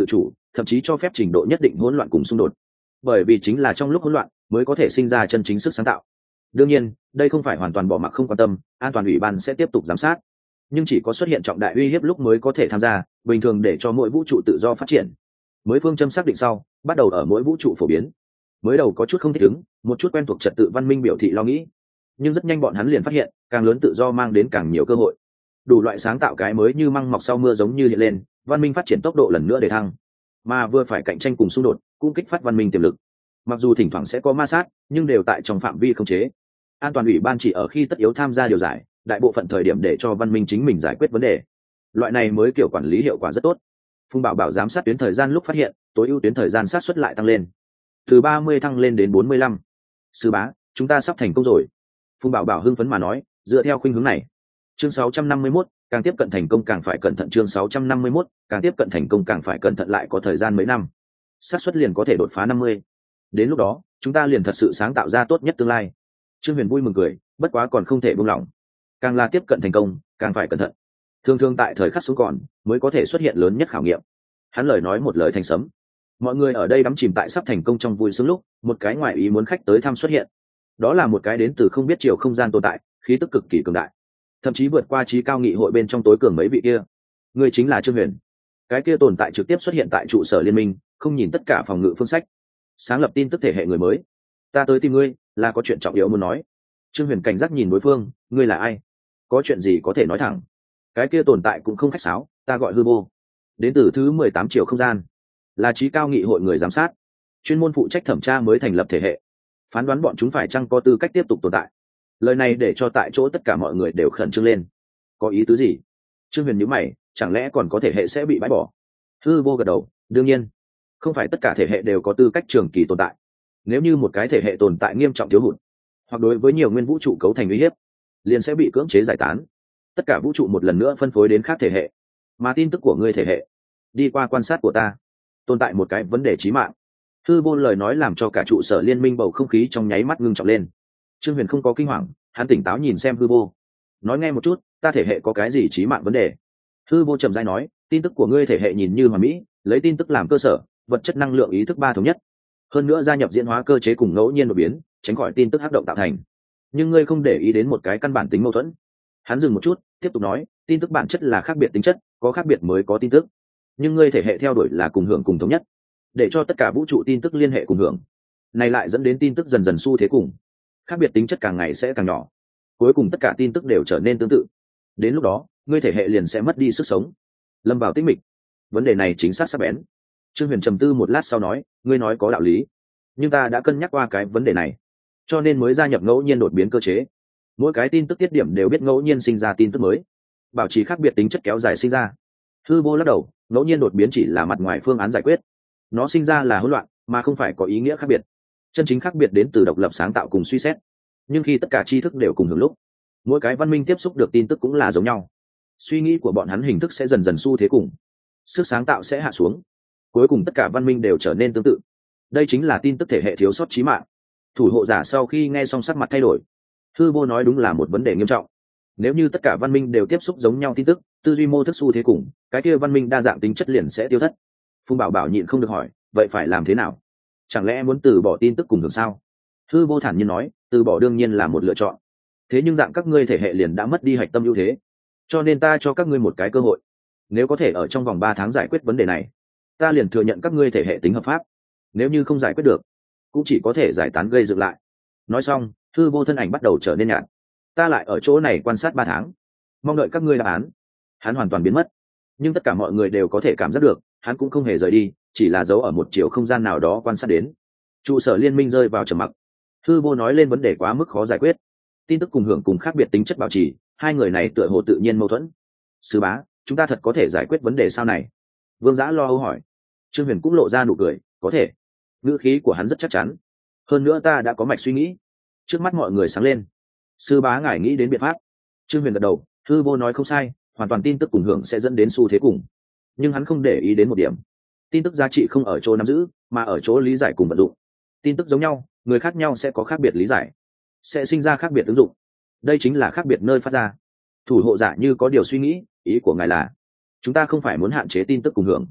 thậm chí cho phép trình độ nhất định hỗn loạn cùng xung đột, bởi vì chính là trong lúc hỗn loạn mới có thể sinh ra chân chính sức sáng tạo. Đương nhiên đây không phải hoàn toàn bỏ mặc không quan tâm, an toàn ủy ban sẽ tiếp tục giám sát, nhưng chỉ có xuất hiện trọng đại uy hiếp lúc mới có thể tham gia, bình thường để cho mỗi vũ trụ tự do phát triển. Mới phương châm xác định sau, bắt đầu ở mỗi vũ trụ phổ biến. Mới đầu có chút không thích ứng, một chút quen thuộc trật tự văn minh biểu thị lo nghĩ, nhưng rất nhanh bọn hắn liền phát hiện càng lớn tự do mang đến càng nhiều cơ hội, đủ loại sáng tạo cái mới như măng mọc sau mưa giống như hiện lên, văn minh phát triển tốc độ lần nữa để thăng, mà vừa phải cạnh tranh cùng xung đột cũng kích phát văn minh tiềm lực. Mặc dù thỉnh thoảng sẽ có ma sát, nhưng đều tại trong phạm vi khống chế. An toàn ủy ban chỉ ở khi tất yếu tham gia điều giải, đại bộ phận thời điểm để cho văn minh chính mình giải quyết vấn đề. Loại này mới kiểu quản lý hiệu quả rất tốt. Phùng Bảo Bảo giám sát tuyến thời gian lúc phát hiện tối ưu tuyến thời gian sát suất lại tăng lên, từ ba mươi thăng lên đến bốn mươi lăm. Sư bá, chúng ta sắp thành công rồi. Phùng Bảo Bảo hưng phấn mà nói, dựa theo khuynh hướng này, chương sáu trăm năm mươi mốt, càng tiếp cận thành công càng phải cẩn thận. Chương sáu trăm năm mươi mốt, càng tiếp cận thành công càng phải cẩn thận, lại có thời gian mấy năm, xác suất liền có thể đột phá năm mươi. Đến lúc đó chúng ta liền thật sự sáng tạo ra tốt nhất tương lai. Trương Huyền vui mừng cười, bất quá còn không thể buông lỏng, càng là tiếp cận thành công càng phải cẩn thận, thường thường tại thời khắc xuống còn mới có thể xuất hiện lớn nhất khảo nghiệm. Hắn lời nói một lời thành sấm. Mọi người ở đây đắm chìm tại sắp thành công trong vui sướng lúc, một cái ngoại ý muốn khách tới thăm xuất hiện. Đó là một cái đến từ không biết chiều không gian tồn tại, khí tức cực kỳ cường đại, thậm chí vượt qua trí cao nghị hội bên trong tối cường mấy vị kia. Người chính là Trương Huyền. Cái kia tồn tại trực tiếp xuất hiện tại trụ sở liên minh, không nhìn tất cả phòng ngự phương sách, sáng lập tin tức thể hệ người mới. Ta tới tìm ngươi là có chuyện trọng yếu muốn nói. Trương Huyền cảnh giác nhìn đối phương, ngươi là ai, có chuyện gì có thể nói thẳng. Cái kia tồn tại cũng không khách sáo, ta gọi Hư Vô, đến từ thứ mười tám chiều không gian, là trí cao nghị hội người giám sát, chuyên môn phụ trách thẩm tra mới thành lập thể hệ, phán đoán bọn chúng phải chăng có tư cách tiếp tục tồn tại. Lời này để cho tại chỗ tất cả mọi người đều khẩn trương lên. Có ý tứ gì? Trương Huyền nhíu mày, chẳng lẽ còn có thể hệ sẽ bị bãi bỏ? Hư Vô gật đầu, đương nhiên không phải tất cả thể hệ đều có tư cách trường kỳ tồn tại. Nếu như một cái thể hệ tồn tại nghiêm trọng thiếu hụt, hoặc đối với nhiều nguyên vũ trụ cấu thành uy hiếp, liền sẽ bị cưỡng chế giải tán, tất cả vũ trụ một lần nữa phân phối đến khác thể hệ. Mà tin tức của ngươi thể hệ, đi qua quan sát của ta, tồn tại một cái vấn đề chí mạng. Hư Vô lời nói làm cho cả trụ sở liên minh bầu không khí trong nháy mắt ngưng trọng lên. Trương Huyền không có kinh hoàng, hắn tỉnh táo nhìn xem Hư Vô, nói nghe một chút, ta thể hệ có cái gì chí mạng vấn đề? Hư Vô trầm rãi nói, tin tức của ngươi thể hệ nhìn như hoàn mỹ, lấy tin tức làm cơ sở, vật chất năng lượng ý thức ba thống nhất, hơn nữa gia nhập diễn hóa cơ chế cùng ngẫu nhiên đột biến, tránh khỏi tin tức hắc động tạo thành. Nhưng ngươi không để ý đến một cái căn bản tính mâu thuẫn. Hắn dừng một chút, tiếp tục nói, tin tức bản chất là khác biệt tính chất, có khác biệt mới có tin tức, nhưng ngươi thể hệ theo đuổi là cùng hưởng cùng thống nhất, để cho tất cả vũ trụ tin tức liên hệ cùng hưởng. Này lại dẫn đến tin tức dần dần xu thế cùng khác biệt tính chất càng ngày sẽ càng nhỏ, cuối cùng tất cả tin tức đều trở nên tương tự. Đến lúc đó ngươi thể hệ liền sẽ mất đi sức sống, lâm vào tĩnh mịch. Vấn đề này chính xác sắc bén. Trương Huyền trầm tư một lát sau nói, ngươi nói có đạo lý, nhưng ta đã cân nhắc qua cái vấn đề này, cho nên mới gia nhập ngẫu nhiên đột biến cơ chế. Mỗi cái tin tức tiết điểm đều biết ngẫu nhiên sinh ra tin tức mới, bảo trì khác biệt tính chất kéo dài sinh ra. Hư Vô lắc đầu, ngẫu nhiên đột biến chỉ là mặt ngoài phương án giải quyết, nó sinh ra là hỗn loạn mà không phải có ý nghĩa khác biệt. Chân chính khác biệt đến từ độc lập sáng tạo cùng suy xét. Nhưng khi tất cả tri thức đều cùng hưởng lúc, mỗi cái văn minh tiếp xúc được tin tức cũng là giống nhau, suy nghĩ của bọn hắn hình thức sẽ dần dần xu thế cùng, sức sáng tạo sẽ hạ xuống, cuối cùng tất cả văn minh đều trở nên tương tự. Đây chính là tin tức thể hệ thiếu sót chí mạng. Thủ hộ giả sau khi nghe xong sắc mặt thay đổi. Hư Vô nói đúng là một vấn đề nghiêm trọng. Nếu như tất cả văn minh đều tiếp xúc giống nhau tin tức, tư duy mô thức xu thế cùng, cái kia văn minh đa dạng tính chất liền sẽ tiêu thất. Phùng Bảo Bảo nhịn không được hỏi, vậy phải làm thế nào? Chẳng lẽ muốn từ bỏ tin tức cùng hưởng sao? Hư Vô thản nhiên nói, từ bỏ đương nhiên là một lựa chọn, thế nhưng dạng các ngươi thể hệ liền đã mất đi hạch tâm ưu thế, cho nên ta cho các ngươi một cái cơ hội. Nếu có thể ở trong vòng ba tháng giải quyết vấn đề này, ta liền thừa nhận các ngươi thể hệ tính hợp pháp. Nếu như không giải quyết được, cũng chỉ có thể giải tán gây dựng lại. Nói xong, Hư Vô thân ảnh bắt đầu trở nên nhạt. Ta lại ở chỗ này quan sát ba tháng, mong đợi các ngươi đáp án. Hắn hoàn toàn biến mất, nhưng tất cả mọi người đều có thể cảm giác được hắn cũng không hề rời đi, chỉ là giấu ở một chiều không gian nào đó quan sát đến. Trụ sở liên minh rơi vào trầm mặc. Hư Vô nói lên vấn đề quá mức khó giải quyết, tin tức cùng hưởng cùng khác biệt tính chất bảo trì, hai người này tựa hồ tự nhiên mâu thuẫn. Sư bá, chúng ta thật có thể giải quyết vấn đề sau này? Vương Giã lo âu hỏi. Trương Huyền cũng lộ ra nụ cười, có thể. Ngữ khí của hắn rất chắc chắn. Hơn nữa ta đã có mạch suy nghĩ. Trước mắt mọi người sáng lên. Sư bá ngài nghĩ đến biện pháp? Trương Huyền gật đầu. Hư Vô nói không sai, hoàn toàn tin tức cùng hưởng sẽ dẫn đến xu thế cùng, nhưng hắn không để ý đến một điểm. Tin tức giá trị không ở chỗ nắm giữ, mà ở chỗ lý giải cùng vận dụng. Tin tức giống nhau, người khác nhau sẽ có khác biệt lý giải, sẽ sinh ra khác biệt ứng dụng. Đây chính là khác biệt nơi phát ra. Thủ hộ giả như có điều suy nghĩ, ý của ngài là chúng ta không phải muốn hạn chế tin tức cùng hưởng,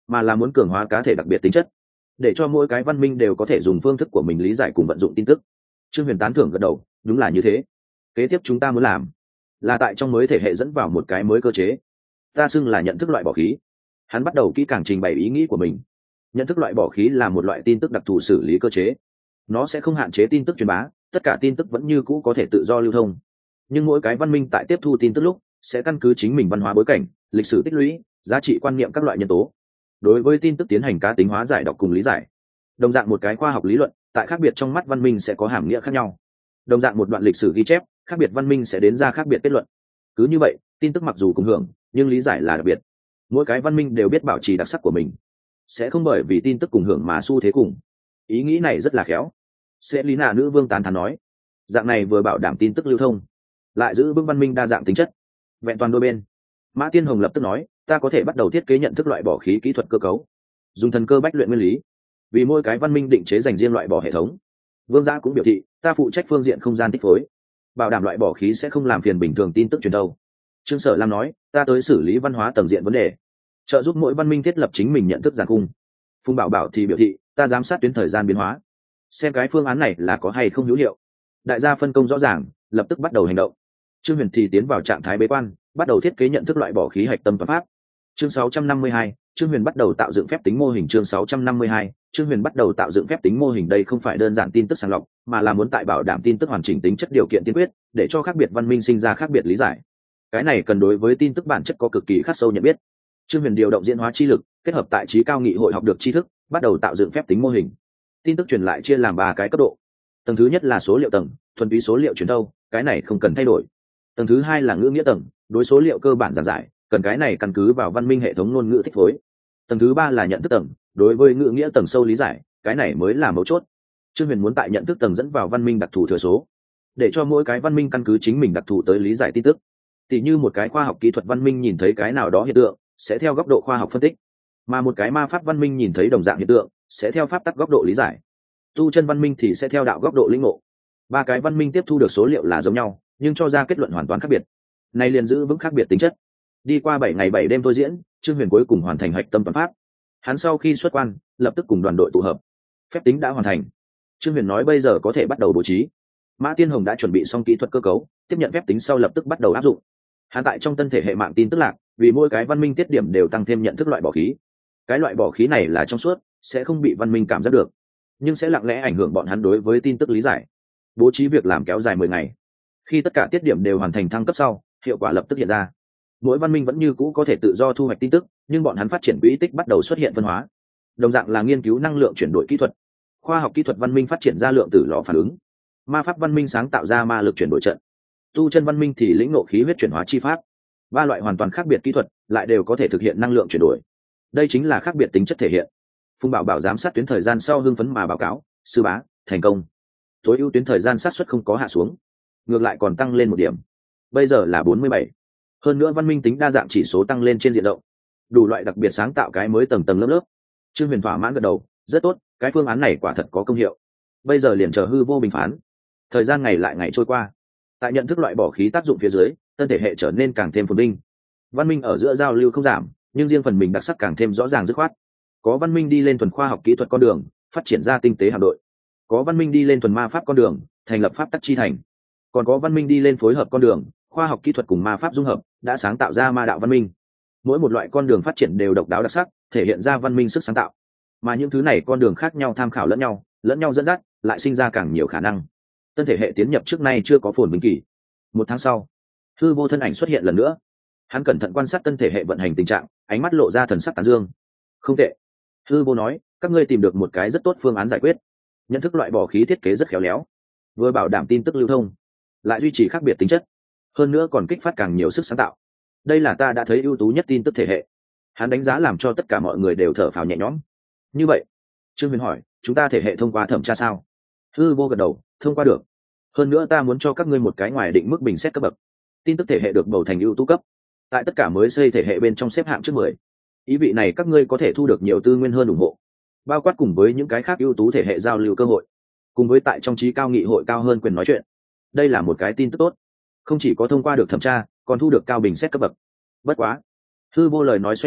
mà là muốn cường hóa cá thể đặc biệt tính chất, để cho mỗi cái văn minh đều có thể dùng phương thức của mình lý giải cùng vận dụng tin tức. Trương Huyền tán thưởng gật đầu, đúng là như thế. Kế tiếp chúng ta muốn làm là tại trong mới thể hệ dẫn vào một cái mới cơ chế, ta xưng là nhận thức loại bỏ khí. Hắn bắt đầu kỹ càng trình bày ý nghĩ của mình. Nhận thức loại bỏ khí là một loại tin tức đặc thù xử lý cơ chế, nó sẽ không hạn chế tin tức truyền bá, tất cả tin tức vẫn như cũ có thể tự do lưu thông, nhưng mỗi cái văn minh tại tiếp thu tin tức lúc sẽ căn cứ chính mình văn hóa bối cảnh, lịch sử tích lũy, giá trị quan niệm các loại nhân tố, đối với tin tức tiến hành cá tính hóa giải đọc cùng lý giải. Đồng dạng một cái khoa học lý luận tại khác biệt trong mắt văn minh sẽ có hàm nghĩa khác nhau, đồng dạng một đoạn lịch sử ghi chép, khác biệt văn minh sẽ đến ra khác biệt kết luận. Cứ như vậy, tin tức mặc dù cùng hưởng nhưng lý giải là đặc biệt. Mỗi cái văn minh đều biết bảo trì đặc sắc của mình, sẽ không bởi vì tin tức cùng hưởng mà xu thế cùng. Ý nghĩ này rất là khéo. Sẽ lý nà nữ vương tán thán nói, dạng này vừa bảo đảm tin tức lưu thông, lại giữ vững văn minh đa dạng tính chất, vẹn toàn đôi bên. Mã Tiên Hồng lập tức nói, ta có thể bắt đầu thiết kế nhận thức loại bỏ khí kỹ thuật cơ cấu, dùng thần cơ bách luyện nguyên lý, vì mỗi cái văn minh định chế dành riêng loại bỏ hệ thống. Vương Giã cũng biểu thị, ta phụ trách phương diện không gian tích phối, bảo đảm loại bỏ khí sẽ không làm phiền bình thường tin tức truyền thâu. Trương Sở Lam nói, ta tới xử lý văn hóa tầng diện vấn đề, trợ giúp mỗi văn minh thiết lập chính mình nhận thức giàn cung. Phùng Bảo Bảo thì biểu thị, ta giám sát tuyến thời gian biến hóa, xem cái phương án này là có hay không hữu hiệu. Đại gia phân công rõ ràng, lập tức bắt đầu hành động. Trương Huyền thì tiến vào trạng thái bế quan, bắt đầu thiết kế nhận thức loại bỏ khí hạch tâm toán pháp. Chương sáu trăm năm mươi hai, Trương Huyền bắt đầu tạo dựng phép tính mô hình. Chương sáu trăm năm mươi hai, Trương Huyền bắt đầu tạo dựng phép tính mô hình. Đây không phải đơn giản tin tức sàng lọc, mà là muốn tại bảo đảm tin tức hoàn chỉnh tính chất điều kiện tiên quyết, để cho khác biệt văn minh sinh ra khác biệt lý giải. Cái này cần đối với tin tức bản chất có cực kỳ khắc sâu nhận biết. Trương Huyền điều động diễn hóa chi lực, kết hợp tại trí cao nghị hội học được tri thức, bắt đầu tạo dựng phép tính mô hình. Tin tức truyền lại chia làm ba cái cấp độ. Tầng thứ nhất là số liệu tầng, thuần túy số liệu truyền thâu, cái này không cần thay đổi. Tầng thứ hai là ngữ nghĩa tầng, đối số liệu cơ bản giảng giải, cần cái này căn cứ vào văn minh hệ thống ngôn ngữ thích phối. Tầng thứ ba là nhận thức tầng, đối với ngữ nghĩa tầng sâu lý giải, cái này mới là mấu chốt. Trương Huyền muốn tại nhận thức tầng dẫn vào văn minh đặc thù thừa số, để cho mỗi cái văn minh căn cứ chính mình đặc thù tới lý giải tin tức. Tỷ như một cái khoa học kỹ thuật văn minh nhìn thấy cái nào đó hiện tượng, sẽ theo góc độ khoa học phân tích, mà một cái ma pháp văn minh nhìn thấy đồng dạng hiện tượng, sẽ theo pháp tắc góc độ lý giải. Tu chân văn minh thì sẽ theo đạo góc độ lĩnh ngộ. Ba cái văn minh tiếp thu được số liệu là giống nhau, nhưng cho ra kết luận hoàn toàn khác biệt. Này liền giữ vững khác biệt tính chất. Đi qua bảy ngày bảy đêm thôi diễn, Trương Huyền cuối cùng hoàn thành hạch tâm toán pháp. Hắn sau khi xuất quan, lập tức cùng đoàn đội tụ hợp. Phép tính đã hoàn thành. Trương Huyền nói bây giờ có thể bắt đầu bố trí. Mã Tiên Hồng đã chuẩn bị xong kỹ thuật cơ cấu, tiếp nhận phép tính sau lập tức bắt đầu áp dụng. Hắn tại trong tân thể hệ mạng tin tức lạc, vì mỗi cái văn minh tiết điểm đều tăng thêm nhận thức loại bỏ khí. Cái loại bỏ khí này là trong suốt, sẽ không bị văn minh cảm giác được, nhưng sẽ lặng lẽ ảnh hưởng bọn hắn đối với tin tức lý giải. Bố trí việc làm kéo dài mười ngày. Khi tất cả tiết điểm đều hoàn thành thăng cấp sau, hiệu quả lập tức hiện ra. Mỗi văn minh vẫn như cũ có thể tự do thu hoạch tin tức, nhưng bọn hắn phát triển quỹ tích bắt đầu xuất hiện phân hóa. Đồng dạng là nghiên cứu năng lượng chuyển đổi kỹ thuật. Khoa học kỹ thuật văn minh phát triển ra lượng tử lò phản ứng. Ma pháp văn minh sáng tạo ra ma lực chuyển đổi trận. Tu chân văn minh thì lĩnh ngộ khí huyết chuyển hóa chi pháp. Ba loại hoàn toàn khác biệt kỹ thuật lại đều có thể thực hiện năng lượng chuyển đổi. Đây chính là khác biệt tính chất thể hiện. Phùng Bảo Bảo giám sát tuyến thời gian sau hưng phấn mà báo cáo, sư bá, thành công. Tối ưu tuyến thời gian sát xuất không có hạ xuống, ngược lại còn tăng lên một điểm. Bây giờ là bốn mươi bảy. Hơn nữa văn minh tính đa dạng chỉ số tăng lên trên diện rộng. Đủ loại đặc biệt sáng tạo cái mới tầng tầng lớp lớp. Trương Huyền thỏa mãn gật đầu, rất tốt, cái phương án này quả thật có công hiệu. Bây giờ liền chờ hư vô bình phán. Thời gian ngày lại ngày trôi qua. Tại nhận thức loại bỏ khí tác dụng phía dưới, tân thể hệ trở nên càng thêm phồn vinh. Văn minh ở giữa giao lưu không giảm, nhưng riêng phần mình đặc sắc càng thêm rõ ràng dứt khoát. Có văn minh đi lên thuần khoa học kỹ thuật con đường, phát triển ra tinh tế hạm đội. Có văn minh đi lên thuần ma pháp con đường, thành lập pháp tắc chi thành. Còn có văn minh đi lên phối hợp con đường, khoa học kỹ thuật cùng ma pháp dung hợp, đã sáng tạo ra ma đạo văn minh. Mỗi một loại con đường phát triển đều độc đáo đặc sắc, thể hiện ra văn minh sức sáng tạo. Mà những thứ này con đường khác nhau tham khảo lẫn nhau, lẫn nhau dẫn dắt, lại sinh ra càng nhiều khả năng. Tân thể hệ tiến nhập trước nay chưa có phồn vinh kỳ. Một tháng sau, hư vô thân ảnh xuất hiện lần nữa. Hắn cẩn thận quan sát tân thể hệ vận hành tình trạng, ánh mắt lộ ra thần sắc tán dương. Không tệ, hư vô nói, các ngươi tìm được một cái rất tốt phương án giải quyết. Nhận thức loại bỏ khí thiết kế rất khéo léo, vừa bảo đảm tin tức lưu thông, lại duy trì khác biệt tính chất, hơn nữa còn kích phát càng nhiều sức sáng tạo. Đây là ta đã thấy ưu tú nhất tin tức thể hệ. Hắn đánh giá làm cho tất cả mọi người đều thở phào nhẹ nhõm. Như vậy, Trương Huyền hỏi, chúng ta thể hệ thông qua thẩm tra sao? Hư vô gật đầu, thông qua được. Hơn nữa ta muốn cho các ngươi một cái ngoài định mức bình xét cấp bậc. Tin tức thể hệ được bầu thành ưu tú cấp, tại tất cả mới xây thể hệ bên trong xếp hạng trước mười. Ý vị này các ngươi có thể thu được nhiều tư nguyên hơn ủng hộ, bao quát cùng với những cái khác ưu tú thể hệ giao lưu cơ hội, cùng với tại trong trí cao nghị hội cao hơn quyền nói chuyện. Đây là một cái tin tức tốt, không chỉ có thông qua được thẩm tra, còn thu được cao bình xét cấp bậc. Bất quá, hư vô lời nói xoay chuyển,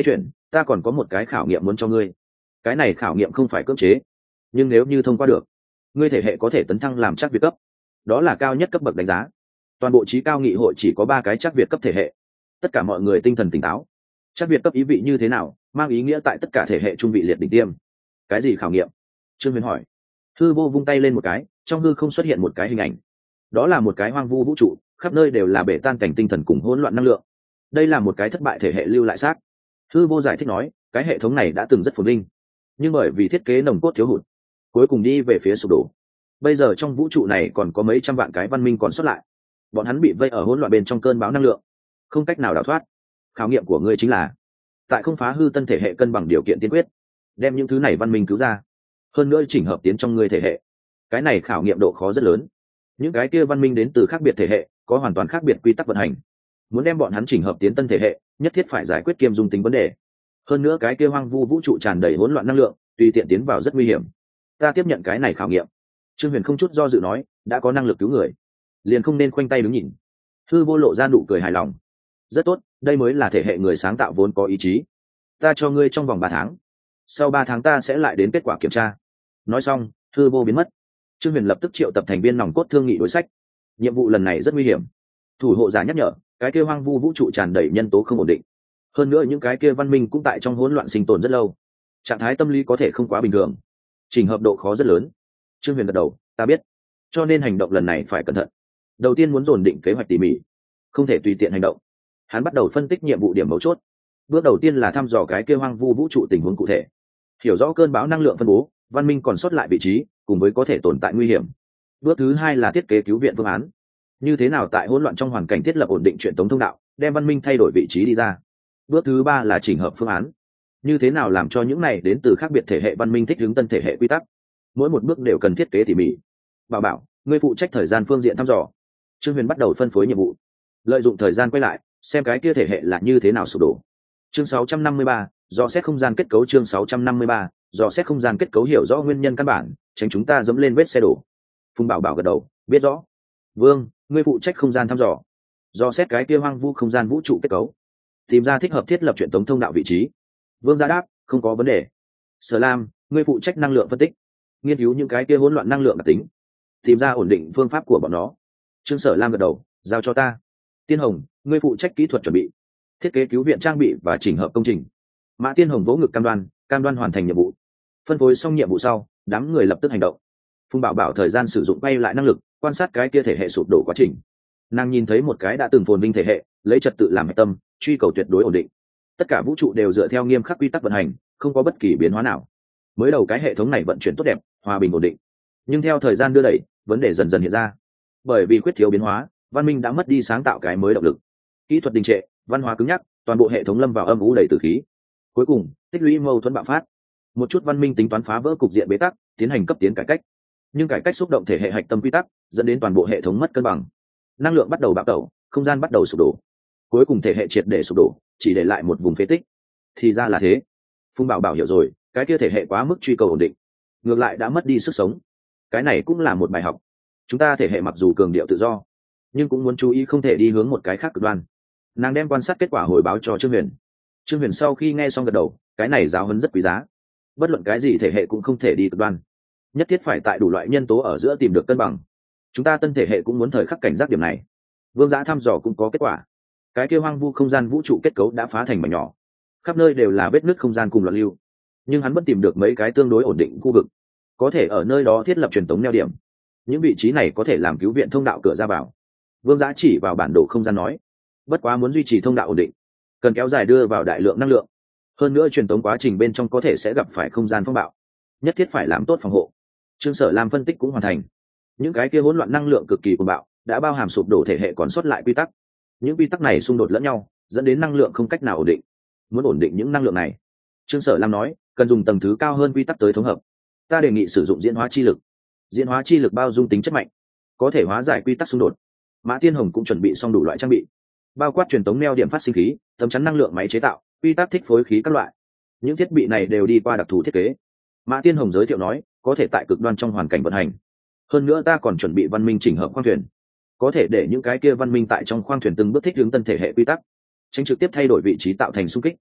ta còn có một cái khảo nghiệm muốn cho ngươi. Cái này khảo nghiệm không phải cưỡng chế, nhưng nếu như thông qua được, ngươi thể hệ có thể tấn thăng làm chắc việt cấp, đó là cao nhất cấp bậc đánh giá. Toàn bộ trí cao nghị hội chỉ có ba cái chắc việt cấp thể hệ, tất cả mọi người tinh thần tỉnh táo. Chắc việt cấp ý vị như thế nào, mang ý nghĩa tại tất cả thể hệ trung vị liệt đỉnh tiêm. Cái gì khảo nghiệm? Trương Huyền hỏi. Hư vô vung tay lên một cái, trong hư không xuất hiện một cái hình ảnh, đó là một cái hoang vu vũ trụ, khắp nơi đều là bể tan cảnh tinh thần cùng hỗn loạn năng lượng. Đây là một cái thất bại thể hệ lưu lại xác. Hư vô giải thích nói, cái hệ thống này đã từng rất phồn vinh, nhưng bởi vì thiết kế nồng cốt thiếu hụt, cuối cùng đi về phía sụp đổ. Bây giờ trong vũ trụ này còn có mấy trăm vạn cái văn minh còn sót lại, bọn hắn bị vây ở hỗn loạn bên trong cơn bão năng lượng, không cách nào đào thoát. Khảo nghiệm của ngươi chính là tại không phá hư tân thể hệ cân bằng điều kiện tiên quyết, đem những thứ này văn minh cứu ra, hơn nữa chỉnh hợp tiến trong ngươi thể hệ. Cái này khảo nghiệm độ khó rất lớn. Những cái kia văn minh đến từ khác biệt thể hệ, có hoàn toàn khác biệt quy tắc vận hành. Muốn đem bọn hắn chỉnh hợp tiến tân thể hệ, nhất thiết phải giải quyết kiêm dung tính vấn đề. Hơn nữa cái kia hoang vu vũ trụ tràn đầy hỗn loạn năng lượng, tùy tiện tiến vào rất nguy hiểm. Ta tiếp nhận cái này khảo nghiệm. Trương Huyền không chút do dự nói, đã có năng lực cứu người, liền không nên khoanh tay đứng nhìn. Hư vô lộ ra nụ cười hài lòng. Rất tốt, đây mới là thể hệ người sáng tạo vốn có ý chí. Ta cho ngươi trong vòng ba tháng, sau ba tháng ta sẽ lại đến kết quả kiểm tra. Nói xong, hư vô biến mất. Trương Huyền lập tức triệu tập thành viên nòng cốt thương nghị đối sách. Nhiệm vụ lần này rất nguy hiểm. Thủ hộ giả nhắc nhở, cái kia hoang vu vũ trụ tràn đầy nhân tố không ổn định. Hơn nữa những cái kia văn minh cũng tại trong hỗn loạn sinh tồn rất lâu. Trạng thái tâm lý có thể không quá bình thường. Trình hợp độ khó rất lớn. Trương Huyền gật đầu, ta biết. Cho nên hành động lần này phải cẩn thận. Đầu tiên muốn dồn định kế hoạch tỉ mỉ, không thể tùy tiện hành động. Hắn bắt đầu phân tích nhiệm vụ điểm mấu chốt. Bước đầu tiên là thăm dò cái kia hoang vu vũ trụ tình huống cụ thể, hiểu rõ cơn bão năng lượng phân bố, văn minh còn sót lại vị trí, cùng với có thể tồn tại nguy hiểm. Bước thứ hai là thiết kế cứu viện phương án. Như thế nào tại hỗn loạn trong hoàn cảnh thiết lập ổn định truyền tống thông đạo, đem văn minh thay đổi vị trí đi ra. Bước thứ ba là chỉnh hợp phương án. Như thế nào làm cho những này đến từ khác biệt thể hệ văn minh thích ứng tân thể hệ quy tắc. Mỗi một bước đều cần thiết kế tỉ mỉ. Bảo Bảo, ngươi phụ trách thời gian phương diện thăm dò. Trương Huyền bắt đầu phân phối nhiệm vụ. Lợi dụng thời gian quay lại, xem cái kia thể hệ là như thế nào sụp đổ. Chương sáu trăm năm mươi ba, dò xét không gian kết cấu. Chương sáu trăm năm mươi ba, dò xét không gian kết cấu, hiểu rõ nguyên nhân căn bản, tránh chúng ta dẫm lên vết xe đổ. Phùng Bảo Bảo gật đầu, biết rõ. Vương, ngươi phụ trách không gian thăm dò, dò xét cái kia hoang vu không gian vũ trụ kết cấu, tìm ra thích hợp thiết lập truyền tống thông đạo vị trí. Vương gia đáp, không có vấn đề. Sở Lam, ngươi phụ trách năng lượng phân tích, nghiên cứu những cái kia hỗn loạn năng lượng đặc tính, tìm ra ổn định phương pháp của bọn nó. Trương Sở Lam gật đầu, giao cho ta. Tiên Hồng, ngươi phụ trách kỹ thuật chuẩn bị, thiết kế cứu viện trang bị và chỉnh hợp công trình. Mã Tiên Hồng vỗ ngực cam đoan, cam đoan hoàn thành nhiệm vụ. Phân phối xong nhiệm vụ sau, đám người lập tức hành động. Phùng Bảo Bảo thời gian sử dụng quay lại năng lực, quan sát cái kia thể hệ sụp đổ quá trình. Nàng nhìn thấy một cái đã từng phồn vinh thể hệ, lấy trật tự làm hệ tâm, truy cầu tuyệt đối ổn định. Tất cả vũ trụ đều dựa theo nghiêm khắc quy tắc vận hành, không có bất kỳ biến hóa nào. Mới đầu cái hệ thống này vận chuyển tốt đẹp, hòa bình ổn định. Nhưng theo thời gian đưa đẩy, vấn đề dần dần hiện ra. Bởi vì khuyết thiếu biến hóa, văn minh đã mất đi sáng tạo cái mới động lực. Kỹ thuật đình trệ, văn hóa cứng nhắc, toàn bộ hệ thống lâm vào âm u đầy tử khí. Cuối cùng, tích lũy mâu thuẫn bạo phát. Một chút văn minh tính toán phá vỡ cục diện bế tắc, tiến hành cấp tiến cải cách. Nhưng cải cách xúc động thể hệ hạch tâm quy tắc, dẫn đến toàn bộ hệ thống mất cân bằng. Năng lượng bắt đầu bạo tẩu, không gian bắt đầu sụp đổ. Cuối cùng thể hệ triệt để sụp đổ, chỉ để lại một vùng phế tích. Thì ra là thế. Phùng Bảo Bảo hiểu rồi, cái kia thể hệ quá mức truy cầu ổn định, ngược lại đã mất đi sức sống. Cái này cũng là một bài học. Chúng ta thể hệ mặc dù cường điệu tự do, nhưng cũng muốn chú ý không thể đi hướng một cái khác cực đoan. Nàng đem quan sát kết quả hồi báo cho Trương Huyền. Trương Huyền sau khi nghe xong gật đầu, cái này giáo huấn rất quý giá. Bất luận cái gì thể hệ cũng không thể đi cực đoan, nhất thiết phải tại đủ loại nhân tố ở giữa tìm được cân bằng. Chúng ta tân thể hệ cũng muốn thời khắc cảnh giác điểm này. Vương Giã thăm dò cũng có kết quả. Cái kia hoang vu không gian vũ trụ kết cấu đã phá thành mảnh nhỏ, khắp nơi đều là vết nứt không gian cùng loạn lưu. Nhưng hắn vẫn tìm được mấy cái tương đối ổn định khu vực, có thể ở nơi đó thiết lập truyền tống neo điểm. Những vị trí này có thể làm cứu viện thông đạo cửa ra vào. Vương Giã chỉ vào bản đồ không gian nói, bất quá muốn duy trì thông đạo ổn định, cần kéo dài đưa vào đại lượng năng lượng. Hơn nữa truyền tống quá trình bên trong có thể sẽ gặp phải không gian phong bạo, nhất thiết phải làm tốt phòng hộ. Trương Sở Lam phân tích cũng hoàn thành. Những cái kia hỗn loạn năng lượng cực kỳ cuồng bạo, đã bao hàm sụp đổ thể hệ còn sót lại quy tắc. Những quy tắc này xung đột lẫn nhau, dẫn đến năng lượng không cách nào ổn định. Muốn ổn định những năng lượng này, Trương Sở Lam nói, cần dùng tầng thứ cao hơn quy tắc tới thống hợp. Ta đề nghị sử dụng diễn hóa chi lực. Diễn hóa chi lực bao dung tính chất mạnh, có thể hóa giải quy tắc xung đột. Mã Tiên Hồng cũng chuẩn bị xong đủ loại trang bị, bao quát truyền tống neo điểm phát sinh khí, tấm chắn năng lượng máy chế tạo, quy tắc thích phối khí các loại. Những thiết bị này đều đi qua đặc thù thiết kế. Mã Tiên Hồng giới thiệu nói, có thể tại cực đoan trong hoàn cảnh vận hành. Hơn nữa ta còn chuẩn bị văn minh chỉnh hợp khoang thuyền, có thể để những cái kia văn minh tại trong khoang thuyền từng bước thích ứng tân thể hệ quy tắc, tránh trực tiếp thay đổi vị trí tạo thành xung kích.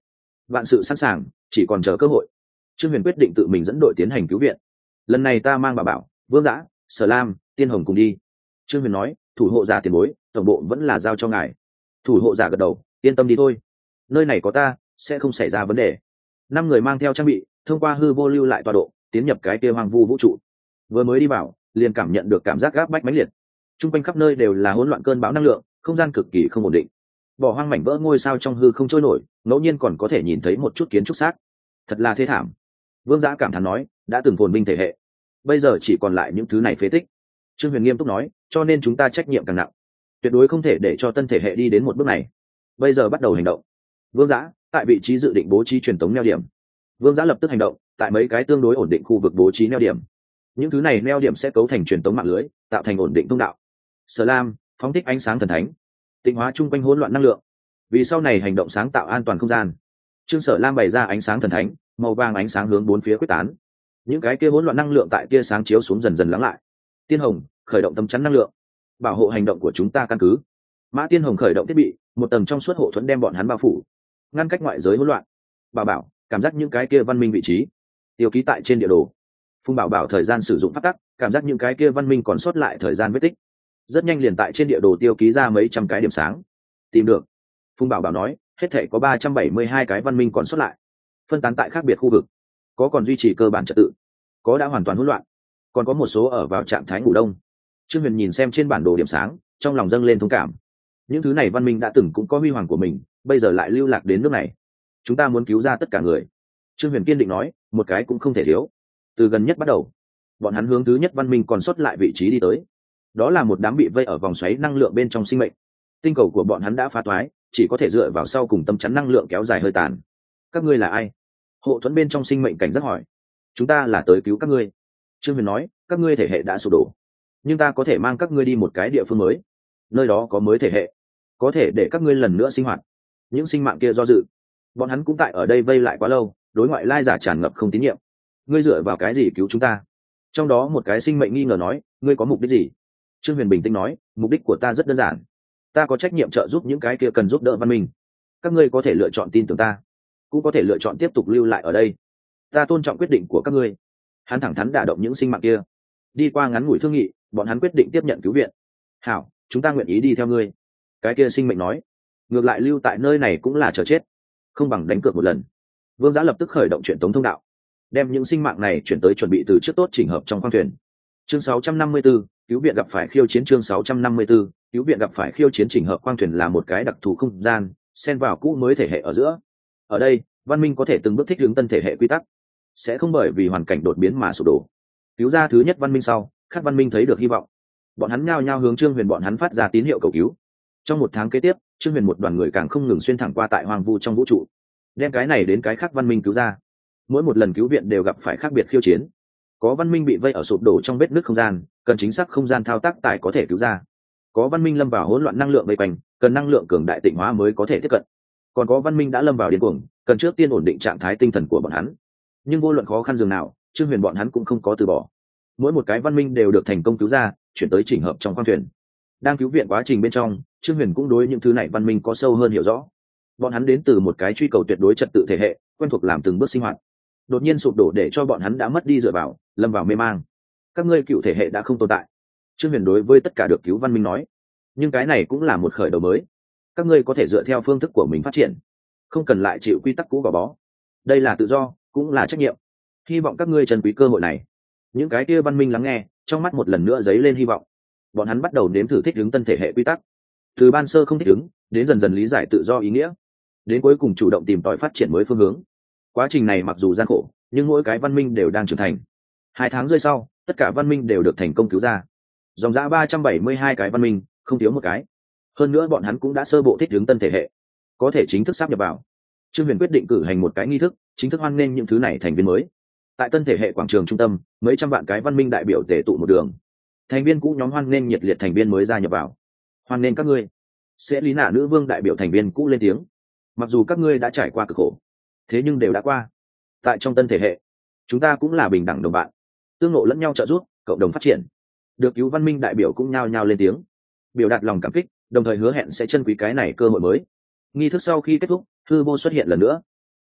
Vạn sự sẵn sàng, chỉ còn chờ cơ hội. Trương Huyền quyết định tự mình dẫn đội tiến hành cứu viện. Lần này ta mang bà bảo, Vương Dã, Sở Lam, Tiên Hồng cùng đi. Trương Huyền nói, thủ hộ giả tiền bối, tổng bộ vẫn là giao cho ngài. Thủ hộ giả gật đầu, yên tâm đi thôi, nơi này có ta, sẽ không xảy ra vấn đề. Năm người mang theo trang bị, thông qua hư vô lưu lại tọa độ, tiến nhập cái kia hoang vu vũ trụ. Vừa mới đi vào, liền cảm nhận được cảm giác gáp bách mãnh liệt. Trung quanh khắp nơi đều là hỗn loạn cơn bão năng lượng, không gian cực kỳ không ổn định. Bỏ hoang mảnh vỡ ngôi sao trong hư không trôi nổi, ngẫu nhiên còn có thể nhìn thấy một chút kiến trúc xác. Thật là thê thảm. Vương Dã cảm thán nói, đã từng phồn vinh thể hệ, bây giờ chỉ còn lại những thứ này phế tích. Trương Huyền nghiêm túc nói, cho nên chúng ta trách nhiệm càng nặng, tuyệt đối không thể để cho tân thể hệ đi đến một bước này. Bây giờ bắt đầu hành động. Vương Dã, tại vị trí dự định bố trí truyền tống neo điểm. Vương Dã lập tức hành động, tại mấy cái tương đối ổn định khu vực bố trí neo điểm. Những thứ này neo điểm sẽ cấu thành truyền tống mạng lưới, tạo thành ổn định thông đạo. Sở Lam, phóng thích ánh sáng thần thánh, tịnh hóa chung quanh hỗn loạn năng lượng, vì sau này hành động sáng tạo an toàn không gian. Trương Sở Lam bày ra ánh sáng thần thánh, màu vàng ánh sáng hướng bốn phía quyết tán. Những cái kia hỗn loạn năng lượng tại kia sáng chiếu xuống dần dần lắng lại. Tiên Hồng khởi động tấm chắn năng lượng, bảo hộ hành động của chúng ta căn cứ. Mã Tiên Hồng khởi động thiết bị, một tầng trong suốt hộ thuẫn đem bọn hắn bao phủ, ngăn cách ngoại giới hỗn loạn. Bảo Bảo cảm giác những cái kia văn minh vị trí, tiêu ký tại trên địa đồ. Phùng Bảo Bảo thời gian sử dụng pháp tắc, cảm giác những cái kia văn minh còn sót lại thời gian vết tích. Rất nhanh liền tại trên địa đồ tiêu ký ra mấy trăm cái điểm sáng. Tìm được. Phùng Bảo Bảo nói, hết thể có ba trăm bảy mươi hai cái văn minh còn sót lại, phân tán tại khác biệt khu vực, có còn duy trì cơ bản trật tự, có đã hoàn toàn hỗn loạn, còn có một số ở vào trạng thái ngủ đông. Trương Huyền nhìn xem trên bản đồ điểm sáng, trong lòng dâng lên thông cảm. Những thứ này văn minh đã từng cũng có huy hoàng của mình, bây giờ lại lưu lạc đến nước này. Chúng ta muốn cứu ra tất cả người. Trương Huyền kiên định nói, một cái cũng không thể thiếu. Từ gần nhất bắt đầu, bọn hắn hướng thứ nhất văn minh còn sót lại vị trí đi tới. Đó là một đám bị vây ở vòng xoáy năng lượng bên trong sinh mệnh. Tinh cầu của bọn hắn đã phá toái, chỉ có thể dựa vào sau cùng tâm chắn năng lượng kéo dài hơi tàn. Các ngươi là ai? Hộ thuẫn bên trong sinh mệnh cảnh giác hỏi. Chúng ta là tới cứu các ngươi. Trương Huyền nói, các ngươi thể hệ đã sụp đổ, nhưng ta có thể mang các ngươi đi một cái địa phương mới, nơi đó có mới thể hệ, có thể để các ngươi lần nữa sinh hoạt. Những sinh mạng kia do dự, bọn hắn cũng tại ở đây vây lại quá lâu, đối ngoại lai giả tràn ngập không tín nhiệm. Ngươi dựa vào cái gì cứu chúng ta? Trong đó một cái sinh mệnh nghi ngờ nói, ngươi có mục đích gì? Trương Huyền bình tĩnh nói, mục đích của ta rất đơn giản, ta có trách nhiệm trợ giúp những cái kia cần giúp đỡ văn minh. Các ngươi có thể lựa chọn tin tưởng ta, cũng có thể lựa chọn tiếp tục lưu lại ở đây. Ta tôn trọng quyết định của các ngươi. Hắn thẳng thắn đả động những sinh mạng kia. Đi qua ngắn ngủi thương nghị, bọn hắn quyết định tiếp nhận cứu viện. Hảo, chúng ta nguyện ý đi theo ngươi. Cái kia sinh mệnh nói, ngược lại lưu tại nơi này cũng là chờ chết, không bằng đánh cược một lần. Vương Dã lập tức khởi động truyền tống thông đạo, đem những sinh mạng này chuyển tới chuẩn bị từ trước tốt chỉnh hợp trong khoang thuyền. Chương sáu trăm năm mươi 4, cứu viện gặp phải khiêu chiến. Chương sáu trăm năm mươi 4, cứu viện gặp phải khiêu chiến. Chỉnh hợp khoang thuyền là một cái đặc thù không gian, xen vào cũ mới thể hệ ở giữa. Ở đây, văn minh có thể từng bước thích ứng tân thể hệ quy tắc, sẽ không bởi vì hoàn cảnh đột biến mà sụp đổ. Cứu ra thứ nhất văn minh sau, các văn minh thấy được hy vọng, bọn hắn nhao nhao hướng Trương Huyền bọn hắn phát ra tín hiệu cầu cứu. Trong một tháng kế tiếp, Trương Huyền một đoàn người càng không ngừng xuyên thẳng qua tại hoang vu trong vũ trụ, đem cái này đến cái khác văn minh cứu ra. Mỗi một lần cứu viện đều gặp phải khác biệt khiêu chiến. Có văn minh bị vây ở sụp đổ trong vết nứt không gian, cần chính xác không gian thao tác tài có thể cứu ra. Có văn minh lâm vào hỗn loạn năng lượng vây quanh, cần năng lượng cường đại tịnh hóa mới có thể tiếp cận. Còn có văn minh đã lâm vào điên cuồng, cần trước tiên ổn định trạng thái tinh thần của bọn hắn. Nhưng vô luận khó khăn dường nào, Trương Huyền bọn hắn cũng không có từ bỏ. Mỗi một cái văn minh đều được thành công cứu ra, chuyển tới chỉnh hợp trong khoang thuyền. Đang cứu viện quá trình bên trong, Trương Huyền cũng đối những thứ này văn minh có sâu hơn hiểu rõ. Bọn hắn đến từ một cái truy cầu tuyệt đối trật tự thể hệ, quen thuộc làm từng bước sinh hoạt. Đột nhiên sụp đổ để cho bọn hắn đã mất đi dựa vào, lâm vào mê mang. Các ngươi cựu thể hệ đã không tồn tại. Trương Huyền đối với tất cả được cứu văn minh nói. Nhưng cái này cũng là một khởi đầu mới. Các ngươi có thể dựa theo phương thức của mình phát triển, không cần lại chịu quy tắc cũ gò bó. Đây là tự do, cũng là trách nhiệm. Hy vọng các ngươi trân quý cơ hội này. Những cái kia văn minh lắng nghe, trong mắt một lần nữa dấy lên hy vọng. Bọn hắn bắt đầu nếm thử thích ứng tân thể hệ quy tắc, từ ban sơ không thích ứng đến dần dần lý giải tự do ý nghĩa, đến cuối cùng chủ động tìm tòi phát triển mới phương hướng. Quá trình này mặc dù gian khổ, nhưng mỗi cái văn minh đều đang trưởng thành. Hai tháng rơi sau, tất cả văn minh đều được thành công cứu ra. Dòng dã ba trăm bảy mươi hai cái văn minh, không thiếu một cái. Hơn nữa bọn hắn cũng đã sơ bộ thích ứng tân thể hệ, có thể chính thức sáp nhập vào. Trương Huyền quyết định cử hành một cái nghi thức, chính thức hoan nghênh những thứ này thành viên mới. Tại tân thể hệ quảng trường trung tâm, mấy trăm vạn cái văn minh đại biểu tề tụ một đường. Thành viên cũ nhóm hoan nghênh nhiệt liệt thành viên mới gia nhập vào. Hoan nghênh các ngươi. Sẽ lý nạ nữ vương đại biểu thành viên cũ lên tiếng. Mặc dù các ngươi đã trải qua cực khổ, thế nhưng đều đã qua. Tại trong tân thể hệ, chúng ta cũng là bình đẳng đồng bạn, tương ngộ lẫn nhau trợ giúp, cộng đồng phát triển. Được cứu văn minh đại biểu cũng nhao nhao lên tiếng, biểu đạt lòng cảm kích, đồng thời hứa hẹn sẽ trân quý cái này cơ hội mới. Nghi thức sau khi kết thúc, hư vô xuất hiện lần nữa.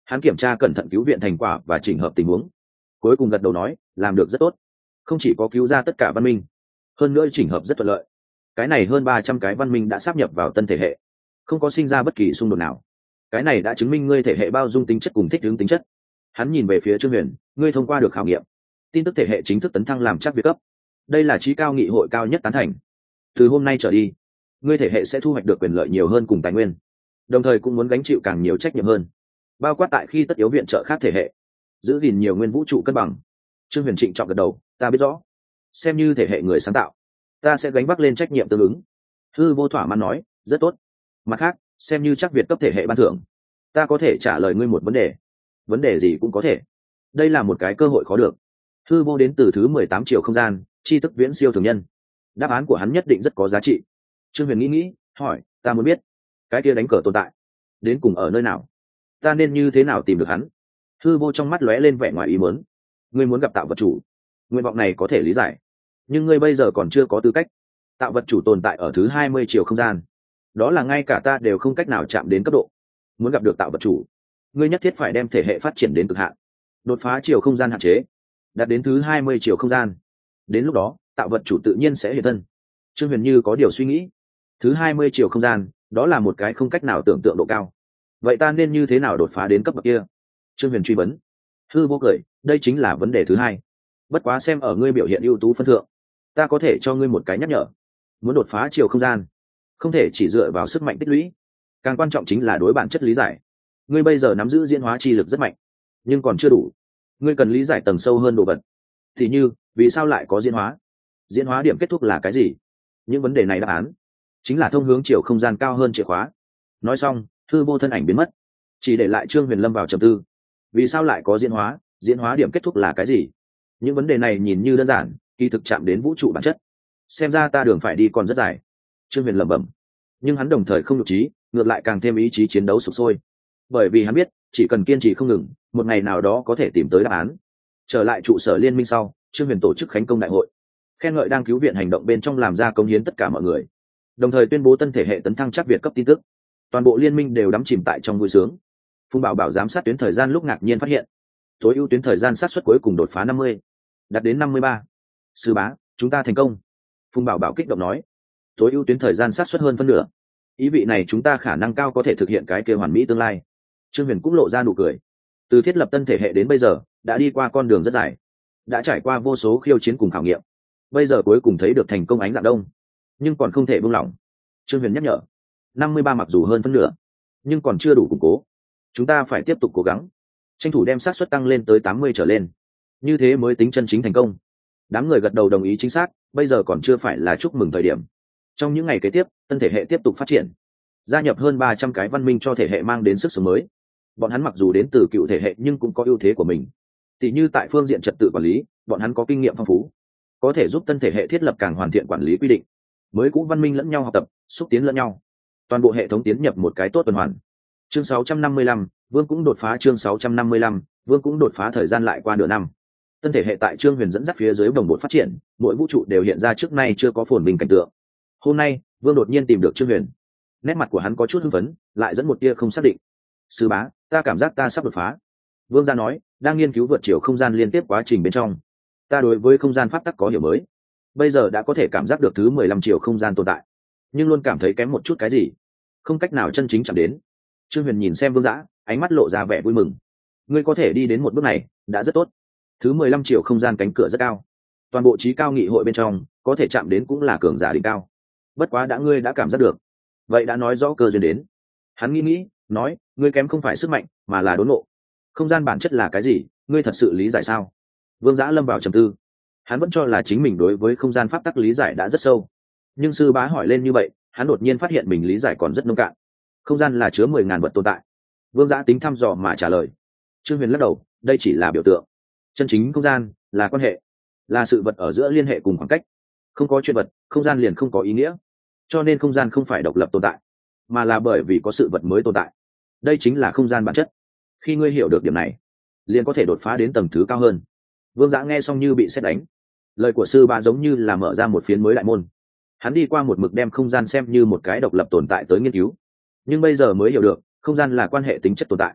Hắn kiểm tra cẩn thận cứu viện thành quả và chỉnh hợp tình huống, cuối cùng gật đầu nói làm được rất tốt, không chỉ có cứu ra tất cả văn minh, hơn nữa chỉnh hợp rất thuận lợi. Cái này hơn ba trăm cái văn minh đã sáp nhập vào tân thể hệ, không có sinh ra bất kỳ xung đột nào. Cái này đã chứng minh ngươi thể hệ bao dung tính chất cùng thích ứng tính chất. Hắn nhìn về phía Trương Huyền, ngươi thông qua được khảo nghiệm, tin tức thể hệ chính thức tấn thăng làm chắc việt cấp. Đây là trí cao nghị hội cao nhất tán thành. Từ hôm nay trở đi, ngươi thể hệ sẽ thu hoạch được quyền lợi nhiều hơn cùng tài nguyên, đồng thời cũng muốn gánh chịu càng nhiều trách nhiệm hơn, bao quát tại khi tất yếu viện trợ khác thể hệ, giữ gìn nhiều nguyên vũ trụ cân bằng. Trương Huyền trịnh trọng gật đầu, ta biết rõ, xem như thể hệ người sáng tạo, ta sẽ gánh vác lên trách nhiệm tương ứng. Hư Vô thỏa mãn nói, rất tốt. Mặt khác, xem như chắc việt cấp thể hệ ban thưởng, ta có thể trả lời ngươi một vấn đề. Vấn đề gì cũng có thể. Đây là một cái cơ hội khó được. Hư Vô đến từ thứ mười tám triệu không gian, tri thức viễn siêu thường nhân. Đáp án của hắn nhất định rất có giá trị. Trương Huyền nghĩ nghĩ, hỏi, ta muốn biết, cái kia đánh cờ tồn tại đến cùng ở nơi nào? Ta nên như thế nào tìm được hắn? Hư Vô trong mắt lóe lên vẻ ngoài ý muốn. Ngươi muốn gặp tạo vật chủ, nguyện vọng này có thể lý giải, nhưng ngươi bây giờ còn chưa có tư cách. Tạo vật chủ tồn tại ở thứ hai mươi triệu không gian, đó là ngay cả ta đều không cách nào chạm đến cấp độ. Muốn gặp được tạo vật chủ, ngươi nhất thiết phải đem thể hệ phát triển đến cực hạn, đột phá chiều không gian hạn chế, đạt đến thứ hai mươi triệu không gian. Đến lúc đó tạo vật chủ tự nhiên sẽ hiện thân. Trương Huyền như có điều suy nghĩ. Thứ hai mươi triệu không gian, đó là một cái không cách nào tưởng tượng độ cao. Vậy ta nên như thế nào đột phá đến cấp bậc kia? Trương Huyền truy vấn. Hư Vô cười, đây chính là vấn đề thứ hai. Bất quá xem ở ngươi biểu hiện ưu tú phân thượng, ta có thể cho ngươi một cái nhắc nhở. Muốn đột phá chiều không gian, không thể chỉ dựa vào sức mạnh tích lũy, càng quan trọng chính là đối bản chất lý giải. Ngươi bây giờ nắm giữ diễn hóa chi lực rất mạnh, nhưng còn chưa đủ. Ngươi cần lý giải tầng sâu hơn đồ vật. Thì như, vì sao lại có diễn hóa? Diễn hóa điểm kết thúc là cái gì? Những vấn đề này đáp án chính là thông hướng chiều không gian cao hơn chìa khóa. Nói xong, Hư Vô thân ảnh biến mất, chỉ để lại Trương Huyền lâm vào trầm tư. Vì sao lại có diễn hóa? Diễn hóa điểm kết thúc là cái gì? Những vấn đề này nhìn như đơn giản, kỳ thực chạm đến vũ trụ bản chất. Xem ra ta đường phải đi còn rất dài. Trương Huyền lẩm bẩm, nhưng hắn đồng thời không nhục trí, ngược lại càng thêm ý chí chiến đấu sục sôi. Bởi vì hắn biết, chỉ cần kiên trì không ngừng, một ngày nào đó có thể tìm tới đáp án. Trở lại trụ sở liên minh sau, Trương Huyền tổ chức khánh công đại hội, khen ngợi đang cứu viện hành động bên trong làm ra công hiến tất cả mọi người, đồng thời tuyên bố tân thể hệ tấn thăng chắc việt cấp tin tức. Toàn bộ liên minh đều đắm chìm tại trong vui sướng. Phùng Bảo Bảo giám sát tuyến thời gian lúc ngạc nhiên phát hiện, tối ưu tuyến thời gian sát suất cuối cùng đột phá năm mươi, đạt đến năm mươi ba. Sư bá, chúng ta thành công. Phùng Bảo Bảo kích động nói, tối ưu tuyến thời gian sát suất hơn phân nửa, ý vị này chúng ta khả năng cao có thể thực hiện cái kế hoàn mỹ tương lai. Trương Huyền cũng lộ ra nụ cười. Từ thiết lập tân thể hệ đến bây giờ, đã đi qua con đường rất dài, đã trải qua vô số khiêu chiến cùng khảo nghiệm, bây giờ cuối cùng thấy được thành công ánh dạng đông, nhưng còn không thể buông lỏng. Trương Huyền nhắc nhở, năm mươi ba mặc dù hơn phân nửa, nhưng còn chưa đủ củng cố. Chúng ta phải tiếp tục cố gắng, tranh thủ đem xác suất tăng lên tới tám mươi trở lên, như thế mới tính chân chính thành công. Đám người gật đầu đồng ý chính xác, bây giờ còn chưa phải là chúc mừng thời điểm. Trong những ngày kế tiếp, tân thể hệ tiếp tục phát triển, gia nhập hơn ba trăm cái văn minh cho thể hệ mang đến sức sống mới. Bọn hắn mặc dù đến từ cựu thể hệ nhưng cũng có ưu thế của mình. Tỷ như tại phương diện trật tự quản lý, bọn hắn có kinh nghiệm phong phú, có thể giúp tân thể hệ thiết lập càng hoàn thiện quản lý quy định, mới cũ văn minh lẫn nhau học tập, xúc tiến lẫn nhau. Toàn bộ hệ thống tiến nhập một cái tốt tuần hoàn. Chương sáu trăm năm mươi lăm, Vương cũng đột phá. Chương sáu trăm năm mươi lăm, Vương cũng đột phá. Thời gian lại qua nửa năm. Tân thể hệ tại Trương Huyền dẫn dắt phía dưới đồng bộ phát triển, mỗi vũ trụ đều hiện ra trước nay chưa có phồn bình cảnh tượng. Hôm nay, Vương đột nhiên tìm được Trương Huyền. Nét mặt của hắn có chút hưng phấn, lại dẫn một tia không xác định. Sư bá, ta cảm giác ta sắp đột phá. Vương gia nói, đang nghiên cứu vượt chiều không gian liên tiếp quá trình bên trong. Ta đối với không gian pháp tắc có hiểu mới. Bây giờ đã có thể cảm giác được thứ mười lăm chiều không gian tồn tại, nhưng luôn cảm thấy kém một chút cái gì, không cách nào chân chính chạm đến. Trương Huyền nhìn xem Vương Dã, ánh mắt lộ ra vẻ vui mừng. Ngươi có thể đi đến một bước này, đã rất tốt. Thứ mười lăm chiều không gian cánh cửa rất cao, toàn bộ trí cao nghị hội bên trong có thể chạm đến cũng là cường giả đỉnh cao. Bất quá đã ngươi đã cảm giác được, vậy đã nói rõ cơ duyên đến. Hắn nghĩ nghĩ, nói, ngươi kém không phải sức mạnh, mà là đốn ngộ. Không gian bản chất là cái gì, ngươi thật sự lý giải sao? Vương Dã lâm vào trầm tư. Hắn vẫn cho là chính mình đối với không gian pháp tắc lý giải đã rất sâu, nhưng sư bá hỏi lên như vậy, hắn đột nhiên phát hiện mình lý giải còn rất nông cạn. Không gian là chứa mười ngàn vật tồn tại. Vương Dã tính thăm dò mà trả lời. Trương Huyền lắc đầu, đây chỉ là biểu tượng. Chân chính không gian là quan hệ, là sự vật ở giữa liên hệ cùng khoảng cách. Không có chuyện vật, không gian liền không có ý nghĩa. Cho nên không gian không phải độc lập tồn tại, mà là bởi vì có sự vật mới tồn tại. Đây chính là không gian bản chất. Khi ngươi hiểu được điểm này, liền có thể đột phá đến tầng thứ cao hơn. Vương Dã nghe xong như bị sét đánh. Lời của sư bá giống như là mở ra một phiến mới đại môn. Hắn đi qua một mực đem không gian xem như một cái độc lập tồn tại tới nghiên cứu, nhưng bây giờ mới hiểu được, không gian là quan hệ tính chất tồn tại.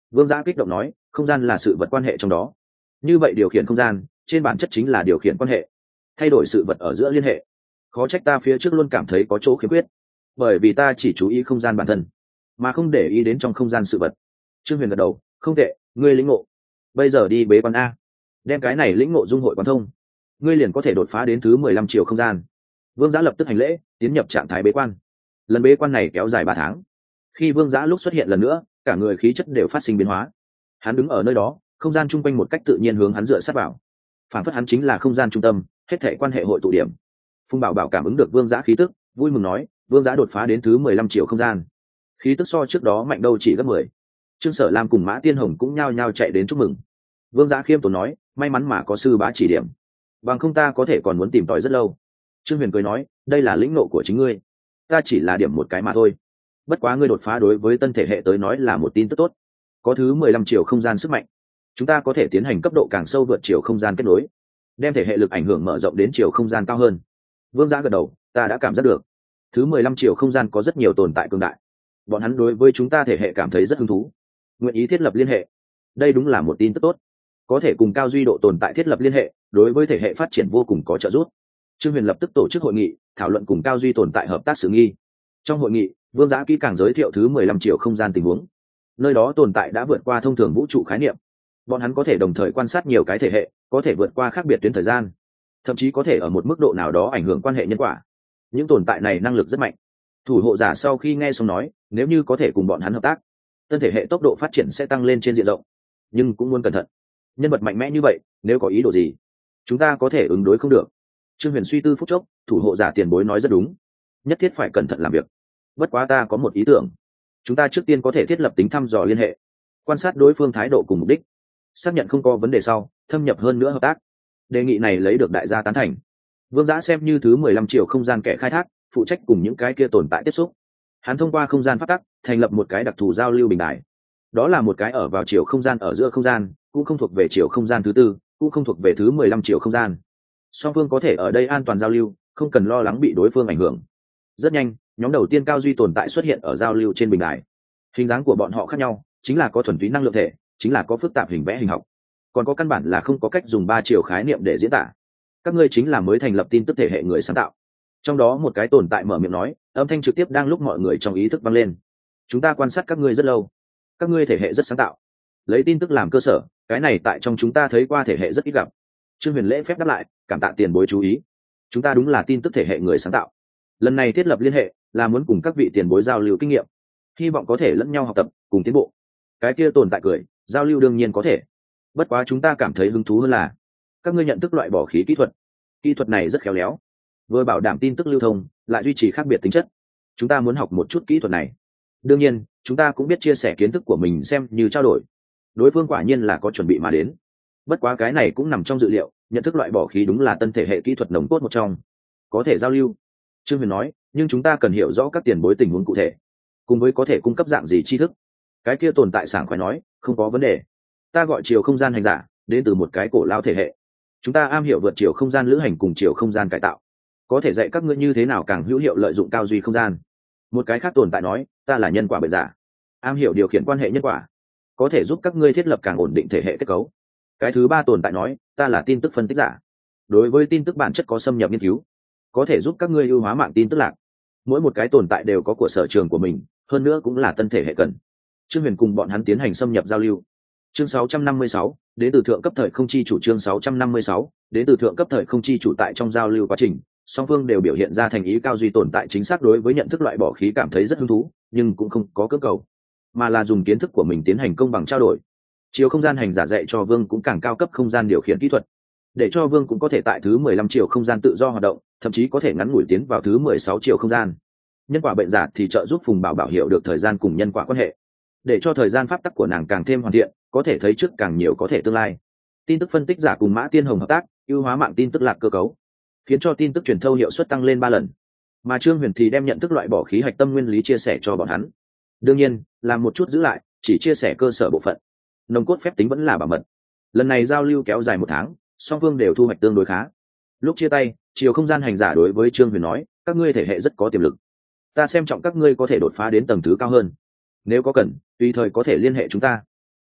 Vương Giã kích động nói, không gian là sự vật quan hệ trong đó. Như vậy điều khiển không gian trên bản chất chính là điều khiển quan hệ, thay đổi sự vật ở giữa liên hệ. Khó trách ta phía trước luôn cảm thấy có chỗ khiếm khuyết, bởi vì ta chỉ chú ý không gian bản thân mà không để ý đến trong không gian sự vật. Trương Huyền gật đầu, không tệ, ngươi lĩnh ngộ. Bây giờ đi bế quan a, đem cái này lĩnh ngộ dung hội quán thông, ngươi liền có thể đột phá đến thứ mười lăm triệu không gian. Vương Giã lập tức hành lễ, tiến nhập trạng thái bế quan. Lần bế quan này kéo dài ba tháng. Khi Vương Giã lúc xuất hiện lần nữa, cả người khí chất đều phát sinh biến hóa. Hắn đứng ở nơi đó, không gian chung quanh một cách tự nhiên hướng hắn dựa sát vào, phản phất hắn chính là không gian trung tâm, hết thảy quan hệ hội tụ điểm. Phùng Bảo Bảo cảm ứng được Vương Giã khí tức, vui mừng nói, Vương Giã đột phá đến thứ mười lăm triệu không gian, khí tức so trước đó mạnh đâu chỉ gấp mười. Trương Sở Lam cùng Mã Tiên Hồng cũng nhao nhao chạy đến chúc mừng. Vương Giã khiêm tốn nói, may mắn mà có sư bá chỉ điểm, bằng không ta có thể còn muốn tìm tòi rất lâu. Trương Huyền cười nói, đây là lĩnh ngộ của chính ngươi, ta chỉ là điểm một cái mà thôi. Bất quá ngươi đột phá đối với tân thể hệ tới nói là một tin tức tốt, có thứ mười lăm triệu không gian sức mạnh, chúng ta có thể tiến hành cấp độ càng sâu vượt chiều không gian kết nối, đem thể hệ lực ảnh hưởng mở rộng đến chiều không gian cao hơn. Vương Giã gật đầu, ta đã cảm giác được thứ mười lăm triệu không gian có rất nhiều tồn tại cường đại, bọn hắn đối với chúng ta thể hệ cảm thấy rất hứng thú, nguyện ý thiết lập liên hệ. Đây đúng là một tin tức tốt, có thể cùng cao duy độ tồn tại thiết lập liên hệ, đối với thể hệ phát triển vô cùng có trợ giúp. Trương Huyền lập tức tổ chức hội nghị thảo luận cùng cao duy tồn tại hợp tác sự nghi. Trong hội nghị, Vương Giã kỹ càng giới thiệu thứ mười lăm triệu không gian tình huống, nơi đó tồn tại đã vượt qua thông thường vũ trụ khái niệm, bọn hắn có thể đồng thời quan sát nhiều cái thể hệ, có thể vượt qua khác biệt tuyến thời gian, thậm chí có thể ở một mức độ nào đó ảnh hưởng quan hệ nhân quả. Những tồn tại này năng lực rất mạnh. Thủ hộ giả sau khi nghe xong nói, nếu như có thể cùng bọn hắn hợp tác, tân thể hệ tốc độ phát triển sẽ tăng lên trên diện rộng, nhưng cũng muốn cẩn thận. Nhân vật mạnh mẽ như vậy, nếu có ý đồ gì, chúng ta có thể ứng đối không được. Trương Huyền suy tư phút chốc, thủ hộ giả tiền bối nói rất đúng, nhất thiết phải cẩn thận làm việc. Bất quá ta có một ý tưởng, chúng ta trước tiên có thể thiết lập tính thăm dò liên hệ, quan sát đối phương thái độ cùng mục đích, xác nhận không có vấn đề sau thâm nhập hơn nữa hợp tác. Đề nghị này lấy được đại gia tán thành. Vương Giã xem như thứ mười lăm triệu không gian kẻ khai thác, phụ trách cùng những cái kia tồn tại tiếp xúc. Hắn thông qua không gian phát tắc thành lập một cái đặc thù giao lưu bình đại. Đó là một cái ở vào chiều không gian ở giữa không gian, cũng không thuộc về chiều không gian thứ tư, cũng không thuộc về thứ mười lăm triệu không gian. Song phương có thể ở đây an toàn giao lưu, không cần lo lắng bị đối phương ảnh hưởng. Rất nhanh, nhóm đầu tiên cao duy tồn tại xuất hiện ở giao lưu trên bình đài. Hình dáng của bọn họ khác nhau, chính là có thuần túy năng lượng thể, chính là có phức tạp hình vẽ hình học, còn có căn bản là không có cách dùng ba chiều khái niệm để diễn tả. Các ngươi chính là mới thành lập tin tức thể hệ người sáng tạo. Trong đó một cái tồn tại mở miệng nói, âm thanh trực tiếp đang lúc mọi người trong ý thức vang lên. Chúng ta quan sát các ngươi rất lâu, các ngươi thể hệ rất sáng tạo, lấy tin tức làm cơ sở, cái này tại trong chúng ta thấy qua thể hệ rất ít gặp. Trương Huyền lễ phép đáp lại, cảm tạ tiền bối chú ý, chúng ta đúng là tin tức thể hệ người sáng tạo. Lần này thiết lập liên hệ là muốn cùng các vị tiền bối giao lưu kinh nghiệm, hy vọng có thể lẫn nhau học tập cùng tiến bộ. Cái kia tồn tại cười, giao lưu đương nhiên có thể, bất quá chúng ta cảm thấy hứng thú hơn là các ngươi nhận thức loại bỏ khí kỹ thuật. Kỹ thuật này rất khéo léo, vừa bảo đảm tin tức lưu thông, lại duy trì khác biệt tính chất. Chúng ta muốn học một chút kỹ thuật này. Đương nhiên, chúng ta cũng biết chia sẻ kiến thức của mình xem như trao đổi. Đối phương quả nhiên là có chuẩn bị mà đến. Bất quá cái này cũng nằm trong dự liệu, nhận thức loại bỏ khí đúng là tân thể hệ kỹ thuật nồng cốt một trong. Có thể giao lưu. Trương Huyền nói, nhưng chúng ta cần hiểu rõ các tiền bối tình huống cụ thể, cùng với có thể cung cấp dạng gì tri thức. Cái kia tồn tại sảng khoái nói, không có vấn đề. Ta gọi chiều không gian hành giả, đến từ một cái cổ lao thể hệ. Chúng ta am hiểu vượt chiều không gian lữ hành cùng chiều không gian cải tạo, có thể dạy các ngươi như thế nào càng hữu hiệu lợi dụng cao duy không gian. Một cái khác tồn tại nói, ta là nhân quả bệnh giả, am hiểu điều khiển quan hệ nhân quả, có thể giúp các ngươi thiết lập càng ổn định thể hệ kết cấu. Cái thứ ba tồn tại nói, ta là tin tức phân tích giả, đối với tin tức bản chất có xâm nhập nghiên cứu, có thể giúp các ngươi ưu hóa mạng tin tức lạc. Mỗi một cái tồn tại đều có của sở trường của mình, hơn nữa cũng là tân thể hệ cần. Trương Huyền cùng bọn hắn tiến hành xâm nhập giao lưu. Chương sáu trăm năm mươi sáu, đến từ thượng cấp thời không chi chủ. Chương sáu trăm năm mươi sáu, đến từ thượng cấp thời không chi chủ. Tại trong giao lưu quá trình, song phương đều biểu hiện ra thành ý cao duy tồn tại chính xác đối với nhận thức loại bỏ khí cảm thấy rất hứng thú, nhưng cũng không có cưỡng cầu, mà là dùng kiến thức của mình tiến hành công bằng trao đổi. Chiều không gian hành giả dạy cho Vương cũng càng cao cấp không gian điều khiển kỹ thuật, để cho Vương cũng có thể tại thứ mười lăm chiều không gian tự do hoạt động, thậm chí có thể ngắn ngủi tiến vào thứ mười sáu chiều không gian. Nhân quả bệnh giả thì trợ giúp Phùng Bảo Bảo hiểu được thời gian cùng nhân quả quan hệ, để cho thời gian pháp tắc của nàng càng thêm hoàn thiện, có thể thấy trước càng nhiều có thể tương lai. Tin tức phân tích giả cùng Mã Tiên Hồng hợp tác, ưu hóa mạng tin tức lạc cơ cấu, khiến cho tin tức truyền thâu hiệu suất tăng lên ba lần. Mà Trương Huyền thì đem nhận thức loại bỏ khí hạch tâm nguyên lý chia sẻ cho bọn hắn. Đương nhiên, làm một chút giữ lại, chỉ chia sẻ cơ sở bộ phận. Nồng cốt phép tính vẫn là bảo mật. Lần này giao lưu kéo dài một tháng, song phương đều thu hoạch tương đối khá. Lúc chia tay, chiều không gian hành giả đối với Trương Huyền nói, các ngươi thể hệ rất có tiềm lực, ta xem trọng các ngươi có thể đột phá đến tầng thứ cao hơn, nếu có cần tùy thời có thể liên hệ chúng ta.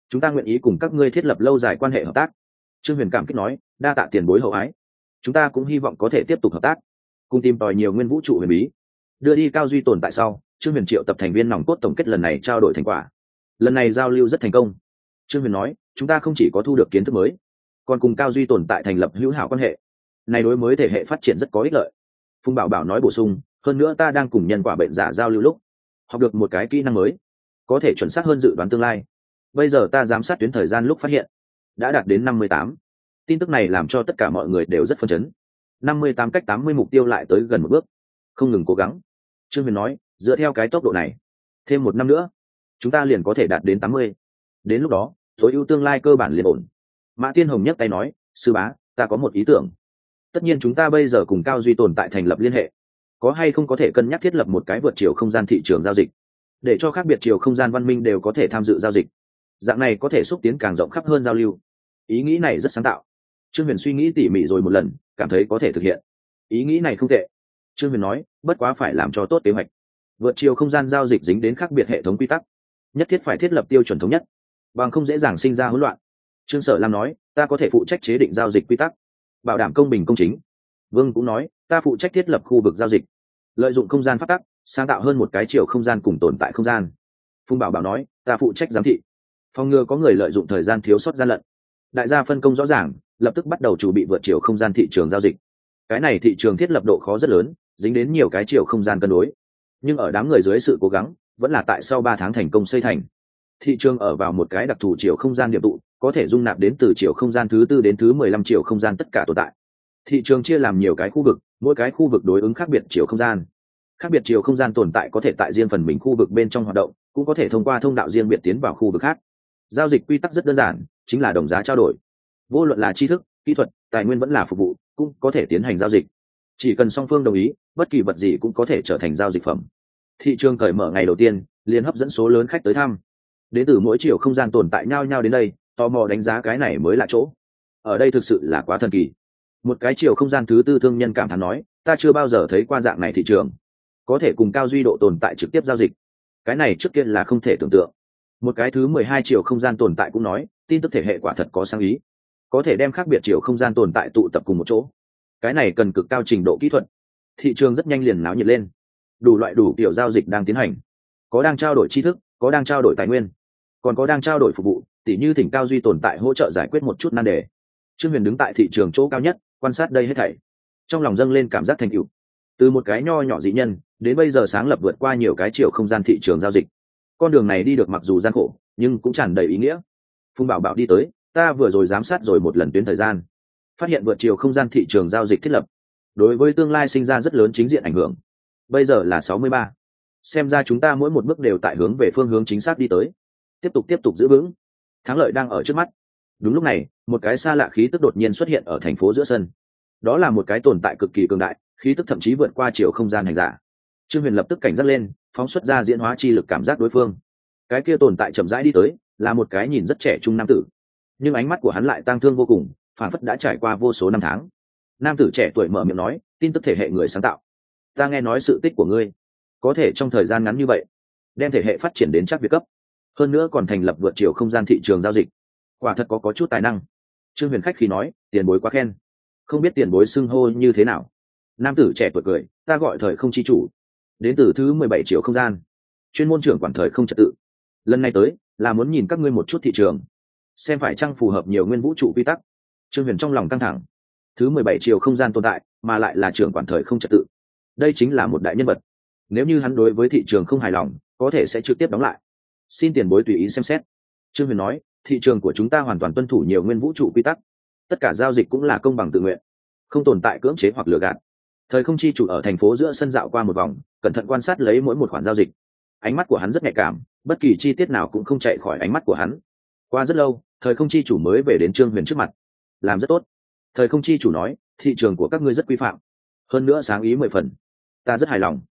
chúng ta nguyện ý cùng các ngươi thiết lập lâu dài quan hệ hợp tác. Trương Huyền cảm kích nói, đa tạ tiền bối hậu ái, chúng ta cũng hy vọng có thể tiếp tục hợp tác, cùng tìm tòi nhiều nguyên vũ trụ huyền bí. Đưa đi Cao Duy tồn tại sau, Trương Huyền triệu tập thành viên nòng cốt tổng kết lần này trao đổi thành quả. Lần này giao lưu rất thành công. Trương Huyền nói, chúng ta không chỉ có thu được kiến thức mới, còn cùng Cao Duy tồn tại thành lập hữu hảo quan hệ, này đối với thể hệ phát triển rất có ích lợi. Phùng Bảo Bảo nói bổ sung, hơn nữa ta đang cùng nhân quả bệnh giả giao lưu lúc học được một cái kỹ năng mới, có thể chuẩn xác hơn dự đoán tương lai. Bây giờ ta giám sát tuyến thời gian lúc phát hiện đã đạt đến năm mươi tám. Tin tức này làm cho tất cả mọi người đều rất phấn chấn. năm mươi tám cách tám mươi mục tiêu lại tới gần một bước, không ngừng cố gắng. Trương Huyền nói, dựa theo cái tốc độ này, thêm một năm nữa, chúng ta liền có thể đạt đến tám mươi. Đến lúc đó, tối ưu tương lai cơ bản liền ổn. Mã Tiên Hồng nhấc tay nói, sư bá, ta có một ý tưởng. Tất nhiên chúng ta bây giờ cùng Cao Duy tồn tại thành lập liên hệ, có hay không có thể cân nhắc thiết lập một cái vượt chiều không gian thị trường giao dịch, để cho khác biệt chiều không gian văn minh đều có thể tham dự giao dịch. Dạng này có thể xúc tiến càng rộng khắp hơn giao lưu. Ý nghĩ này rất sáng tạo. Trương Huyền suy nghĩ tỉ mỉ rồi một lần, cảm thấy có thể thực hiện. Ý nghĩ này không tệ. Trương Huyền nói, bất quá phải làm cho tốt kế hoạch. Vượt chiều không gian giao dịch dính đến khác biệt hệ thống quy tắc, nhất thiết phải thiết lập tiêu chuẩn thống nhất, bằng không dễ dàng sinh ra hỗn loạn. Trương Sở Lam nói, ta có thể phụ trách chế định giao dịch quy tắc, bảo đảm công bình công chính. Vương cũng nói, ta phụ trách thiết lập khu vực giao dịch, lợi dụng không gian phát tắc, sáng tạo hơn một cái chiều không gian cùng tồn tại không gian. Phùng Bảo Bảo nói, ta phụ trách giám thị, phòng ngừa có người lợi dụng thời gian thiếu sót gian lận. Đại gia phân công rõ ràng, lập tức bắt đầu chuẩn bị vượt chiều không gian thị trường giao dịch. Cái này thị trường thiết lập độ khó rất lớn, dính đến nhiều cái chiều không gian cân đối, nhưng ở đám người dưới sự cố gắng, vẫn là tại sau ba tháng thành công xây thành. Thị trường ở vào một cái đặc thù chiều không gian điểm tụ, có thể dung nạp đến từ chiều không gian thứ tư đến thứ mười lăm chiều không gian tất cả tồn tại. Thị trường chia làm nhiều cái khu vực, mỗi cái khu vực đối ứng khác biệt chiều không gian. Khác biệt chiều không gian tồn tại có thể tại riêng phần mình khu vực bên trong hoạt động, cũng có thể thông qua thông đạo riêng biệt tiến vào khu vực khác. Giao dịch quy tắc rất đơn giản, chính là đồng giá trao đổi. Vô luận là tri thức, kỹ thuật, tài nguyên vẫn là phục vụ, cũng có thể tiến hành giao dịch. Chỉ cần song phương đồng ý, bất kỳ vật gì cũng có thể trở thành giao dịch phẩm. Thị trường cởi mở ngày đầu tiên, liền hấp dẫn số lớn khách tới thăm. Đến từ mỗi chiều không gian tồn tại nhau nhau đến đây, tò mò đánh giá cái này mới là chỗ. Ở đây thực sự là quá thần kỳ. Một cái chiều không gian thứ tư thương nhân cảm thán nói, ta chưa bao giờ thấy qua dạng này thị trường, có thể cùng Cao Duy độ tồn tại trực tiếp giao dịch. Cái này trước kia là không thể tưởng tượng. Một cái thứ mười hai chiều không gian tồn tại cũng nói, tin tức thể hệ quả thật có sáng ý, có thể đem khác biệt chiều không gian tồn tại tụ tập cùng một chỗ. Cái này cần cực cao trình độ kỹ thuật. Thị trường rất nhanh liền náo nhiệt lên, đủ loại đủ kiểu giao dịch đang tiến hành, có đang trao đổi tri thức, có đang trao đổi tài nguyên, còn có đang trao đổi phục vụ, tỉ như thỉnh Cao Duy tồn tại hỗ trợ giải quyết một chút nan đề. Trương Huyền đứng tại thị trường chỗ cao nhất, quan sát đây hết thảy, trong lòng dâng lên cảm giác thành tựu. Từ một cái nho nhỏ dị nhân đến bây giờ sáng lập vượt qua nhiều cái chiều không gian thị trường giao dịch, con đường này đi được mặc dù gian khổ, nhưng cũng tràn đầy ý nghĩa. Phùng Bảo Bảo đi tới, ta vừa rồi giám sát rồi một lần tuyến thời gian, phát hiện vượt chiều không gian thị trường giao dịch thiết lập đối với tương lai sinh ra rất lớn chính diện ảnh hưởng. Bây giờ là sáu mươi ba, xem ra chúng ta mỗi một bước đều tại hướng về phương hướng chính xác đi tới. Tiếp tục tiếp tục giữ vững, thắng lợi đang ở trước mắt. Đúng lúc này, một cái xa lạ khí tức đột nhiên xuất hiện ở thành phố giữa sân. Đó là một cái tồn tại cực kỳ cường đại, khí tức thậm chí vượt qua chiều không gian hành giả. Trương Huyền lập tức cảnh giác lên, phóng xuất ra diễn hóa chi lực cảm giác đối phương. Cái kia tồn tại chậm rãi đi tới, là một cái nhìn rất trẻ trung nam tử, nhưng ánh mắt của hắn lại tang thương vô cùng, phản phất đã trải qua vô số năm tháng. Nam tử trẻ tuổi mở miệng nói, tin tức thể hệ người sáng tạo, ta nghe nói sự tích của ngươi, có thể trong thời gian ngắn như vậy đem thể hệ phát triển đến chắc việt cấp, hơn nữa còn thành lập vượt chiều không gian thị trường giao dịch, quả thật có có chút tài năng. Trương Huyền khách khí nói, tiền bối quá khen, không biết tiền bối xưng hô như thế nào. Nam tử trẻ tuổi cười, ta gọi thời không chi chủ, đến từ thứ mười bảy chiều không gian, chuyên môn trưởng quản thời không trật tự. Lần này tới là muốn nhìn các ngươi một chút thị trường, xem phải chăng phù hợp nhiều nguyên vũ trụ quy tắc. Trương Huyền trong lòng căng thẳng, thứ mười bảy chiều không gian tồn tại mà lại là trưởng quản thời không trật tự, đây chính là một đại nhân vật. Nếu như hắn đối với thị trường không hài lòng, có thể sẽ trực tiếp đóng lại. Xin tiền bối tùy ý xem xét. Trương Huyền nói, thị trường của chúng ta hoàn toàn tuân thủ nhiều nguyên vũ trụ quy tắc, tất cả giao dịch cũng là công bằng tự nguyện, không tồn tại cưỡng chế hoặc lừa gạt. Thời không chi chủ ở thành phố giữa sân dạo qua một vòng, cẩn thận quan sát lấy mỗi một khoản giao dịch. Ánh mắt của hắn rất nhạy cảm, bất kỳ chi tiết nào cũng không chạy khỏi ánh mắt của hắn. Qua rất lâu, thời không chi chủ mới về đến Trương Huyền trước mặt. Làm rất tốt. Thời không chi chủ nói, thị trường của các ngươi rất quy phạm, hơn nữa sáng ý mười phần, ta rất hài lòng.